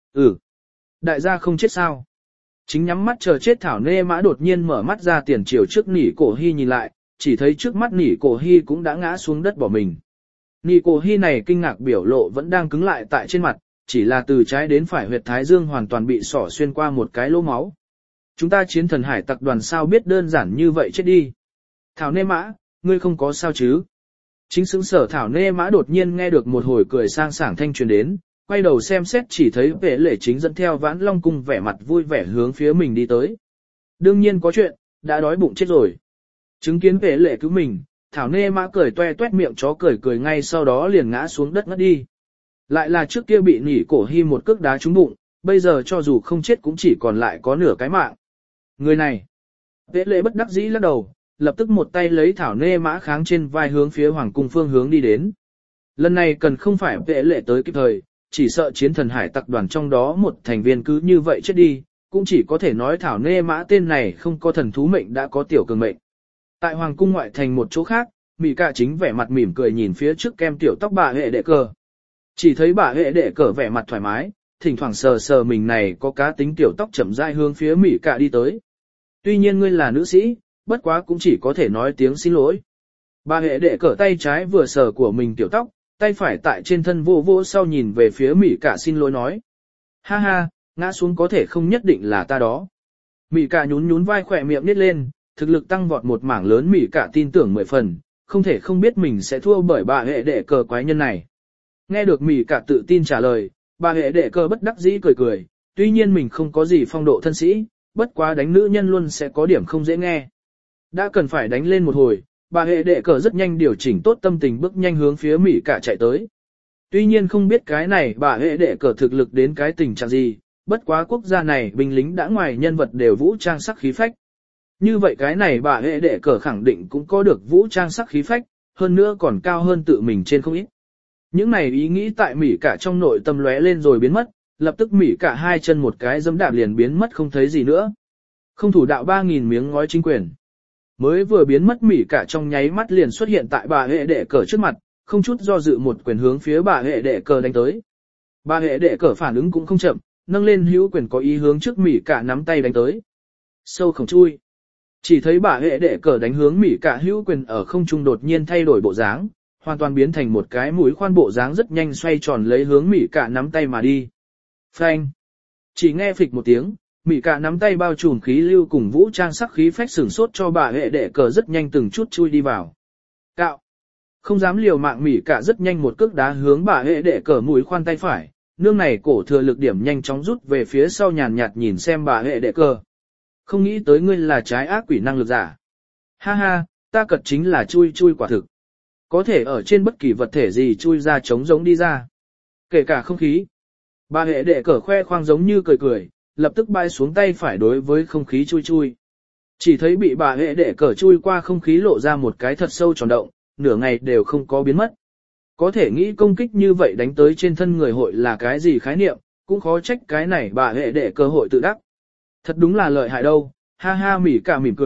Đại gia không chết sao? Chính nhắm mắt chờ chết Thảo Nê Mã đột nhiên mở mắt ra tiền chiều trước Nỉ Cổ Hi nhìn lại, chỉ thấy trước mắt Nỉ Cổ Hi cũng đã ngã xuống đất bỏ mình. Nỉ Cổ Hi này kinh ngạc biểu lộ vẫn đang cứng lại tại trên mặt, chỉ là từ trái đến phải huyệt thái dương hoàn toàn bị xỏ xuyên qua một cái lỗ máu. Chúng ta chiến thần hải tặc đoàn sao biết đơn giản như vậy chết đi. Thảo Nê Mã, ngươi không có sao chứ? Chính xứng sở Thảo Nê Mã đột nhiên nghe được một hồi cười sang sảng thanh truyền đến, quay đầu xem xét chỉ thấy Vệ Lễ Chính dẫn theo Vãn Long Cung vẻ mặt vui vẻ hướng phía mình đi tới. Đương nhiên có chuyện, đã đói bụng chết rồi. Chứng kiến Vệ Lễ cứu mình, Thảo Nê Mã cười toe toét miệng chó cười ngay sau đó liền ngã xuống đất ngất đi. Lại là trước kia bị Nỉ Cổ Hi một cước đá trúng bụng, bây giờ cho dù không chết cũng chỉ còn lại có nửa cái mạng. Người này, Vệ Lễ bất đắc dĩ lắc đầu, lập tức một tay lấy Thảo Nê Mã kháng trên vai hướng phía Hoàng cung phương hướng đi đến. Lần này cần không phải Vệ Lễ tới kịp thời, chỉ sợ chiến thần hải tặc đoàn trong đó một thành viên cứ như vậy chết đi, cũng chỉ có thể nói Thảo Nê Mã tên này không có thần thú mệnh đã có tiểu cường mệnh. Tại Hoàng cung ngoại thành một chỗ khác, Mị Cạ chính vẻ mặt mỉm cười nhìn phía trước kem tiểu tóc bà hệ đệ cờ. Chỉ thấy bà hệ đệ cờ vẻ mặt thoải mái, thỉnh thoảng sờ sờ mình này có cá tính tiểu tóc chậm rãi hướng phía Mị Cạ đi tới. Tuy nhiên ngươi là nữ sĩ, bất quá cũng chỉ có thể nói tiếng xin lỗi. Bà hệ đệ cờ tay trái vừa sờ của mình tiểu tóc, tay phải tại trên thân vô vô sau nhìn về phía Mị Cạ xin lỗi nói. Ha ha, ngã xuống có thể không nhất định là ta đó. Mị Cạ nhún vai khỏe miệng nít lên, thực lực tăng vọt một mảng lớn Mị Cạ tin tưởng 10 phần, không thể không biết mình sẽ thua bởi bà hệ đệ cờ quái nhân này. Nghe được Mị Cạ tự tin trả lời, bà hệ đệ cờ bất đắc dĩ cười, tuy nhiên mình không có gì phong độ thân sĩ, bất quá đánh nữ nhân luôn sẽ có điểm không dễ nghe. Đã cần phải đánh lên một hồi, bà hệ đệ cờ rất nhanh điều chỉnh tốt tâm tình bước nhanh hướng phía Mị Cạ chạy tới. Tuy nhiên không biết cái này bà hệ đệ cờ thực lực đến cái tình trạng gì, bất quá quốc gia này binh lính đã ngoài nhân vật đều vũ trang sắc khí phách. Như vậy cái này bà hệ đệ cờ khẳng định cũng có được vũ trang sắc khí phách, hơn nữa còn cao hơn tự mình trên không ít. Những này ý nghĩ tại Mị Cạ trong nội tâm lóe lên rồi biến mất, lập tức Mị Cạ hai chân một cái giẫm đạp liền biến mất không thấy gì nữa. Không thủ đạo 3.000 miếng ngói chính quyền. Mới vừa biến mất Mị Cạ trong nháy mắt liền xuất hiện tại bà hệ đệ cờ trước mặt, không chút do dự một quyền hướng phía bà hệ đệ cờ đánh tới. Bà hệ đệ cờ phản ứng cũng không chậm, nâng lên hữu quyền có ý hướng trước Mị Cạ nắm tay đánh tới. Sâu không chui. Chỉ thấy bà hệ đệ cờ đánh hướng Mị Cạ hữu quyền ở không trung đột nhiên thay đổi bộ dáng, hoàn toàn biến thành một cái mũi khoan bộ dáng rất nhanh xoay tròn lấy hướng Mị Cạ nắm tay mà đi. Phanh. Chỉ nghe phịch một tiếng, Mị Cạ nắm tay bao trùm khí lưu cùng vũ trang sắc khí phách sửng sốt cho bà hệ đệ cờ rất nhanh từng chút chui đi vào. Cạo. Không dám liều mạng Mị Cạ rất nhanh một cước đá hướng bà hệ đệ cờ mũi khoan tay phải, nương này cổ thừa lực điểm nhanh chóng rút về phía sau nhàn nhạt nhìn xem bà hệ đệ cờ. Không nghĩ tới ngươi là trái ác quỷ năng lực giả. Ha ha, ta cật chính là chui quả thực. Có thể ở trên bất kỳ vật thể gì chui ra trống giống đi ra. Kể cả không khí. Bà hệ đệ cờ khoe khoang giống như cười, lập tức bay xuống tay phải đối với không khí chui. Chỉ thấy bị bà hệ đệ cờ chui qua không khí lộ ra một cái thật sâu tròn động, nửa ngày đều không có biến mất. Có thể nghĩ công kích như vậy đánh tới trên thân người hội là cái gì khái niệm, cũng khó trách cái này bà hệ đệ cơ hội tự đắc. Thật đúng là lợi hại đâu, ha ha Mị Cạ mỉm cười,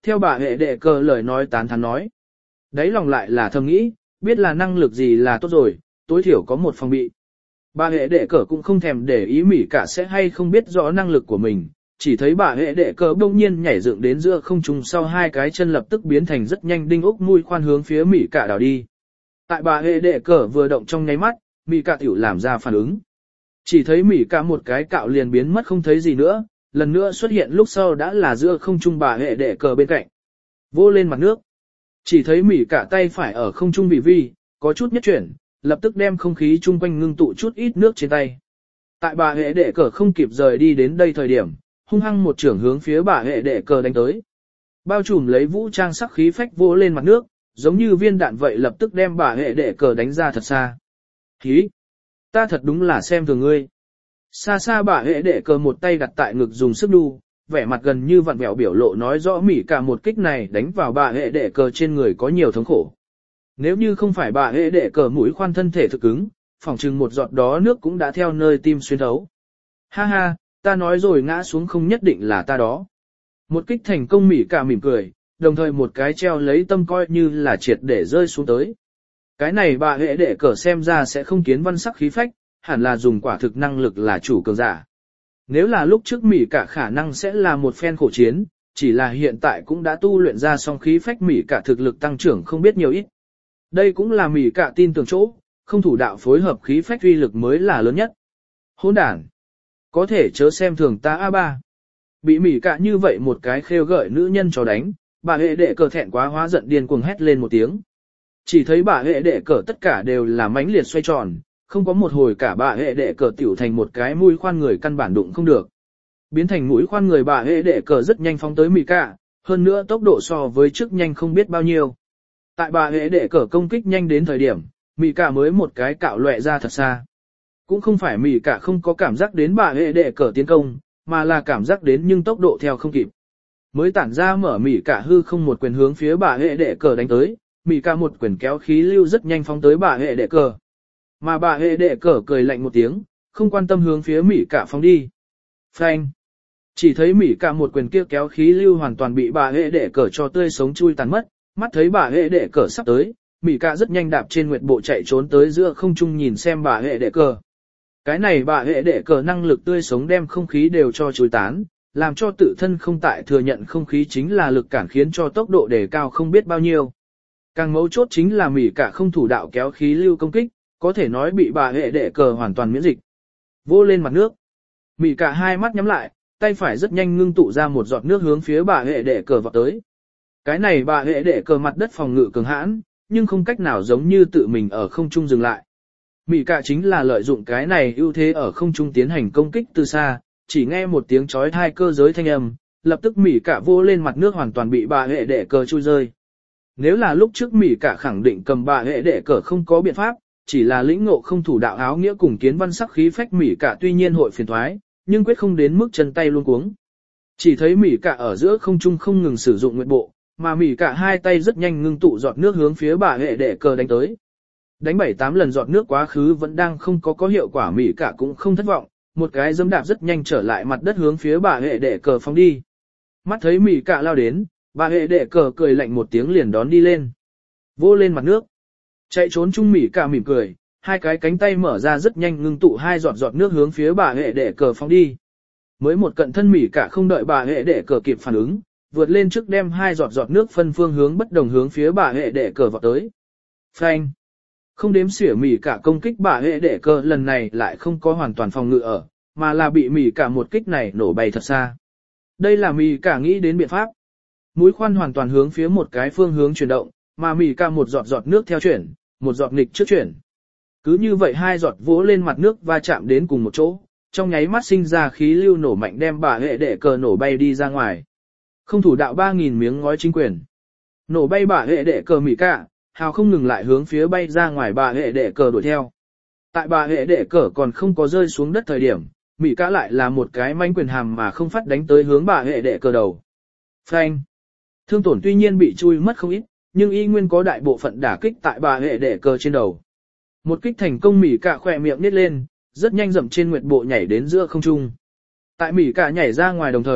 theo bà hệ đệ cờ lời nói tán thán nói. Đấy lòng lại là thầm nghĩ, biết là năng lực gì là tốt rồi, tối thiểu có một phòng bị. Bà hệ đệ cờ cũng không thèm để ý mỉ cả sẽ hay không biết rõ năng lực của mình, chỉ thấy bà hệ đệ cờ đông nhiên nhảy dựng đến giữa không trung sau hai cái chân lập tức biến thành rất nhanh đinh ốc mũi khoan hướng phía mỉ cả đảo đi. Tại bà hệ đệ cờ vừa động trong nháy mắt, mỉ cả tiểu làm ra phản ứng. Chỉ thấy mỉ cả một cái cạo liền biến mất không thấy gì nữa, lần nữa xuất hiện lúc sau đã là giữa không trung bà hệ đệ cờ bên cạnh. Vô lên mặt nước. Chỉ thấy mỉ cả tay phải ở không trung bị vi, có chút nhất chuyển, lập tức đem không khí chung quanh ngưng tụ chút ít nước trên tay. Tại bà hệ đệ cờ không kịp rời đi đến đây thời điểm, hung hăng một trưởng hướng phía bà hệ đệ cờ đánh tới. Bao trùm lấy vũ trang sắc khí phách vô lên mặt nước, giống như viên đạn vậy lập tức đem bà hệ đệ cờ đánh ra thật xa. Hí! Ta thật đúng là xem thường ngươi. Xa xa bà hệ đệ cờ một tay đặt tại ngực dùng sức đu, vẻ mặt gần như vặn vẹo biểu lộ nói rõ mỉ cả một kích này đánh vào bà hệ đệ cờ trên người có nhiều thống khổ. Nếu như không phải bà hệ đệ cờ mũi khoan thân thể thực cứng, phỏng chừng một giọt đó nước cũng đã theo nơi tim xuyên thấu. Ha ha, ta nói rồi ngã xuống không nhất định là ta đó. Một kích thành công mỉ cả mỉm cười, đồng thời một cái treo lấy tâm coi như là triệt để rơi xuống tới. Cái này bà hệ đệ cờ xem ra sẽ không kiến văn sắc khí phách, hẳn là dùng quả thực năng lực là chủ cường giả. Nếu là lúc trước mỉ cả khả năng sẽ là một phen khổ chiến, chỉ là hiện tại cũng đã tu luyện ra song khí phách mỉ cả thực lực tăng trưởng không biết nhiều ít. Đây cũng là mỉ cả tin tưởng chỗ, không thủ đạo phối hợp khí phách uy lực mới là lớn nhất. Hỗn đản, có thể chớ xem thường ta A3. Bị mỉ cả như vậy một cái khêu gợi nữ nhân cho đánh, bà hệ đệ cờ thẹn quá hóa giận điên cuồng hét lên một tiếng. Chỉ thấy bà hệ đệ cờ tất cả đều là mãnh liệt xoay tròn, không có một hồi cả bà hệ đệ cờ tiểu thành một cái mũi khoan người căn bản đụng không được. Biến thành mũi khoan người bà hệ đệ cờ rất nhanh phóng tới mỉ cả, hơn nữa tốc độ so với trước nhanh không biết bao nhiêu. Tại bà hệ đệ cờ công kích nhanh đến thời điểm, mỉ cả mới một cái cạo loẹ ra thật xa. Cũng không phải mỉ cả không có cảm giác đến bà hệ đệ cờ tiến công, mà là cảm giác đến nhưng tốc độ theo không kịp. Mới tản ra mở mỉ cả hư không một quyền hướng phía bà hệ đệ cờ đánh tới, mỉ cả một quyền kéo khí lưu rất nhanh phóng tới bà hệ đệ cờ. Mà bà hệ đệ cờ cười lạnh một tiếng, không quan tâm hướng phía mỉ cả phóng đi. Phanh! Chỉ thấy mỉ cả một quyền kia kéo khí lưu hoàn toàn bị bà hệ đệ cờ cho tươi sống chui tàn mất, mắt thấy bà hệ đệ cờ sắp tới, mỉ cả rất nhanh đạp trên nguyệt bộ chạy trốn tới giữa không trung nhìn xem bà hệ đệ cờ. Cái này bà hệ đệ cờ năng lực tươi sống đem không khí đều cho chui tán, làm cho tự thân không tại thừa nhận không khí chính là lực cản khiến cho tốc độ đề cao không biết bao nhiêu. Càng mấu chốt chính là mỉ cả không thủ đạo kéo khí lưu công kích, có thể nói bị bà hệ đệ cờ hoàn toàn miễn dịch. Vô lên mặt nước. Mỉ cả hai mắt nhắm lại, tay phải rất nhanh ngưng tụ ra một giọt nước hướng phía bà hệ đệ cờ vọt tới. Cái này bà hệ đệ cờ mặt đất phòng ngự cường hãn, nhưng không cách nào giống như tự mình ở không trung dừng lại. Mỉ cả chính là lợi dụng cái này ưu thế ở không trung tiến hành công kích từ xa, chỉ nghe một tiếng chói tai cơ giới thanh âm, lập tức mỉ cả vô lên mặt nước hoàn toàn bị bà hệ đệ cờ chui rơi. Nếu là lúc trước mỉ cả khẳng định cầm bà hệ đệ cờ không có biện pháp, chỉ là lĩnh ngộ không thủ đạo áo nghĩa cùng kiến văn sắc khí phách mỉ cả tuy nhiên hội phiền thoái, nhưng quyết không đến mức chân tay luôn cuống. Chỉ thấy mỉ cả ở giữa không trung không ngừng sử dụng nguyệt bộ, mà mỉ cả hai tay rất nhanh ngưng tụ giọt nước hướng phía bà hệ đệ cờ đánh tới. Đánh 7-8 lần giọt nước quá khứ vẫn đang không có hiệu quả mỉ cả cũng không thất vọng, một cái giẫm đạp rất nhanh trở lại mặt đất hướng phía bà hệ đệ cờ phóng đi. Mắt thấy mỉ cả lao đến, bà hệ đệ cờ cười lạnh một tiếng liền đón đi lên. Vô lên mặt nước. Chạy trốn chung mỉ cả mỉm cười, hai cái cánh tay mở ra rất nhanh ngưng tụ hai giọt nước hướng phía bà hệ đệ cờ phóng đi. Mới một cận thân mỉ cả không đợi bà hệ đệ cờ kịp phản ứng, vượt lên trước đem hai giọt nước phân phương hướng bất đồng hướng phía bà hệ đệ cờ vọt tới. Phanh! Không đếm xỉa mỉ cả công kích bà hệ đệ cờ lần này lại không có hoàn toàn phòng ngự ở, mà là bị mỉ cả một kích này nổ bay thật xa. Đây là mỉ cả nghĩ đến biện pháp. Mũi khoan hoàn toàn hướng phía một cái phương hướng chuyển động, mà mỉ cả một giọt nước theo chuyển, một giọt nghịch trước chuyển. Cứ như vậy hai giọt vỗ lên mặt nước va chạm đến cùng một chỗ, trong nháy mắt sinh ra khí lưu nổ mạnh đem bà hệ đệ cờ nổ bay đi ra ngoài. Không thủ đạo 3.000 miếng ngói chính quyền. Nổ bay bà hệ đệ cờ mỉ cả, hào không ngừng lại hướng phía bay ra ngoài bà hệ đệ cờ đuổi theo. Tại bà hệ đệ cờ còn không có rơi xuống đất thời điểm, mỉ cả lại là một cái manh quyền hàm mà không phát đánh tới hướng bà hệ đệ cờ đầu. Phanh. Thương tổn tuy nhiên bị chui mất không ít, nhưng y nguyên có đại bộ phận đả kích tại bà hệ đệ cờ trên đầu. Một kích thành công mỉ cả khỏe miệng nít lên, rất nhanh dậm trên nguyệt bộ nhảy đến giữa không trung. Tại mỉ cả nhảy ra ngoài đồng thời,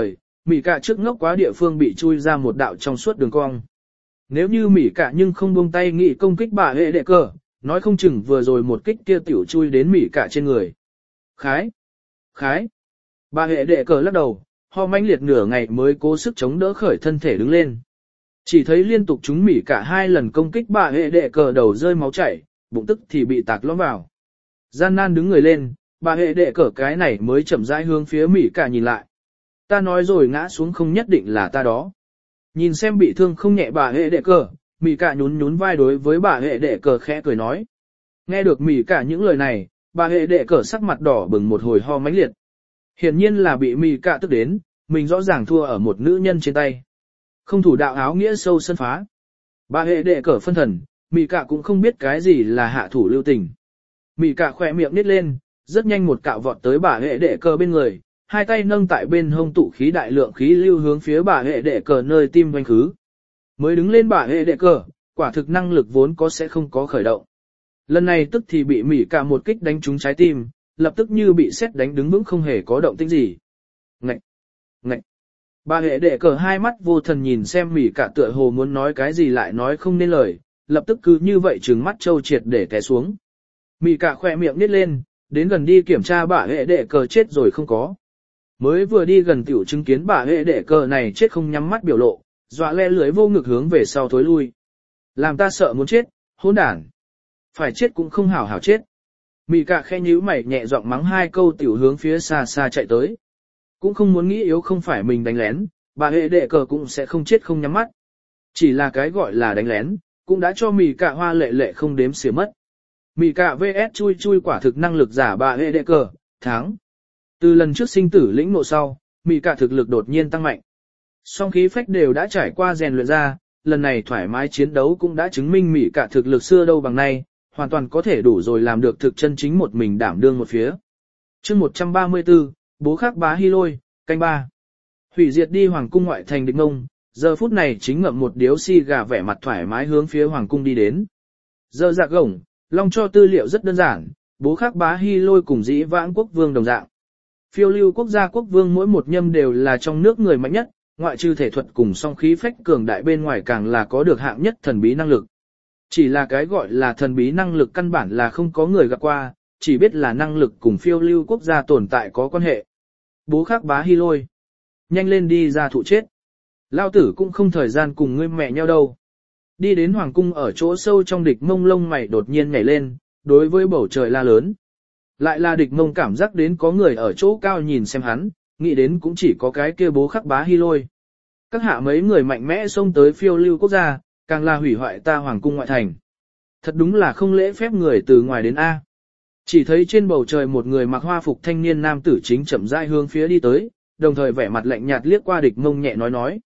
Mỉ cả trước ngốc quá địa phương bị chui ra một đạo trong suốt đường cong. Nếu như mỉ cả nhưng không buông tay nghị công kích bà hệ đệ cờ, nói không chừng vừa rồi một kích kia tiểu chui đến mỉ cả trên người. Khái. Bà hệ đệ cờ lắc đầu, ho mãnh liệt nửa ngày mới cố sức chống đỡ khởi thân thể đứng lên. Chỉ thấy liên tục chúng mỉ cả 2 lần công kích bà hệ đệ cờ đầu rơi máu chảy, bụng tức thì bị tạc lõm vào. Gian nan đứng người lên, bà hệ đệ cờ cái này mới chậm rãi hướng phía mỉ cả nhìn lại. Ta nói rồi ngã xuống không nhất định là ta đó. Nhìn xem bị thương không nhẹ bà hệ đệ cờ, mỉ cả nhún vai đối với bà hệ đệ cờ khẽ cười nói. Nghe được mỉ cả những lời này, bà hệ đệ cờ sắc mặt đỏ bừng một hồi ho mãnh liệt. Hiển nhiên là bị mỉ cả tức đến, mình rõ ràng thua ở một nữ nhân trên tay. Không thủ đạo áo nghĩa sâu sân phá. Bà hệ đệ cờ phân thần, mỉ cả cũng không biết cái gì là hạ thủ lưu tình. Mỉ cả khỏe miệng nít lên, rất nhanh một cạo vọt tới bà hệ đệ cờ bên người, hai tay nâng tại bên hông tụ khí đại lượng khí lưu hướng phía bà hệ đệ cờ nơi tim quanh khứ. Mới đứng lên bà hệ đệ cờ, quả thực năng lực vốn có sẽ không có khởi động. Lần này tức thì bị mỉ cả một kích đánh trúng trái tim, lập tức như bị sét đánh đứng vững không hề có động tĩnh gì. Ngậy! Bà hệ đệ cờ hai mắt vô thần nhìn xem mỉ cả tựa hồ muốn nói cái gì lại nói không nên lời, lập tức cứ như vậy trừng mắt trâu triệt để té xuống. Mỉ cả khỏe miệng nít lên, đến gần đi kiểm tra bà hệ đệ cờ chết rồi không có. Mới vừa đi gần tiểu chứng kiến bà hệ đệ cờ này chết không nhắm mắt biểu lộ, dọa le lưới vô ngực hướng về sau thối lui. Làm ta sợ muốn chết, hỗn đản. Phải chết cũng không hảo hảo chết. Mỉ cả khẽ nhíu mày nhẹ giọng mắng 2 câu tiểu hướng phía xa xa chạy tới. Cũng không muốn nghĩ yếu không phải mình đánh lén, bà hệ đệ cờ cũng sẽ không chết không nhắm mắt. Chỉ là cái gọi là đánh lén, cũng đã cho mỉ cả hoa lệ lệ không đếm xỉa mất. Mỉ cả vs chui quả thực năng lực giả bà hệ đệ cờ, thắng. Từ lần trước sinh tử lĩnh ngộ sau, mỉ cả thực lực đột nhiên tăng mạnh. Song khí phách đều đã trải qua rèn luyện ra, lần này thoải mái chiến đấu cũng đã chứng minh mỉ cả thực lực xưa đâu bằng nay, hoàn toàn có thể đủ rồi làm được thực chân chính một mình đảm đương một phía. Chương 134, bố khắc bá hy lôi, canh 3. Hủy diệt đi hoàng cung ngoại thành Địch Mông, giờ phút này chính ngậm một điếu xì gà vẻ mặt thoải mái hướng phía hoàng cung đi đến. Giờ dạ gổng, long cho tư liệu rất đơn giản, bố khắc bá hy lôi cùng dĩ vãng quốc vương đồng dạng. Phiêu lưu quốc gia quốc vương mỗi một nhâm đều là trong nước người mạnh nhất, ngoại trừ thể thuật cùng song khí phách cường đại bên ngoài càng là có được hạng nhất thần bí năng lực. Chỉ là cái gọi là thần bí năng lực căn bản là không có người gặp qua, chỉ biết là năng lực cùng phiêu lưu quốc gia tồn tại có quan hệ. Bố khắc bá hy lôi. Nhanh lên đi ra thụ chết. Lao tử cũng không thời gian cùng ngươi mẹ nhau đâu. Đi đến hoàng cung ở chỗ sâu trong Địch Mông lông mày đột nhiên nhảy lên, đối với bầu trời la lớn. Lại là Địch Mông cảm giác đến có người ở chỗ cao nhìn xem hắn, nghĩ đến cũng chỉ có cái kia bố khắc bá hy lôi. Các hạ mấy người mạnh mẽ xông tới phiêu lưu quốc gia, càng là hủy hoại ta hoàng cung ngoại thành. Thật đúng là không lễ phép người từ ngoài đến A. Chỉ thấy trên bầu trời một người mặc hoa phục thanh niên nam tử chính chậm rãi hướng phía đi tới, đồng thời vẻ mặt lạnh nhạt liếc qua Địch Mông nhẹ nói.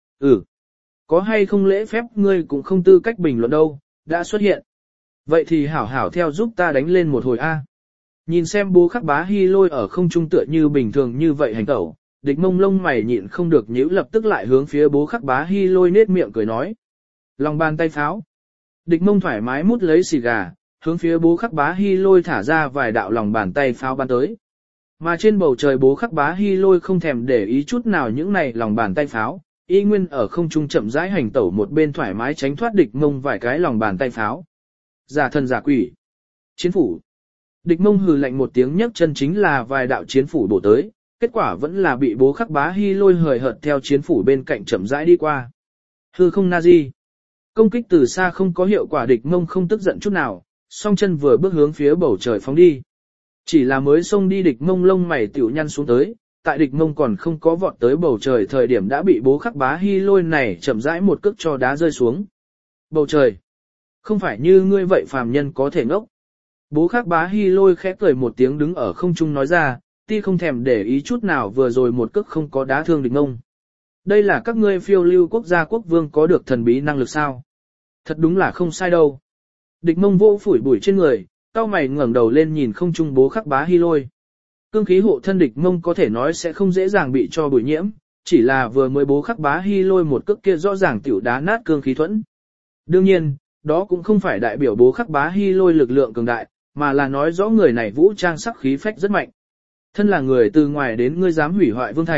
Có hay không lễ phép ngươi cũng không tư cách bình luận đâu, đã xuất hiện. Vậy thì hảo hảo theo giúp ta đánh lên một hồi A. Nhìn xem bố khắc bá hy lôi ở không trung tựa như bình thường như vậy hành tẩu, Địch Mông lông mày nhịn không được nhíu lập tức lại hướng phía bố khắc bá hy lôi nết miệng cười nói. Lòng bàn tay pháo. Địch Mông thoải mái mút lấy xì gà, hướng phía bố khắc bá hy lôi thả ra vài đạo lòng bàn tay pháo bắn tới. Mà trên bầu trời bố khắc bá hy lôi không thèm để ý chút nào những này lòng bàn tay pháo, y nguyên ở không trung chậm rãi hành tẩu một bên thoải mái tránh thoát Địch Mông vài cái lòng bàn tay pháo. Giả thần giả quỷ. Chiến phủ. Địch Mông hừ lạnh một tiếng nhấc chân chính là vài đạo chiến phủ bổ tới, kết quả vẫn là bị bố khắc bá hy lôi hời hợt theo chiến phủ bên cạnh chậm rãi đi qua. Hư không Nazi. Công kích từ xa không có hiệu quả, Địch Mông không tức giận chút nào, song chân vừa bước hướng phía bầu trời phóng đi. Chỉ là mới xông đi Địch Mông lông mày tiểu nhăn xuống tới, tại Địch Mông còn không có vọt tới bầu trời thời điểm đã bị bố khắc bá hy lôi này chậm rãi một cước cho đá rơi xuống. Bầu trời. Không phải như ngươi vậy phàm nhân có thể ngốc. Bố khắc bá hy lôi khẽ cười một tiếng đứng ở không trung nói ra, ti không thèm để ý chút nào vừa rồi một cước không có đá thương Địch Mông. Đây là các ngươi phiêu lưu quốc gia quốc vương có được thần bí năng lực sao? Thật đúng là không sai đâu. Địch Mông vỗ phủi bụi trên người, cau mày ngẩng đầu lên nhìn không trung bố khắc bá hy lôi. Cương khí hộ thân Địch Mông có thể nói sẽ không dễ dàng bị cho bụi nhiễm, chỉ là vừa mới bố khắc bá hy lôi một cước kia rõ ràng tiểu đá nát cương khí thuẫn. Đương nhiên, đó cũng không phải đại biểu bố khắc bá hy lôi lực lượng cường đại, mà là nói rõ người này vũ trang sắc khí phách rất mạnh. Thân là người từ ngoài đến ngươi dám hủy hoại vương thành,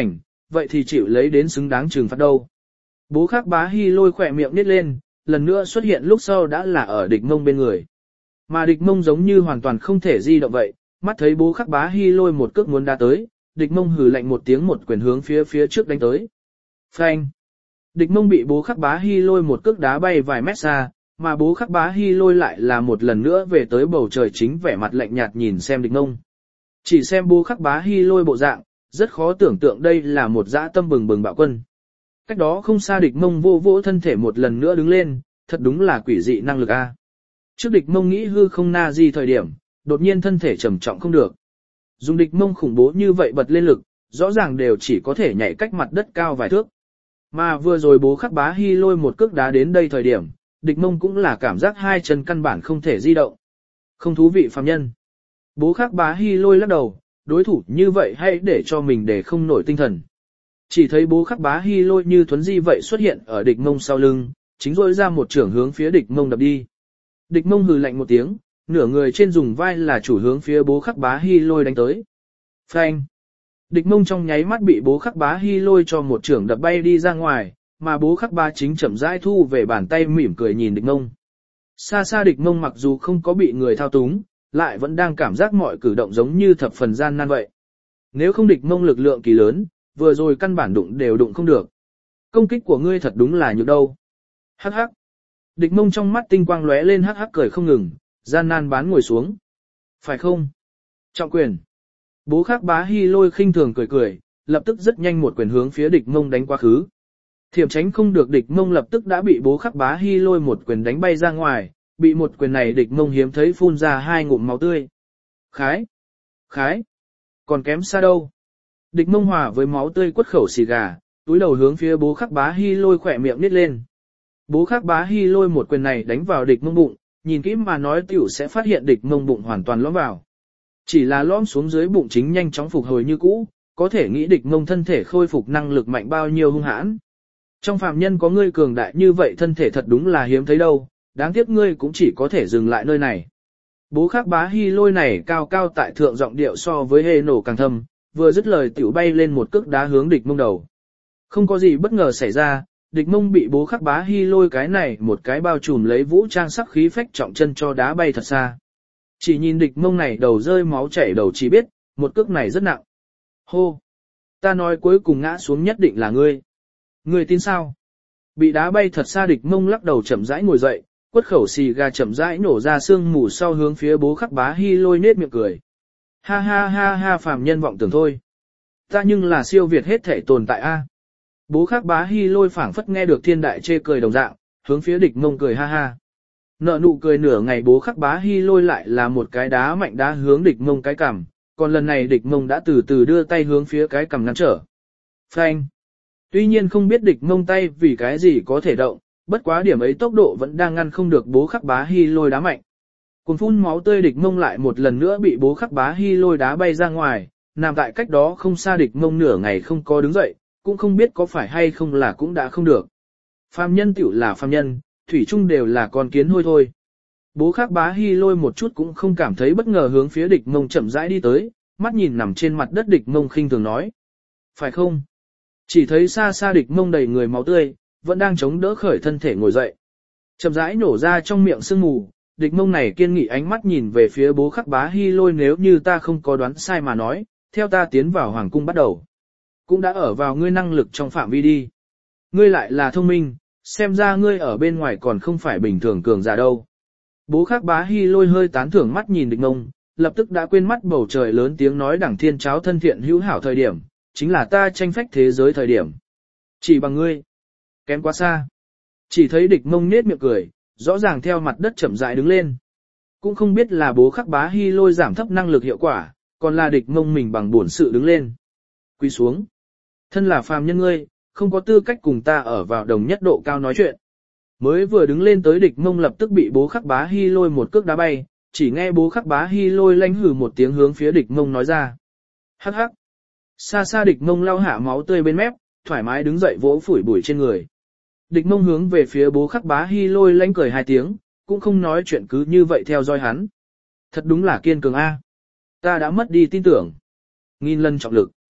vậy thì chịu lấy đến xứng đáng trừng phạt đâu. Bố Khắc Bá Hi lôi khỏe miệng nít lên, lần nữa xuất hiện lúc sau đã là ở địch mông bên người. Mà địch mông giống như hoàn toàn không thể di động vậy, mắt thấy Bố Khắc Bá Hi lôi một cước muốn đá tới, địch mông hừ lạnh một tiếng một quyền hướng phía trước đánh tới. Phanh! Địch mông bị Bố Khắc Bá Hi lôi một cước đá bay vài mét xa, mà Bố Khắc Bá Hi lôi lại là một lần nữa về tới bầu trời chính vẻ mặt lạnh nhạt nhìn xem địch mông. Chỉ xem Bố Khắc Bá Hi lôi bộ dạng, rất khó tưởng tượng đây là một dã tâm bừng bừng bạo quân. Cách đó không xa địch mông vô vỗ thân thể một lần nữa đứng lên, thật đúng là quỷ dị năng lực a. Trước địch mông nghĩ hư không na di thời điểm, đột nhiên thân thể trầm trọng không được. Dùng địch mông khủng bố như vậy bật lên lực, rõ ràng đều chỉ có thể nhảy cách mặt đất cao vài thước. Mà vừa rồi Bố Khắc Bá Hi lôi một cước đá đến đây thời điểm, địch mông cũng là cảm giác hai chân căn bản không thể di động. Không thú vị phàm nhân. Bố Khắc Bá Hi lôi lắc đầu, đối thủ như vậy hãy để cho mình để không nổi tinh thần. Chỉ thấy Bố Khắc Bá Hi lôi như thuấn di vậy xuất hiện ở địch mông sau lưng, chính rỗi ra một chưởng hướng phía địch mông đập đi. Địch mông hừ lạnh một tiếng, nửa người trên dùng vai là chủ hướng phía Bố Khắc Bá Hi lôi đánh tới. Phanh! Địch mông trong nháy mắt bị Bố Khắc Bá Hi lôi cho một chưởng đập bay đi ra ngoài, mà Bố Khắc Bá chính chậm rãi thu về bàn tay mỉm cười nhìn địch mông. Xa xa địch mông mặc dù không có bị người thao túng, lại vẫn đang cảm giác mọi cử động giống như thập phần gian nan vậy. Nếu không địch mông lực lượng kỳ lớn, vừa rồi căn bản đụng đều đụng không được. Công kích của ngươi thật đúng là nhược đâu. Hắc hắc. Địch mông trong mắt tinh quang lóe lên hắc hắc cười không ngừng, gian nan bán ngồi xuống. Phải không? Trọng quyền. Bố Khắc Bá Hi lôi khinh thường cười cười, lập tức rất nhanh một quyền hướng phía địch mông đánh quá khứ. Thiểm tránh không được địch mông lập tức đã bị Bố Khắc Bá Hi lôi một quyền đánh bay ra ngoài, bị một quyền này địch mông hiếm thấy phun ra hai ngụm máu tươi. Khái! Khái! Còn kém xa đâu? Địch mông hòa với máu tươi quất khẩu xì gà, túi đầu hướng phía Bố Khắc Bá Hi lôi khỏe miệng nít lên. Bố Khắc Bá Hi lôi một quyền này đánh vào địch mông bụng, nhìn kỹ mà nói tiểu sẽ phát hiện địch mông bụng hoàn toàn lõm vào. Chỉ là lõm xuống dưới bụng chính nhanh chóng phục hồi như cũ, có thể nghĩ địch mông thân thể khôi phục năng lực mạnh bao nhiêu hung hãn. Trong phạm nhân có ngươi cường đại như vậy thân thể thật đúng là hiếm thấy đâu, đáng tiếc ngươi cũng chỉ có thể dừng lại nơi này. Bố Khắc Bá Hi lôi này cao cao tại thượng giọng điệu so với hê nổ càng thâm, vừa dứt lời tiểu bay lên một cước đá hướng địch mông đầu. Không có gì bất ngờ xảy ra, địch mông bị Bố Khắc Bá Hi lôi cái này một cái bao trùm lấy vũ trang sắc khí phách trọng chân cho đá bay thật xa. Chỉ nhìn địch mông này đầu rơi máu chảy đầu chỉ biết, một cước này rất nặng. Hô! Ta nói cuối cùng ngã xuống nhất định là ngươi. Ngươi tin sao? Bị đá bay thật xa địch mông lắc đầu chậm rãi ngồi dậy, quất khẩu xì gà chậm rãi nổ ra sương mù sau hướng phía Bố Khắc Bá Hi lôi nết miệng cười. Ha ha ha ha phàm nhân vọng tưởng thôi. Ta nhưng là siêu việt hết thể tồn tại a. Bố Khắc Bá Hi lôi phảng phất nghe được thiên đại chê cười đồng dạng, hướng phía địch mông cười ha ha. Nợ nụ cười nửa ngày Bố Khắc Bá Hi lôi lại là một cái đá mạnh đá hướng địch mông cái cằm, còn lần này địch mông đã từ từ đưa tay hướng phía cái cằm ngăn trở. Phanh. Tuy nhiên không biết địch mông tay vì cái gì có thể động, bất quá điểm ấy tốc độ vẫn đang ngăn không được Bố Khắc Bá Hi lôi đá mạnh. Cùng phun máu tươi địch mông lại một lần nữa bị Bố Khắc Bá Hi lôi đá bay ra ngoài, nằm tại cách đó không xa địch mông nửa ngày không có đứng dậy, cũng không biết có phải hay không là cũng đã không được. Phàm nhân tiểu là phàm nhân, thủy chung đều là con kiến hôi thôi. Bố Khắc Bá Hi lôi một chút cũng không cảm thấy bất ngờ hướng phía địch mông chậm rãi đi tới, mắt nhìn nằm trên mặt đất địch mông khinh thường nói. Phải không? Chỉ thấy xa xa địch mông đầy người máu tươi, vẫn đang chống đỡ khởi thân thể ngồi dậy. Chậm rãi nổ ra trong miệng sương mù, địch mông này kiên nghị ánh mắt nhìn về phía Bố Khắc Bá Hi lôi nếu như ta không có đoán sai mà nói, theo ta tiến vào hoàng cung bắt đầu. Cũng đã ở vào ngươi năng lực trong phạm vi đi. Ngươi lại là thông minh, xem ra ngươi ở bên ngoài còn không phải bình thường cường giả đâu. Bố Khắc Bá Hi lôi hơi tán thưởng mắt nhìn địch mông, lập tức đã quên mắt bầu trời lớn tiếng nói đẳng thiên cháo thân thiện hữu hảo thời điểm, chính là ta tranh phách thế giới thời điểm. Chỉ bằng ngươi, kém quá xa. Chỉ thấy địch mông nết miệng cười, rõ ràng theo mặt đất chậm rãi đứng lên. Cũng không biết là Bố Khắc Bá Hi lôi giảm thấp năng lực hiệu quả, còn là địch mông mình bằng bổn sự đứng lên. Quỳ xuống. Thân là phàm nhân ngươi, không có tư cách cùng ta ở vào đồng nhất độ cao nói chuyện. Mới vừa đứng lên tới địch mông lập tức bị Bố Khắc Bá Hi lôi một cước đá bay, chỉ nghe Bố Khắc Bá Hi lôi lanh hử một tiếng hướng phía địch mông nói ra. Hắc hắc. Xa xa địch mông lau hạ máu tươi bên mép, thoải mái đứng dậy vỗ phủi bụi trên người. Địch mông hướng về phía Bố Khắc Bá Hi lôi lanh cười hai tiếng, cũng không nói chuyện cứ như vậy theo dõi hắn. Thật đúng là kiên cường a. Ta đã mất đi tin tưởng. Nghìn lần trọng lực.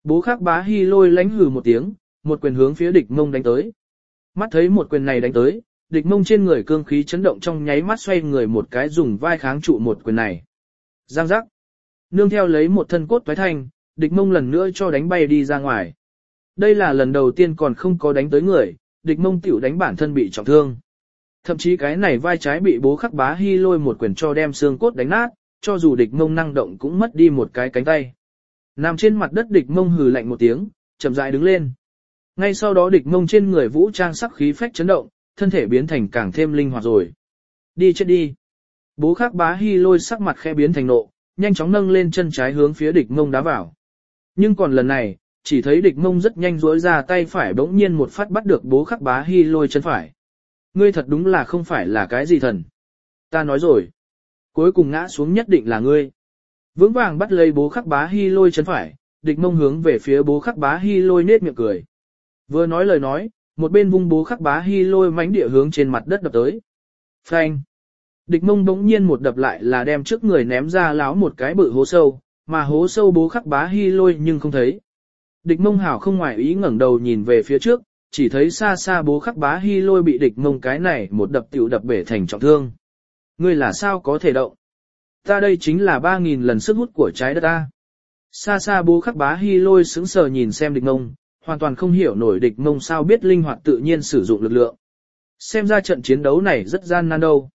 Bố Khắc Bá Hi Lôi lánh hừ một tiếng, một quyền hướng phía địch mông đánh tới. Mắt thấy một quyền này đánh tới, địch mông trên người cương khí chấn động trong nháy mắt xoay người một cái dùng vai kháng trụ một quyền này. Giang giác. Nương theo lấy một thân cốt toái thanh, địch mông lần nữa cho đánh bay đi ra ngoài. Đây là lần đầu tiên còn không có đánh tới người, địch mông tiểu đánh bản thân bị trọng thương. Thậm chí cái này vai trái bị Bố Khắc Bá Hi Lôi một quyền cho đem xương cốt đánh nát, cho dù địch mông năng động cũng mất đi một cái cánh tay. Nằm trên mặt đất địch mông hừ lạnh một tiếng, chậm rãi đứng lên. Ngay sau đó địch mông trên người vũ trang sắc khí phách chấn động, thân thể biến thành càng thêm linh hoạt rồi. Đi chết đi. Bố Khắc Bá Hi Lôi sắc mặt khẽ biến thành nộ, nhanh chóng nâng lên chân trái hướng phía địch mông đá vào. Nhưng còn lần này, chỉ thấy địch mông rất nhanh duỗi ra tay phải bỗng nhiên một phát bắt được Bố Khắc Bá Hi Lôi chân phải. Ngươi thật đúng là không phải là cái gì thần. Ta nói rồi. Cuối cùng ngã xuống nhất định là ngươi. Vững vàng bắt lấy Bố Khắc Bá Hi Lôi chân phải, địch mông hướng về phía Bố Khắc Bá Hi Lôi nết miệng cười. Vừa nói lời nói, một bên vung Bố Khắc Bá Hi Lôi mãnh địa hướng trên mặt đất đập tới. Phanh. Địch mông bỗng nhiên một đập lại là đem trước người ném ra láo một cái bự hố sâu, mà hố sâu Bố Khắc Bá Hi Lôi nhưng không thấy. Địch mông hảo không ngoài ý ngẩng đầu nhìn về phía trước, chỉ thấy xa xa Bố Khắc Bá Hi Lôi bị địch mông cái này một đập tiểu đập bể thành trọng thương. Ngươi là sao có thể động? Ta đây chính là 3.000 lần sức hút của trái đất ta. Xa xa Bố Khắc Bá Hi Lôi sững sờ nhìn xem địch mông, hoàn toàn không hiểu nổi địch mông sao biết linh hoạt tự nhiên sử dụng lực lượng. Xem ra trận chiến đấu này rất gian nan đâu.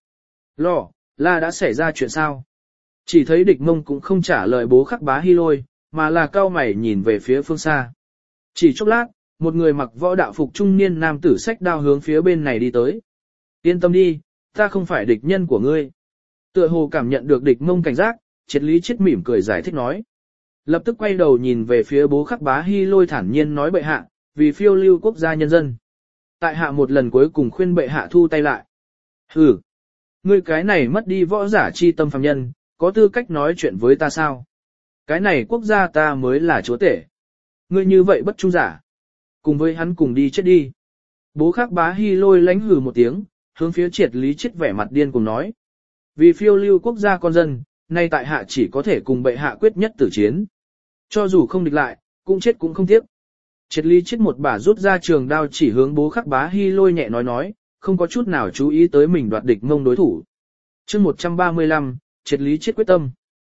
Là đã xảy ra chuyện sao? Chỉ thấy địch mông cũng không trả lời Bố Khắc Bá Hi Lôi, mà là cau mày nhìn về phía phương xa. Chỉ chốc lát, một người mặc võ đạo phục trung niên nam tử xách đao hướng phía bên này đi tới. Yên tâm đi, ta không phải địch nhân của ngươi. Tựa hồ cảm nhận được địch mông cảnh giác, Triết Lý Chiết mỉm cười giải thích nói. Lập tức quay đầu nhìn về phía Bố Khắc Bá Hi Lôi thản nhiên nói bệ hạ, vì phiêu lưu quốc gia nhân dân. Tại hạ một lần cuối cùng khuyên bệ hạ thu tay lại. Hừ, ngươi cái này mất đi võ giả chi tâm phàm nhân, có tư cách nói chuyện với ta sao? Cái này quốc gia ta mới là chúa tể. Ngươi như vậy bất trung giả. Cùng với hắn cùng đi chết đi. Bố Khắc Bá Hi Lôi lánh hừ một tiếng, hướng phía Triết Lý Chiết vẻ mặt điên cùng nói. Vì phiêu lưu quốc gia con dân, nay tại hạ chỉ có thể cùng bệ hạ quyết nhất tử chiến. Cho dù không địch lại, cũng chết cũng không tiếc. Triết Lý Chiết một bả rút ra trường đao chỉ hướng Bố Khắc Bá Hi Lôi nhẹ nói, không có chút nào chú ý tới mình đoạt địch mông đối thủ. Chương 135, Triết Lý Chiết quyết tâm.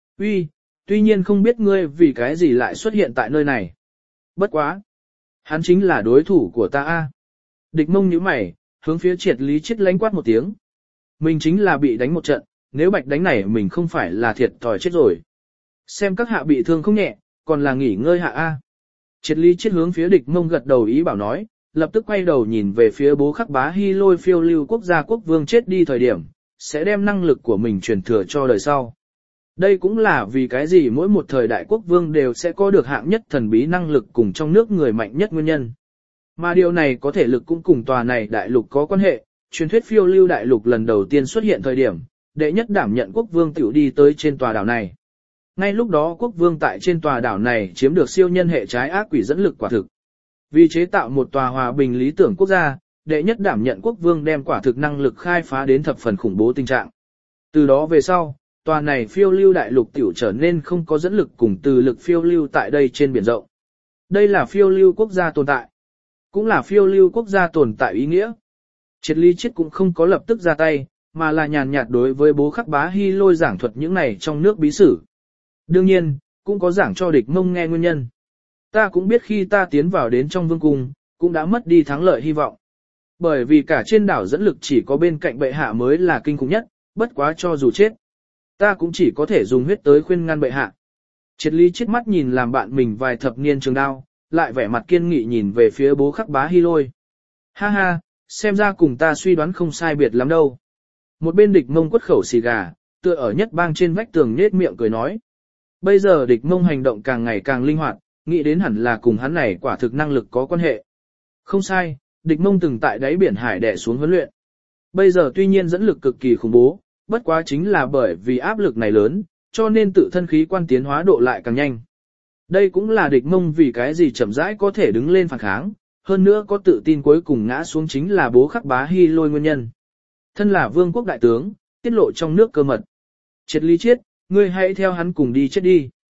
Tuy nhiên không biết ngươi vì cái gì lại xuất hiện tại nơi này. Bất quá. Hắn chính là đối thủ của ta a. Địch mông nhíu mày, hướng phía Triết Lý Chiết lánh quát một tiếng. Mình chính là bị đánh một trận, nếu bạch đánh này mình không phải là thiệt thòi chết rồi. Xem các hạ bị thương không nhẹ, còn là nghỉ ngơi hạ a. Triết Lý Chiết hướng phía địch mông gật đầu ý bảo nói, lập tức quay đầu nhìn về phía Bố Khắc Bá Hi Lôi phiêu lưu quốc gia quốc vương chết đi thời điểm, sẽ đem năng lực của mình truyền thừa cho đời sau. Đây cũng là vì cái gì mỗi một thời đại quốc vương đều sẽ có được hạng nhất thần bí năng lực cùng trong nước người mạnh nhất nguyên nhân. Mà điều này có thể lực cũng cùng tòa này đại lục có quan hệ, truyền thuyết phiêu lưu đại lục lần đầu tiên xuất hiện thời điểm, đệ nhất đảm nhận quốc vương tiểu đi tới trên tòa đảo này. Ngay lúc đó quốc vương tại trên tòa đảo này chiếm được siêu nhân hệ trái ác quỷ dẫn lực quả thực. Vì chế tạo một tòa hòa bình lý tưởng quốc gia, đệ nhất đảm nhận quốc vương đem quả thực năng lực khai phá đến thập phần khủng bố tình trạng. Từ đó về sau, tòa này phiêu lưu đại lục tiểu trở nên không có dẫn lực cùng từ lực phiêu lưu tại đây trên biển rộng. Đây là phiêu lưu quốc gia tồn tại. Cũng là phiêu lưu quốc gia tồn tại ý nghĩa. Triết Lý Chiết cũng không có lập tức ra tay, mà là nhàn nhạt đối với Bố Khắc Bá Hi Lôi giảng thuật những này trong nước bí sử. Đương nhiên, cũng có giảng cho địch mông nghe nguyên nhân. Ta cũng biết khi ta tiến vào đến trong vương cung, cũng đã mất đi thắng lợi hy vọng. Bởi vì cả trên đảo dẫn lực chỉ có bên cạnh bệ hạ mới là kinh khủng nhất, bất quá cho dù chết. Ta cũng chỉ có thể dùng huyết tới khuyên ngăn bệ hạ. Triết Lý Chiết mắt nhìn làm bạn mình vài thập niên trường đao, lại vẻ mặt kiên nghị nhìn về phía Bố Khắc Bá Hi Lôi. Ha ha, xem ra cùng ta suy đoán không sai biệt lắm đâu. Một bên địch mông quất khẩu xì gà, tựa ở nhất bang trên vách tường nết miệng cười nói. Bây giờ địch mông hành động càng ngày càng linh hoạt, nghĩ đến hẳn là cùng hắn này quả thực năng lực có quan hệ. Không sai, địch mông từng tại đáy biển hải đè xuống huấn luyện. Bây giờ tuy nhiên dẫn lực cực kỳ khủng bố, bất quá chính là bởi vì áp lực này lớn, cho nên tự thân khí quan tiến hóa độ lại càng nhanh. Đây cũng là địch mông vì cái gì chậm rãi có thể đứng lên phản kháng, hơn nữa có tự tin cuối cùng ngã xuống chính là Bố Khắc Bá Hi Lôi nguyên nhân. Thân là vương quốc đại tướng, tiết lộ trong nước cơ mật. Triết Lý Chiết, ngươi hãy theo hắn cùng đi chết đi.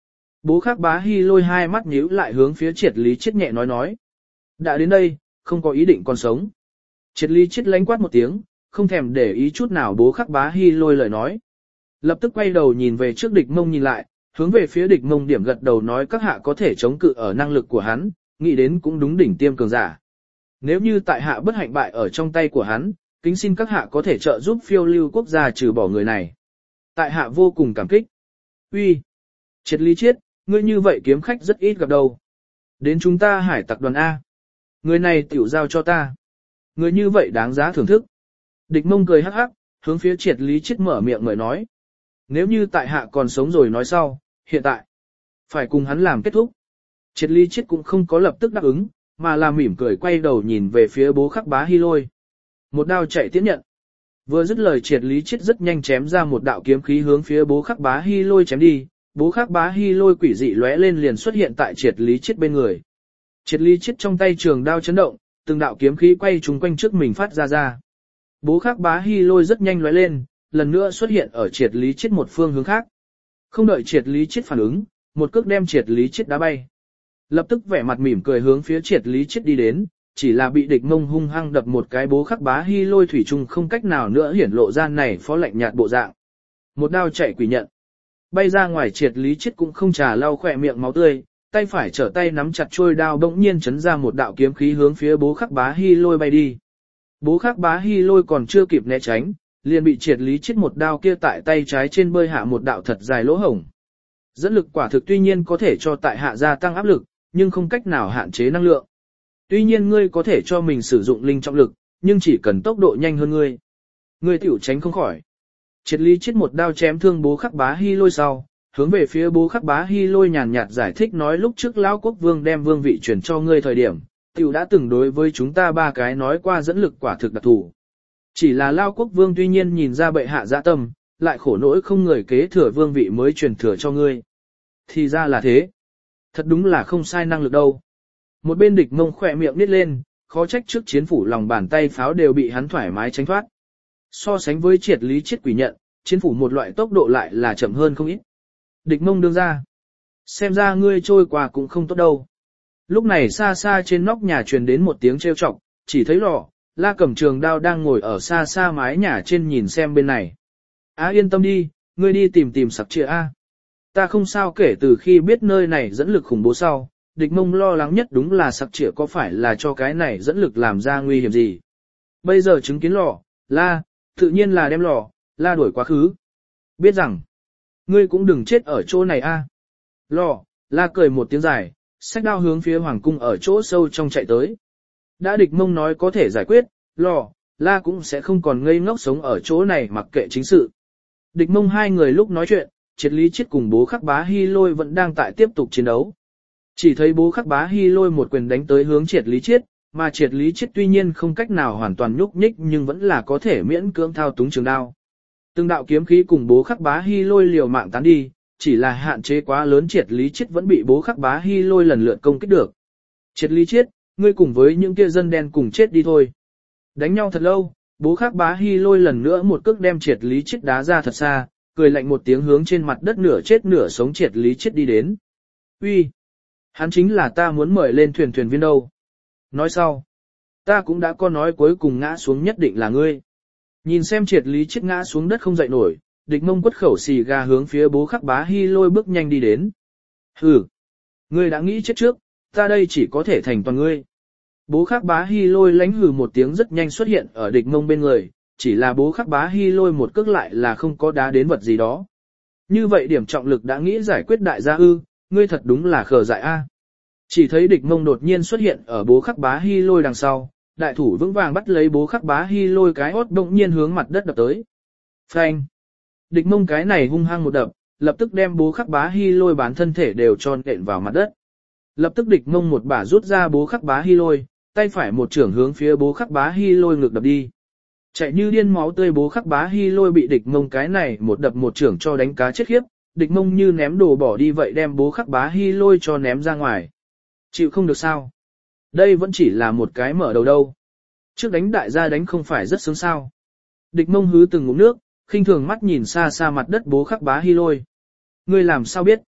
Bố Khắc Bá Hi Lôi hai mắt nhíu lại hướng phía Triệt Lý Chiết nhẹ nói. Đã đến đây, không có ý định còn sống. Triệt Lý Chiết lánh quát một tiếng, không thèm để ý chút nào Bố Khắc Bá Hi Lôi lời nói. Lập tức quay đầu nhìn về trước Địch Mông nhìn lại, hướng về phía Địch Mông điểm gật đầu nói các hạ có thể chống cự ở năng lực của hắn, nghĩ đến cũng đúng đỉnh tiêm cường giả. Nếu như tại hạ bất hạnh bại ở trong tay của hắn, kính xin các hạ có thể trợ giúp phiêu lưu quốc gia trừ bỏ người này. Tại hạ vô cùng cảm kích. Uy, Triệt Lý Chiết, ngươi như vậy kiếm khách rất ít gặp đâu. Đến chúng ta hải tặc đoàn A. Người này tiểu giao cho ta. Người như vậy đáng giá thưởng thức. Địch Mông cười hắc hắc, hướng phía Triệt Lý Chiết mở miệng ngợi nói. Nếu như tại hạ còn sống rồi nói sau, hiện tại, phải cùng hắn làm kết thúc. Triệt Lý Chiết cũng không có lập tức đáp ứng, mà là mỉm cười quay đầu nhìn về phía Bố Khắc Bá Hi Lôi. Một đao chạy tiến nhận. Vừa dứt lời Triệt Lý Chiết rất nhanh chém ra một đạo kiếm khí hướng phía Bố Khắc Bá Hi Lôi chém đi. Bố Khắc Bá Hi Lôi quỷ dị lóe lên liền xuất hiện tại Triệt Lý Chiết bên người. Triệt Lý Chiết trong tay trường đao chấn động, từng đạo kiếm khí quay trúng quanh trước mình phát ra. Bố Khắc Bá Hi Lôi rất nhanh lóe lên, lần nữa xuất hiện ở Triệt Lý Chiết một phương hướng khác. Không đợi Triệt Lý Chiết phản ứng, một cước đem Triệt Lý Chiết đá bay. Lập tức vẻ mặt mỉm cười hướng phía Triệt Lý Chiết đi đến, chỉ là bị Địch Mông hung hăng đập một cái. Bố Khắc Bá Hi Lôi thủy chung không cách nào nữa hiển lộ ra này phó lạnh nhạt bộ dạng. Một đao chạy quỷ nhận. Bay ra ngoài Triệt Lý Chiết cũng không trà lau khỏe miệng máu tươi, tay phải trở tay nắm chặt trôi đao bỗng nhiên chấn ra một đạo kiếm khí hướng phía Bố Khắc Bá Hi Lôi bay đi. Bố Khắc Bá Hi Lôi còn chưa kịp né tránh, liền bị Triệt Lý Chiết một đao kia tại tay trái trên bơi hạ một đạo thật dài lỗ hổng. Dẫn lực quả thực tuy nhiên có thể cho tại hạ gia tăng áp lực, nhưng không cách nào hạn chế năng lượng. Tuy nhiên ngươi có thể cho mình sử dụng linh trọng lực, nhưng chỉ cần tốc độ nhanh hơn ngươi. Ngươi tiểu tránh không khỏi. Triệt Lý Chiết một đao chém thương Bố Khắc Bá Hi Lôi sau, hướng về phía Bố Khắc Bá Hi Lôi nhàn nhạt giải thích nói lúc trước lão quốc vương đem vương vị chuyển cho ngươi thời điểm, tiểu đã từng đối với chúng ta ba cái nói qua dẫn lực quả thực đặc thù. Chỉ là lão quốc vương tuy nhiên nhìn ra bệ hạ dạ tâm, lại khổ nỗi không người kế thừa vương vị mới truyền thừa cho ngươi. Thì ra là thế. Thật đúng là không sai năng lực đâu. Một bên Địch Mông khỏe miệng nít lên, khó trách trước chiến phủ lòng bàn tay pháo đều bị hắn thoải mái tránh thoát. So sánh với Triệt Lý Chiết quỷ nhận, chiến phủ một loại tốc độ lại là chậm hơn không ít. Địch Mông đương ra. Xem ra ngươi trôi qua cũng không tốt đâu. Lúc này xa xa trên nóc nhà truyền đến một tiếng trêu chọc, chỉ thấy Lò, La cầm trường đao đang ngồi ở xa xa mái nhà trên nhìn xem bên này. Yên tâm đi, ngươi đi tìm sặc trịa A. Ta không sao kể từ khi biết nơi này dẫn lực khủng bố sau, Địch Mông lo lắng nhất đúng là sặc trịa có phải là cho cái này dẫn lực làm ra nguy hiểm gì. Bây giờ chứng kiến Lò, La, tự nhiên là đem Lò, La đuổi quá khứ. Biết rằng, ngươi cũng đừng chết ở chỗ này a. Lò, La cười một tiếng dài, xách đao hướng phía hoàng cung ở chỗ sâu trong chạy tới. Đã Địch Mông nói có thể giải quyết, Lò, La cũng sẽ không còn ngây ngốc sống ở chỗ này mặc kệ chính sự. Địch Mông hai người lúc nói chuyện, Triệt Lý Chiết cùng Bố Khắc Bá Hi Lôi vẫn đang tại tiếp tục chiến đấu. Chỉ thấy Bố Khắc Bá Hi Lôi một quyền đánh tới hướng Triệt Lý Chiết, mà Triệt Lý Chiết tuy nhiên không cách nào hoàn toàn nhúc nhích nhưng vẫn là có thể miễn cưỡng thao túng trường đao. Từng đạo kiếm khí cùng Bố Khắc Bá Hi Lôi liều mạng tán đi, chỉ là hạn chế quá lớn Triệt Lý Chiết vẫn bị Bố Khắc Bá Hi Lôi lần lượt công kích được. Triệt Lý Chiết, ngươi cùng với những kia dân đen cùng chết đi thôi. Đánh nhau thật lâu, Bố Khắc Bá Hi Lôi lần nữa một cước đem Triệt Lý Chiết đá ra thật xa, cười lạnh một tiếng hướng trên mặt đất nửa chết nửa sống Triệt Lý Chiết đi đến. Uy, hắn chính là ta muốn mời lên thuyền viên đâu. Nói sau, ta cũng đã có nói cuối cùng ngã xuống nhất định là ngươi. Nhìn xem Triệt Lý Chiết ngã xuống đất không dậy nổi, Địch Mông quất khẩu xì gà hướng phía Bố Khắc Bá Hi Lôi bước nhanh đi đến. Hừ, ngươi đã nghĩ chết trước, ta đây chỉ có thể thành toàn ngươi. Bố Khắc Bá Hi Lôi lánh hừ một tiếng rất nhanh xuất hiện ở Địch Mông bên người, chỉ là Bố Khắc Bá Hi Lôi một cước lại là không có đá đến vật gì đó. Như vậy điểm trọng lực đã nghĩ giải quyết đại gia ư, ngươi thật đúng là khờ dại a. Chỉ thấy Địch Mông đột nhiên xuất hiện ở Bố Khắc Bá Hi Lôi đằng sau, đại thủ vững vàng bắt lấy Bố Khắc Bá Hi Lôi cái hốt đột nhiên hướng mặt đất đập tới. Phanh! Địch Mông cái này hung hăng một đập, lập tức đem Bố Khắc Bá Hi Lôi bán thân thể đều tròn nện vào mặt đất. Lập tức Địch Mông một bả rút ra Bố Khắc Bá Hi Lôi, tay phải một chưởng hướng phía Bố Khắc Bá Hi Lôi ngược đập đi. Chạy như điên máu tươi Bố Khắc Bá Hi Lôi bị Địch Mông cái này một đập một chưởng cho đánh cá chết khiếp, Địch Mông như ném đồ bỏ đi vậy đem Bố Khắc Bá Hi Lôi cho ném ra ngoài. Chịu không được sao? Đây vẫn chỉ là một cái mở đầu đâu. Trước đánh đại gia đánh không phải rất sướng sao? Địch Mông hứ từng ngụm nước, khinh thường mắt nhìn xa xa mặt đất Bố Khắc Bá Hi Lôi. Ngươi làm sao biết?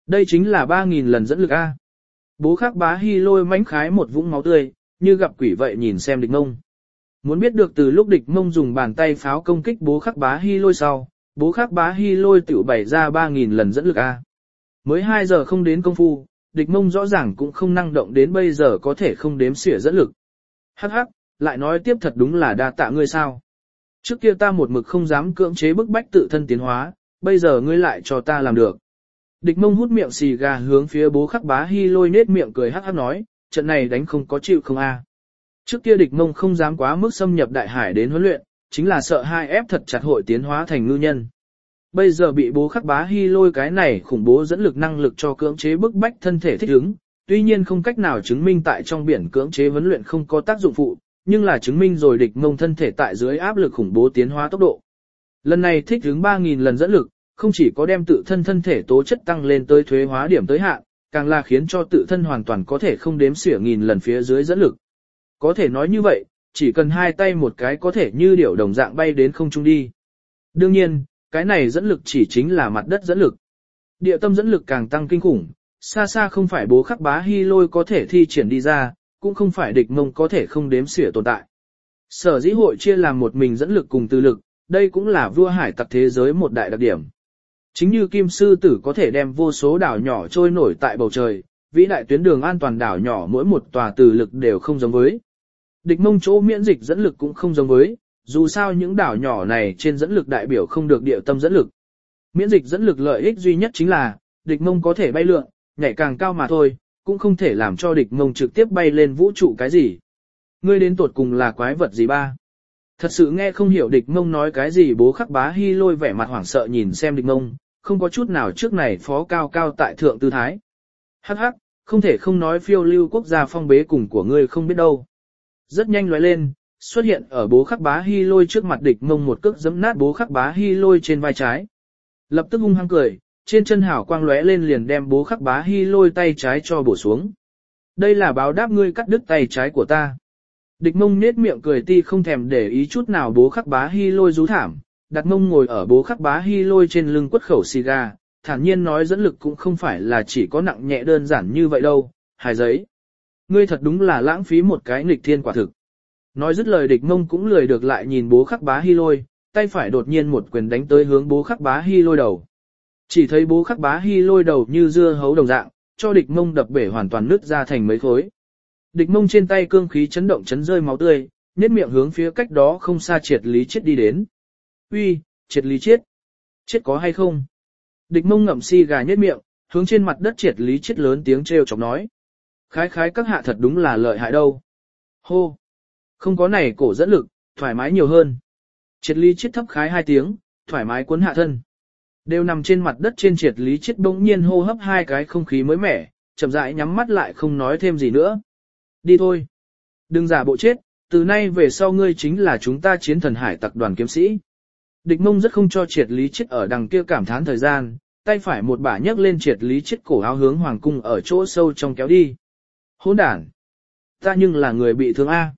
Đây chính là 3.000 lần dẫn lực A. Bố Khắc Bá Hi Lôi mãnh khái một vũng máu tươi, như gặp quỷ vậy nhìn xem địch mông. Muốn biết được từ lúc địch mông dùng bàn tay pháo công kích Bố Khắc Bá Hi Lôi sau, Bố Khắc Bá Hi Lôi tiểu bày ra 3.000 lần dẫn lực A. Mới 2 giờ không đến công phu, địch mông rõ ràng cũng không năng động đến bây giờ có thể không đếm xỉa dẫn lực. Hắc hắc, lại nói tiếp thật đúng là đa tạ ngươi sao. Trước kia ta một mực không dám cưỡng chế bức bách tự thân tiến hóa, bây giờ ngươi lại cho ta làm được. Địch mông hút miệng xì gà hướng phía Bố Khắc Bá Hi Lôi nết miệng cười hắc hắc nói, trận này đánh không có chịu không a. Trước kia địch mông không dám quá mức xâm nhập đại hải đến huấn luyện, chính là sợ hai ép thật chặt hội tiến hóa thành ngư nhân. Bây giờ bị Bố Khắc Bá Hi Lôi cái này khủng bố dẫn lực năng lực cho cưỡng chế bức bách thân thể thích ứng, tuy nhiên không cách nào chứng minh tại trong biển cưỡng chế huấn luyện không có tác dụng phụ, nhưng là chứng minh rồi địch mông thân thể tại dưới áp lực khủng bố tiến hóa tốc độ. Lần này thích ứng 3.000 lần dẫn lực, không chỉ có đem tự thân thể tố chất tăng lên tới thuế hóa điểm tới hạn, càng là khiến cho tự thân hoàn toàn có thể không đếm xỉa nghìn lần phía dưới dẫn lực. Có thể nói như vậy, chỉ cần hai tay một cái có thể như điểu đồng dạng bay đến không trung đi. Đương nhiên, cái này dẫn lực chỉ chính là mặt đất dẫn lực. Địa tâm dẫn lực càng tăng kinh khủng, xa xa không phải Bố Khắc Bá Hi Lôi có thể thi triển đi ra, cũng không phải địch mông có thể không đếm xỉa tồn tại. Sở dĩ hội chia làm một mình dẫn lực cùng từ lực, đây cũng là vua hải tặc thế giới một đại đặc điểm. Chính như Kim Sư Tử có thể đem vô số đảo nhỏ trôi nổi tại bầu trời, vĩ đại tuyến đường an toàn đảo nhỏ mỗi một tòa từ lực đều không giống với. Địch mông chỗ miễn dịch dẫn lực cũng không giống với, dù sao những đảo nhỏ này trên dẫn lực đại biểu không được địa tâm dẫn lực. Miễn dịch dẫn lực lợi ích duy nhất chính là, địch mông có thể bay lượn, nhảy càng cao mà thôi, cũng không thể làm cho địch mông trực tiếp bay lên vũ trụ cái gì. Ngươi đến tột cùng là quái vật gì ba? Thật sự nghe không hiểu địch mông nói cái gì. Bố Khắc Bá Hi Lôi vẻ mặt hoảng sợ nhìn xem địch mông, không có chút nào trước này phó cao cao tại thượng tư thái. Hắc hắc, không thể không nói phiêu lưu quốc gia phong bế cùng của ngươi không biết đâu. Rất nhanh lóe lên, xuất hiện ở Bố Khắc Bá Hi Lôi trước mặt địch mông một cước giẫm nát Bố Khắc Bá Hi Lôi trên vai trái. Lập tức hung hăng cười, trên chân hảo quang lóe lên liền đem Bố Khắc Bá Hi Lôi tay trái cho bổ xuống. Đây là báo đáp ngươi cắt đứt tay trái của ta. Địch mông nết miệng cười ti không thèm để ý chút nào Bố Khắc Bá Hi Lôi rú thảm, đặt mông ngồi ở Bố Khắc Bá Hi Lôi trên lưng quất khẩu xì gà, thản nhiên nói dẫn lực cũng không phải là chỉ có nặng nhẹ đơn giản như vậy đâu, hài giấy. Ngươi thật đúng là lãng phí một cái nghịch thiên quả thực. Nói dứt lời địch mông cũng lười được lại nhìn Bố Khắc Bá Hi Lôi, tay phải đột nhiên một quyền đánh tới hướng Bố Khắc Bá Hi Lôi đầu. Chỉ thấy Bố Khắc Bá Hi Lôi đầu như dưa hấu đồng dạng, cho địch mông đập bể hoàn toàn nứt ra thành mấy khối. Địch mông trên tay cương khí chấn động chấn rơi máu tươi, nhếch miệng hướng phía cách đó không xa Triệt Lý Chiết đi đến. Uy, Triệt Lý Chiết, chết có hay không? Địch mông ngậm xì gà nhếch miệng, hướng trên mặt đất Triệt Lý Chiết lớn tiếng trêu chọc nói. Khái khái các hạ thật đúng là lợi hại đâu. Hô, không có này cổ dẫn lực, thoải mái nhiều hơn. Triệt Lý Chiết thấp khái 2 tiếng, thoải mái cuốn hạ thân. Đều nằm trên mặt đất trên Triệt Lý Chiết bỗng nhiên hô hấp 2 cái không khí mới mẻ, chậm rãi nhắm mắt lại không nói thêm gì nữa. Đi thôi. Đừng giả bộ chết, từ nay về sau ngươi chính là chúng ta chiến thần hải tặc đoàn kiếm sĩ. Địch mông rất không cho Triệt Lý Chiết ở đằng kia cảm thán thời gian, tay phải một bả nhấc lên Triệt Lý Chiết cổ áo hướng hoàng cung ở chỗ sâu trong kéo đi. Hỗn đản. Ta nhưng là người bị thương A.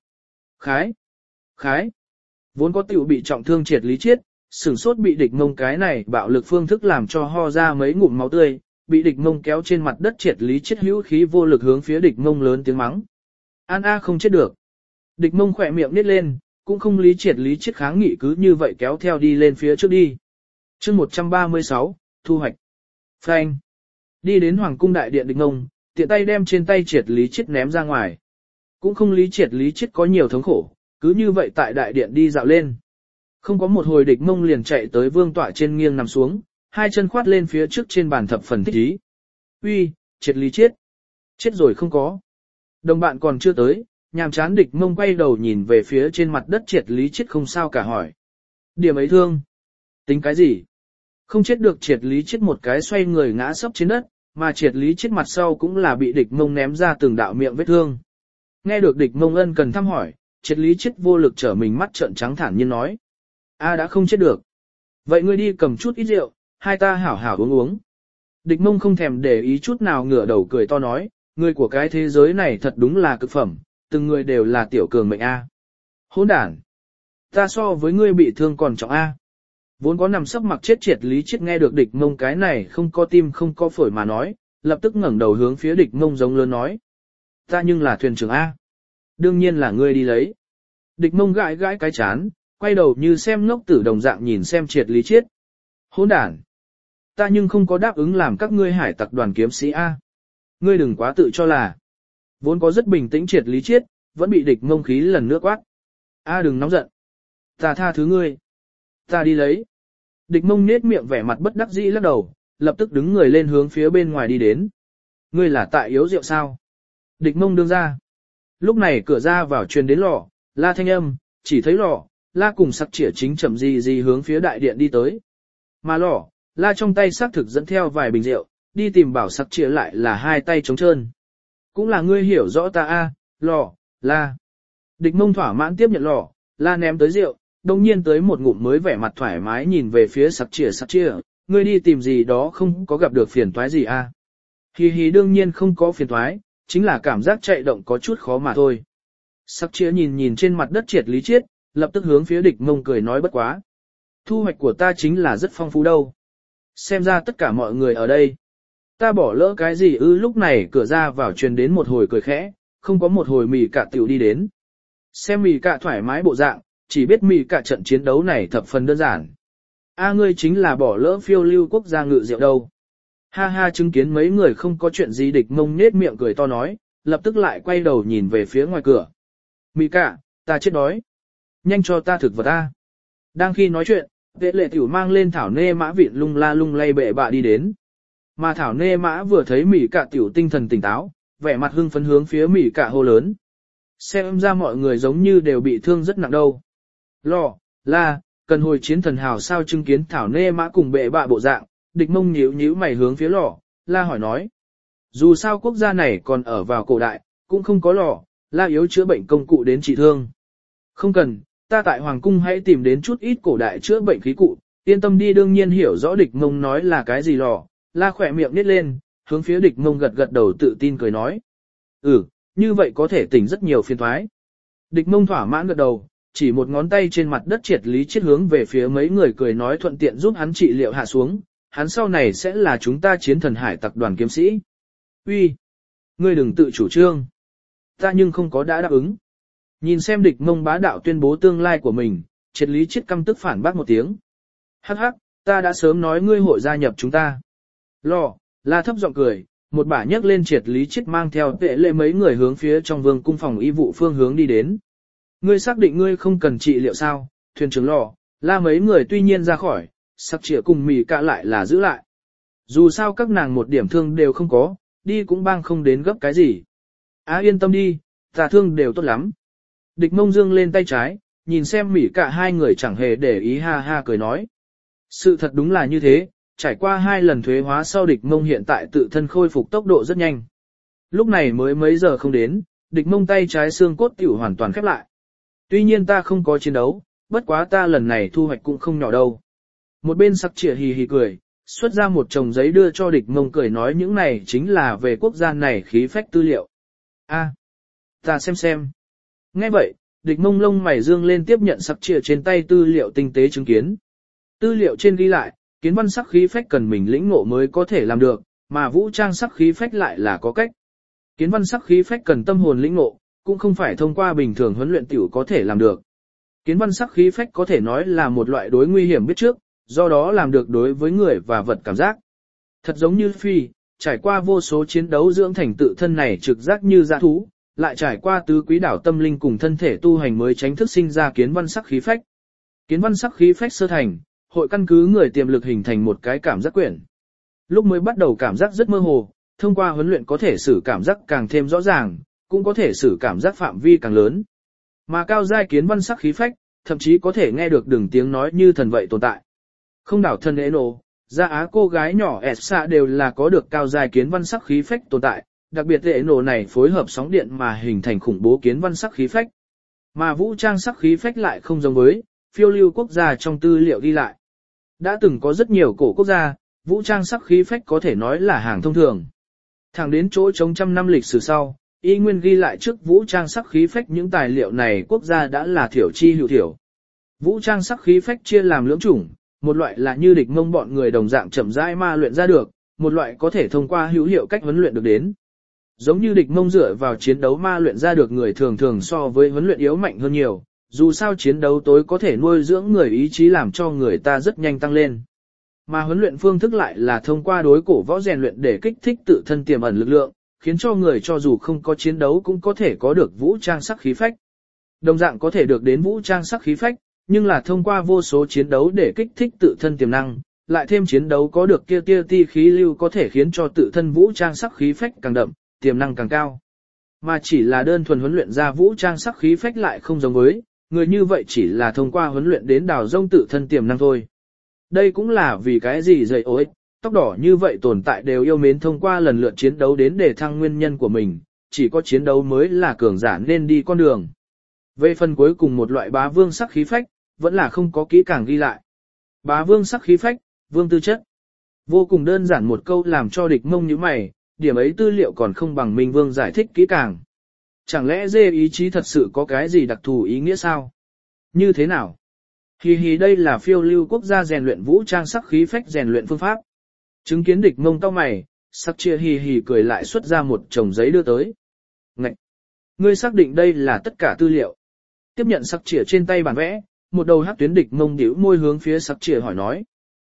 Khái. Vốn có tiểu bị trọng thương Triệt Lý Chiết, sửng sốt bị địch mông cái này bạo lực phương thức làm cho ho ra mấy ngụm máu tươi, bị địch mông kéo trên mặt đất Triệt Lý Chiết hữu khí vô lực hướng phía địch mông lớn tiếng mắng. An A không chết được. Địch mông khỏe miệng nít lên, cũng không lý Triệt Lý Chiết kháng nghị cứ như vậy kéo theo đi lên phía trước đi. Chương 136, thu hoạch. Phanh. Đi đến hoàng cung đại điện địch mông, tiện tay đem trên tay Triệt Lý Chiết ném ra ngoài. Cũng không lý Triệt Lý Chiết có nhiều thống khổ, cứ như vậy tại đại điện đi dạo lên. Không có một hồi địch mông liền chạy tới vương tọa trên nghiêng nằm xuống, 2 chân khoát lên phía trước trên bàn thập phần thích ý. Uy, Triệt Lý Chiết. Chết rồi không có. Đồng bạn còn chưa tới, nhàm chán địch mông quay đầu nhìn về phía trên mặt đất Triệt Lý Chiết không sao cả hỏi. Điểm ấy thương. Tính cái gì? Không chết được Triệt Lý Chiết một cái xoay người ngã sấp trên đất, mà Triệt Lý Chiết mặt sau cũng là bị địch mông ném ra từng đạo miệng vết thương. Nghe được địch mông ân cần thăm hỏi, Triệt Lý Chiết vô lực trở mình mắt trợn trắng thản nhiên nói. A đã không chết được. Vậy ngươi đi cầm chút ít rượu, hai ta hảo hảo uống uống. Địch mông không thèm để ý chút nào ngửa đầu cười to nói, người của cái thế giới này thật đúng là cực phẩm, từng người đều là tiểu cường mệnh A. Hỗn đản. Ta so với ngươi bị thương còn trọng A. Vốn có nằm sấp mặc chết Triệt Lý Chiết nghe được Địch Mông cái này không có tim không có phổi mà nói, lập tức ngẩng đầu hướng phía Địch Mông giống lớn nói. Ta nhưng là thuyền trưởng A. Đương nhiên là ngươi đi lấy. Địch Mông gãi gãi cái chán, quay đầu như xem ngốc tử đồng dạng nhìn xem Triệt Lý Chiết. Hỗn đản. Ta nhưng không có đáp ứng làm các ngươi hải tặc đoàn kiếm sĩ A. Ngươi đừng quá tự cho là. Vốn có rất bình tĩnh Triệt Lý Chiết, vẫn bị Địch Mông khí lần nữa quát. A đừng nóng giận. Ta tha thứ ngươi. Ta đi lấy. Địch Mông nết miệng vẻ mặt bất đắc dĩ lắc đầu, lập tức đứng người lên hướng phía bên ngoài đi đến. Ngươi là tại yếu rượu sao? Địch Mông đương ra. Lúc này cửa ra vào truyền đến lò, la thanh âm, chỉ thấy lò, la cùng sặc chĩa chính chậm gì hướng phía đại điện đi tới. Mà lò, la trong tay xác thực dẫn theo vài bình rượu, đi tìm bảo sặc chĩa lại là hai tay trống trơn. Cũng là ngươi hiểu rõ ta a, lò, la. Địch Mông thỏa mãn tiếp nhận lò, la ném tới rượu, đồng nhiên tới một ngụm mới vẻ mặt thoải mái nhìn về phía sặc chĩa, ngươi đi tìm gì đó không có gặp được phiền toái gì a? Hì hì đương nhiên không có phiền toái, chính là cảm giác chạy động có chút khó mà thôi. Sặc chĩa nhìn trên mặt đất Triệt Lý Chiết, lập tức hướng phía Địch Mông cười nói bất quá. Thu hoạch của ta chính là rất phong phú đâu. Xem ra tất cả mọi người ở đây. Ta bỏ lỡ cái gì ư? Lúc này cửa ra vào truyền đến một hồi cười khẽ, không có một hồi Mì Cạ tiểu đi đến. Xem Mì Cạ thoải mái bộ dạng, chỉ biết Mì Cạ trận chiến đấu này thập phần đơn giản. A ngươi chính là bỏ lỡ Phiêu Lưu quốc gia ngự rượu đâu. Ha ha, chứng kiến mấy người không có chuyện gì. Địch Mông nết miệng cười to nói, lập tức lại quay đầu nhìn về phía ngoài cửa. Mì Cạ, ta chết đói. Nhanh cho ta thực vật ta. Đang khi nói chuyện, Vệ Lệ tiểu mang lên thảo nê mã vịn lung la lung lay bệ bạ đi đến. Mà thảo nê mã vừa thấy Mì Cạ tiểu tinh thần tỉnh táo, vẻ mặt hưng phấn hướng phía Mì Cạ hô lớn. Xem ra mọi người giống như đều bị thương rất nặng đâu. Lò, la, cần hồi chiến thần hào sao? Chứng kiến thảo nê mã cùng bệ bạ bộ dạng, Địch Mông nhíu mày hướng phía lò, la hỏi nói. Dù sao quốc gia này còn ở vào cổ đại, cũng không có lò, la yếu chữa bệnh công cụ đến trị thương. Không cần, ta tại Hoàng cung hãy tìm đến chút ít cổ đại chữa bệnh khí cụ, yên tâm đi. Đương nhiên hiểu rõ Địch Mông nói là cái gì lò, la khỏe miệng nít lên, hướng phía Địch Mông gật đầu tự tin cười nói. Như vậy có thể tỉnh rất nhiều phiền toái. Địch Mông thỏa mãn gật đầu, chỉ một ngón tay trên mặt đất Triệt Lý Chiết hướng về phía mấy người cười nói thuận tiện giúp hắn trị liệu hạ xuống, hắn sau này sẽ là chúng ta chiến thần hải tặc đoàn kiếm sĩ. Uy, ngươi đừng tự chủ trương. Ta nhưng không có đã đáp ứng. Nhìn xem Địch Mông bá đạo tuyên bố tương lai của mình, Triệt Lý Chiết căm tức phản bác một tiếng. Hắc hắc, ta đã sớm nói ngươi hội gia nhập chúng ta. Lò, la thấp giọng cười, một bả nhấc lên Triệt Lý Chiết mang theo Vệ Lệ mấy người hướng phía trong vương cung phòng y vụ phương hướng đi đến. Ngươi xác định ngươi không cần trị liệu sao? Thuyền trưởng lò, la mấy người tuy nhiên ra khỏi, sặc chĩa cùng Mì Cạ lại là giữ lại. Dù sao các nàng một điểm thương đều không có, đi cũng bang không đến gấp cái gì. Yên tâm đi, ta thương đều tốt lắm. Địch Mông dương lên tay trái, nhìn xem Mì Cạ hai người chẳng hề để ý ha ha cười nói. Sự thật đúng là như thế, trải qua 2 lần thuế hóa sau Địch Mông hiện tại tự thân khôi phục tốc độ rất nhanh. Lúc này mới mấy giờ không đến, Địch Mông tay trái xương cốt tiểu hoàn toàn khép lại. Tuy nhiên ta không có chiến đấu, bất quá ta lần này thu hoạch cũng không nhỏ đâu. Một bên sặc chĩa hì hì cười, xuất ra một chồng giấy đưa cho Địch Mông cười nói những này chính là về quốc gia này khí phách tư liệu. Ta xem. Nghe vậy, Địch Mông lông mày dương lên tiếp nhận sặc chĩa trên tay tư liệu tinh tế chứng kiến. Tư liệu trên ghi lại, kiến văn sắc khí phách cần mình lĩnh ngộ mới có thể làm được, mà vũ trang sắc khí phách lại là có cách. Kiến văn sắc khí phách cần tâm hồn lĩnh ngộ, cũng không phải thông qua bình thường huấn luyện tiểu có thể làm được. Kiến văn sắc khí phách có thể nói là một loại đối nguy hiểm biết trước, do đó làm được đối với người và vật cảm giác. Thật giống như phi, trải qua vô số chiến đấu dưỡng thành tự thân này trực giác như dã thú, lại trải qua tứ quý đảo tâm linh cùng thân thể tu hành mới tránh thức sinh ra kiến văn sắc khí phách. Kiến văn sắc khí phách sơ thành, hội căn cứ người tiềm lực hình thành một cái cảm giác quyển. Lúc mới bắt đầu cảm giác rất mơ hồ, thông qua huấn luyện có thể sử cảm giác càng thêm rõ ràng, cũng có thể sử cảm giác phạm vi càng lớn. Mà cao giai kiến văn sắc khí phách, thậm chí có thể nghe được đường tiếng nói như thần vậy tồn tại. Không đảo thân Eno, Gia Á cô gái nhỏ Esa đều là có được cao giai kiến văn sắc khí phách tồn tại, đặc biệt Eno này phối hợp sóng điện mà hình thành khủng bố kiến văn sắc khí phách. Mà vũ trang sắc khí phách lại không giống với Phiêu Lưu quốc gia trong tư liệu ghi lại. Đã từng có rất nhiều cổ quốc gia, vũ trang sắc khí phách có thể nói là hàng thông thường. Thẳng đến chỗ trống trăm năm lịch sử sau, y nguyên ghi lại trước vũ trang sắc khí phách những tài liệu này quốc gia đã là thiểu chi hữu thiểu. Vũ trang sắc khí phách chia làm lưỡng chủng, một loại là như địch mông bọn người đồng dạng chậm rãi ma luyện ra được, một loại có thể thông qua hữu hiệu cách huấn luyện được đến. Giống như địch mông dựa vào chiến đấu ma luyện ra được người thường thường so với huấn luyện yếu mạnh hơn nhiều, dù sao chiến đấu tối có thể nuôi dưỡng người ý chí làm cho người ta rất nhanh tăng lên. Mà huấn luyện phương thức lại là thông qua đối cổ võ rèn luyện để kích thích tự thân tiềm ẩn lực lượng, khiến cho người cho dù không có chiến đấu cũng có thể có được vũ trang sắc khí phách. Đồng dạng có thể được đến vũ trang sắc khí phách, nhưng là thông qua vô số chiến đấu để kích thích tự thân tiềm năng, lại thêm chiến đấu có được kia ti khí lưu có thể khiến cho tự thân vũ trang sắc khí phách càng đậm, tiềm năng càng cao. Mà chỉ là đơn thuần huấn luyện ra vũ trang sắc khí phách lại không giống với, người như vậy chỉ là thông qua huấn luyện đến đào rông tự thân tiềm năng thôi. Đây cũng là vì cái gì dậy ối, tóc đỏ như vậy tồn tại đều yêu mến thông qua lần lượt chiến đấu đến để thăng nguyên nhân của mình, chỉ có chiến đấu mới là cường giả nên đi con đường. Về phần cuối cùng một loại bá vương sắc khí phách, vẫn là không có kỹ càng ghi lại. Bá vương sắc khí phách, vương tư chất. Vô cùng đơn giản một câu làm cho địch mông như mày, điểm ấy tư liệu còn không bằng Minh Vương giải thích kỹ càng. Chẳng lẽ dê ý chí thật sự có cái gì đặc thù ý nghĩa sao? Như thế nào? Hì đây là phiêu lưu quốc gia rèn luyện vũ trang sắc khí phách rèn luyện phương pháp. Chứng kiến địch mông cau mày, sắc chia hì cười lại xuất ra một chồng giấy đưa tới. Ngậy! Ngươi xác định đây là tất cả tư liệu. Tiếp nhận sắc chia trên tay bản vẽ, một đầu hắc tuyến địch mông điếu môi hướng phía sắc chia hỏi nói.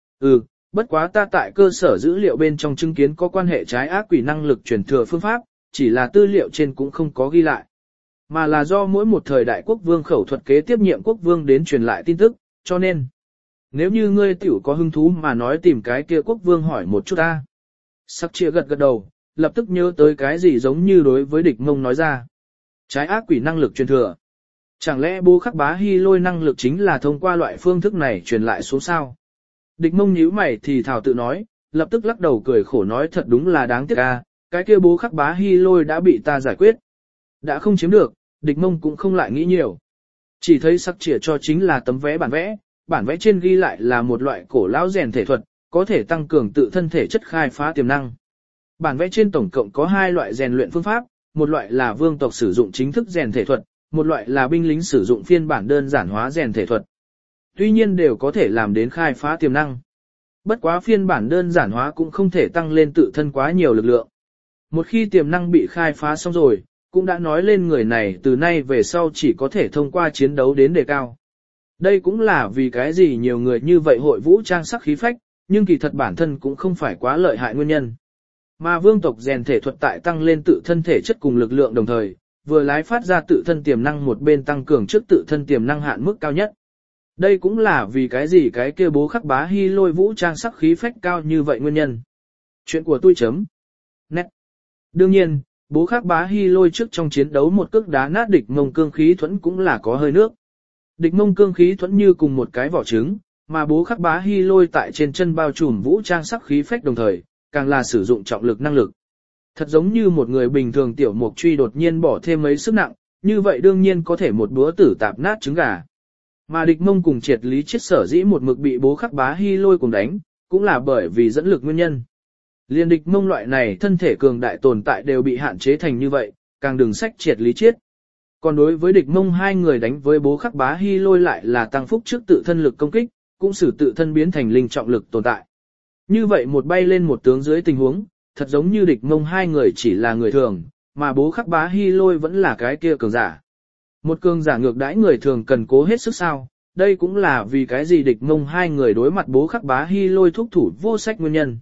Bất quá ta tại cơ sở dữ liệu bên trong chứng kiến có quan hệ trái ác quỷ năng lực truyền thừa phương pháp, chỉ là tư liệu trên cũng không có ghi lại. Mà là do mỗi một thời đại quốc vương khẩu thuật kế tiếp nhiệm quốc vương đến truyền lại tin tức, cho nên. Nếu như ngươi tiểu có hứng thú mà nói tìm cái kia quốc vương hỏi một chút ta. Sắc chia gật đầu, lập tức nhớ tới cái gì giống như đối với địch mông nói ra. Trái ác quỷ năng lực truyền thừa. Chẳng lẽ bố khắc bá hy lôi năng lực chính là thông qua loại phương thức này truyền lại xuống sao? Địch mông nhíu mày thì thảo tự nói, lập tức lắc đầu cười khổ nói thật đúng là đáng tiếc a, cái kia bố khắc bá hy lôi đã bị ta giải quyết. Đã không chiếm được, địch mông cũng không lại nghĩ nhiều. Chỉ thấy sắc chĩa cho chính là tấm vẽ bản vẽ trên ghi lại là một loại cổ lão rèn thể thuật, có thể tăng cường tự thân thể chất khai phá tiềm năng. Bản vẽ trên tổng cộng có 2 loại rèn luyện phương pháp, một loại là vương tộc sử dụng chính thức rèn thể thuật, một loại là binh lính sử dụng phiên bản đơn giản hóa rèn thể thuật. Tuy nhiên đều có thể làm đến khai phá tiềm năng. Bất quá phiên bản đơn giản hóa cũng không thể tăng lên tự thân quá nhiều lực lượng. Một khi tiềm năng bị khai phá xong rồi, cũng đã nói lên người này từ nay về sau chỉ có thể thông qua chiến đấu đến đề cao. Đây cũng là vì cái gì nhiều người như vậy hội vũ trang sắc khí phách, nhưng kỳ thật bản thân cũng không phải quá lợi hại nguyên nhân. Mà vương tộc rèn thể thuật tại tăng lên tự thân thể chất cùng lực lượng đồng thời, vừa lái phát ra tự thân tiềm năng một bên tăng cường trước tự thân tiềm năng hạn mức cao nhất. Đây cũng là vì cái gì cái kia bố khắc bá hy lôi vũ trang sắc khí phách cao như vậy nguyên nhân. Chuyện của tôi chấm. Nét. Đương nhiên, bố khắc bá hy lôi trước trong chiến đấu một cước đá nát địch mông cương khí thuẫn cũng là có hơi nước. Địch mông cương khí thuẫn như cùng một cái vỏ trứng, mà bố khắc bá hy lôi tại trên chân bao trùm vũ trang sắc khí phách đồng thời, càng là sử dụng trọng lực năng lực. Thật giống như một người bình thường tiểu mục truy đột nhiên bỏ thêm mấy sức nặng, như vậy đương nhiên có thể một búa tử tạp nát trứng gà. Mà địch mông cùng triệt lý chết sở dĩ một mực bị bố khắc bá hy lôi cùng đánh, cũng là bởi vì dẫn lực nguyên nhân. Liên địch mông loại này thân thể cường đại tồn tại đều bị hạn chế thành như vậy, càng đừng sách triệt lý chết. Còn đối với địch mông 2 người đánh với bố khắc bá hy lôi lại là tăng phúc trước tự thân lực công kích, cũng使tự thân biến thành linh trọng lực tồn tại. Như vậy một bay lên một tướng dưới tình huống, thật giống như địch mông 2 người chỉ là người thường, mà bố khắc bá hy lôi vẫn là cái kia cường giả. Một cường giả ngược đãi người thường cần cố hết sức sao, đây cũng là vì cái gì địch mông 2 người đối mặt bố khắc bá hy lôi thúc thủ vô sách nguyên nhân.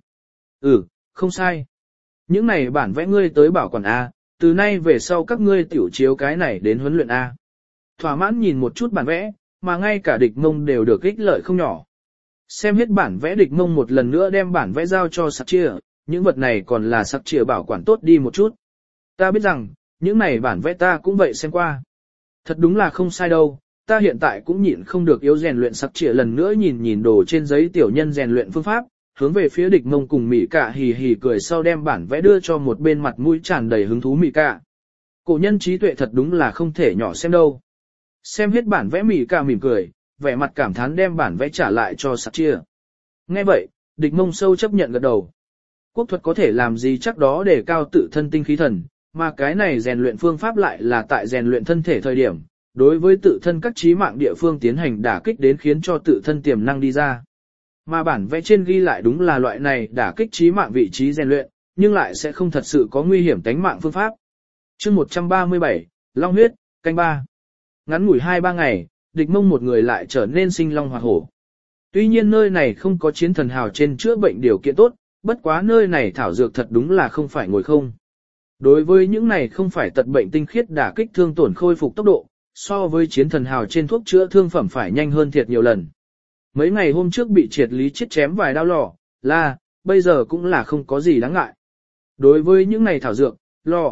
Không sai. Những này bản vẽ ngươi tới bảo quản A, từ nay về sau các ngươi tiểu chiếu cái này đến huấn luyện A. Thỏa mãn nhìn một chút bản vẽ, mà ngay cả địch mông đều được ích lợi không nhỏ. Xem hết bản vẽ địch mông một lần nữa đem bản vẽ giao cho sắc chia, những vật này còn là sắc chia bảo quản tốt đi một chút. Ta biết rằng, những này bản vẽ ta cũng vậy xem qua. Thật đúng là không sai đâu, ta hiện tại cũng nhịn không được yếu rèn luyện sắc chia lần nữa nhìn đồ trên giấy tiểu nhân rèn luyện phương pháp, hướng về phía địch mông cùng Mị Cạ hì cười sau đem bản vẽ đưa cho một bên mặt mũi tràn đầy hứng thú Mị Cạ. Cổ nhân trí tuệ thật đúng là không thể nhỏ xem đâu. Xem hết bản vẽ Mị Cạ mỉm cười, vẻ mặt cảm thán đem bản vẽ trả lại cho sắc chia. Nghe vậy, địch mông sâu chấp nhận gật đầu. Quốc thuật có thể làm gì chắc đó để cao tự thân tinh khí thần, mà cái này rèn luyện phương pháp lại là tại rèn luyện thân thể thời điểm, đối với tự thân các trí mạng địa phương tiến hành đả kích đến khiến cho tự thân tiềm năng đi ra. Mà bản vẽ trên ghi lại đúng là loại này đả kích chí mạng vị trí rèn luyện, nhưng lại sẽ không thật sự có nguy hiểm tánh mạng phương pháp. Chương 137, Long huyết, canh 3. Ngắn ngủi 2-3 ngày, địch mông một người lại trở nên sinh long hoạt hổ. Tuy nhiên nơi này không có chiến thần hào trên chữa bệnh điều kiện tốt, bất quá nơi này thảo dược thật đúng là không phải ngồi không. Đối với những này không phải tật bệnh tinh khiết đả kích thương tổn khôi phục tốc độ, so với chiến thần hào trên thuốc chữa thương phẩm phải nhanh hơn thiệt nhiều lần. Mấy ngày hôm trước bị triệt lý chết chém vài đao lò, bây giờ cũng là không có gì đáng ngại. Đối với những này thảo dược,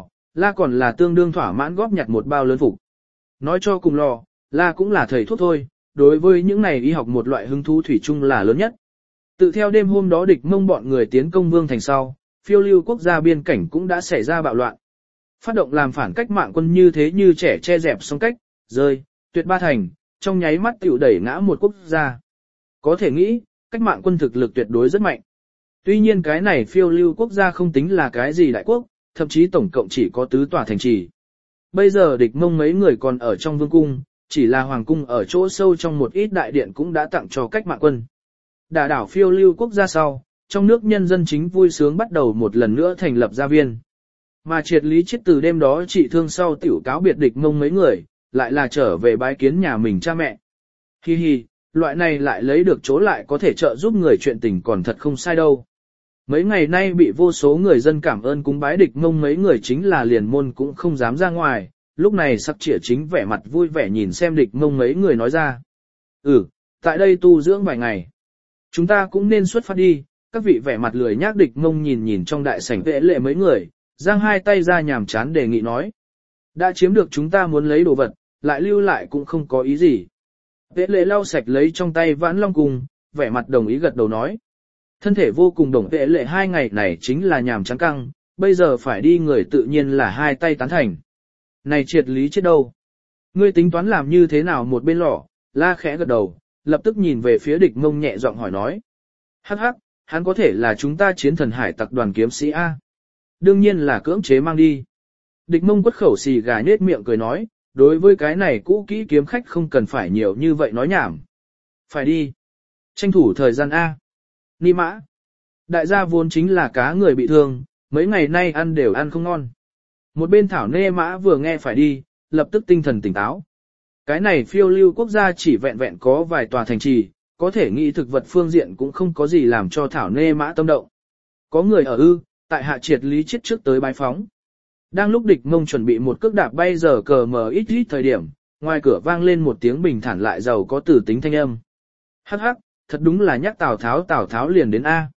còn là tương đương thỏa mãn góp nhặt một bao lớn phục. Nói cho cùng cũng là thầy thuốc thôi, đối với những này y học một loại hứng thú thủy chung là lớn nhất. Tự theo đêm hôm đó địch mông bọn người tiến công Vương Thành sau, phiêu lưu quốc gia biên cảnh cũng đã xảy ra bạo loạn. Phát động làm phản cách mạng quân như thế như trẻ che dẹp xong cách, rơi, tuyệt ba thành, trong nháy mắt tiểu đẩy ngã một quốc gia. Có thể nghĩ, cách mạng quân thực lực tuyệt đối rất mạnh. Tuy nhiên cái này phiêu lưu quốc gia không tính là cái gì đại quốc, thậm chí tổng cộng chỉ có 4 tòa thành trì. Bây giờ địch mông mấy người còn ở trong vương cung, chỉ là hoàng cung ở chỗ sâu trong một ít đại điện cũng đã tặng cho cách mạng quân. Đả đảo phiêu lưu quốc gia sau, trong nước nhân dân chính vui sướng bắt đầu một lần nữa thành lập gia viên. Mà triệt lý chết từ đêm đó trị thương sau tiểu cáo biệt địch mông mấy người, lại là trở về bái kiến nhà mình cha mẹ. Hi hi, loại này lại lấy được chỗ lại có thể trợ giúp người chuyện tình còn thật không sai đâu. Mấy ngày nay bị vô số người dân cảm ơn cúng bái địch mông mấy người chính là liền môn cũng không dám ra ngoài, lúc này sắc trịa chính vẻ mặt vui vẻ nhìn xem địch mông mấy người nói ra. Tại đây tu dưỡng vài ngày. Chúng ta cũng nên xuất phát đi, các vị vẻ mặt lười nhác địch mông nhìn trong đại sảnh vệ lệ mấy người, giang hai tay ra nhàm chán đề nghị nói. Đã chiếm được chúng ta muốn lấy đồ vật, lại lưu lại cũng không có ý gì. Vệ lệ lau sạch lấy trong tay vãn long cùng, vẻ mặt đồng ý gật đầu nói. Thân thể vô cùng đồng vệ lệ 2 ngày này chính là nhàm chán căng, bây giờ phải đi người tự nhiên là hai tay tán thành. Này triệt lý chết đâu? Ngươi tính toán làm như thế nào một bên lỏ, khẽ gật đầu, lập tức nhìn về phía địch mông nhẹ giọng hỏi nói. Hắc, hắn có thể là chúng ta chiến thần hải tặc đoàn kiếm sĩ A. Đương nhiên là cưỡng chế mang đi. Địch mông quất khẩu xì gà nhết miệng cười nói, đối với cái này cũ kỹ kiếm khách không cần phải nhiều như vậy nói nhảm. Phải đi. Tranh thủ thời gian A. Ni mã. Đại gia vốn chính là cá người bị thương, mấy ngày nay ăn đều ăn không ngon. Một bên thảo nê mã vừa nghe phải đi, lập tức tinh thần tỉnh táo. Cái này phiêu lưu quốc gia chỉ vẹn vẹn có vài tòa thành trì, có thể nghĩ thực vật phương diện cũng không có gì làm cho thảo nê mã tâm động. Có người ở tại hạ triệt lý chết trước tới bái phóng. Đang lúc địch mông chuẩn bị một cước đạp bay giờ cờ mờ ít thời điểm, ngoài cửa vang lên một tiếng bình thản lại giàu có tử tính thanh âm. Hắc, thật đúng là nhắc Tào Tháo liền đến A.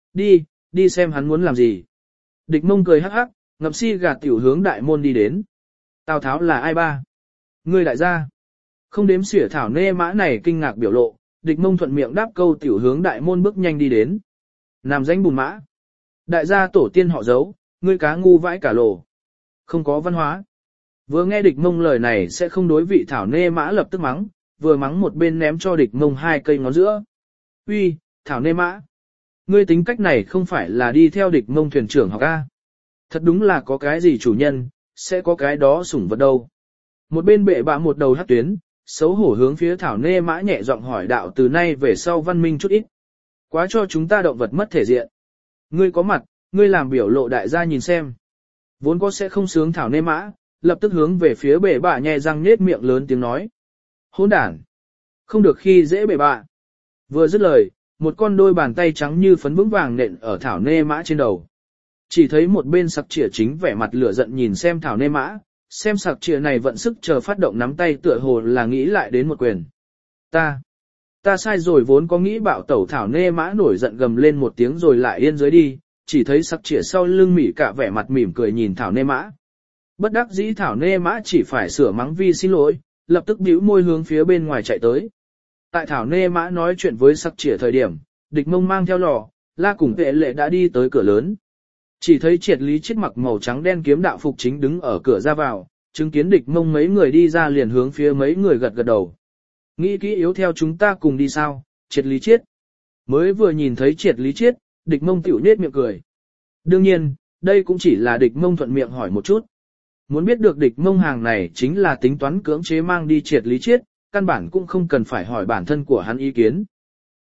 Đi xem hắn muốn làm gì. Địch mông cười hắc, ngậm si gạt tiểu hướng đại môn đi đến. Tào Tháo là ai ba? Ngươi đại gia. Không đếm xỉa thảo nê mã này kinh ngạc biểu lộ, địch mông thuận miệng đáp câu tiểu hướng đại môn bước nhanh đi đến. Làm danh bùn mã. Đại gia tổ tiên họ giấu, ngươi cá ngu vãi cả lồ. Không có văn hóa. Vừa nghe địch mông lời này sẽ không đối vị thảo nê mã lập tức mắng, vừa mắng một bên ném cho địch mông 2 cây ngón giữa. Uy, thảo nê mã. Ngươi tính cách này không phải là đi theo địch mông thuyền trưởng học A. Thật đúng là có cái gì chủ nhân, sẽ có cái đó sủng vật đâu. Một bên bệ bạ một đầu hắc tuyến, xấu hổ hướng phía thảo nê mã nhẹ giọng hỏi đạo từ nay về sau văn minh chút ít. Quá cho chúng ta động vật mất thể diện. Ngươi có mặt, ngươi làm biểu lộ đại gia nhìn xem. Vốn có sẽ không sướng thảo nê mã, lập tức hướng về phía bệ bạ nhẹ răng nhết miệng lớn tiếng nói. Hỗn đản. Không được khi dễ bệ bạ. Vừa dứt lời, một con đôi bàn tay trắng như phấn vững vàng nện ở thảo nê mã trên đầu. Chỉ thấy một bên sặc chìa chính vẻ mặt lửa giận nhìn xem thảo nê mã, xem sặc chìa này vận sức chờ phát động nắm tay tựa hồ là nghĩ lại đến một quyền. Ta sai rồi vốn có nghĩ bạo tẩu thảo nê mã nổi giận gầm lên một tiếng rồi lại yên dưới đi, chỉ thấy sặc chìa sau lưng mỉ cả vẻ mặt mỉm cười nhìn thảo nê mã. Bất đắc dĩ thảo nê mã chỉ phải sửa mắng vi xin lỗi, lập tức bĩu môi hướng phía bên ngoài chạy tới. Tại thảo nê mã nói chuyện với sặc chìa thời điểm, địch mông mang theo lò, cùng vệ lệ đã đi tới cửa lớn. Chỉ thấy triệt lý chết mặc màu trắng đen kiếm đạo phục chính đứng ở cửa ra vào, chứng kiến địch mông mấy người đi ra liền hướng phía mấy người gật gật đầu. Nghĩ kỹ yếu theo chúng ta cùng đi sao, triệt lý chết. Mới vừa nhìn thấy triệt lý chết, địch mông tiểu nết miệng cười. Đương nhiên, đây cũng chỉ là địch mông thuận miệng hỏi một chút. Muốn biết được địch mông hàng này chính là tính toán cưỡng chế mang đi triệt lý chết, căn bản cũng không cần phải hỏi bản thân của hắn ý kiến.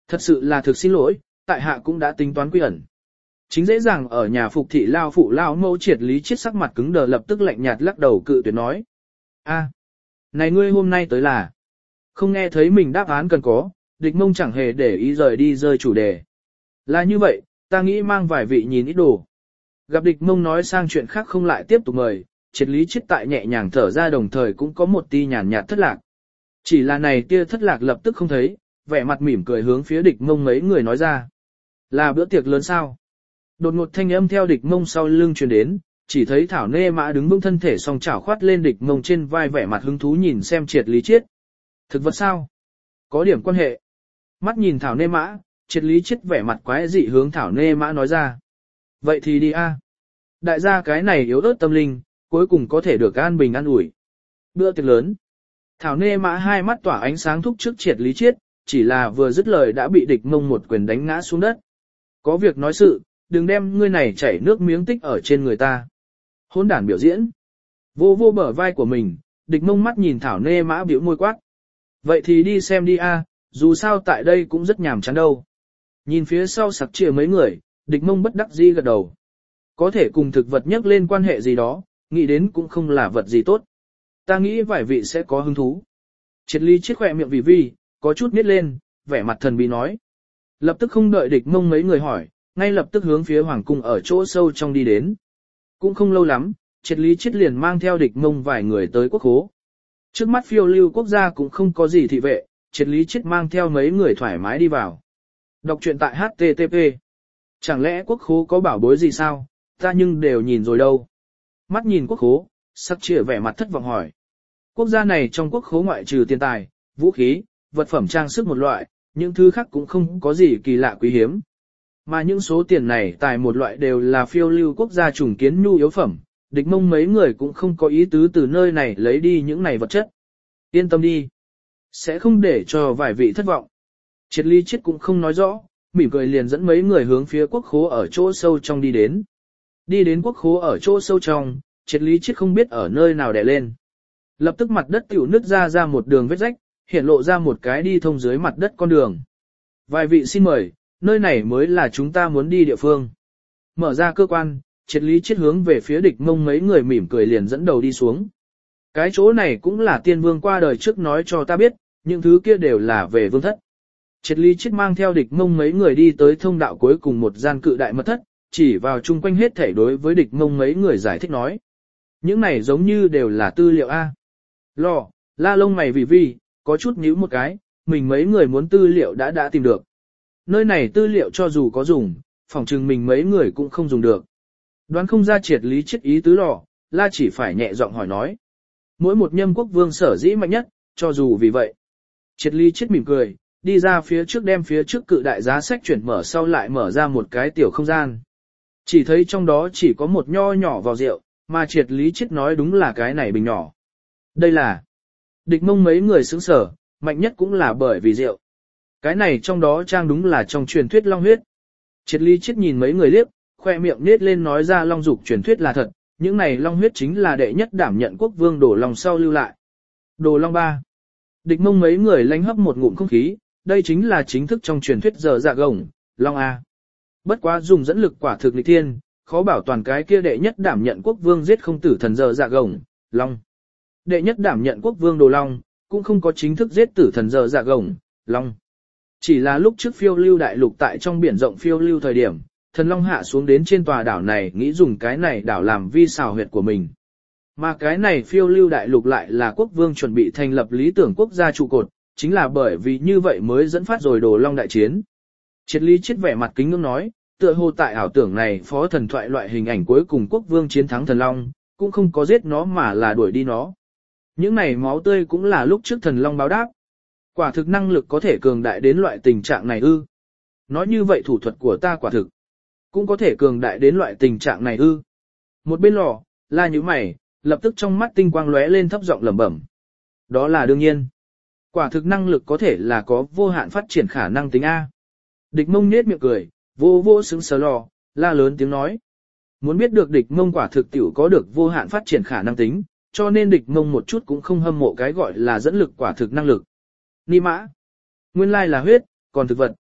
Thật sự là thực xin lỗi, tại hạ cũng đã tính toán quy ẩn. Chính dễ dàng ở nhà phục thị lao phụ lao mẫu triệt lý chết sắc mặt cứng đờ lập tức lạnh nhạt lắc đầu cự tuyệt nói. A, này ngươi hôm nay tới là, không nghe thấy mình đáp án cần có, địch mông chẳng hề để ý rời đi rơi chủ đề. Là như vậy, ta nghĩ mang vài vị nhìn ít đồ. Gặp địch mông nói sang chuyện khác không lại tiếp tục mời, triệt lý chết tại nhẹ nhàng thở ra đồng thời cũng có một tia nhàn nhạt thất lạc. Chỉ là này tia thất lạc lập tức không thấy, vẻ mặt mỉm cười hướng phía địch mông mấy người nói ra. Là bữa tiệc lớn sao? Đột ngột thanh âm theo địch mông sau lưng truyền đến, chỉ thấy Thảo Nê Mã đứng vững thân thể song chảo khoát lên địch mông trên vai vẻ mặt hứng thú nhìn xem triệt lý chiết. Thực vật sao? Có điểm quan hệ. Mắt nhìn Thảo Nê Mã, triệt lý chiết vẻ mặt quái dị hướng Thảo Nê Mã nói ra. Vậy thì đi a. Đại gia cái này yếu ớt tâm linh, cuối cùng có thể được an bình an ủi. Bữa tiệc lớn. Thảo Nê Mã hai mắt tỏa ánh sáng thúc trước triệt lý chiết, chỉ là vừa dứt lời đã bị địch mông một quyền đánh ngã xuống đất. Có việc nói sự, đừng đem ngươi này chảy nước miếng tích ở trên người ta. Hỗn đản biểu diễn. Vô vô bờ vai của mình, địch mông mắt nhìn Thảo Nê Mã biểu môi quát. Vậy thì đi xem đi a, dù sao tại đây cũng rất nhàm chán đâu. Nhìn phía sau sặc chìa mấy người, địch mông bất đắc dĩ gật đầu. Có thể cùng thực vật nhắc lên quan hệ gì đó, nghĩ đến cũng không là vật gì tốt. Ta nghĩ vài vị sẽ có hứng thú. Triệt lý chiếc khỏe miệng vì, có chút nít lên, vẻ mặt thần bí nói. Lập tức không đợi địch mông mấy người hỏi, ngay lập tức hướng phía hoàng cung ở chỗ sâu trong đi đến. Cũng không lâu lắm, triệt lý chiết liền mang theo địch mông vài người tới quốc khố. Trước mắt phiêu lưu quốc gia cũng không có gì thị vệ, triệt lý chiết mang theo mấy người thoải mái đi vào. Đọc truyện tại HTTP. Chẳng lẽ quốc khố có bảo bối gì sao, ta nhưng đều nhìn rồi đâu. Mắt nhìn quốc khố, sắc chìa vẻ mặt thất vọng hỏi. Quốc gia này trong quốc khố ngoại trừ tiền tài, vũ khí, vật phẩm trang sức một loại, những thứ khác cũng không có gì kỳ lạ quý hiếm. Mà những số tiền này tài một loại đều là phiêu lưu quốc gia trùng kiến nhu yếu phẩm, địch mông mấy người cũng không có ý tứ từ nơi này lấy đi những này vật chất. Yên tâm đi. Sẽ không để cho vài vị thất vọng. Triệt lý chết cũng không nói rõ, mỉm cười liền dẫn mấy người hướng phía quốc khố ở chỗ sâu trong đi đến. Đi đến quốc khố ở chỗ sâu trong, triệt lý chết không biết ở nơi nào đè lên. Lập tức mặt đất tiểu nứt ra một đường vết rách, hiện lộ ra một cái đi thông dưới mặt đất con đường. Vài vị xin mời, nơi này mới là chúng ta muốn đi địa phương. Mở ra cơ quan, triệt lý chết hướng về phía địch mông mấy người mỉm cười liền dẫn đầu đi xuống. Cái chỗ này cũng là tiên vương qua đời trước nói cho ta biết, những thứ kia đều là về vương thất. Triệt lý chết mang theo địch mông mấy người đi tới thông đạo cuối cùng một gian cự đại mật thất, chỉ vào chung quanh hết thảy đối với địch mông mấy người giải thích nói. Những này giống như đều là tư liệu A. Lò, la lông mày vì, có chút nhíu một cái, mình mấy người muốn tư liệu đã tìm được. Nơi này tư liệu cho dù có dùng, phỏng chừng mình mấy người cũng không dùng được. Đoán không ra triệt lý chết ý tứ lò, la chỉ phải nhẹ giọng hỏi nói. Mỗi một nhâm quốc vương sở dĩ mạnh nhất, cho dù vì vậy. Triệt lý chết mỉm cười, đi ra phía trước đem phía trước cự đại giá sách chuyển mở sau lại mở ra một cái tiểu không gian. Chỉ thấy trong đó chỉ có một nho nhỏ vào rượu, mà triệt lý chết nói đúng là cái này bình nhỏ. Đây là địch mông mấy người sững sở, mạnh nhất cũng là bởi vì rượu. Cái này trong đó trang đúng là trong truyền thuyết long huyết. Triệt lý chết nhìn mấy người liếc, khoe miệng nết lên nói ra long dục truyền thuyết là thật, những này long huyết chính là đệ nhất đảm nhận quốc vương Đồ Long sau lưu lại. Đồ Long 3. Địch mông mấy người lánh hấp một ngụm không khí, đây chính là chính thức trong truyền thuyết giờ dạ gồng, Long A. Bất quá dùng dẫn lực quả thực nghịch thiên, khó bảo toàn cái kia đệ nhất đảm nhận quốc vương giết không tử thần giờ dạ gồng, Long. Đệ nhất đảm nhận quốc vương Đồ Long, cũng không có chính thức giết tử thần giờ dạ gồng, Long. Chỉ là lúc trước phiêu lưu đại lục tại trong biển rộng phiêu lưu thời điểm, thần Long hạ xuống đến trên tòa đảo này nghĩ dùng cái này đảo làm vi xào huyệt của mình. Mà cái này phiêu lưu đại lục lại là quốc vương chuẩn bị thành lập lý tưởng quốc gia trụ cột, chính là bởi vì như vậy mới dẫn phát rồi Đồ Long đại chiến. Triệt lý chết vẻ mặt kính ngưỡng nói, tựa hồ tại ảo tưởng này phó thần thoại loại hình ảnh cuối cùng quốc vương chiến thắng thần Long, cũng không có giết nó mà là đuổi đi nó. Những này máu tươi cũng là lúc trước thần Long báo đáp. Quả thực năng lực có thể cường đại đến loại tình trạng này ư. Nói như vậy thủ thuật của ta quả thực cũng có thể cường đại đến loại tình trạng này ư. Một bên lò, la như mày, lập tức trong mắt tinh quang lóe lên thấp giọng lẩm bẩm. Đó là đương nhiên. Quả thực năng lực có thể là có vô hạn phát triển khả năng tính A. Địch mông nết miệng cười, vô vô sướng sờ lò, la lớn tiếng nói. Muốn biết được địch mông quả thực tiểu có được vô hạn phát triển khả năng tính, cho nên địch mông một chút cũng không hâm mộ cái gọi là dẫn lực quả thực năng lực. Ni mã. Nguyên lai là huyết, còn thực vật.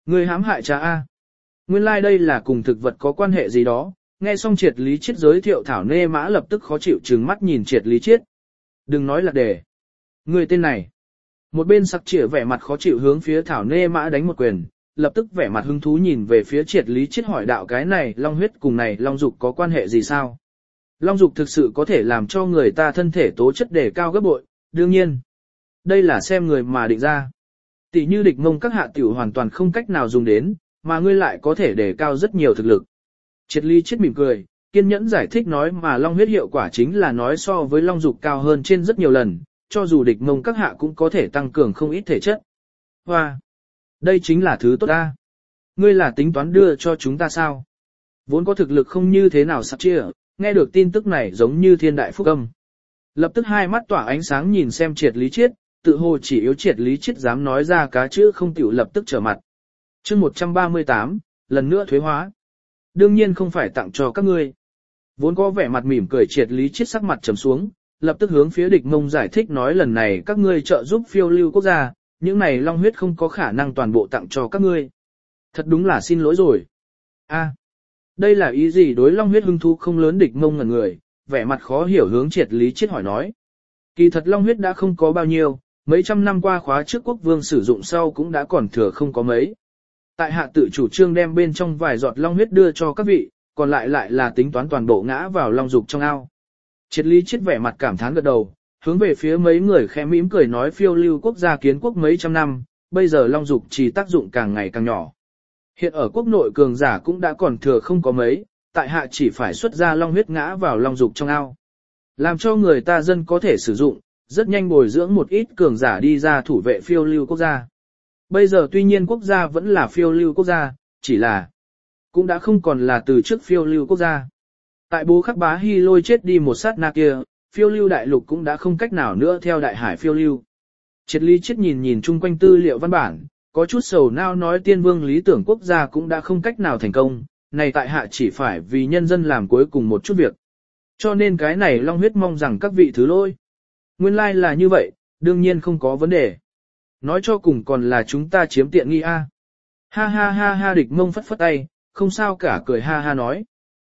Ngươi hãm hại cha A. Nguyên lai like đây là cùng thực vật có quan hệ gì đó, nghe xong triệt lý chiết giới thiệu Thảo Nê Mã lập tức khó chịu trừng mắt nhìn triệt lý chiết. Đừng nói là để. Người tên này. Một bên sắc chĩa vẻ mặt khó chịu hướng phía Thảo Nê Mã đánh một quyền, lập tức vẻ mặt hứng thú nhìn về phía triệt lý chiết hỏi đạo cái này long huyết cùng này long dục có quan hệ gì sao? Long dục thực sự có thể làm cho người ta thân thể tố chất đề cao gấp bội, đương nhiên. Đây là xem người mà định ra. Tỷ như địch mông các hạ tiểu hoàn toàn không cách nào dùng đến, mà ngươi lại có thể đề cao rất nhiều thực lực. Triệt lý chiết mỉm cười, kiên nhẫn giải thích nói mà long huyết hiệu quả chính là nói so với long dục cao hơn trên rất nhiều lần, cho dù địch mông các hạ cũng có thể tăng cường không ít thể chất. Hoa! Đây chính là thứ tốt ta. Ngươi là tính toán đưa cho chúng ta sao? Vốn có thực lực không như thế nào sắp chia, nghe được tin tức này giống như thiên đại phúc âm. Lập tức hai mắt tỏa ánh sáng nhìn xem triệt lý chiết, tự hồ chỉ yếu triệt lý chiết dám nói ra cá chữ không tiểu lập tức trở mặt. Chương 138, lần nữa thuế hóa. Đương nhiên không phải tặng cho các ngươi. Vốn có vẻ mặt mỉm cười triệt lý chiết sắc mặt trầm xuống, lập tức hướng phía địch mông giải thích nói lần này các ngươi trợ giúp phiêu lưu quốc gia, những này long huyết không có khả năng toàn bộ tặng cho các ngươi. Thật đúng là xin lỗi rồi. A, đây là ý gì đối long huyết hưng thú không lớn địch mông ngẩn người, vẻ mặt khó hiểu hướng triệt lý chiết hỏi nói. Kỳ thật long huyết đã không có bao nhiêu, mấy trăm năm qua khóa trước quốc vương sử dụng sau cũng đã còn thừa không có mấy. Tại hạ tự chủ trương đem bên trong vài giọt long huyết đưa cho các vị, còn lại là tính toán toàn bộ ngã vào long dục trong ao. Triệt lý chiết vẻ mặt cảm thán gật đầu, hướng về phía mấy người khẽ mỉm cười nói phiêu lưu quốc gia kiến quốc mấy trăm năm, bây giờ long dục chỉ tác dụng càng ngày càng nhỏ. Hiện ở quốc nội cường giả cũng đã còn thừa không có mấy, tại hạ chỉ phải xuất ra long huyết ngã vào long dục trong ao. Làm cho người ta dân có thể sử dụng, rất nhanh bồi dưỡng một ít cường giả đi ra thủ vệ phiêu lưu quốc gia. Bây giờ tuy nhiên quốc gia vẫn là phiêu lưu quốc gia, chỉ là cũng đã không còn là từ trước phiêu lưu quốc gia. Tại bố khắc bá hy lôi chết đi một sát na kia, phiêu lưu đại lục cũng đã không cách nào nữa theo đại hải phiêu lưu. Triệt lý chiết nhìn chung quanh tư liệu văn bản, có chút sầu nao nói tiên vương lý tưởng quốc gia cũng đã không cách nào thành công, này tại hạ chỉ phải vì nhân dân làm cuối cùng một chút việc. Cho nên cái này long huyết mong rằng các vị thứ lỗi. Nguyên lai là như vậy, đương nhiên không có vấn đề. Nói cho cùng còn là chúng ta chiếm tiện nghi a. Ha ha ha ha địch mông phất phất tay, không sao cả cười ha ha nói.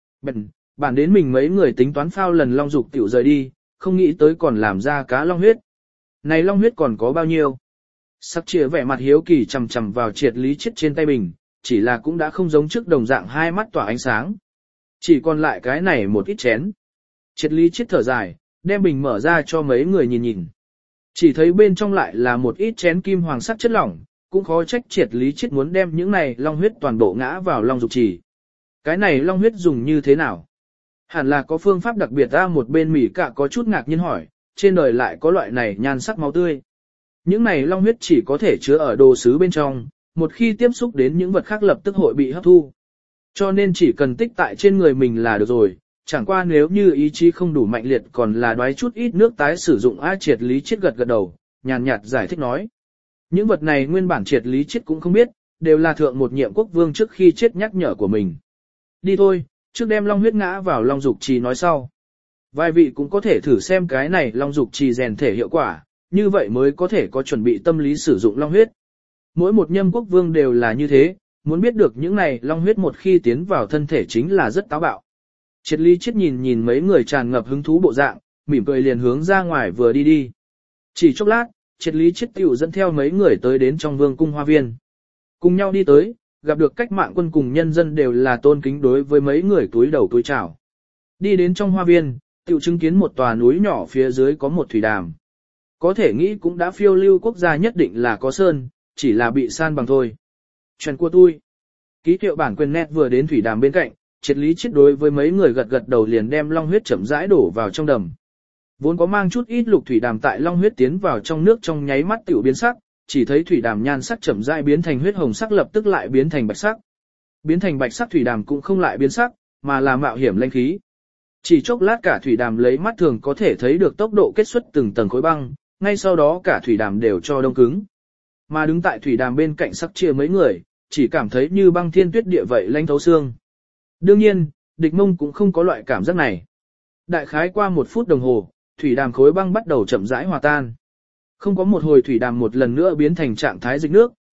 Bản đến mình mấy người tính toán phao lần long dục tiểu rời đi, không nghĩ tới còn làm ra cá long huyết. Này long huyết còn có bao nhiêu? Sắc chĩa vẻ mặt hiếu kỳ chằm chằm vào triệt lý chiết trên tay mình, chỉ là cũng đã không giống trước đồng dạng hai mắt tỏa ánh sáng. Chỉ còn lại cái này một ít chén. Triệt lý chiết thở dài, đem bình mở ra cho mấy người nhìn nhìn. Chỉ thấy bên trong lại là một ít chén kim hoàng sắc chất lỏng, cũng khó trách triệt lý chiết muốn đem những này long huyết toàn bộ ngã vào long dục chỉ. Cái này long huyết dùng như thế nào? Hẳn là có phương pháp đặc biệt ra một bên Mỹ cả có chút ngạc nhiên hỏi, trên đời lại có loại này nhan sắc máu tươi. Những này long huyết chỉ có thể chứa ở đồ sứ bên trong, một khi tiếp xúc đến những vật khác lập tức hội bị hấp thu. Cho nên chỉ cần tích tại trên người mình là được rồi, chẳng qua nếu như ý chí không đủ mạnh liệt còn là đoái chút ít nước tái sử dụng triệt lý chiết gật đầu, nhàn nhạt giải thích nói. Những vật này nguyên bản triệt lý chiết cũng không biết, đều là thượng một nhiệm quốc vương trước khi chết nhắc nhở của mình. Đi thôi, trước đem long huyết ngã vào long dục trì nói sau. Vài vị cũng có thể thử xem cái này long dục trì rèn thể hiệu quả, như vậy mới có thể có chuẩn bị tâm lý sử dụng long huyết. Mỗi một nhâm quốc vương đều là như thế, muốn biết được những này long huyết một khi tiến vào thân thể chính là rất táo bạo. Triệt lý chiết nhìn mấy người tràn ngập hứng thú bộ dạng, mỉm cười liền hướng ra ngoài vừa đi. Chỉ chốc lát, triệt lý chiết tiểu dẫn theo mấy người tới đến trong vương cung hoa viên. Cùng nhau đi tới, gặp được cách mạng quân cùng nhân dân đều là tôn kính đối với mấy người túi đầu túi chào. Đi đến trong hoa viên, tiểu chứng kiến một tòa núi nhỏ phía dưới có một thủy đàm. Có thể nghĩ cũng đã phiêu lưu quốc gia nhất định là có sơn, chỉ là bị san bằng thôi. Chuyện của tôi. Ký hiệu bản quyền nét vừa đến thủy đàm bên cạnh, triệt lý chiết đối với mấy người gật đầu liền đem long huyết chậm rãi đổ vào trong đầm. Vốn có mang chút ít lục thủy đàm tại long huyết tiến vào trong nước trong nháy mắt tiểu biến sắc, chỉ thấy thủy đàm nhan sắc chậm rãi biến thành huyết hồng sắc lập tức lại biến thành bạch sắc. Biến thành bạch sắc thủy đàm cũng không lại biến sắc, mà là mạo hiểm linh khí. Chỉ chốc lát cả thủy đàm lấy mắt thường có thể thấy được tốc độ kết xuất từng tầng khối băng, ngay sau đó cả thủy đàm đều cho đông cứng. Mà đứng tại thủy đàm bên cạnh sắc chia mấy người, chỉ cảm thấy như băng thiên tuyết địa vậy lanh thấu xương. Đương nhiên, địch mông cũng không có loại cảm giác này. Đại khái qua 1 phút đồng hồ, thủy đàm khối băng bắt đầu chậm rãi hòa tan. Không có một hồi thủy đàm một lần nữa biến thành trạng thái dịch nước,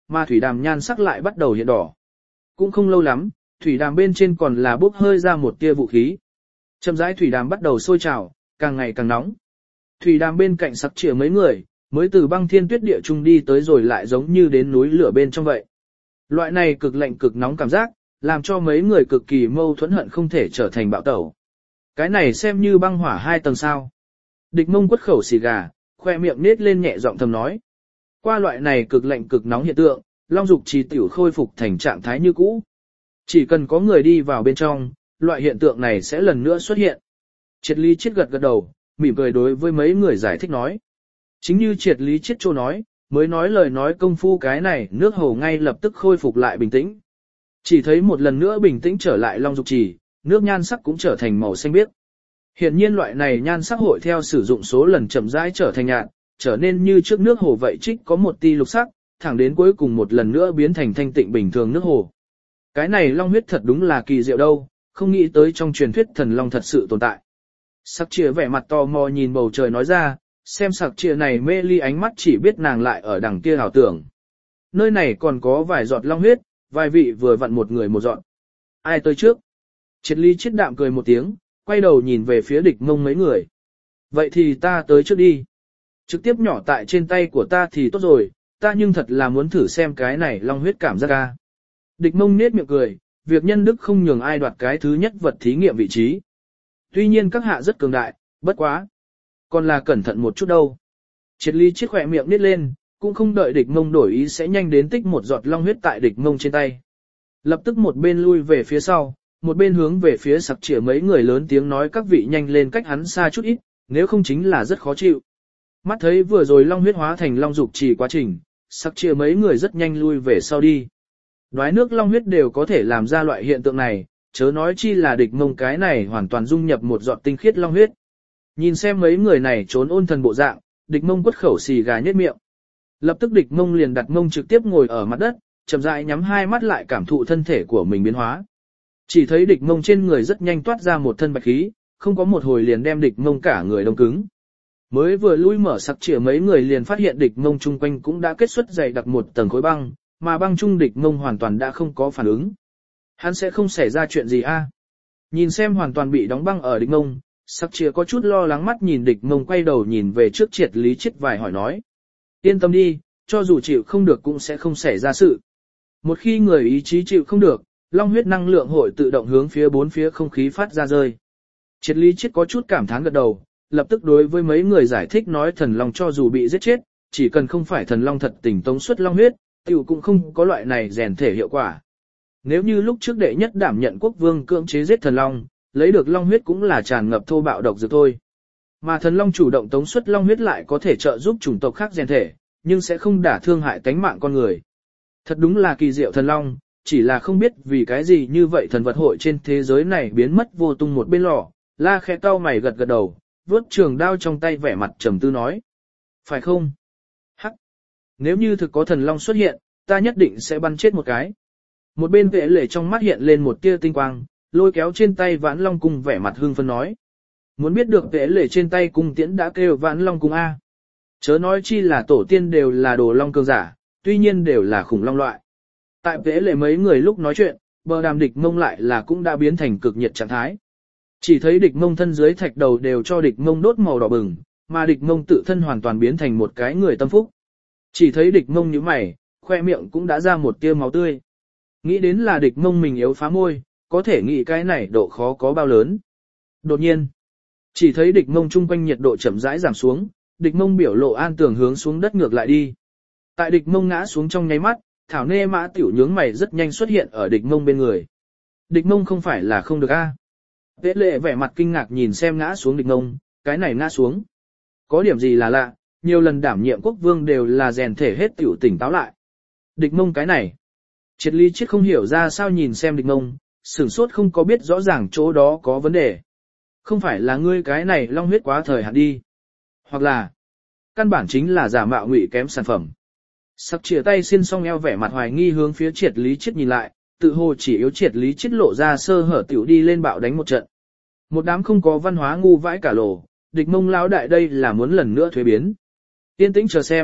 mà thủy đàm nhan sắc lại bắt đầu hiện đỏ. Cũng không lâu lắm, thủy đàm bên trên còn là bốc hơi ra một tia vũ khí. Chậm rãi thủy đàm bắt đầu sôi trào, càng ngày càng nóng. Thủy đàm bên cạnh sặc chìa mấy người, mới từ băng thiên tuyết địa trung đi tới rồi lại giống như đến núi lửa bên trong vậy. Loại này cực lạnh cực nóng cảm giác, làm cho mấy người cực kỳ mâu thuẫn hận không thể trở thành bạo tẩu. Cái này xem như băng hỏa 2 tầng sao. Địch Mông quất khẩu xì gà, khoe miệng nết lên nhẹ giọng thầm nói. Qua loại này cực lạnh cực nóng hiện tượng, Long Dục Trì tiểu khôi phục thành trạng thái như cũ. Chỉ cần có người đi vào bên trong, loại hiện tượng này sẽ lần nữa xuất hiện. Triệt Lý Chiết gật gật đầu, mỉm cười đối với mấy người giải thích nói. Chính như Triệt Lý Chiết Châu nói, mới nói lời nói công phu cái này nước hồ ngay lập tức khôi phục lại bình tĩnh. Chỉ thấy một lần nữa bình tĩnh trở lại Long Dục Trì, nước nhan sắc cũng trở thành màu xanh biếc. Hiện nhiên loại này nhan sắc hội theo sử dụng số lần chậm rãi trở thành nhạt, trở nên như trước nước hồ vậy trích có một tia lục sắc, thẳng đến cuối cùng một lần nữa biến thành thanh tịnh bình thường nước hồ. Cái này long huyết thật đúng là kỳ diệu đâu, không nghĩ tới trong truyền thuyết thần long thật sự tồn tại. Sặc chìa vẻ mặt tò mò nhìn bầu trời nói ra, xem sặc chìa này mê ly ánh mắt chỉ biết nàng lại ở đằng kia ảo tưởng. Nơi này còn có vài giọt long huyết, vài vị vừa vặn một người một giọt. Ai tới trước? Triệt Lý Chiết đạm cười một tiếng, quay đầu nhìn về phía Địch Mông mấy người. Vậy thì ta tới trước đi. Trực tiếp nhỏ tại trên tay của ta thì tốt rồi, ta nhưng thật là muốn thử xem cái này long huyết cảm giác ca. Địch Mông nết miệng cười, việc nhân đức không nhường ai đoạt cái thứ nhất vật thí nghiệm vị trí. Tuy nhiên các hạ rất cường đại, bất quá. Còn là cẩn thận một chút đâu. Triệt Lý Chiết khỏe miệng nít lên, cũng không đợi Địch Mông đổi ý sẽ nhanh đến tích một giọt long huyết tại Địch Mông trên tay. Lập tức một bên lui về phía sau, một bên hướng về phía sặc chìa mấy người lớn tiếng nói các vị nhanh lên cách hắn xa chút ít, nếu không chính là rất khó chịu. Mắt thấy vừa rồi long huyết hóa thành long dục chỉ quá trình, sặc chìa mấy người rất nhanh lui về sau đi. Đoái nước long huyết đều có thể làm ra loại hiện tượng này, chớ nói chi là Địch Mông cái này hoàn toàn dung nhập một giọt tinh khiết long huyết. Nhìn xem mấy người này trốn ôn thần bộ dạng, Địch Mông quất khẩu xì gà nhếch miệng. Lập tức Địch Mông liền đặt mông trực tiếp ngồi ở mặt đất, chậm rãi nhắm hai mắt lại cảm thụ thân thể của mình biến hóa. Chỉ thấy Địch Mông trên người rất nhanh toát ra một thân bạch khí, không có một hồi liền đem Địch Mông cả người đông cứng. Mới vừa lui mở sặc chìa mấy người liền phát hiện Địch Mông chung quanh cũng đã kết xuất dày đặc một tầng khối băng, mà băng trung Địch Mông hoàn toàn đã không có phản ứng. Hắn sẽ không xảy ra chuyện gì a? Nhìn xem hoàn toàn bị đóng băng ở Địch Mông, sặc chìa có chút lo lắng mắt nhìn Địch Mông quay đầu nhìn về trước Triệt Lý Chiết vài hỏi nói. Yên tâm đi, cho dù chịu không được cũng sẽ không xảy ra sự. Một khi người ý chí chịu không được, long huyết năng lượng hội tự động hướng phía bốn phía không khí phát ra rơi. Triệt Lý Chiết có chút cảm thán gật đầu, lập tức đối với mấy người giải thích nói thần long cho dù bị giết chết, chỉ cần không phải thần long thật tình tống xuất long huyết, tiểu cũng không có loại này rèn thể hiệu quả. Nếu như lúc trước đệ nhất đảm nhận quốc vương cưỡng chế giết thần long, lấy được long huyết cũng là tràn ngập thô bạo độc dược thôi. Mà thần long chủ động tống xuất long huyết lại có thể trợ giúp chủng tộc khác rèn thể, nhưng sẽ không đả thương hại tánh mạng con người. Thật đúng là kỳ diệu thần long, chỉ là không biết vì cái gì như vậy thần vật hội trên thế giới này biến mất vô tung một bên lò. La khẽ cau mày gật gật đầu, vuốt trường đao trong tay vẻ mặt trầm tư nói. Phải không? Hắc! Nếu như thực có thần long xuất hiện, ta nhất định sẽ bắn chết một cái. Một bên vệ lệ trong mắt hiện lên một tia tinh quang, lôi kéo trên tay Vãn Long cung vẻ mặt hưng phấn nói. Muốn biết được vệ lệ trên tay cung tiễn đã kêu Vãn Long cung A. Chớ nói chi là tổ tiên đều là đồ long cường giả, tuy nhiên đều là khủng long loại. Tại vệ lệ mấy người lúc nói chuyện, bờ đàm Địch Mông lại là cũng đã biến thành cực nhiệt trạng thái. Chỉ thấy Địch Mông thân dưới thạch đầu đều cho Địch Mông đốt màu đỏ bừng, mà Địch Mông tự thân hoàn toàn biến thành một cái người tâm phúc. Chỉ thấy Địch Mông nhíu mày, khoe miệng cũng đã ra một tia máu tươi. Nghĩ đến là Địch Mông mình yếu phá môi, có thể nghĩ cái này độ khó có bao lớn. Đột nhiên, chỉ thấy Địch Mông chung quanh nhiệt độ chậm rãi giảm xuống, Địch Mông biểu lộ an tường hướng xuống đất ngược lại đi. Tại Địch Mông ngã xuống trong nháy mắt, Thảo Nê Mã tiểu nhướng mày rất nhanh xuất hiện ở Địch Mông bên người. Địch Mông không phải là không được a? Vệ lệ vẻ mặt kinh ngạc nhìn xem ngã xuống Địch Mông, cái này ngã xuống. Có điểm gì là lạ, nhiều lần đảm nhiệm quốc vương đều là rèn thể hết tiểu tỉnh táo lại. Địch Mông cái này. Triệt Lý Chiết không hiểu ra sao nhìn xem Địch Mông, sửng sốt không có biết rõ ràng chỗ đó có vấn đề. Không phải là ngươi cái này long huyết quá thời hạn đi. Hoặc là, căn bản chính là giả mạo ngụy kém sản phẩm. Sặc chìa tay xin song eo vẻ mặt hoài nghi hướng phía Triệt Lý Chiết nhìn lại, tự hồ chỉ yếu Triệt Lý Chiết lộ ra sơ hở tiểu đi lên bạo đánh một trận. Một đám không có văn hóa ngu vãi cả lồ, Địch Mông lão đại đây là muốn lần nữa thuế biến. Yên tĩnh chờ xem,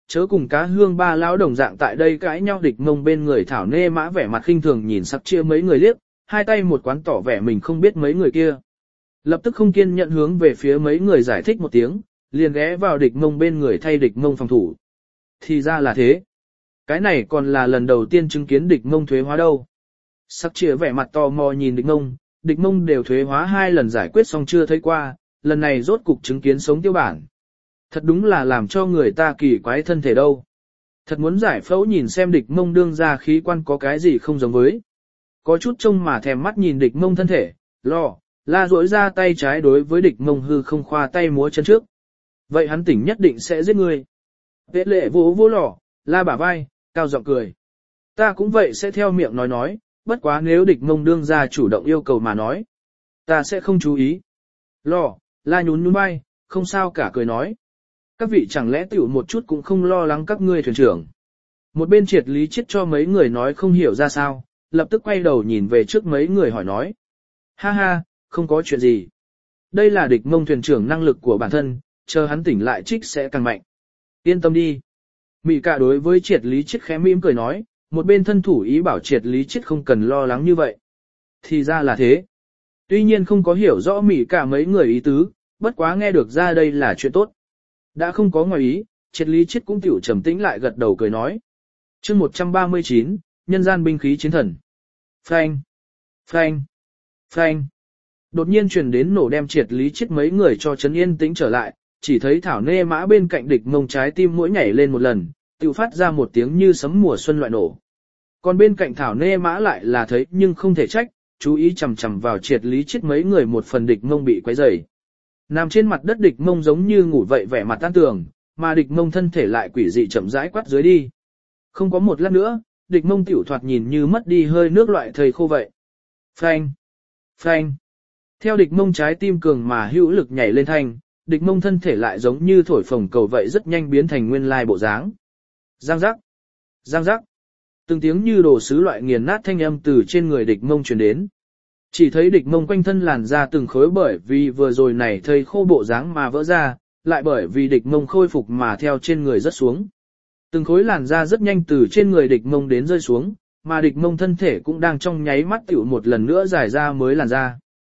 chớ cùng cá hương ba lão đồng dạng tại đây cãi nhau địch mông bên người thảo nê mã vẻ mặt khinh thường nhìn sắc chia mấy người liếc, hai tay một quán tỏ vẻ mình không biết mấy người kia. Lập tức không kiên nhận hướng về phía mấy người giải thích một tiếng, liền ghé vào địch mông bên người thay địch mông phòng thủ. Thì ra là thế. Cái này còn là lần đầu tiên chứng kiến địch mông thuế hóa đâu. Sắc chia vẻ mặt tò mò nhìn địch mông đều thuế hóa 2 lần giải quyết xong chưa thấy qua, lần này rốt cục chứng kiến sống tiêu bản. Thật đúng là làm cho người ta kỳ quái thân thể đâu. Thật muốn giải phẫu nhìn xem địch mông đương ra khí quan có cái gì không giống với. Có chút trông mà thèm mắt nhìn địch mông thân thể, la duỗi ra tay trái đối với địch mông hư không khoa tay múa chân trước. Vậy hắn tỉnh nhất định sẽ giết ngươi. Vệ lệ vỗ vỗ lò, la bả vai, cao giọng cười. Ta cũng vậy sẽ theo miệng nói, bất quá nếu địch mông đương ra chủ động yêu cầu mà nói. Ta sẽ không chú ý. La nhún vai, không sao cả cười nói. Các vị chẳng lẽ tiểu một chút cũng không lo lắng các ngươi thuyền trưởng. Một bên triệt lý chết cho mấy người nói không hiểu ra sao, lập tức quay đầu nhìn về trước mấy người hỏi nói. Ha ha, không có chuyện gì. Đây là địch mông thuyền trưởng năng lực của bản thân, chờ hắn tỉnh lại trích sẽ càng mạnh. Yên tâm đi. Mị cả đối với triệt lý chết khẽ mỉm cười nói, một bên thân thủ ý bảo triệt lý chết không cần lo lắng như vậy. Thì ra là thế. Tuy nhiên không có hiểu rõ mị cả mấy người ý tứ, bất quá nghe được ra đây là chuyện tốt. Đã không có ngoài ý, triệt lý chết cũng tiểu trầm tĩnh lại gật đầu cười nói. Chương 139, nhân gian binh khí chiến thần. Phanh, phanh, phanh. Đột nhiên truyền đến nổ đem triệt lý chết mấy người cho chấn yên tĩnh trở lại, chỉ thấy thảo nê mã bên cạnh địch mông trái tim mỗi nhảy lên một lần, tự phát ra một tiếng như sấm mùa xuân loại nổ. Còn bên cạnh thảo nê mã lại là thấy nhưng không thể trách, chú ý chằm chằm vào triệt lý chết mấy người một phần địch mông bị quấy rầy. Nằm trên mặt đất địch mông giống như ngủ vậy vẻ mặt tan tường, mà địch mông thân thể lại quỷ dị chậm rãi quát dưới đi. Không có một lát nữa, địch mông tiểu thoạt nhìn như mất đi hơi nước loại thời khô vậy. Phanh, phanh. Theo địch mông trái tim cường mà hữu lực nhảy lên thanh, địch mông thân thể lại giống như thổi phồng cầu vậy rất nhanh biến thành nguyên lai bộ dáng. Giang giác, giang giác. Từng tiếng như đồ sứ loại nghiền nát thanh âm từ trên người địch mông truyền đến. Chỉ thấy địch mông quanh thân làn ra từng khối bởi vì vừa rồi này thây khô bộ dáng mà vỡ ra, lại bởi vì địch mông khôi phục mà theo trên người rất xuống. Từng khối làn da rất nhanh từ trên người địch mông đến rơi xuống, mà địch mông thân thể cũng đang trong nháy mắt tiểu một lần nữa giải ra mới làn da.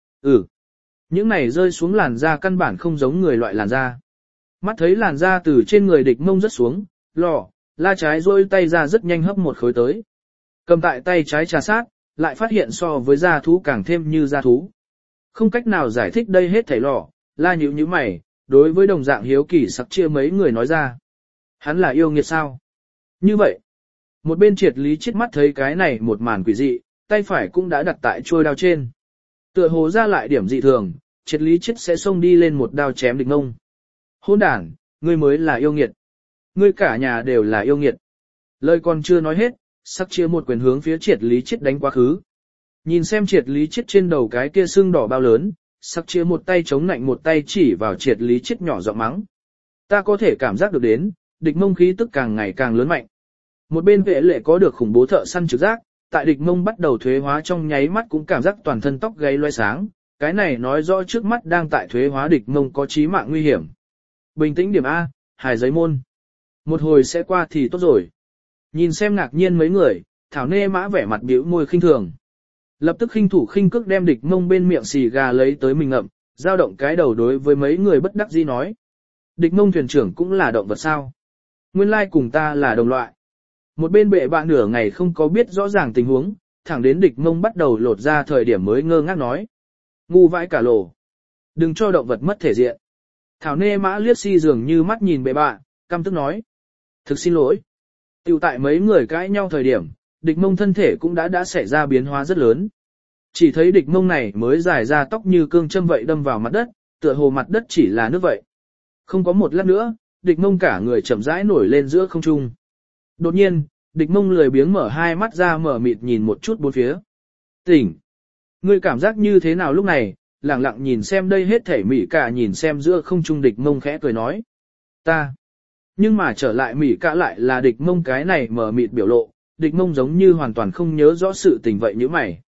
Những này rơi xuống làn da căn bản không giống người loại làn da. Mắt thấy làn da từ trên người địch mông rất xuống, la trái rôi tay ra rất nhanh hấp một khối tới. Cầm tại tay trái trà sát, lại phát hiện so với da thú càng thêm như da thú. Không cách nào giải thích đây hết thảy la nhíu mày, đối với đồng dạng hiếu kỳ sặc chia mấy người nói ra. Hắn là yêu nghiệt sao? Như vậy, một bên triệt lý chết mắt thấy cái này một màn quỷ dị, tay phải cũng đã đặt tại chuôi đao trên. Tựa hồ ra lại điểm dị thường, triệt lý chết sẽ xông đi lên một đao chém địch mông. Hỗn đản, ngươi mới là yêu nghiệt. Ngươi cả nhà đều là yêu nghiệt. Lời còn chưa nói hết, sắc chia một quyền hướng phía triệt lý chết đánh quá khứ. Nhìn xem triệt lý chết trên đầu cái kia sưng đỏ bao lớn, sắc chia một tay chống nạnh một tay chỉ vào triệt lý chết nhỏ giọng mắng. Ta có thể cảm giác được đến, địch mông khí tức càng ngày càng lớn mạnh. Một bên vệ lệ có được khủng bố thợ săn trực giác, tại địch mông bắt đầu thuế hóa trong nháy mắt cũng cảm giác toàn thân tóc gáy loé sáng, cái này nói rõ trước mắt đang tại thuế hóa địch mông có chí mạng nguy hiểm. Bình tĩnh điểm A, hài giấy môn. Một hồi sẽ qua thì tốt rồi. Nhìn xem ngạc nhiên mấy người, thảo nê mã vẻ mặt biểu môi khinh thường. Lập tức khinh thủ khinh cước đem địch mông bên miệng xì gà lấy tới mình ngậm, dao động cái đầu đối với mấy người bất đắc dĩ nói. Địch mông thuyền trưởng cũng là động vật sao? Nguyên lai cùng ta là đồng loại. Một bên bệ bạn nửa ngày không có biết rõ ràng tình huống, thẳng đến địch mông bắt đầu lột ra thời điểm mới ngơ ngác nói. Ngu vãi cả lồ. Đừng cho động vật mất thể diện. Thảo nê mã liếc si dường như mắt nhìn bệ bạn, căm tức nói. Thực xin lỗi. Tiểu tại mấy người cãi nhau thời điểm, địch mông thân thể cũng đã xảy ra biến hóa rất lớn. Chỉ thấy địch mông này mới dài ra tóc như cương châm vậy đâm vào mặt đất, tựa hồ mặt đất chỉ là nước vậy. Không có một lát nữa, địch mông cả người chậm rãi nổi lên giữa không trung. Đột nhiên, địch mông lười biếng mở hai mắt ra mở mịt nhìn một chút bốn phía. Tỉnh! Ngươi cảm giác như thế nào lúc này, lặng lặng nhìn xem đây hết thảy mỉ cả nhìn xem giữa không trung địch mông khẽ cười nói. Ta! Nhưng mà trở lại mỉ cả lại là địch mông cái này mở mịt biểu lộ, địch mông giống như hoàn toàn không nhớ rõ sự tình vậy như mày.